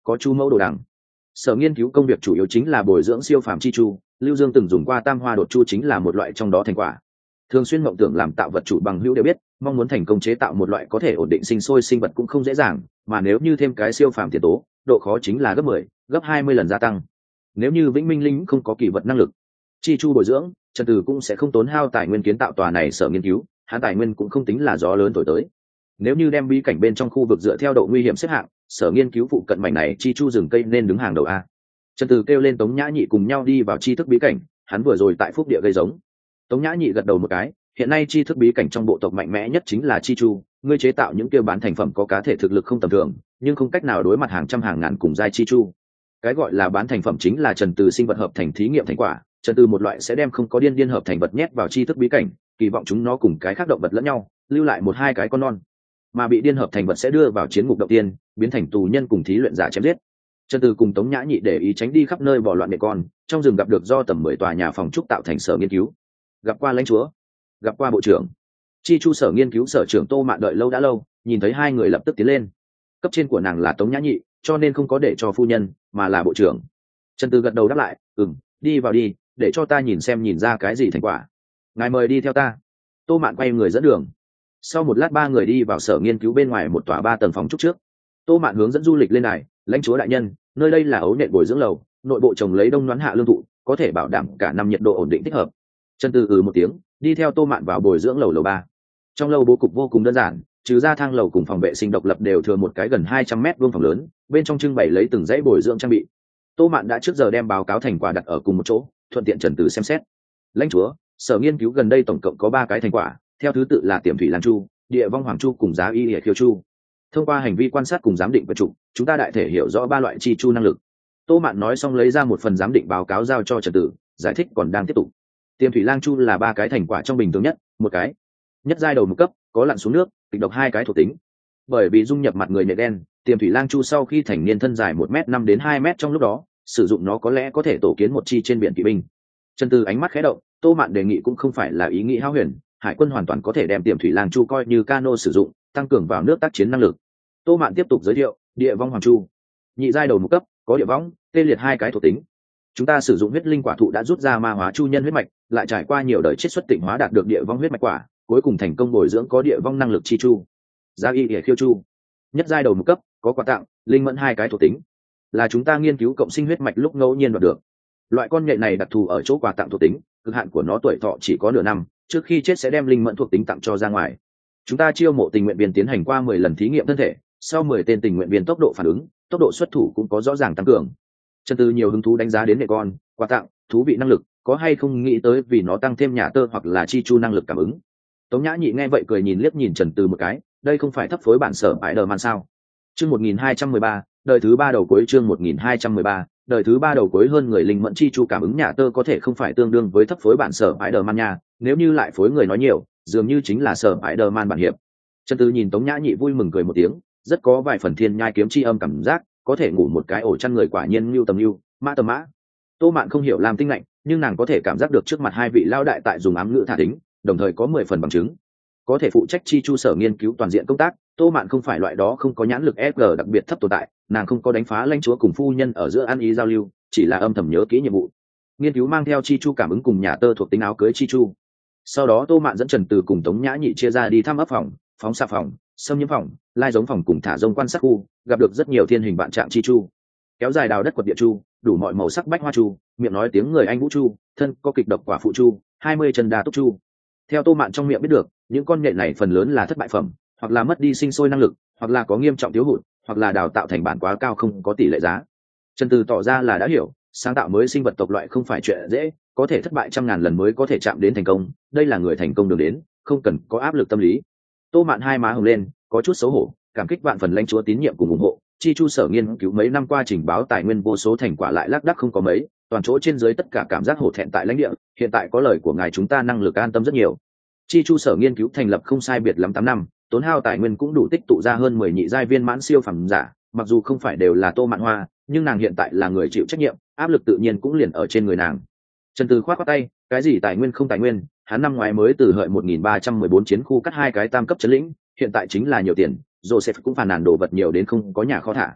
có chu mẫu đồ đằng. Sở nghiên cứu công việc chủ yếu chính là bồi dưỡng siêu phàm chi chu, Lưu Dương từng dùng qua tam hoa đột chu chính là một loại trong đó thành quả. Thường xuyên mộng tưởng làm tạo vật chủ bằng hữu đều biết, mong muốn thành công chế tạo một loại có thể ổn định sinh sôi sinh vật cũng không dễ dàng, mà nếu như thêm cái siêu phàm tiền tố, độ khó chính là gấp mười, gấp hai mươi lần gia tăng. Nếu như Vĩnh Minh Linh không có kỳ vật năng lực, chi chu bồi dưỡng, Trần Từ cũng sẽ không tốn hao tài nguyên kiến tạo tòa này sở nghiên cứu, hắn tài nguyên cũng không tính là gió lớn thổi tới. Nếu như đem bí cảnh bên trong khu vực dựa theo độ nguy hiểm xếp hạng, sở nghiên cứu phụ cận mảnh này chi chu rừng cây nên đứng hàng đầu a. Trần Từ kêu lên Tống Nhã Nhị cùng nhau đi vào chi thức bí cảnh, hắn vừa rồi tại phúc địa gây giống. Tống Nhã Nhị gật đầu một cái, hiện nay chi thức bí cảnh trong bộ tộc mạnh mẽ nhất chính là chi chu, ngươi chế tạo những kia bán thành phẩm có cá thể thực lực không tầm thường, nhưng không cách nào đối mặt hàng trăm hàng ngàn cùng giai chi chu. Cái gọi là bán thành phẩm chính là Trần Từ sinh vật hợp thành thí nghiệm thành quả, Trần Từ một loại sẽ đem không có điên điên hợp thành vật nhét vào chi thức bí cảnh, kỳ vọng chúng nó cùng cái khác động vật lẫn nhau, lưu lại một hai cái con non, mà bị điên hợp thành vật sẽ đưa vào chiến ngục động tiên, biến thành tù nhân cùng thí luyện giả chém giết. Trần Từ cùng Tống Nhã Nhị để ý tránh đi khắp nơi bỏ loạn mẹ con, trong rừng gặp được do tầm mười tòa nhà phòng trúc tạo thành sở nghiên cứu, gặp qua lãnh chúa, gặp qua bộ trưởng. Chi chu sở nghiên cứu sở trưởng Tô Mạn đợi lâu đã lâu, nhìn thấy hai người lập tức tiến lên. Cấp trên của nàng là Tống Nhã Nhị, cho nên không có để cho phu nhân, mà là bộ trưởng. Trần Từ gật đầu đáp lại, ừm, đi vào đi, để cho ta nhìn xem nhìn ra cái gì thành quả. Ngài mời đi theo ta. Tô Mạn quay người dẫn đường. Sau một lát ba người đi vào sở nghiên cứu bên ngoài một tòa ba tầng phòng trúc trước. Tô Mạn hướng dẫn du lịch lên này, lãnh chúa đại nhân, nơi đây là ấu nện bồi dưỡng lầu, nội bộ trồng lấy đông đoán hạ lương thụ, có thể bảo đảm cả năm nhiệt độ ổn định thích hợp. Trần Từ ừ một tiếng, đi theo Tô Mạn vào bồi dưỡng lầu lầu ba. Trong lâu bố cục vô cùng đơn giản, trừ ra thang lầu cùng phòng vệ sinh độc lập đều thừa một cái gần hai trăm mét vuông phòng lớn, bên trong trưng bày lấy từng dãy bồi dưỡng trang bị. Tô Mạn đã trước giờ đem báo cáo thành quả đặt ở cùng một chỗ, thuận tiện Trần Từ xem xét. Lãnh chúa, sở nghiên cứu gần đây tổng cộng có ba cái thành quả, theo thứ tự là tiềm thủy lan chu, địa vong hoàng chu cùng giá y địa khiêu chu. Thông qua hành vi quan sát cùng giám định vật chủ, chúng ta đại thể hiểu rõ ba loại chi chu năng lực. Tô Mạn nói xong lấy ra một phần giám định báo cáo giao cho Trần Tử, giải thích còn đang tiếp tục. Tiềm thủy lang chu là ba cái thành quả trong bình thường nhất, một cái nhất giai đầu một cấp, có lặn xuống nước, kịch độc hai cái thuộc tính. Bởi vì dung nhập mặt người nhện đen, tiềm thủy lang chu sau khi thành niên thân dài một mét năm đến hai mét trong lúc đó, sử dụng nó có lẽ có thể tổ kiến một chi trên biển kỵ binh. Trần Tử ánh mắt khẽ động, Tô Mạn đề nghị cũng không phải là ý nghĩ hão huyền, hải quân hoàn toàn có thể đem tiềm thủy lang chu coi như cano sử dụng, tăng cường vào nước tác chiến năng lực. Tô Mạn tiếp tục giới thiệu, địa vong hoàng chu, nhị giai đầu một cấp, có địa võng, tê liệt hai cái thuộc tính. Chúng ta sử dụng huyết linh quả thụ đã rút ra ma hóa chu nhân huyết mạch, lại trải qua nhiều đời chiết xuất tịnh hóa đạt được địa vong huyết mạch quả, cuối cùng thành công bồi dưỡng có địa vong năng lực chi chu. Giá y địa khiêu chu, nhất giai đầu một cấp, có quà tặng, linh mẫn hai cái thuộc tính, là chúng ta nghiên cứu cộng sinh huyết mạch lúc ngẫu nhiên đoạt được. Loại con nhện này đặc thù ở chỗ quà tặng thuộc tính, cực hạn của nó tuổi thọ chỉ có nửa năm, trước khi chết sẽ đem linh mẫn thuộc tính tặng cho ra ngoài. Chúng ta chiêu mộ tình nguyện viên tiến hành qua mười lần thí nghiệm thân thể, sau mười tên tình nguyện viên tốc độ phản ứng, tốc độ xuất thủ cũng có rõ ràng tăng cường. Trần Tư nhiều hứng thú đánh giá đến nghệ con, quà tặng, thú vị năng lực, có hay không nghĩ tới vì nó tăng thêm nhà tơ hoặc là chi chu năng lực cảm ứng. Tống Nhã Nhị nghe vậy cười nhìn liếc nhìn Trần Tư một cái, đây không phải thấp phối bản sở bãi đờ man sao? Chương một nghìn hai trăm mười ba, đời thứ ba đầu cuối chương một nghìn hai trăm mười ba, đời thứ ba đầu cuối hơn người linh mẫn chi chu cảm ứng nhà tơ có thể không phải tương đương với thấp phối bản sở bãi đờ man nha, nếu như lại phối người nói nhiều, dường như chính là sở bãi đờ man bản hiệp. Trần Tư nhìn Tống Nhã Nhị vui mừng cười một tiếng, rất có vài phần thiên nhai kiếm chi âm cảm giác, có thể ngủ một cái ổ chăn người quả nhiên lưu tầm lưu, mã tầm mã. Tô Mạn không hiểu làm tinh lạnh, nhưng nàng có thể cảm giác được trước mặt hai vị lao đại tại dùng ám ngữ thả tính, đồng thời có mười phần bằng chứng. Có thể phụ trách chi chu sở nghiên cứu toàn diện công tác, Tô Mạn không phải loại đó không có nhãn lực ép giê đặc biệt thấp tồn tại, nàng không có đánh phá lãnh chúa cùng phu nhân ở giữa ăn ý giao lưu, chỉ là âm thầm nhớ kỹ nhiệm vụ. Nghiên cứu mang theo chi chu cảm ứng cùng nhà tơ thuộc tính áo cưới chi chu. Sau đó Tô Mạn dẫn Trần Từ cùng Tống Nhã Nhị chia ra đi thăm ấp phòng, phóng xạ phòng, xâm nhiễm phòng, lai giống phòng cùng thả rông quan sát khu, gặp được rất nhiều thiên hình vạn trạng chi chu. Kéo dài đào đất quật địa chu, đủ mọi màu sắc bách hoa chu, miệng nói tiếng người anh vũ chu, thân có kịch độc quả phụ chu, hai mươi chân đa túc chu. Theo Tô Mạn trong miệng biết được, những con nhện này phần lớn là thất bại phẩm, hoặc là mất đi sinh sôi năng lực, hoặc là có nghiêm trọng thiếu hụt, hoặc là đào tạo thành bản quá cao không có tỷ lệ giá. Trần Từ tỏ ra là đã hiểu, sáng tạo mới sinh vật tộc loại không phải chuyện dễ, có thể thất bại trăm ngàn lần mới có thể chạm đến thành công, đây là người thành công đường đến, không cần có áp lực tâm lý. Tô Mạn hai má hồng lên, có chút xấu hổ, cảm kích vạn phần lãnh chúa tín nhiệm cùng ủng hộ. Chi chu sở nghiên cứu mấy năm qua trình báo tài nguyên vô số thành quả lại lác đác không có mấy, toàn chỗ trên dưới tất cả cảm giác hổ thẹn tại lãnh địa, hiện tại có lời của ngài chúng ta năng lực an tâm rất nhiều. Chi chu sở nghiên cứu thành lập không sai biệt lắm tám năm, tốn hao tài nguyên cũng đủ tích tụ ra hơn mười nhị giai viên mãn siêu phẩm giả, mặc dù không phải đều là Tô Mạn Hoa, nhưng nàng hiện tại là người chịu trách nhiệm, áp lực tự nhiên cũng liền ở trên người nàng. Trần Từ khoát khoát tay, cái gì tài nguyên không tài nguyên, hắn năm ngoái mới từ hợi một nghìn ba trăm mười bốn chiến khu cắt hai cái tam cấp trấn lĩnh, hiện tại chính là nhiều tiền, Joseph cũng phàn nàn đồ vật nhiều đến không có nhà kho thả.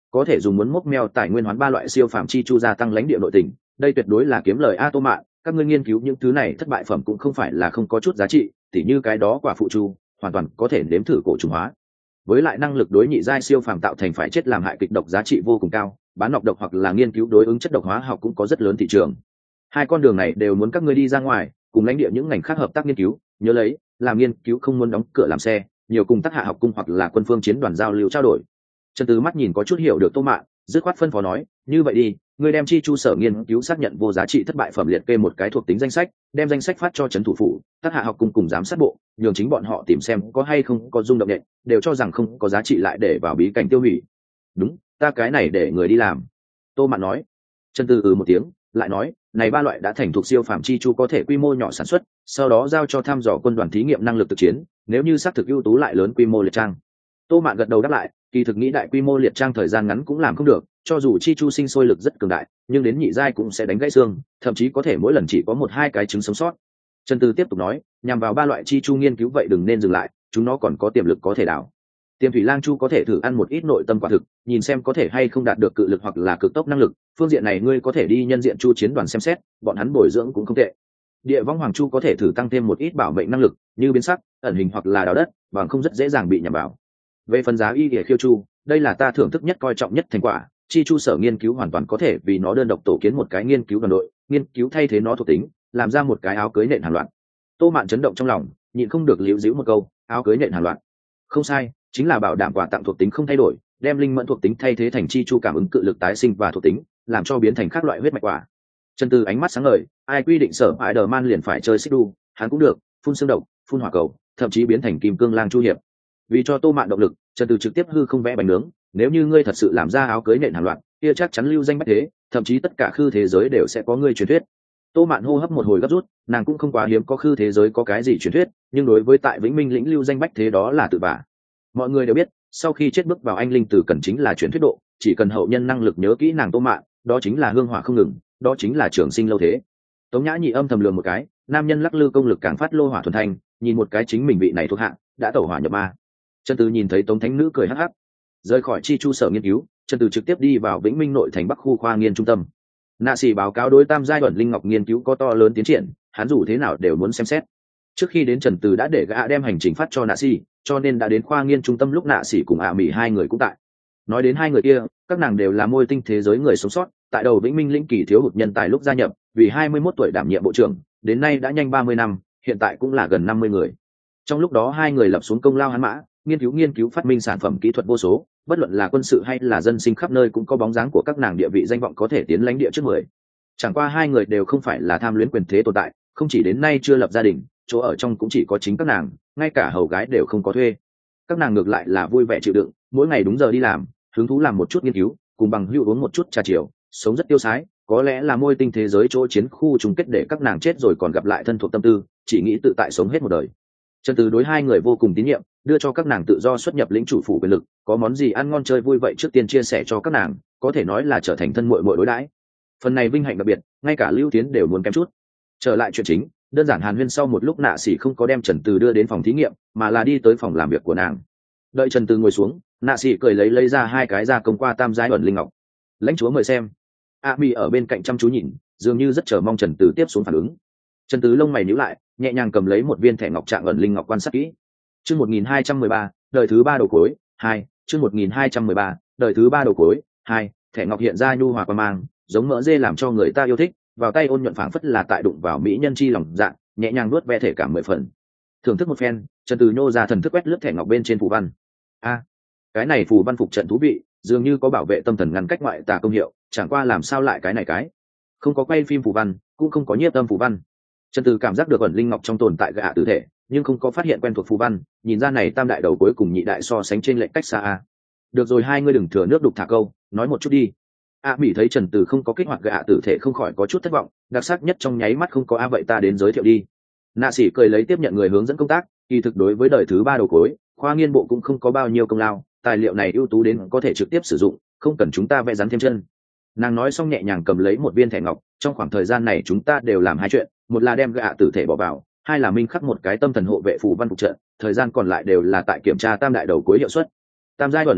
có thể dùng muốn mốc meo tài nguyên hoán ba loại siêu phàm chi chu gia tăng lãnh địa nội tình, đây tuyệt đối là kiếm lời a. Tô Mạn, các ngươi nghiên cứu những thứ này thất bại phẩm cũng không phải là không có chút giá trị, tỉ như cái đó quả phụ chu hoàn toàn có thể nếm thử cổ trùng hóa, với lại năng lực đối nhị giai siêu phàm tạo thành phải chết làm hại kịch độc giá trị vô cùng cao, bán nọc độc hoặc là nghiên cứu đối ứng chất độc hóa học cũng có rất lớn thị trường. Hai con đường này đều muốn các ngươi đi ra ngoài cùng lãnh địa những ngành khác hợp tác nghiên cứu, nhớ lấy làm nghiên cứu không muốn đóng cửa làm xe, nhiều cùng tác hạ học cung hoặc là quân phương chiến đoàn giao lưu trao đổi. Trần Tứ mắt nhìn có chút hiểu được Tô Mạn, dứt khoát phân phó nói, như vậy đi, ngươi đem chi chu sở nghiên cứu xác nhận vô giá trị thất bại phẩm liệt kê một cái thuộc tính danh sách, đem danh sách phát cho trấn thủ phủ, tác hạ học cung cùng giám sát bộ, nhường chính bọn họ tìm xem có hay không có rung động nhẹ, đều cho rằng không có giá trị lại để vào bí cảnh tiêu hủy. Đúng, ta cái này để người đi làm. Tô Mạn nói. Trần Tư ừ một tiếng, lại nói, này ba loại đã thành thuộc siêu phàm chi chu có thể quy mô nhỏ sản xuất, sau đó giao cho thăm dò quân đoàn thí nghiệm năng lực thực chiến, nếu như xác thực ưu tú lại lớn quy mô liệt trang. Tô Mạn gật đầu đáp lại, kỳ thực nghĩ đại quy mô liệt trang thời gian ngắn cũng làm không được, cho dù chi chu sinh sôi lực rất cường đại, nhưng đến nhị giai cũng sẽ đánh gãy xương, thậm chí có thể mỗi lần chỉ có một hai cái trứng sống sót. Trần Tư tiếp tục nói, nhằm vào ba loại chi chu nghiên cứu vậy đừng nên dừng lại, chúng nó còn có tiềm lực có thể đảo. Tiềm thủy lang chu có thể thử ăn một ít nội tâm quả thực, nhìn xem có thể hay không đạt được cự lực hoặc là cực tốc năng lực, phương diện này ngươi có thể đi nhân diện chu chiến đoàn xem xét, bọn hắn bồi dưỡng cũng không tệ. Địa vong hoàng chu có thể thử tăng thêm một ít bảo mệnh năng lực, như biến sắc, ẩn hình hoặc là đào đất, bằng không rất dễ dàng bị nhầm vào. Về phần giá y địa khiêu chu, đây là ta thưởng thức nhất coi trọng nhất thành quả, chi chu sở nghiên cứu hoàn toàn có thể vì nó đơn độc tổ kiến một cái nghiên cứu đoàn đội, nghiên cứu thay thế nó thuộc tính, làm ra một cái áo cưới nện hàng loạt. Tô Mạn chấn động trong lòng, nhịn không được liễu díu một câu, áo cưới nện hàng loạt. Không sai, chính là bảo đảm quà tặng thuộc tính không thay đổi, đem linh mẫn thuộc tính thay thế thành chi chu cảm ứng cự lực tái sinh và thuộc tính, làm cho biến thành các loại huyết mạch quả. Trần Tư ánh mắt sáng ngời, ai quy định sở hại đờ man liền phải chơi xích đu, hắn cũng được, phun xương độc, phun hỏa cầu, thậm chí biến thành kim cương lang chu hiệp. Vì cho Tô Mạn động lực, Trần Tư trực tiếp hư không vẽ bánh nướng, nếu như ngươi thật sự làm ra áo cưới nện hàng loạt, kia chắc chắn lưu danh bách thế, thậm chí tất cả khư thế giới đều sẽ có ngươi truyền thuyết. Tô Mạn hô hấp một hồi gấp rút, nàng cũng không quá hiếm có khư thế giới có cái gì truyền thuyết, nhưng đối với tại Vĩnh Minh lĩnh lưu danh bách thế đó là tự vả. Mọi người đều biết, sau khi chết bước vào anh linh tử cần chính là truyền thuyết độ, chỉ cần hậu nhân năng lực nhớ kỹ nàng Tô Mạn, đó chính là hương hỏa không ngừng, đó chính là trường sinh lâu thế. Tống Nhã Nhị âm thầm lường một cái, nam nhân lắc lư công lực càng phát lô hỏa thuần thanh, nhìn một cái chính mình vị này thuộc hạ, đã tẩu hỏa nhập ma. Trần Tư nhìn thấy Tống Thánh Nữ cười hắc hắc, rời khỏi chi chu sở nghiên cứu, Trần Tư trực tiếp đi vào Vĩnh Minh nội thành Bắc khu khoa nghiên trung tâm. Nạ Sĩ báo cáo đối tam giai ẩn linh ngọc nghiên cứu có to lớn tiến triển, hắn dù thế nào đều muốn xem xét. Trước khi đến Trần Tư đã để gã đem hành trình phát cho Nạ Sĩ, cho nên đã đến khoa nghiên trung tâm lúc Nạ Sĩ cùng ạ Mỹ hai người cũng tại. Nói đến hai người kia, các nàng đều là môi tinh thế giới người sống sót, tại đầu Vĩnh Minh lĩnh kỳ thiếu hụt nhân tài lúc gia nhập, vì hai mươi mốt tuổi đảm nhiệm bộ trưởng, đến nay đã nhanh ba mươi năm, hiện tại cũng là gần năm mươi người. Trong lúc đó hai người lập xuống công lao hắn mã, nghiên cứu nghiên cứu phát minh sản phẩm kỹ thuật vô số, bất luận là quân sự hay là dân sinh khắp nơi cũng có bóng dáng của các nàng địa vị danh vọng có thể tiến lãnh địa trước mười. Chẳng qua hai người đều không phải là tham luyến quyền thế tồn tại, không chỉ đến nay chưa lập gia đình, chỗ ở trong cũng chỉ có chính các nàng, ngay cả hầu gái đều không có thuê. Các nàng ngược lại là vui vẻ chịu đựng, mỗi ngày đúng giờ đi làm, hứng thú làm một chút nghiên cứu, cùng bằng hữu uống một chút trà chiều, sống rất tiêu sái, có lẽ là môi tinh thế giới chỗ chiến khu chung kết để các nàng chết rồi còn gặp lại thân thuộc tâm tư, chỉ nghĩ tự tại sống hết một đời. Trần Tư đối hai người vô cùng tín nhiệm, đưa cho các nàng tự do xuất nhập lĩnh chủ phủ quyền lực, có món gì ăn ngon chơi vui vậy trước tiên chia sẻ cho các nàng, có thể nói là trở thành thân muội muội đối đãi. Phần này vinh hạnh đặc biệt, ngay cả Lưu Tiến đều muốn kém chút. Trở lại chuyện chính, đơn giản hàn huyên sau một lúc Nạ Sĩ không có đem Trần Tư đưa đến phòng thí nghiệm, mà là đi tới phòng làm việc của nàng. Đợi Trần Tư ngồi xuống, Nạ Sĩ cười lấy lấy ra hai cái gia công qua tam giai ẩn linh ngọc. Lãnh chúa mời xem. A Mi ở bên cạnh chăm chú nhìn, dường như rất chờ mong Trần Tư tiếp xuống phản ứng. Trần Tư lông mày nhíu lại, nhẹ nhàng cầm lấy một viên thẻ ngọc trạng ẩn linh ngọc quan sát kỹ. Chương một nghìn hai trăm mười ba, đời thứ ba đầu cuối, hai, chương một nghìn hai trăm mười ba, đời thứ ba đầu cuối, hai, thẻ ngọc hiện ra nhu hòa quang mang, giống mỡ dê làm cho người ta yêu thích, vào tay ôn nhuận phảng phất là tại đụng vào mỹ nhân chi lòng dạ, nhẹ nhàng nuốt ve thể cảm mười phần. Thưởng thức một phen, Trần Tư nhô ra thần thức quét lướt thẻ ngọc bên trên phù văn. A, cái này phù văn phục trận thú vị, dường như có bảo vệ tâm thần ngăn cách ngoại tà công hiệu, chẳng qua làm sao lại cái này cái? Không có quay phim phù văn, cũng không có nhiếp tâm phù văn. Trần Tư cảm giác được ẩn linh ngọc trong tồn tại gạ tử thể, nhưng không có phát hiện quen thuộc phù văn, nhìn ra này tam đại đầu cuối cùng nhị đại so sánh trên lệnh cách xa a. Được rồi, hai ngươi đừng thừa nước đục thả câu, nói một chút đi. A Mỹ thấy Trần Tư không có kích hoạt gạ tử thể không khỏi có chút thất vọng, đặc sắc nhất trong nháy mắt không có a vậy ta đến giới thiệu đi. Nạ Sĩ cười lấy tiếp nhận người hướng dẫn công tác, kỳ thực đối với đời thứ ba đầu cuối, khoa nghiên bộ cũng không có bao nhiêu công lao, tài liệu này ưu tú đến có thể trực tiếp sử dụng, không cần chúng ta vẽ rắn thêm chân. Nàng nói xong nhẹ nhàng cầm lấy một viên thẻ ngọc, trong khoảng thời gian này chúng ta đều làm hai chuyện, một là đem gạ tử thể bỏ vào, hai là minh khắc một cái tâm thần hộ vệ phù văn phục trận, thời gian còn lại đều là tại kiểm tra tam đại đầu cuối hiệu suất. Tam giai ẩn linh ngọc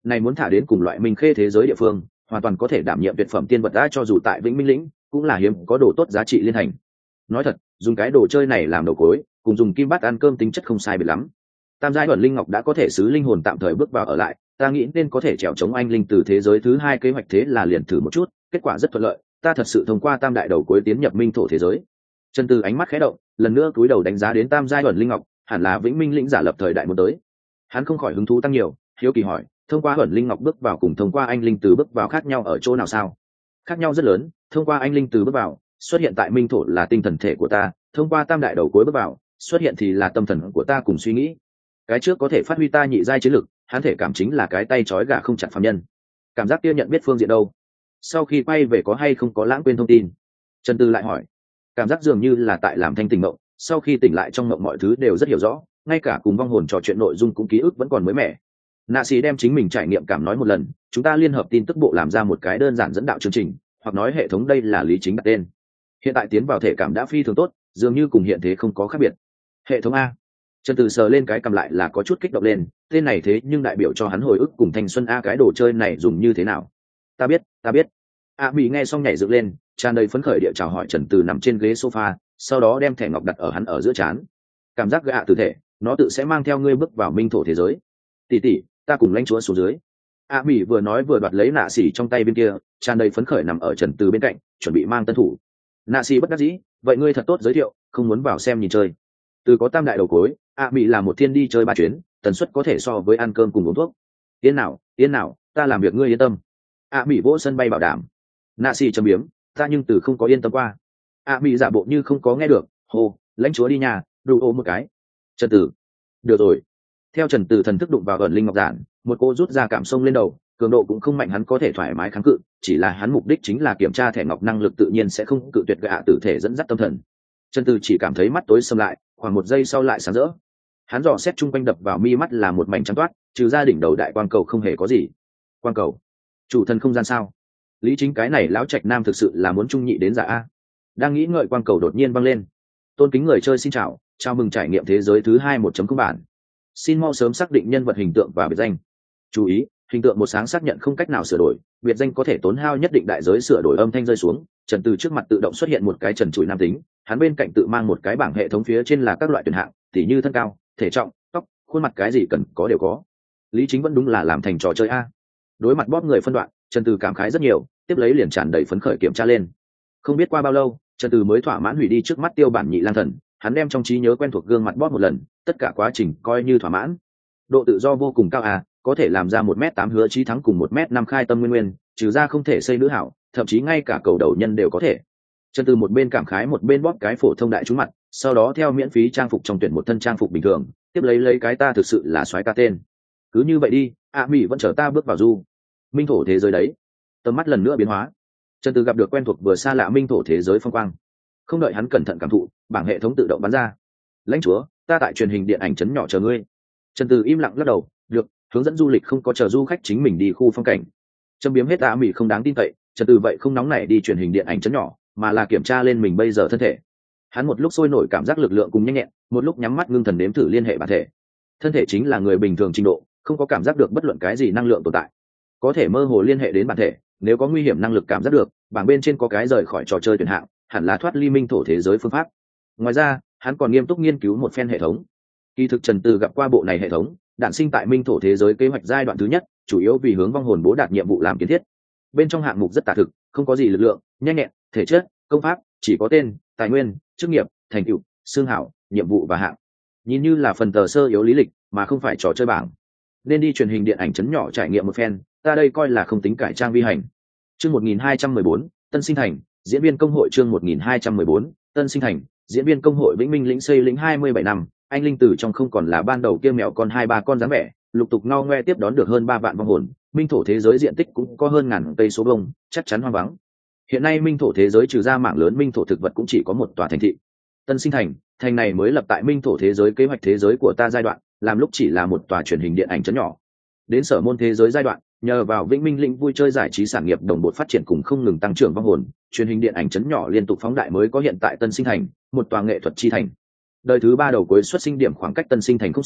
này muốn thả đến cùng loại minh khê thế giới địa phương, hoàn toàn có thể đảm nhiệm tuyệt phẩm tiên vật đã, cho dù tại Vĩnh Minh lĩnh cũng là hiếm có đồ tốt giá trị liên hành. Nói thật, dùng cái đồ chơi này làm đầu cối, cùng dùng kim bát ăn cơm tính chất không sai biệt lắm. Tam giai ẩn linh ngọc đã có thể xứ linh hồn tạm thời bước vào ở lại, ta nghĩ nên có thể trèo chống anh linh từ thế giới thứ hai kế hoạch, thế là liền thử một chút, kết quả rất thuận lợi, ta thật sự thông qua tam đại đầu cuối tiến nhập minh thổ thế giới. Trần Từ ánh mắt khẽ động, lần nữa cúi đầu đánh giá đến tam giai ẩn linh ngọc, hẳn là Vĩnh Minh lĩnh giả lập thời đại muốn tới. Hắn không khỏi hứng thú tăng nhiều, hiếu kỳ hỏi, thông qua ẩn linh ngọc bước vào cùng thông qua anh linh từ bước vào khác nhau ở chỗ nào sao? Khác nhau rất lớn, thông qua anh linh từ bước vào, xuất hiện tại minh thổ là tinh thần thể của ta, thông qua tam đại đầu cuối bước vào, xuất hiện thì là tâm thần của ta cùng suy nghĩ. Cái trước có thể phát huy ta nhị giai chiến lực, hắn thể cảm chính là cái tay trói gà không chặt phàm nhân. Cảm giác kia nhận biết phương diện đâu? Sau khi quay về có hay không có lãng quên thông tin? Trần Tư lại hỏi. Cảm giác dường như là tại làm thanh tỉnh mộng, sau khi tỉnh lại trong mộng mọi thứ đều rất hiểu rõ, ngay cả cùng vong hồn trò chuyện nội dung cũng ký ức vẫn còn mới mẻ. Nạ sĩ đem chính mình trải nghiệm cảm nói một lần, chúng ta liên hợp tin tức bộ làm ra một cái đơn giản dẫn đạo chương trình, hoặc nói hệ thống, đây là Lý Chính đặt tên. Hiện tại tiến vào thể cảm đã phi thường tốt, dường như cùng hiện thế không có khác biệt. Hệ thống a. Trần Từ sờ lên cái cầm lại là có chút kích động lên, tên này thế nhưng đại biểu cho hắn hồi ức cùng thanh xuân a, cái đồ chơi này dùng như thế nào? Ta biết, ta biết. A Mỹ nghe xong nhảy dựng lên, tràn đầy phấn khởi địa chào hỏi Trần Từ nằm trên ghế sofa, sau đó đem thẻ ngọc đặt ở hắn ở giữa trán. Cảm giác gạ từ thể, nó tự sẽ mang theo ngươi bước vào minh thổ thế giới. Tỷ tỷ, ta cùng lãnh chúa xuống dưới. A Mỹ vừa nói vừa đoạt lấy nạ xỉ trong tay bên kia, tràn đầy phấn khởi nằm ở Trần Từ bên cạnh, chuẩn bị mang tân thủ. Nạ xỉ bất đắc dĩ, vậy ngươi thật tốt giới thiệu, không muốn vào xem nhìn chơi. Từ có tam đại đầu cối, A Mỹ là một thiên đi chơi ba chuyến, tần suất có thể so với ăn cơm cùng uống thuốc. Yên nào, yên nào, ta làm việc ngươi yên tâm. A Mỹ vỗ sân bay bảo đảm. Nạ xỉ châm biếm, ta nhưng từ không có yên tâm qua. A Mỹ giả bộ như không có nghe được, hô, lãnh chúa đi nhà, đủ ôm một cái. Trần Từ, được rồi. Theo Trần Từ thần thức đụng vào ẩn linh ngọc giản, một cô rút ra cảm sông lên đầu, cường độ cũng không mạnh, hắn có thể thoải mái kháng cự, chỉ là hắn mục đích chính là kiểm tra thẻ ngọc năng lực, tự nhiên sẽ không cự tuyệt gạ tử thể dẫn dắt tâm thần. Trần Từ chỉ cảm thấy mắt tối sầm lại, khoảng một giây sau lại sáng rỡ. Hắn dò xét chung quanh, đập vào mi mắt là một mảnh trắng toát, trừ ra đỉnh đầu đại quang cầu không hề có gì. Quang cầu, chủ thần không gian sao? Lý Chính cái này lão trạch nam thực sự là muốn trung nhị đến giả a. Đang nghĩ ngợi, quang cầu đột nhiên văng lên. Tôn kính người chơi xin chào, chào mừng trải nghiệm thế giới thứ hai một chấm không bản. Xin mau sớm xác định nhân vật hình tượng và biệt danh. Chú ý, hình tượng một sáng xác nhận không cách nào sửa đổi, biệt danh có thể tốn hao nhất định đại giới sửa đổi. Âm thanh rơi xuống, Trần Từ trước mặt tự động xuất hiện một cái trần trụi nam tính, hắn bên cạnh tự mang một cái bảng hệ thống, phía trên là các loại tuyển hạng, tỉ như thân cao, thể trọng, tóc, khuôn mặt, cái gì cần có đều có. Lý Chính vẫn đúng là làm thành trò chơi a. Đối mặt bóp người phân đoạn, Trần Từ cảm khái rất nhiều, tiếp lấy liền tràn đầy phấn khởi kiểm tra lên. Không biết qua bao lâu, Trần Từ mới thỏa mãn hủy đi trước mắt tiêu bản nhị lang thần, hắn đem trong trí nhớ quen thuộc gương mặt bóp một lần, tất cả quá trình coi như thỏa mãn. Độ tự do vô cùng cao à, có thể làm ra một mét tám hứa chí thắng cùng một mét năm khai tâm nguyên nguyên, trừ ra không thể xây nữ hảo, thậm chí ngay cả cầu đầu nhân đều có thể. Trần Từ một bên cảm khái một bên bóp cái phổ thông đại trúng mặt, sau đó theo miễn phí trang phục trong tuyển một thân trang phục bình thường, tiếp lấy lấy cái ta thực sự là soái ca tên. Cứ như vậy đi, A Mỹ vẫn chờ ta bước vào du minh thổ thế giới đấy. Tầm mắt lần nữa biến hóa, Trần Từ gặp được quen thuộc vừa xa lạ minh thổ thế giới phong quang. Không đợi hắn cẩn thận cảm thụ, bảng hệ thống tự động bắn ra. Lãnh chúa, ta tại truyền hình điện ảnh trấn nhỏ chờ ngươi. Trần Từ im lặng lắc đầu, được, hướng dẫn du lịch không có chờ du khách, chính mình đi khu phong cảnh. Châm biếm hết A Mỹ không đáng tin cậy, Trần Từ vậy không nóng nảy đi truyền hình điện ảnh trấn nhỏ, mà là kiểm tra lên mình bây giờ thân thể. Hắn một lúc sôi nổi cảm giác lực lượng cùng nhanh nhẹn, một lúc nhắm mắt ngưng thần đếm thử liên hệ bản thể. Thân thể chính là người bình thường trình độ, không có cảm giác được bất luận cái gì năng lượng tồn tại, có thể mơ hồ liên hệ đến bản thể. Nếu có nguy hiểm năng lực cảm giác được, bảng bên trên có cái rời khỏi trò chơi tuyển hạng, hẳn là thoát ly minh thổ thế giới phương pháp. Ngoài ra, hắn còn nghiêm túc nghiên cứu một phen hệ thống. Kỳ thực Trần Từ gặp qua bộ này hệ thống, đản sinh tại minh thổ thế giới kế hoạch giai đoạn thứ nhất, chủ yếu vì hướng vong hồn bố đạt nhiệm vụ làm kiến thiết. Bên trong hạng mục rất tả thực, không có gì lực lượng, nhanh nhẹn, thể chất, công pháp, chỉ có tên, tài nguyên, chức nghiệp, thành tựu, xương hảo, nhiệm vụ và hạng. Nhìn như là phần tờ sơ yếu lý lịch, mà không phải trò chơi bảng. Nên đi truyền hình điện ảnh trấn nhỏ trải nghiệm một phen, ta đây coi là không tính cải trang vi hành. Chương một nghìn hai trăm mười bốn, Tân Sinh Thành, diễn viên công hội. Chương một nghìn hai trăm mười bốn, Tân Sinh Thành, diễn viên công hội. Vĩnh Minh lĩnh xây lĩnh hai mươi bảy năm, anh linh tử trong không còn là ban đầu kia mèo con hai ba con dáng vẻ, lục tục ngao ngoe tiếp đón được hơn ba vạn vong hồn. Minh thổ thế giới diện tích cũng có hơn ngàn cây số vuông, chắc chắn hoang vắng. Hiện nay minh thổ thế giới trừ ra mảng lớn minh thổ thực vật cũng chỉ có một tòa thành thị. Tân Sinh Thành, thành này mới lập tại minh thổ thế giới kế hoạch thế giới của ta giai đoạn, làm lúc chỉ là một tòa truyền hình điện ảnh trấn nhỏ. Đến sở môn thế giới giai đoạn, nhờ vào Vĩnh Minh lĩnh vui chơi giải trí sản nghiệp đồng bộ phát triển cùng không ngừng tăng trưởng vong hồn, truyền hình điện ảnh trấn nhỏ liên tục phóng đại mới có hiện tại Tân Sinh Thành, một tòa nghệ thuật chi thành. Đời thứ ba đầu cuối xuất sinh điểm khoảng cách Tân Sinh Thành không xa,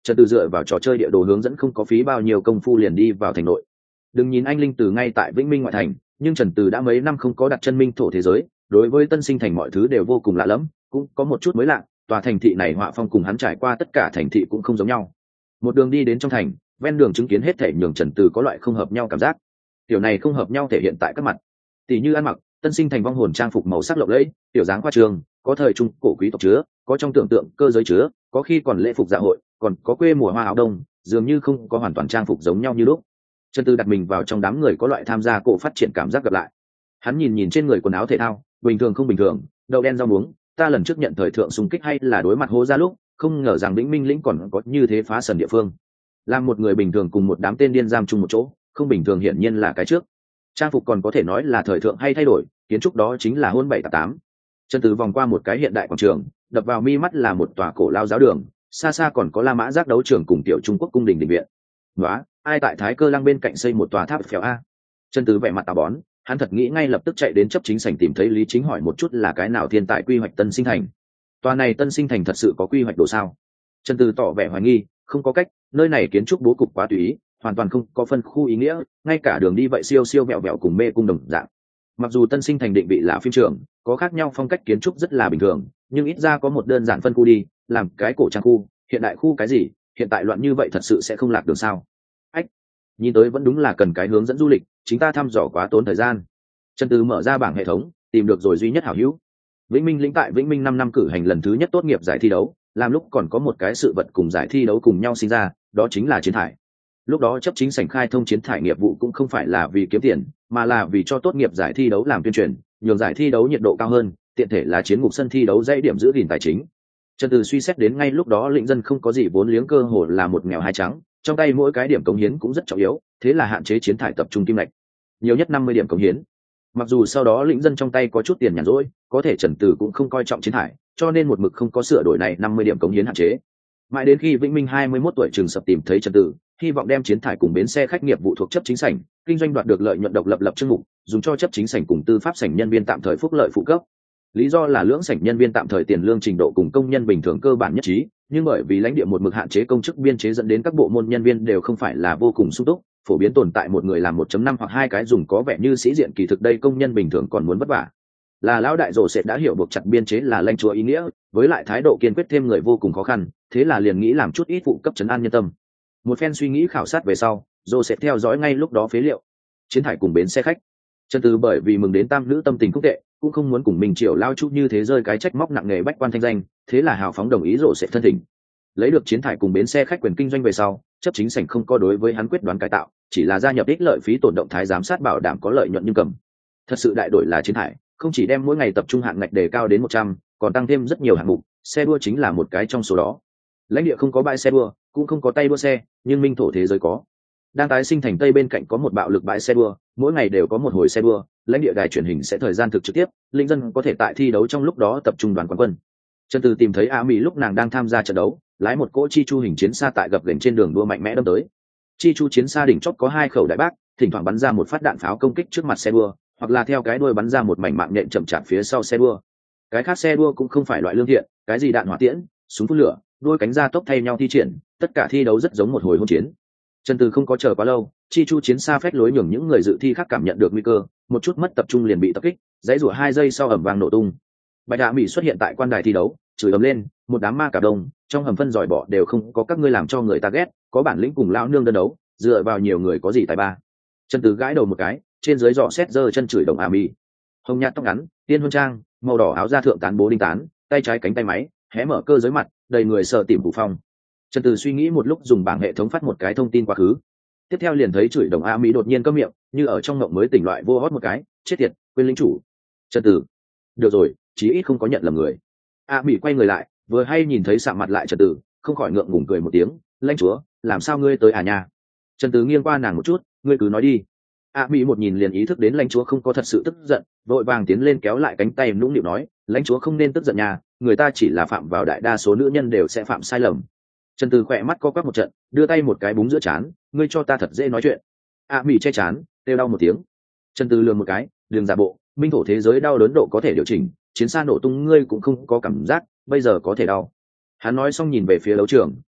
Trần Từ dựa vào trò chơi địa đồ hướng dẫn không có phí bao nhiêu công phu liền đi vào thành nội. Đừng nhìn anh linh từ ngay tại Vĩnh Minh ngoại thành, nhưng Trần Từ đã mấy năm không có đặt chân minh thổ thế giới, đối với Tân Sinh thành mọi thứ đều vô cùng lạ lẫm, cũng có một chút mới lạ. Tòa thành thị này họa phong cùng hắn trải qua tất cả thành thị cũng không giống nhau. Một đường đi đến trong thành, ven đường chứng kiến hết thảy nhường Trần Từ có loại không hợp nhau cảm giác. Điều này không hợp nhau thể hiện tại các mặt, tỷ như ăn mặc, Tân Sinh thành vong hồn trang phục màu sắc lộng lẫy, tiểu dáng khoa trương, có thời trung cổ quý tộc chứa, có trong tưởng tượng cơ giới chứa, có khi còn lễ phục dạ hội, còn có quê mùa hoa áo đông, dường như không có hoàn toàn trang phục giống nhau như lúc. Trần Tư đặt mình vào trong đám người có loại tham gia cổ phát triển cảm giác gặp lại. Hắn nhìn nhìn trên người quần áo thể thao, bình thường không bình thường, đậu đen rau muống, ta lần trước nhận thời thượng xung kích hay là đối mặt hô ra lúc, không ngờ rằng Vĩnh Minh lĩnh còn có như thế phá sần địa phương. Làm một người bình thường cùng một đám tên điên giam chung một chỗ, không bình thường hiển nhiên là cái trước. Trang phục còn có thể nói là thời thượng hay thay đổi, kiến trúc đó chính là hôn bảy tạp tám. Trần Tư vòng qua một cái hiện đại quảng trường, đập vào mi mắt là một tòa cổ lao giáo đường, xa xa còn có La Mã giác đấu trường cùng tiểu Trung Quốc cung đình đình viện. Nóa, ai tại Thái Cơ Lăng bên cạnh xây một tòa tháp phèo a? Trần Tư vẻ mặt tà bón, hắn thật nghĩ ngay lập tức chạy đến chấp chính sảnh tìm thấy Lý Chính hỏi một chút là cái nào thiên tài quy hoạch Tân Sinh thành. Tòa này Tân Sinh thành thật sự có quy hoạch đồ sao? Trần Tư tỏ vẻ hoài nghi, không có cách, nơi này kiến trúc bố cục quá tùy ý, hoàn toàn không có phân khu ý nghĩa, ngay cả đường đi vậy siêu siêu vẹo vẹo cùng mê cung đồng dạng. Mặc dù Tân Sinh thành định vị là phim trường, có khác nhau phong cách kiến trúc rất là bình thường, nhưng ít ra có một đơn giản phân khu đi, làm cái cổ trang khu, hiện đại khu cái gì, hiện tại loạn như vậy thật sự sẽ không lạc đường sao? Ách, nhìn tới vẫn đúng là cần cái hướng dẫn du lịch, chính ta thăm dò quá tốn thời gian. Trần Tư mở ra bảng hệ thống, tìm được rồi duy nhất hảo hữu. Vĩnh Minh lĩnh tại Vĩnh Minh năm năm cử hành lần thứ nhất tốt nghiệp giải thi đấu, làm lúc còn có một cái sự vật cùng giải thi đấu cùng nhau sinh ra, đó chính là chiến thải. Lúc đó chấp chính sảnh khai thông chiến thải nghiệp vụ cũng không phải là vì kiếm tiền, mà là vì cho tốt nghiệp giải thi đấu làm tuyên truyền, nhường giải thi đấu nhiệt độ cao hơn, tiện thể là chiến ngục sân thi đấu dãy điểm giữ gìn tài chính. Trần Từ suy xét đến ngay lúc đó lĩnh dân không có gì vốn liếng, cơ hồ là một nghèo hai trắng, trong tay mỗi cái điểm cống hiến cũng rất trọng yếu, thế là hạn chế chiến thải tập trung kim lệch, nhiều nhất năm mươi điểm cống hiến. Mặc dù sau đó lĩnh dân trong tay có chút tiền nhàn rỗi, có thể Trần Từ cũng không coi trọng chiến thải, cho nên một mực không có sửa đổi này năm mươi điểm cống hiến hạn chế. Mãi đến khi Vĩnh Minh hai mươi mốt tuổi trường sập tìm thấy Trần Từ, hy vọng đem chiến thải cùng bến xe khách nghiệp vụ thuộc chấp chính sảnh kinh doanh đoạt được lợi nhuận độc lập lập chương mục, dùng cho chấp chính sảnh cùng tư pháp sảnh nhân viên tạm thời phúc lợi phụ cấp. Lý do là lưỡng sảnh nhân viên tạm thời tiền lương trình độ cùng công nhân bình thường cơ bản nhất trí, nhưng bởi vì lãnh địa một mực hạn chế công chức biên chế dẫn đến các bộ môn nhân viên đều không phải là vô cùng sung túc, phổ biến tồn tại một người làm một chấm năm hoặc hai cái dùng có vẻ như sĩ diện, kỳ thực đây công nhân bình thường còn muốn vất vả. Là lão đại rồ sẽ đã hiểu buộc chặt biên chế là lãnh chúa ý nghĩa, với lại thái độ kiên quyết thêm người vô cùng khó khăn, thế là liền nghĩ làm chút ít phụ cấp trấn an nhân tâm. Một phen suy nghĩ khảo sát về sau, rồ sẽ theo dõi ngay lúc đó phế liệu, chiến thải cùng bến xe khách. Trần Từ bởi vì mừng đến tam nữ tâm tình không tệ, cũng không muốn cùng mình Triều lao chút như thế rơi cái trách móc nặng nề bách quan thanh danh, thế là hào phóng đồng ý rồ sẽ thân thỉnh. Lấy được chiến thải cùng bến xe khách quyền kinh doanh về sau, chấp chính sảnh không có đối với hắn quyết đoán cải tạo, chỉ là gia nhập ích lợi phí tổn động thái giám sát bảo đảm có lợi nhuận nhưng cầm. Thật sự đại đổi là chiến thải, không chỉ đem mỗi ngày tập trung hạng ngạch đề cao đến một trăm, còn tăng thêm rất nhiều hạng mục, xe đua chính là một cái trong số đó. Lãnh địa không có bãi xe đua, cũng không có tay đua xe, nhưng minh thổ thế giới có. Đang tái sinh thành Tây bên cạnh có một bạo lực bãi xe đua, mỗi ngày đều có một hồi xe đua, lãnh địa đài truyền hình sẽ thời gian thực trực tiếp, linh dân có thể tại thi đấu trong lúc đó tập trung đoàn quán quân. Trần Từ tìm thấy A Mỹ lúc nàng đang tham gia trận đấu, lái một cỗ chi chu hình chiến xa tại gập ghềnh trên đường đua mạnh mẽ đâm tới. Chi chu chiến xa đỉnh chót có hai khẩu đại bác, thỉnh thoảng bắn ra một phát đạn pháo công kích trước mặt xe đua, hoặc là theo cái đuôi bắn ra một mảnh mạng nhện chậm chạp phía sau xe đua. Cái khác xe đua cũng không phải loại lương thiện, cái gì đạn hỏa tiễn, súng phun lửa, đuôi cánh ra tốc thay nhau thi triển, tất cả thi đấu rất giống một hồi hỗn chiến. Trần Từ không có chờ quá lâu, chi chu chiến xa phách lối nhường những người dự thi khác cảm nhận được nguy cơ, một chút mất tập trung liền bị tập kích, dãy rủa hai giây sau ầm vang nổ tung. Bạch Đạ Mỹ xuất hiện tại quan đài thi đấu, chửi ầm lên, một đám ma cả đông, trong hầm phân giỏi bỏ đều không có các ngươi làm cho người ta ghét, có bản lĩnh cùng lão nương đơn đấu, dựa vào nhiều người có gì tài ba. Trần Từ gãi đầu một cái, trên dưới dọ xét giơ chân chửi đồng A Mỹ. Hồng nhạt tóc ngắn, tiên huân trang, màu đỏ áo da thượng tán bố đinh tán, tay trái cánh tay máy, hé mở cơ giới mặt, đầy người sợ tìm phủ phong. Trần Từ suy nghĩ một lúc dùng bảng hệ thống phát một cái thông tin quá khứ. Tiếp theo liền thấy chửi đồng A Mỹ đột nhiên câm miệng, như ở trong ngộng mới tỉnh loại vô hót một cái, chết tiệt, quên lính chủ. Trần Từ, được rồi, chí ít không có nhận lầm người. A Mỹ quay người lại, vừa hay nhìn thấy sạm mặt lại Trần Từ, không khỏi ngượng ngùng cười một tiếng, lãnh chúa, làm sao ngươi tới à nha? Trần Từ nghiêng qua nàng một chút, ngươi cứ nói đi. A Mỹ một nhìn liền ý thức đến lãnh chúa không có thật sự tức giận, vội vàng tiến lên kéo lại cánh tay nũng nịu nói, lãnh chúa không nên tức giận nha, người ta chỉ là phạm vào đại đa số nữ nhân đều sẽ phạm sai lầm. Trần Từ khỏe mắt co quắp một trận, đưa tay một cái búng giữa trán, ngươi cho ta thật dễ nói chuyện. A Mỹ che chán, kêu đau một tiếng. Trần Từ lườm một cái, đường giả bộ, minh thổ thế giới đau đớn độ có thể điều chỉnh, chiến xa nổ tung ngươi cũng không có cảm giác, bây giờ có thể đau. Hắn nói xong nhìn về phía đấu trường,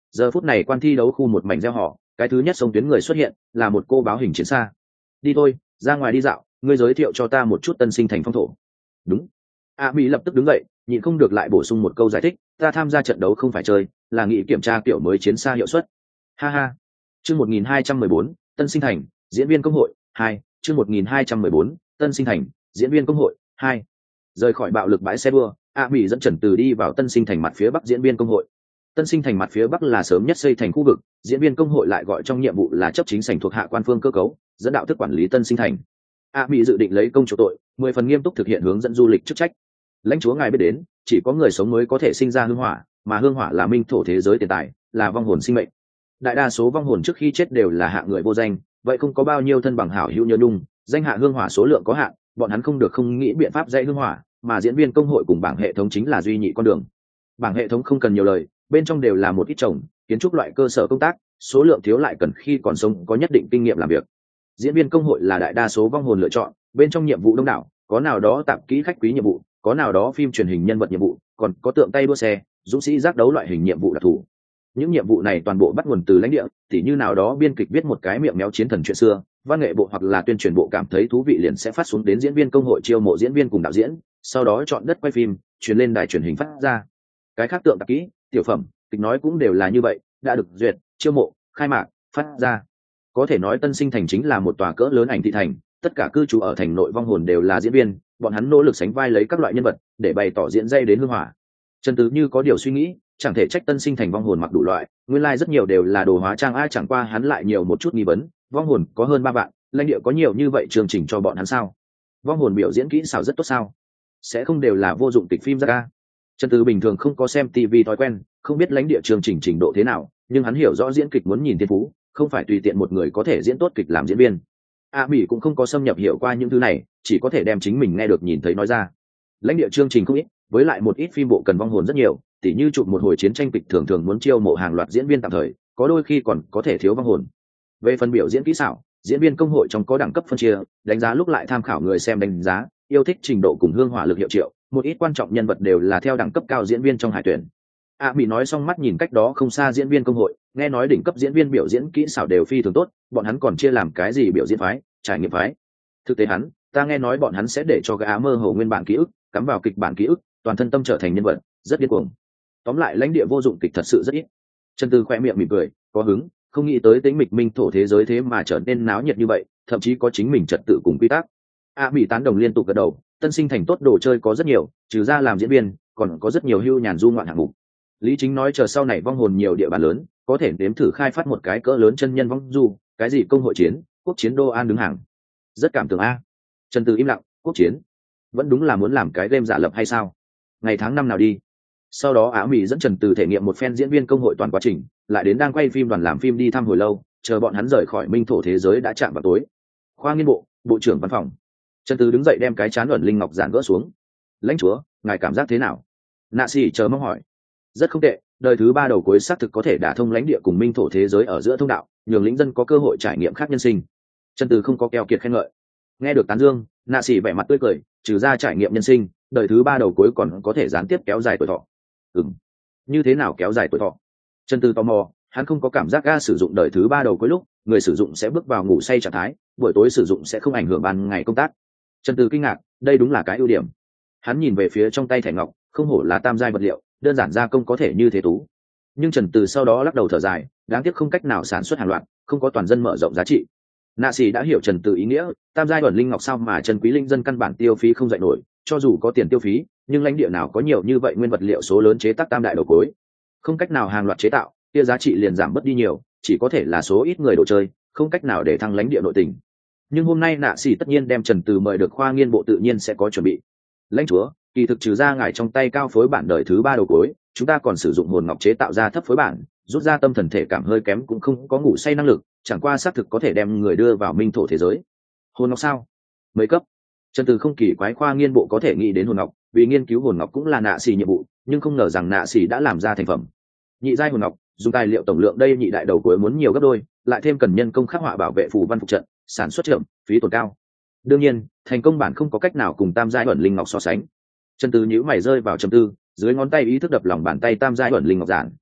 Giờ phút này quan thi đấu khu một mảnh reo hò, cái thứ nhất sông tuyến người xuất hiện là một cô báo hình chiến xa. Đi thôi, ra ngoài đi dạo, ngươi giới thiệu cho ta một chút Tân Sinh thành phong thổ. Đúng. A mỹ lập tức đứng dậy, nhịn không được lại bổ sung một câu giải thích, ta tham gia trận đấu không phải chơi, là nghĩ kiểm tra kiểu mới chiến xa hiệu suất. Ha ha. Chương một nghìn hai trăm mười bốn, Tân Sinh thành, diễn viên công hội hai. Chương một nghìn hai trăm mười bốn, Tân Sinh thành, diễn viên công hội hai. Rời khỏi bạo lực bãi xe đua, A mỹ dẫn Trần Từ đi vào Tân Sinh thành mặt phía bắc diễn viên công hội. Tân Sinh thành mặt phía bắc là sớm nhất xây thành khu vực, diễn viên công hội lại gọi trong nhiệm vụ là chấp chính sảnh thuộc hạ quan phương cơ cấu, dẫn đạo thức quản lý Tân Sinh thành. A mỹ dự định lấy công chủ tội, mười phần nghiêm túc thực hiện hướng dẫn du lịch chức trách. Lãnh chúa ngài biết đến, chỉ có người sống mới có thể sinh ra hương hỏa, mà hương hỏa là minh thổ thế giới tiền tài, là vong hồn sinh mệnh. Đại đa số vong hồn trước khi chết đều là hạ người vô danh, vậy không có bao nhiêu thân bằng hảo hữu nhớ đung, danh hạ hương hỏa số lượng có hạn, bọn hắn không được không nghĩ biện pháp dạy hương hỏa, mà diễn viên công hội cùng bảng hệ thống chính là duy nhị con đường. Bảng hệ thống không cần nhiều lời, bên trong đều là một ít trồng kiến trúc loại cơ sở công tác, số lượng thiếu lại cần khi còn sống có nhất định kinh nghiệm làm việc. Diễn viên công hội là đại đa số vong hồn lựa chọn, bên trong nhiệm vụ đông đảo, có nào đó tạp kỹ khách quý nhiệm vụ, có nào đó phim truyền hình nhân vật nhiệm vụ, còn có tượng tay đua xe, dũng sĩ giác đấu loại hình nhiệm vụ đặc thù. Những nhiệm vụ này toàn bộ bắt nguồn từ lãnh địa, tỉ như nào đó biên kịch viết một cái miệng méo chiến thần chuyện xưa, văn nghệ bộ hoặc là tuyên truyền bộ cảm thấy thú vị liền sẽ phát xuống đến diễn viên công hội chiêu mộ diễn viên cùng đạo diễn, sau đó chọn đất quay phim, truyền lên đài truyền hình phát ra. Cái khác tượng tạp kỹ, tiểu phẩm, kịch nói cũng đều là như vậy, đã được duyệt, chiêu mộ, khai mạc, phát ra. Có thể nói Tân Sinh thành chính là một tòa cỡ lớn ảnh thị thành, tất cả cư trú ở thành nội vong hồn đều là diễn viên, bọn hắn nỗ lực sánh vai lấy các loại nhân vật để bày tỏ diễn dây đến hương hỏa. Trần Tứ như có điều suy nghĩ, chẳng thể trách Tân Sinh thành vong hồn mặc đủ loại, nguyên lai like rất nhiều đều là đồ hóa trang, ai chẳng qua hắn lại nhiều một chút nghi vấn, vong hồn có hơn ba vạn, lãnh địa có nhiều như vậy chương trình cho bọn hắn sao? Vong hồn biểu diễn kỹ xảo rất tốt sao? Sẽ không đều là vô dụng kịch phim ra ca? Trần Tứ bình thường không có xem ti vi thói quen, không biết lãnh địa chương trình trình độ thế nào, nhưng hắn hiểu rõ diễn kịch muốn nhìn thiên phú, không phải tùy tiện một người có thể diễn tốt kịch làm diễn viên. A Mỹ cũng không có xâm nhập hiểu qua những thứ này, chỉ có thể đem chính mình nghe được nhìn thấy nói ra. Lãnh địa chương trình không ít, với lại một ít phim bộ cần vong hồn rất nhiều, tỉ như chụp một hồi chiến tranh kịch thường thường muốn chiêu mộ hàng loạt diễn viên tạm thời, có đôi khi còn có thể thiếu vong hồn. Về phần biểu diễn kỹ xảo, diễn viên công hội trong có đẳng cấp phân chia, đánh giá lúc lại tham khảo người xem đánh giá, yêu thích trình độ cùng hương hỏa lực hiệu triệu, một ít quan trọng nhân vật đều là theo đẳng cấp cao diễn viên trong hải tuyển. A Mỹ nói xong mắt nhìn cách đó không xa diễn viên công hội, nghe nói đỉnh cấp diễn viên biểu diễn kỹ xảo đều phi thường tốt, bọn hắn còn chia làm cái gì biểu diễn phái, trải nghiệm phái. Thực tế hắn, ta nghe nói bọn hắn sẽ để cho gã mơ hồ nguyên bản ký ức, cắm vào kịch bản ký ức, toàn thân tâm trở thành nhân vật, rất điên cuồng. Tóm lại lãnh địa vô dụng kịch thật sự rất ít. Trần Tư khẽ miệng mỉm cười, có hứng, không nghĩ tới tính mịch minh thổ thế giới thế mà trở nên náo nhiệt như vậy, thậm chí có chính mình trật tự cùng quy tắc. A Mỹ tán đồng liên tục gật đầu, Tân Sinh thành tốt đồ chơi có rất nhiều, trừ ra làm diễn viên, còn có rất nhiều hưu nhàn du ngoạn hạng mục. Lý Chính nói chờ sau này vong hồn nhiều địa bàn lớn, có thể đếm thử khai phát một cái cỡ lớn chân nhân vong du, cái gì công hội chiến, quốc chiến đô an đứng hàng. Rất cảm tưởng a. Trần Từ im lặng, quốc chiến, vẫn đúng là muốn làm cái game giả lập hay sao? Ngày tháng năm nào đi? Sau đó Á Mỹ dẫn Trần Từ thể nghiệm một phen diễn viên công hội toàn quá trình, lại đến đang quay phim đoàn làm phim đi thăm hồi lâu, chờ bọn hắn rời khỏi minh thổ thế giới đã chạm vào tối. Khoa nghiên bộ, bộ trưởng văn phòng. Trần Từ đứng dậy đem cái chán ẩn linh ngọc giản gỡ xuống. Lãnh chúa, ngài cảm giác thế nào? Nạ Sĩ chờ mong hỏi. Rất không tệ, đời thứ ba đầu cuối xác thực có thể đả thông lãnh địa cùng minh thổ thế giới ở giữa thông đạo, nhường lĩnh dân có cơ hội trải nghiệm khác nhân sinh. Trần Từ không có keo kiệt khen ngợi. Nghe được tán dương, Nạ Sĩ vẻ mặt tươi cười, trừ ra trải nghiệm nhân sinh, đời thứ ba đầu cuối còn có thể gián tiếp kéo dài tuổi thọ. Ừm, như thế nào kéo dài tuổi thọ? Trần Từ tò mò, hắn không có cảm giác ga sử dụng đời thứ ba đầu cuối lúc, người sử dụng sẽ bước vào ngủ say trạng thái, buổi tối sử dụng sẽ không ảnh hưởng ban ngày công tác. Trần Từ kinh ngạc, đây đúng là cái ưu điểm. Hắn nhìn về phía trong tay thẻ ngọc, không hổ là tam giai vật liệu, đơn giản gia công có thể như thế tú. Nhưng Trần Từ sau đó lắc đầu thở dài, đáng tiếc không cách nào sản xuất hàng loạt, không có toàn dân mở rộng giá trị. Nạ Sĩ đã hiểu Trần Từ ý nghĩa, tam giai ẩn linh ngọc sao mà chân quý linh dân căn bản tiêu phí không dậy nổi, cho dù có tiền tiêu phí, nhưng lãnh địa nào có nhiều như vậy nguyên vật liệu số lớn chế tác tam đại đầu cuối, không cách nào hàng loạt chế tạo, kia giá trị liền giảm bớt đi nhiều, chỉ có thể là số ít người đồ chơi, không cách nào để thăng lãnh địa nội tình. Nhưng hôm nay Nạ Sĩ tất nhiên đem Trần Từ mời được khoa nghiên bộ tự nhiên sẽ có chuẩn bị. Lãnh chúa, kỳ thực trừ ra ngài trong tay cao phối bản đời thứ ba đầu cuối, chúng ta còn sử dụng hồn ngọc chế tạo ra thấp phối bản, rút ra tâm thần thể cảm hơi kém cũng không có ngủ say năng lực, chẳng qua xác thực có thể đem người đưa vào minh thổ thế giới. Hồn ngọc sao? Mấy cấp? Trần Từ không kỳ quái khoa nghiên bộ có thể nghĩ đến hồn ngọc, vì nghiên cứu hồn ngọc cũng là Nạ Sĩ nhiệm vụ, nhưng không ngờ rằng Nạ Sĩ đã làm ra thành phẩm. Nhị giai hồn ngọc, dùng tài liệu tổng lượng đây nhị đại đầu cuối muốn nhiều gấp đôi, lại thêm cần nhân công khắc họa bảo vệ phù văn phục trận, sản xuất chậm, phí tổn cao. Đương nhiên, thành công bản không có cách nào cùng tam giai ẩn linh ngọc so sánh. Trần Từ nhíu mày rơi vào trầm tư, dưới ngón tay ý thức đập lòng bàn tay tam giai ẩn linh ngọc giản.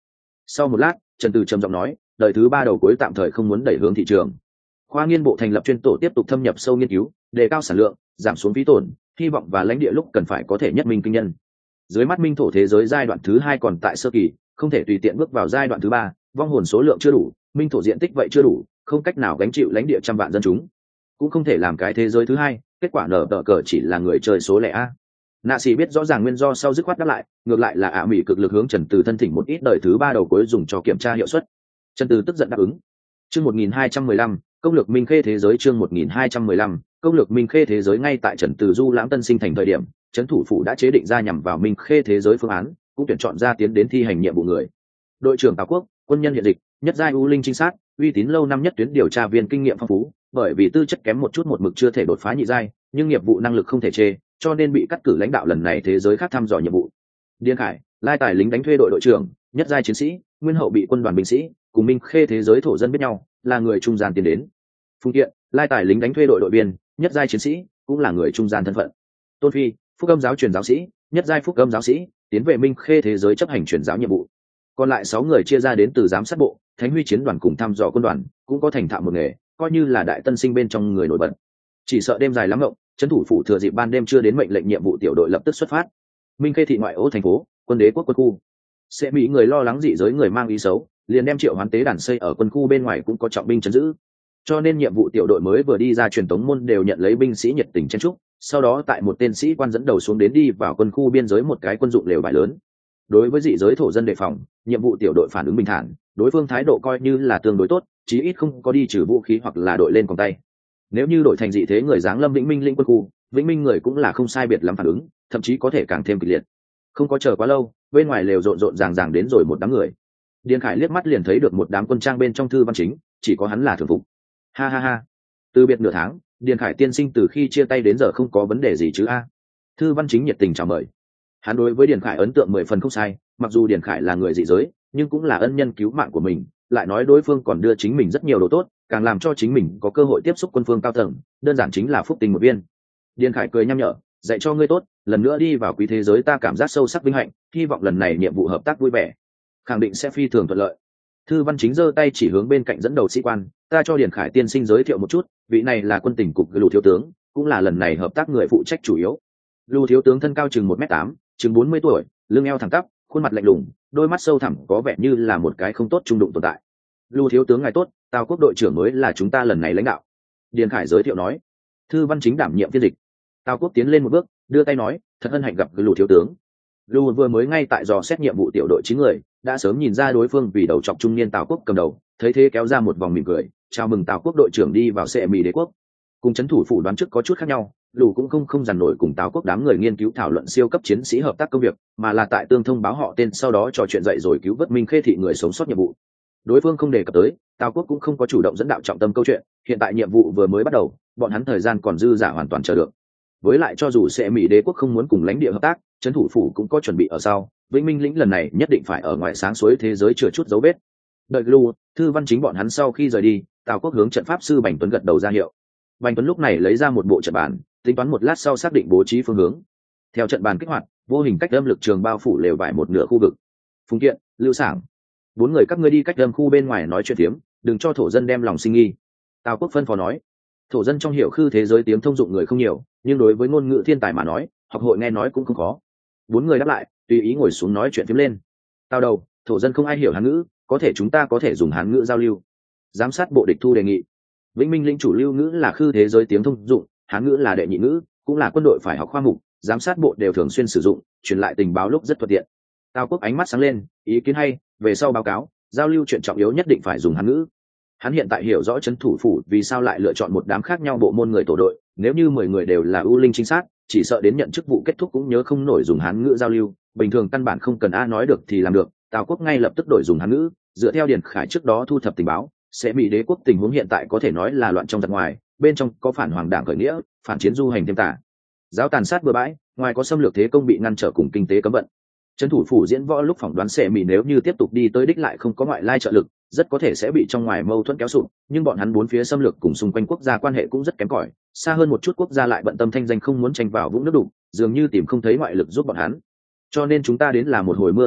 Sau một lát, Trần Từ trầm giọng nói, đời thứ ba đầu cuối tạm thời không muốn đẩy hướng thị trường. Khoa nghiên bộ thành lập chuyên tổ tiếp tục thâm nhập sâu nghiên cứu, đề cao sản lượng, giảm xuống phí tổn, hy vọng và lãnh địa lúc cần phải có thể nhất minh kinh nhân. Dưới mắt minh thổ thế giới giai đoạn thứ hai còn tại sơ kỳ, không thể tùy tiện bước vào giai đoạn thứ ba, vong hồn số lượng chưa đủ, minh thổ diện tích vậy chưa đủ, không cách nào gánh chịu lãnh địa trăm vạn dân chúng, cũng không thể làm cái thế giới thứ hai, kết quả nở tờ cờ chỉ là người chơi số lẻ a. Nạ sĩ biết rõ ràng nguyên do sau dứt khoát đáp lại, ngược lại là ả mỹ cực lực hướng Trần Từ thân thỉnh một ít đời thứ ba đầu cuối dùng cho kiểm tra hiệu suất. Trần Từ tức giận đáp ứng. Chương một nghìn hai trăm mười lăm, công lược minh khê thế giới. Chương một nghìn hai trăm mười lăm, công lược minh khê thế giới. Ngay tại Trần Từ du lãng tân sinh thành thời điểm, trấn thủ phủ đã chế định ra nhằm vào minh khê thế giới phương án, cũng tuyển chọn ra tiến đến thi hành nhiệm vụ người. Đội trưởng Tào Quốc, quân nhân hiện dịch, nhất giai u linh trinh sát, uy tín lâu năm nhất tuyến điều tra viên kinh nghiệm phong phú, bởi vì tư chất kém một chút một mực chưa thể đột phá nhị giai, nhưng nghiệp vụ năng lực không thể chê, cho nên bị cắt cử lãnh đạo lần này thế giới khác thăm dò nhiệm vụ. Điên Khải, lai tài lính đánh thuê đội đội trưởng, nhất giai chiến sĩ, nguyên hậu bị quân đoàn binh sĩ, cùng minh khê thế giới thổ dân biết nhau, là người trung gian tiến đến. Phùng Kiện, lai tài lính đánh thuê đội đội viên, nhất giai chiến sĩ, cũng là người trung gian thân phận. Tôn Phi, phúc âm giáo truyền giáo sĩ, nhất giai phúc âm giáo sĩ, tiến về minh khê thế giới chấp hành truyền giáo nhiệm vụ. Còn lại sáu người chia ra đến từ giám sát bộ, thánh huy chiến đoàn cùng thăm dò quân đoàn, cũng có thành thạo một nghề, coi như là đại tân sinh bên trong người nổi bật. Chỉ sợ đêm dài lắm ngộng, trấn thủ phủ thừa dịp ban đêm chưa đến mệnh lệnh nhiệm vụ tiểu đội lập tức xuất phát. Minh khê thị ngoại ô thành phố, quân đế quốc quân khu. Sẽ bị người lo lắng dị giới người mang ý xấu, liền đem triệu hoán tế đàn xây ở quân khu bên ngoài cũng có trọng binh trấn giữ. Cho nên nhiệm vụ tiểu đội mới vừa đi ra truyền tống môn đều nhận lấy binh sĩ nhiệt tình chen chúc, sau đó tại một tên sĩ quan dẫn đầu xuống đến đi vào quân khu biên giới một cái quân dụng lều vải lớn. Đối với dị giới thổ dân đề phòng, nhiệm vụ tiểu đội phản ứng bình thản, đối phương thái độ coi như là tương đối tốt, chí ít không có đi trừ vũ khí hoặc là đội lên còng tay. Nếu như đội thành dị thế người giáng lâm Vĩnh Minh lĩnh quân khu, Vĩnh Minh người cũng là không sai biệt lắm phản ứng, thậm chí có thể càng thêm kịch liệt. Không có chờ quá lâu, bên ngoài lều rộn rộn ràng ràng đến rồi một đám người. Điền Khải liếc mắt liền thấy được một đám quân trang bên trong Thư Văn Chính, chỉ có hắn là thường phục. Ha ha ha. Từ biệt nửa tháng, Điền Khải tiên sinh từ khi chia tay đến giờ không có vấn đề gì chứ a? Thư Văn Chính nhiệt tình chào mời. Hắn đối với Điền Khải ấn tượng mười phần không sai, mặc dù Điền Khải là người dị giới, nhưng cũng là ân nhân cứu mạng của mình, lại nói đối phương còn đưa chính mình rất nhiều đồ tốt, càng làm cho chính mình có cơ hội tiếp xúc quân phương cao tầng, đơn giản chính là phúc tình một viên. Điền Khải cười nhăm nhở, dạy cho ngươi tốt, lần nữa đi vào quý thế giới ta cảm giác sâu sắc vinh hạnh, hy vọng lần này nhiệm vụ hợp tác vui vẻ, khẳng định sẽ phi thường thuận lợi. Thư Văn Chính giơ tay chỉ hướng bên cạnh dẫn đầu sĩ quan, ta cho Điền Khải tiên sinh giới thiệu một chút, vị này là quân tình cục Lưu thiếu tướng, cũng là lần này hợp tác người phụ trách chủ yếu. Lưu thiếu tướng thân cao chừng một mét tám, chừng bốn mươi tuổi, lưng eo thẳng tắp, khuôn mặt lạnh lùng, đôi mắt sâu thẳm có vẻ như là một cái không tốt trung đụng tồn tại. Lưu thiếu tướng ngài tốt, Tào Quốc đội trưởng mới là chúng ta lần này lãnh đạo. Điền Khải giới thiệu nói. Thư Văn Chính đảm nhiệm phiên dịch. Tào Quốc tiến lên một bước, đưa tay nói, thật hân hạnh gặp Lưu thiếu tướng. Lưu vừa mới ngay tại dò xét nhiệm vụ tiểu đội chín người, đã sớm nhìn ra đối phương vì đầu trọc trung niên Tào Quốc cầm đầu, thấy thế kéo ra một vòng mỉm cười, chào mừng Tào Quốc đội trưởng đi vào Sệ Mì đế quốc. Cùng trấn thủ phủ đoán trước có chút khác nhau, Lưu cũng không không dằn nổi cùng Tào Quốc đám người nghiên cứu thảo luận siêu cấp chiến sĩ hợp tác công việc, mà là tại tương thông báo họ tên sau đó trò chuyện dậy rồi cứu vớt Minh Khê thị người sống sót nhiệm vụ. Đối phương không đề cập tới, Tào Quốc cũng không có chủ động dẫn đạo trọng tâm câu chuyện, hiện tại nhiệm vụ vừa mới bắt đầu, bọn hắn thời gian còn dư dả hoàn toàn chờ được. Với lại cho dù Sệ Mì đế quốc không muốn cùng lãnh địa hợp tác, trấn thủ phủ cũng có chuẩn bị ở sau, Vĩnh Minh lĩnh lần này nhất định phải ở ngoài sáng suối thế giới chừa chút dấu vết. Đợi Lưu, Thư Văn Chính bọn hắn sau khi rời đi, Tào Quốc hướng trận pháp sư Bành Tuấn gật đầu ra hiệu. Bành Tuấn lúc này lấy ra một bộ trận bàn, tính toán một lát sau xác định bố trí phương hướng. Theo trận bàn kích hoạt, vô hình cách âm lực trường bao phủ lều vải một nửa khu vực. Phùng Kiện, Lưu Sảng, bốn người các ngươi đi cách âm khu bên ngoài nói chuyện tiếm, đừng cho thổ dân đem lòng sinh nghi. Tào Quốc phân phó nói. Thổ dân trong hiểu khư thế giới tiếng thông dụng người không nhiều, nhưng đối với ngôn ngữ thiên tài mà nói, học hội nghe nói cũng không khó. Bốn người đáp lại, tùy ý ngồi xuống nói chuyện tiếm lên. Tào đầu, thổ dân không ai hiểu hán ngữ, có thể chúng ta có thể dùng hán ngữ giao lưu. Giám sát bộ địch thu đề nghị. Vĩnh Minh lĩnh chủ lưu ngữ là khư thế giới tiếng thông dụng, hán ngữ là đệ nhị ngữ, cũng là quân đội phải học khoa mục, giám sát bộ đều thường xuyên sử dụng, truyền lại tình báo lúc rất thuận tiện. Tào Quốc ánh mắt sáng lên, ý kiến hay, về sau báo cáo, giao lưu chuyện trọng yếu nhất định phải dùng hán ngữ. Hắn hiện tại hiểu rõ trấn thủ phủ vì sao lại lựa chọn một đám khác nhau bộ môn người tổ đội, nếu như mười người đều là ưu linh chính xác, chỉ sợ đến nhận chức vụ kết thúc cũng nhớ không nổi dùng hán ngữ giao lưu, bình thường căn bản không cần a nói được thì làm được. Tào Quốc ngay lập tức đổi dùng hán ngữ, dựa theo Điền Khải trước đó thu thập tình báo, sẽ bị đế quốc tình huống hiện tại có thể nói là loạn trong giặc ngoài, bên trong có phản hoàng đảng khởi nghĩa, phản chiến du hành thêm tả, giáo tàn sát bừa bãi, ngoài có xâm lược thế công bị ngăn trở cùng kinh tế cấm vận. Trấn thủ phủ diễn võ lúc phỏng đoán sẽ mỹ nếu như tiếp tục đi tới đích lại không có ngoại lai trợ lực, rất có thể sẽ bị trong ngoài mâu thuẫn kéo sụp, nhưng bọn hắn bốn phía xâm lược cùng xung quanh quốc gia quan hệ cũng rất kém cỏi, xa hơn một chút quốc gia lại bận tâm thanh danh không muốn tranh vào vũng nước đục, dường như tìm không thấy ngoại lực giúp bọn hắn. Cho nên chúng ta đến là một hồi mưa đúng lúc,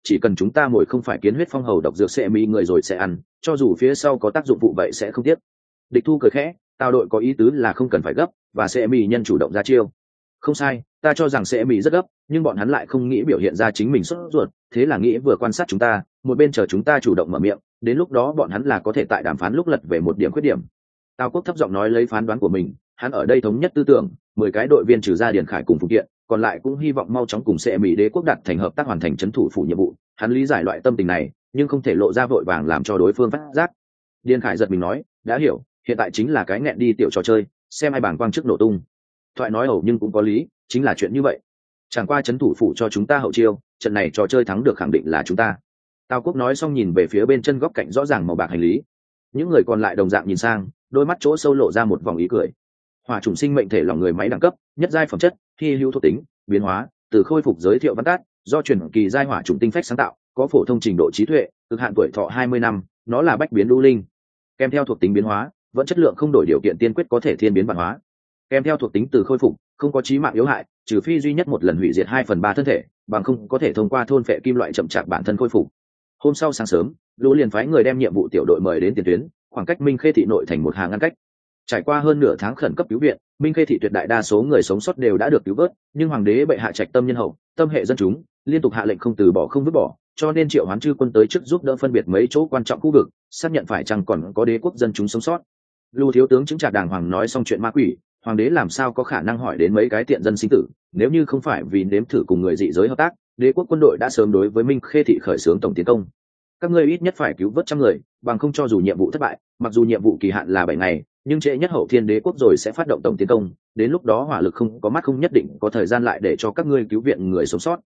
chỉ cần chúng ta mồi không phải kiến huyết phong hầu độc dược sẽ mỹ người rồi sẽ ăn, cho dù phía sau có tác dụng phụ vậy sẽ không tiếc. Địch Thu cười khẽ, tào đội có ý tứ là không cần phải gấp, và sẽ mỹ nhân chủ động ra chiêu. Không sai, ta cho rằng sẽ mỹ rất gấp, nhưng bọn hắn lại không nghĩ biểu hiện ra chính mình sốt ruột, thế là nghĩ vừa quan sát chúng ta, một bên chờ chúng ta chủ động mở miệng, đến lúc đó bọn hắn là có thể tại đàm phán lúc lật về một điểm khuyết điểm. Tào Quốc thấp giọng nói lấy phán đoán của mình, hắn ở đây thống nhất tư tưởng, mười cái đội viên trừ ra Điền Khải cùng phụ kiện, còn lại cũng hy vọng mau chóng cùng sẽ mỹ đế quốc đạt thành hợp tác hoàn thành trấn thủ phủ nhiệm vụ. Hắn lý giải loại tâm tình này, nhưng không thể lộ ra vội vàng làm cho đối phương phát giác. Điền Khải giật mình nói, đã hiểu, hiện tại chính là cái nghẹn đi tiểu trò chơi, xem ai bảng quang trước nổ tung. Thoại nói ẩu nhưng cũng có lý, chính là chuyện như vậy. Chẳng qua trấn thủ phủ cho chúng ta hậu chiêu, trận này trò chơi thắng được khẳng định là chúng ta. Tào Quốc nói xong nhìn về phía bên chân góc cạnh rõ ràng màu bạc hành lý. Những người còn lại đồng dạng nhìn sang, đôi mắt chỗ sâu lộ ra một vòng ý cười. Hỏa chủng sinh mệnh thể lòng người máy đẳng cấp, nhất giai phẩm chất, hy hữu thuộc tính, biến hóa, từ khôi phục giới thiệu văn tát, do truyền kỳ giai hỏa chủng tinh phách sáng tạo, có phổ thông trình độ trí tuệ, cực hạn tuổi thọ hai mươi năm, nó là bách biến lưu linh. Kèm theo thuộc tính biến hóa, vẫn chất lượng không đổi điều kiện tiên quyết có thể thiên biến vạn hóa. Kèm theo thuộc tính từ khôi phục, không có chí mạng yếu hại, trừ phi duy nhất một lần hủy diệt hai phần ba thân thể, bằng không có thể thông qua thôn phệ kim loại chậm chạp bản thân khôi phục. Hôm sau sáng sớm, Lũ liền phái người đem nhiệm vụ tiểu đội mời đến tiền tuyến, khoảng cách Minh Khê thị nội thành một hàng ngăn cách. Trải qua hơn nửa tháng khẩn cấp cứu viện, Minh Khê thị tuyệt đại đa số người sống sót đều đã được cứu vớt, nhưng hoàng đế bệ hạ trạch tâm nhân hậu, tâm hệ dân chúng, liên tục hạ lệnh không từ bỏ không vứt bỏ, cho nên triệu hoán chư quân tới trước giúp đỡ phân biệt mấy chỗ quan trọng khu vực, xác nhận phải chăng còn có đế quốc dân chúng sống sót. Lưu thiếu tướng chứng trả đàng hoàng nói xong chuyện ma quỷ, hoàng đế làm sao có khả năng hỏi đến mấy cái tiện dân sinh tử, nếu như không phải vì nếm thử cùng người dị giới hợp tác, đế quốc quân đội đã sớm đối với Minh Khê thị khởi xướng tổng tiến công. Các ngươi ít nhất phải cứu vớt trăm người, bằng không cho dù nhiệm vụ thất bại, mặc dù nhiệm vụ kỳ hạn là bảy ngày, nhưng trễ nhất hậu thiên đế quốc rồi sẽ phát động tổng tiến công, đến lúc đó hỏa lực không có mắt không nhất định có thời gian lại để cho các ngươi cứu viện người sống sót.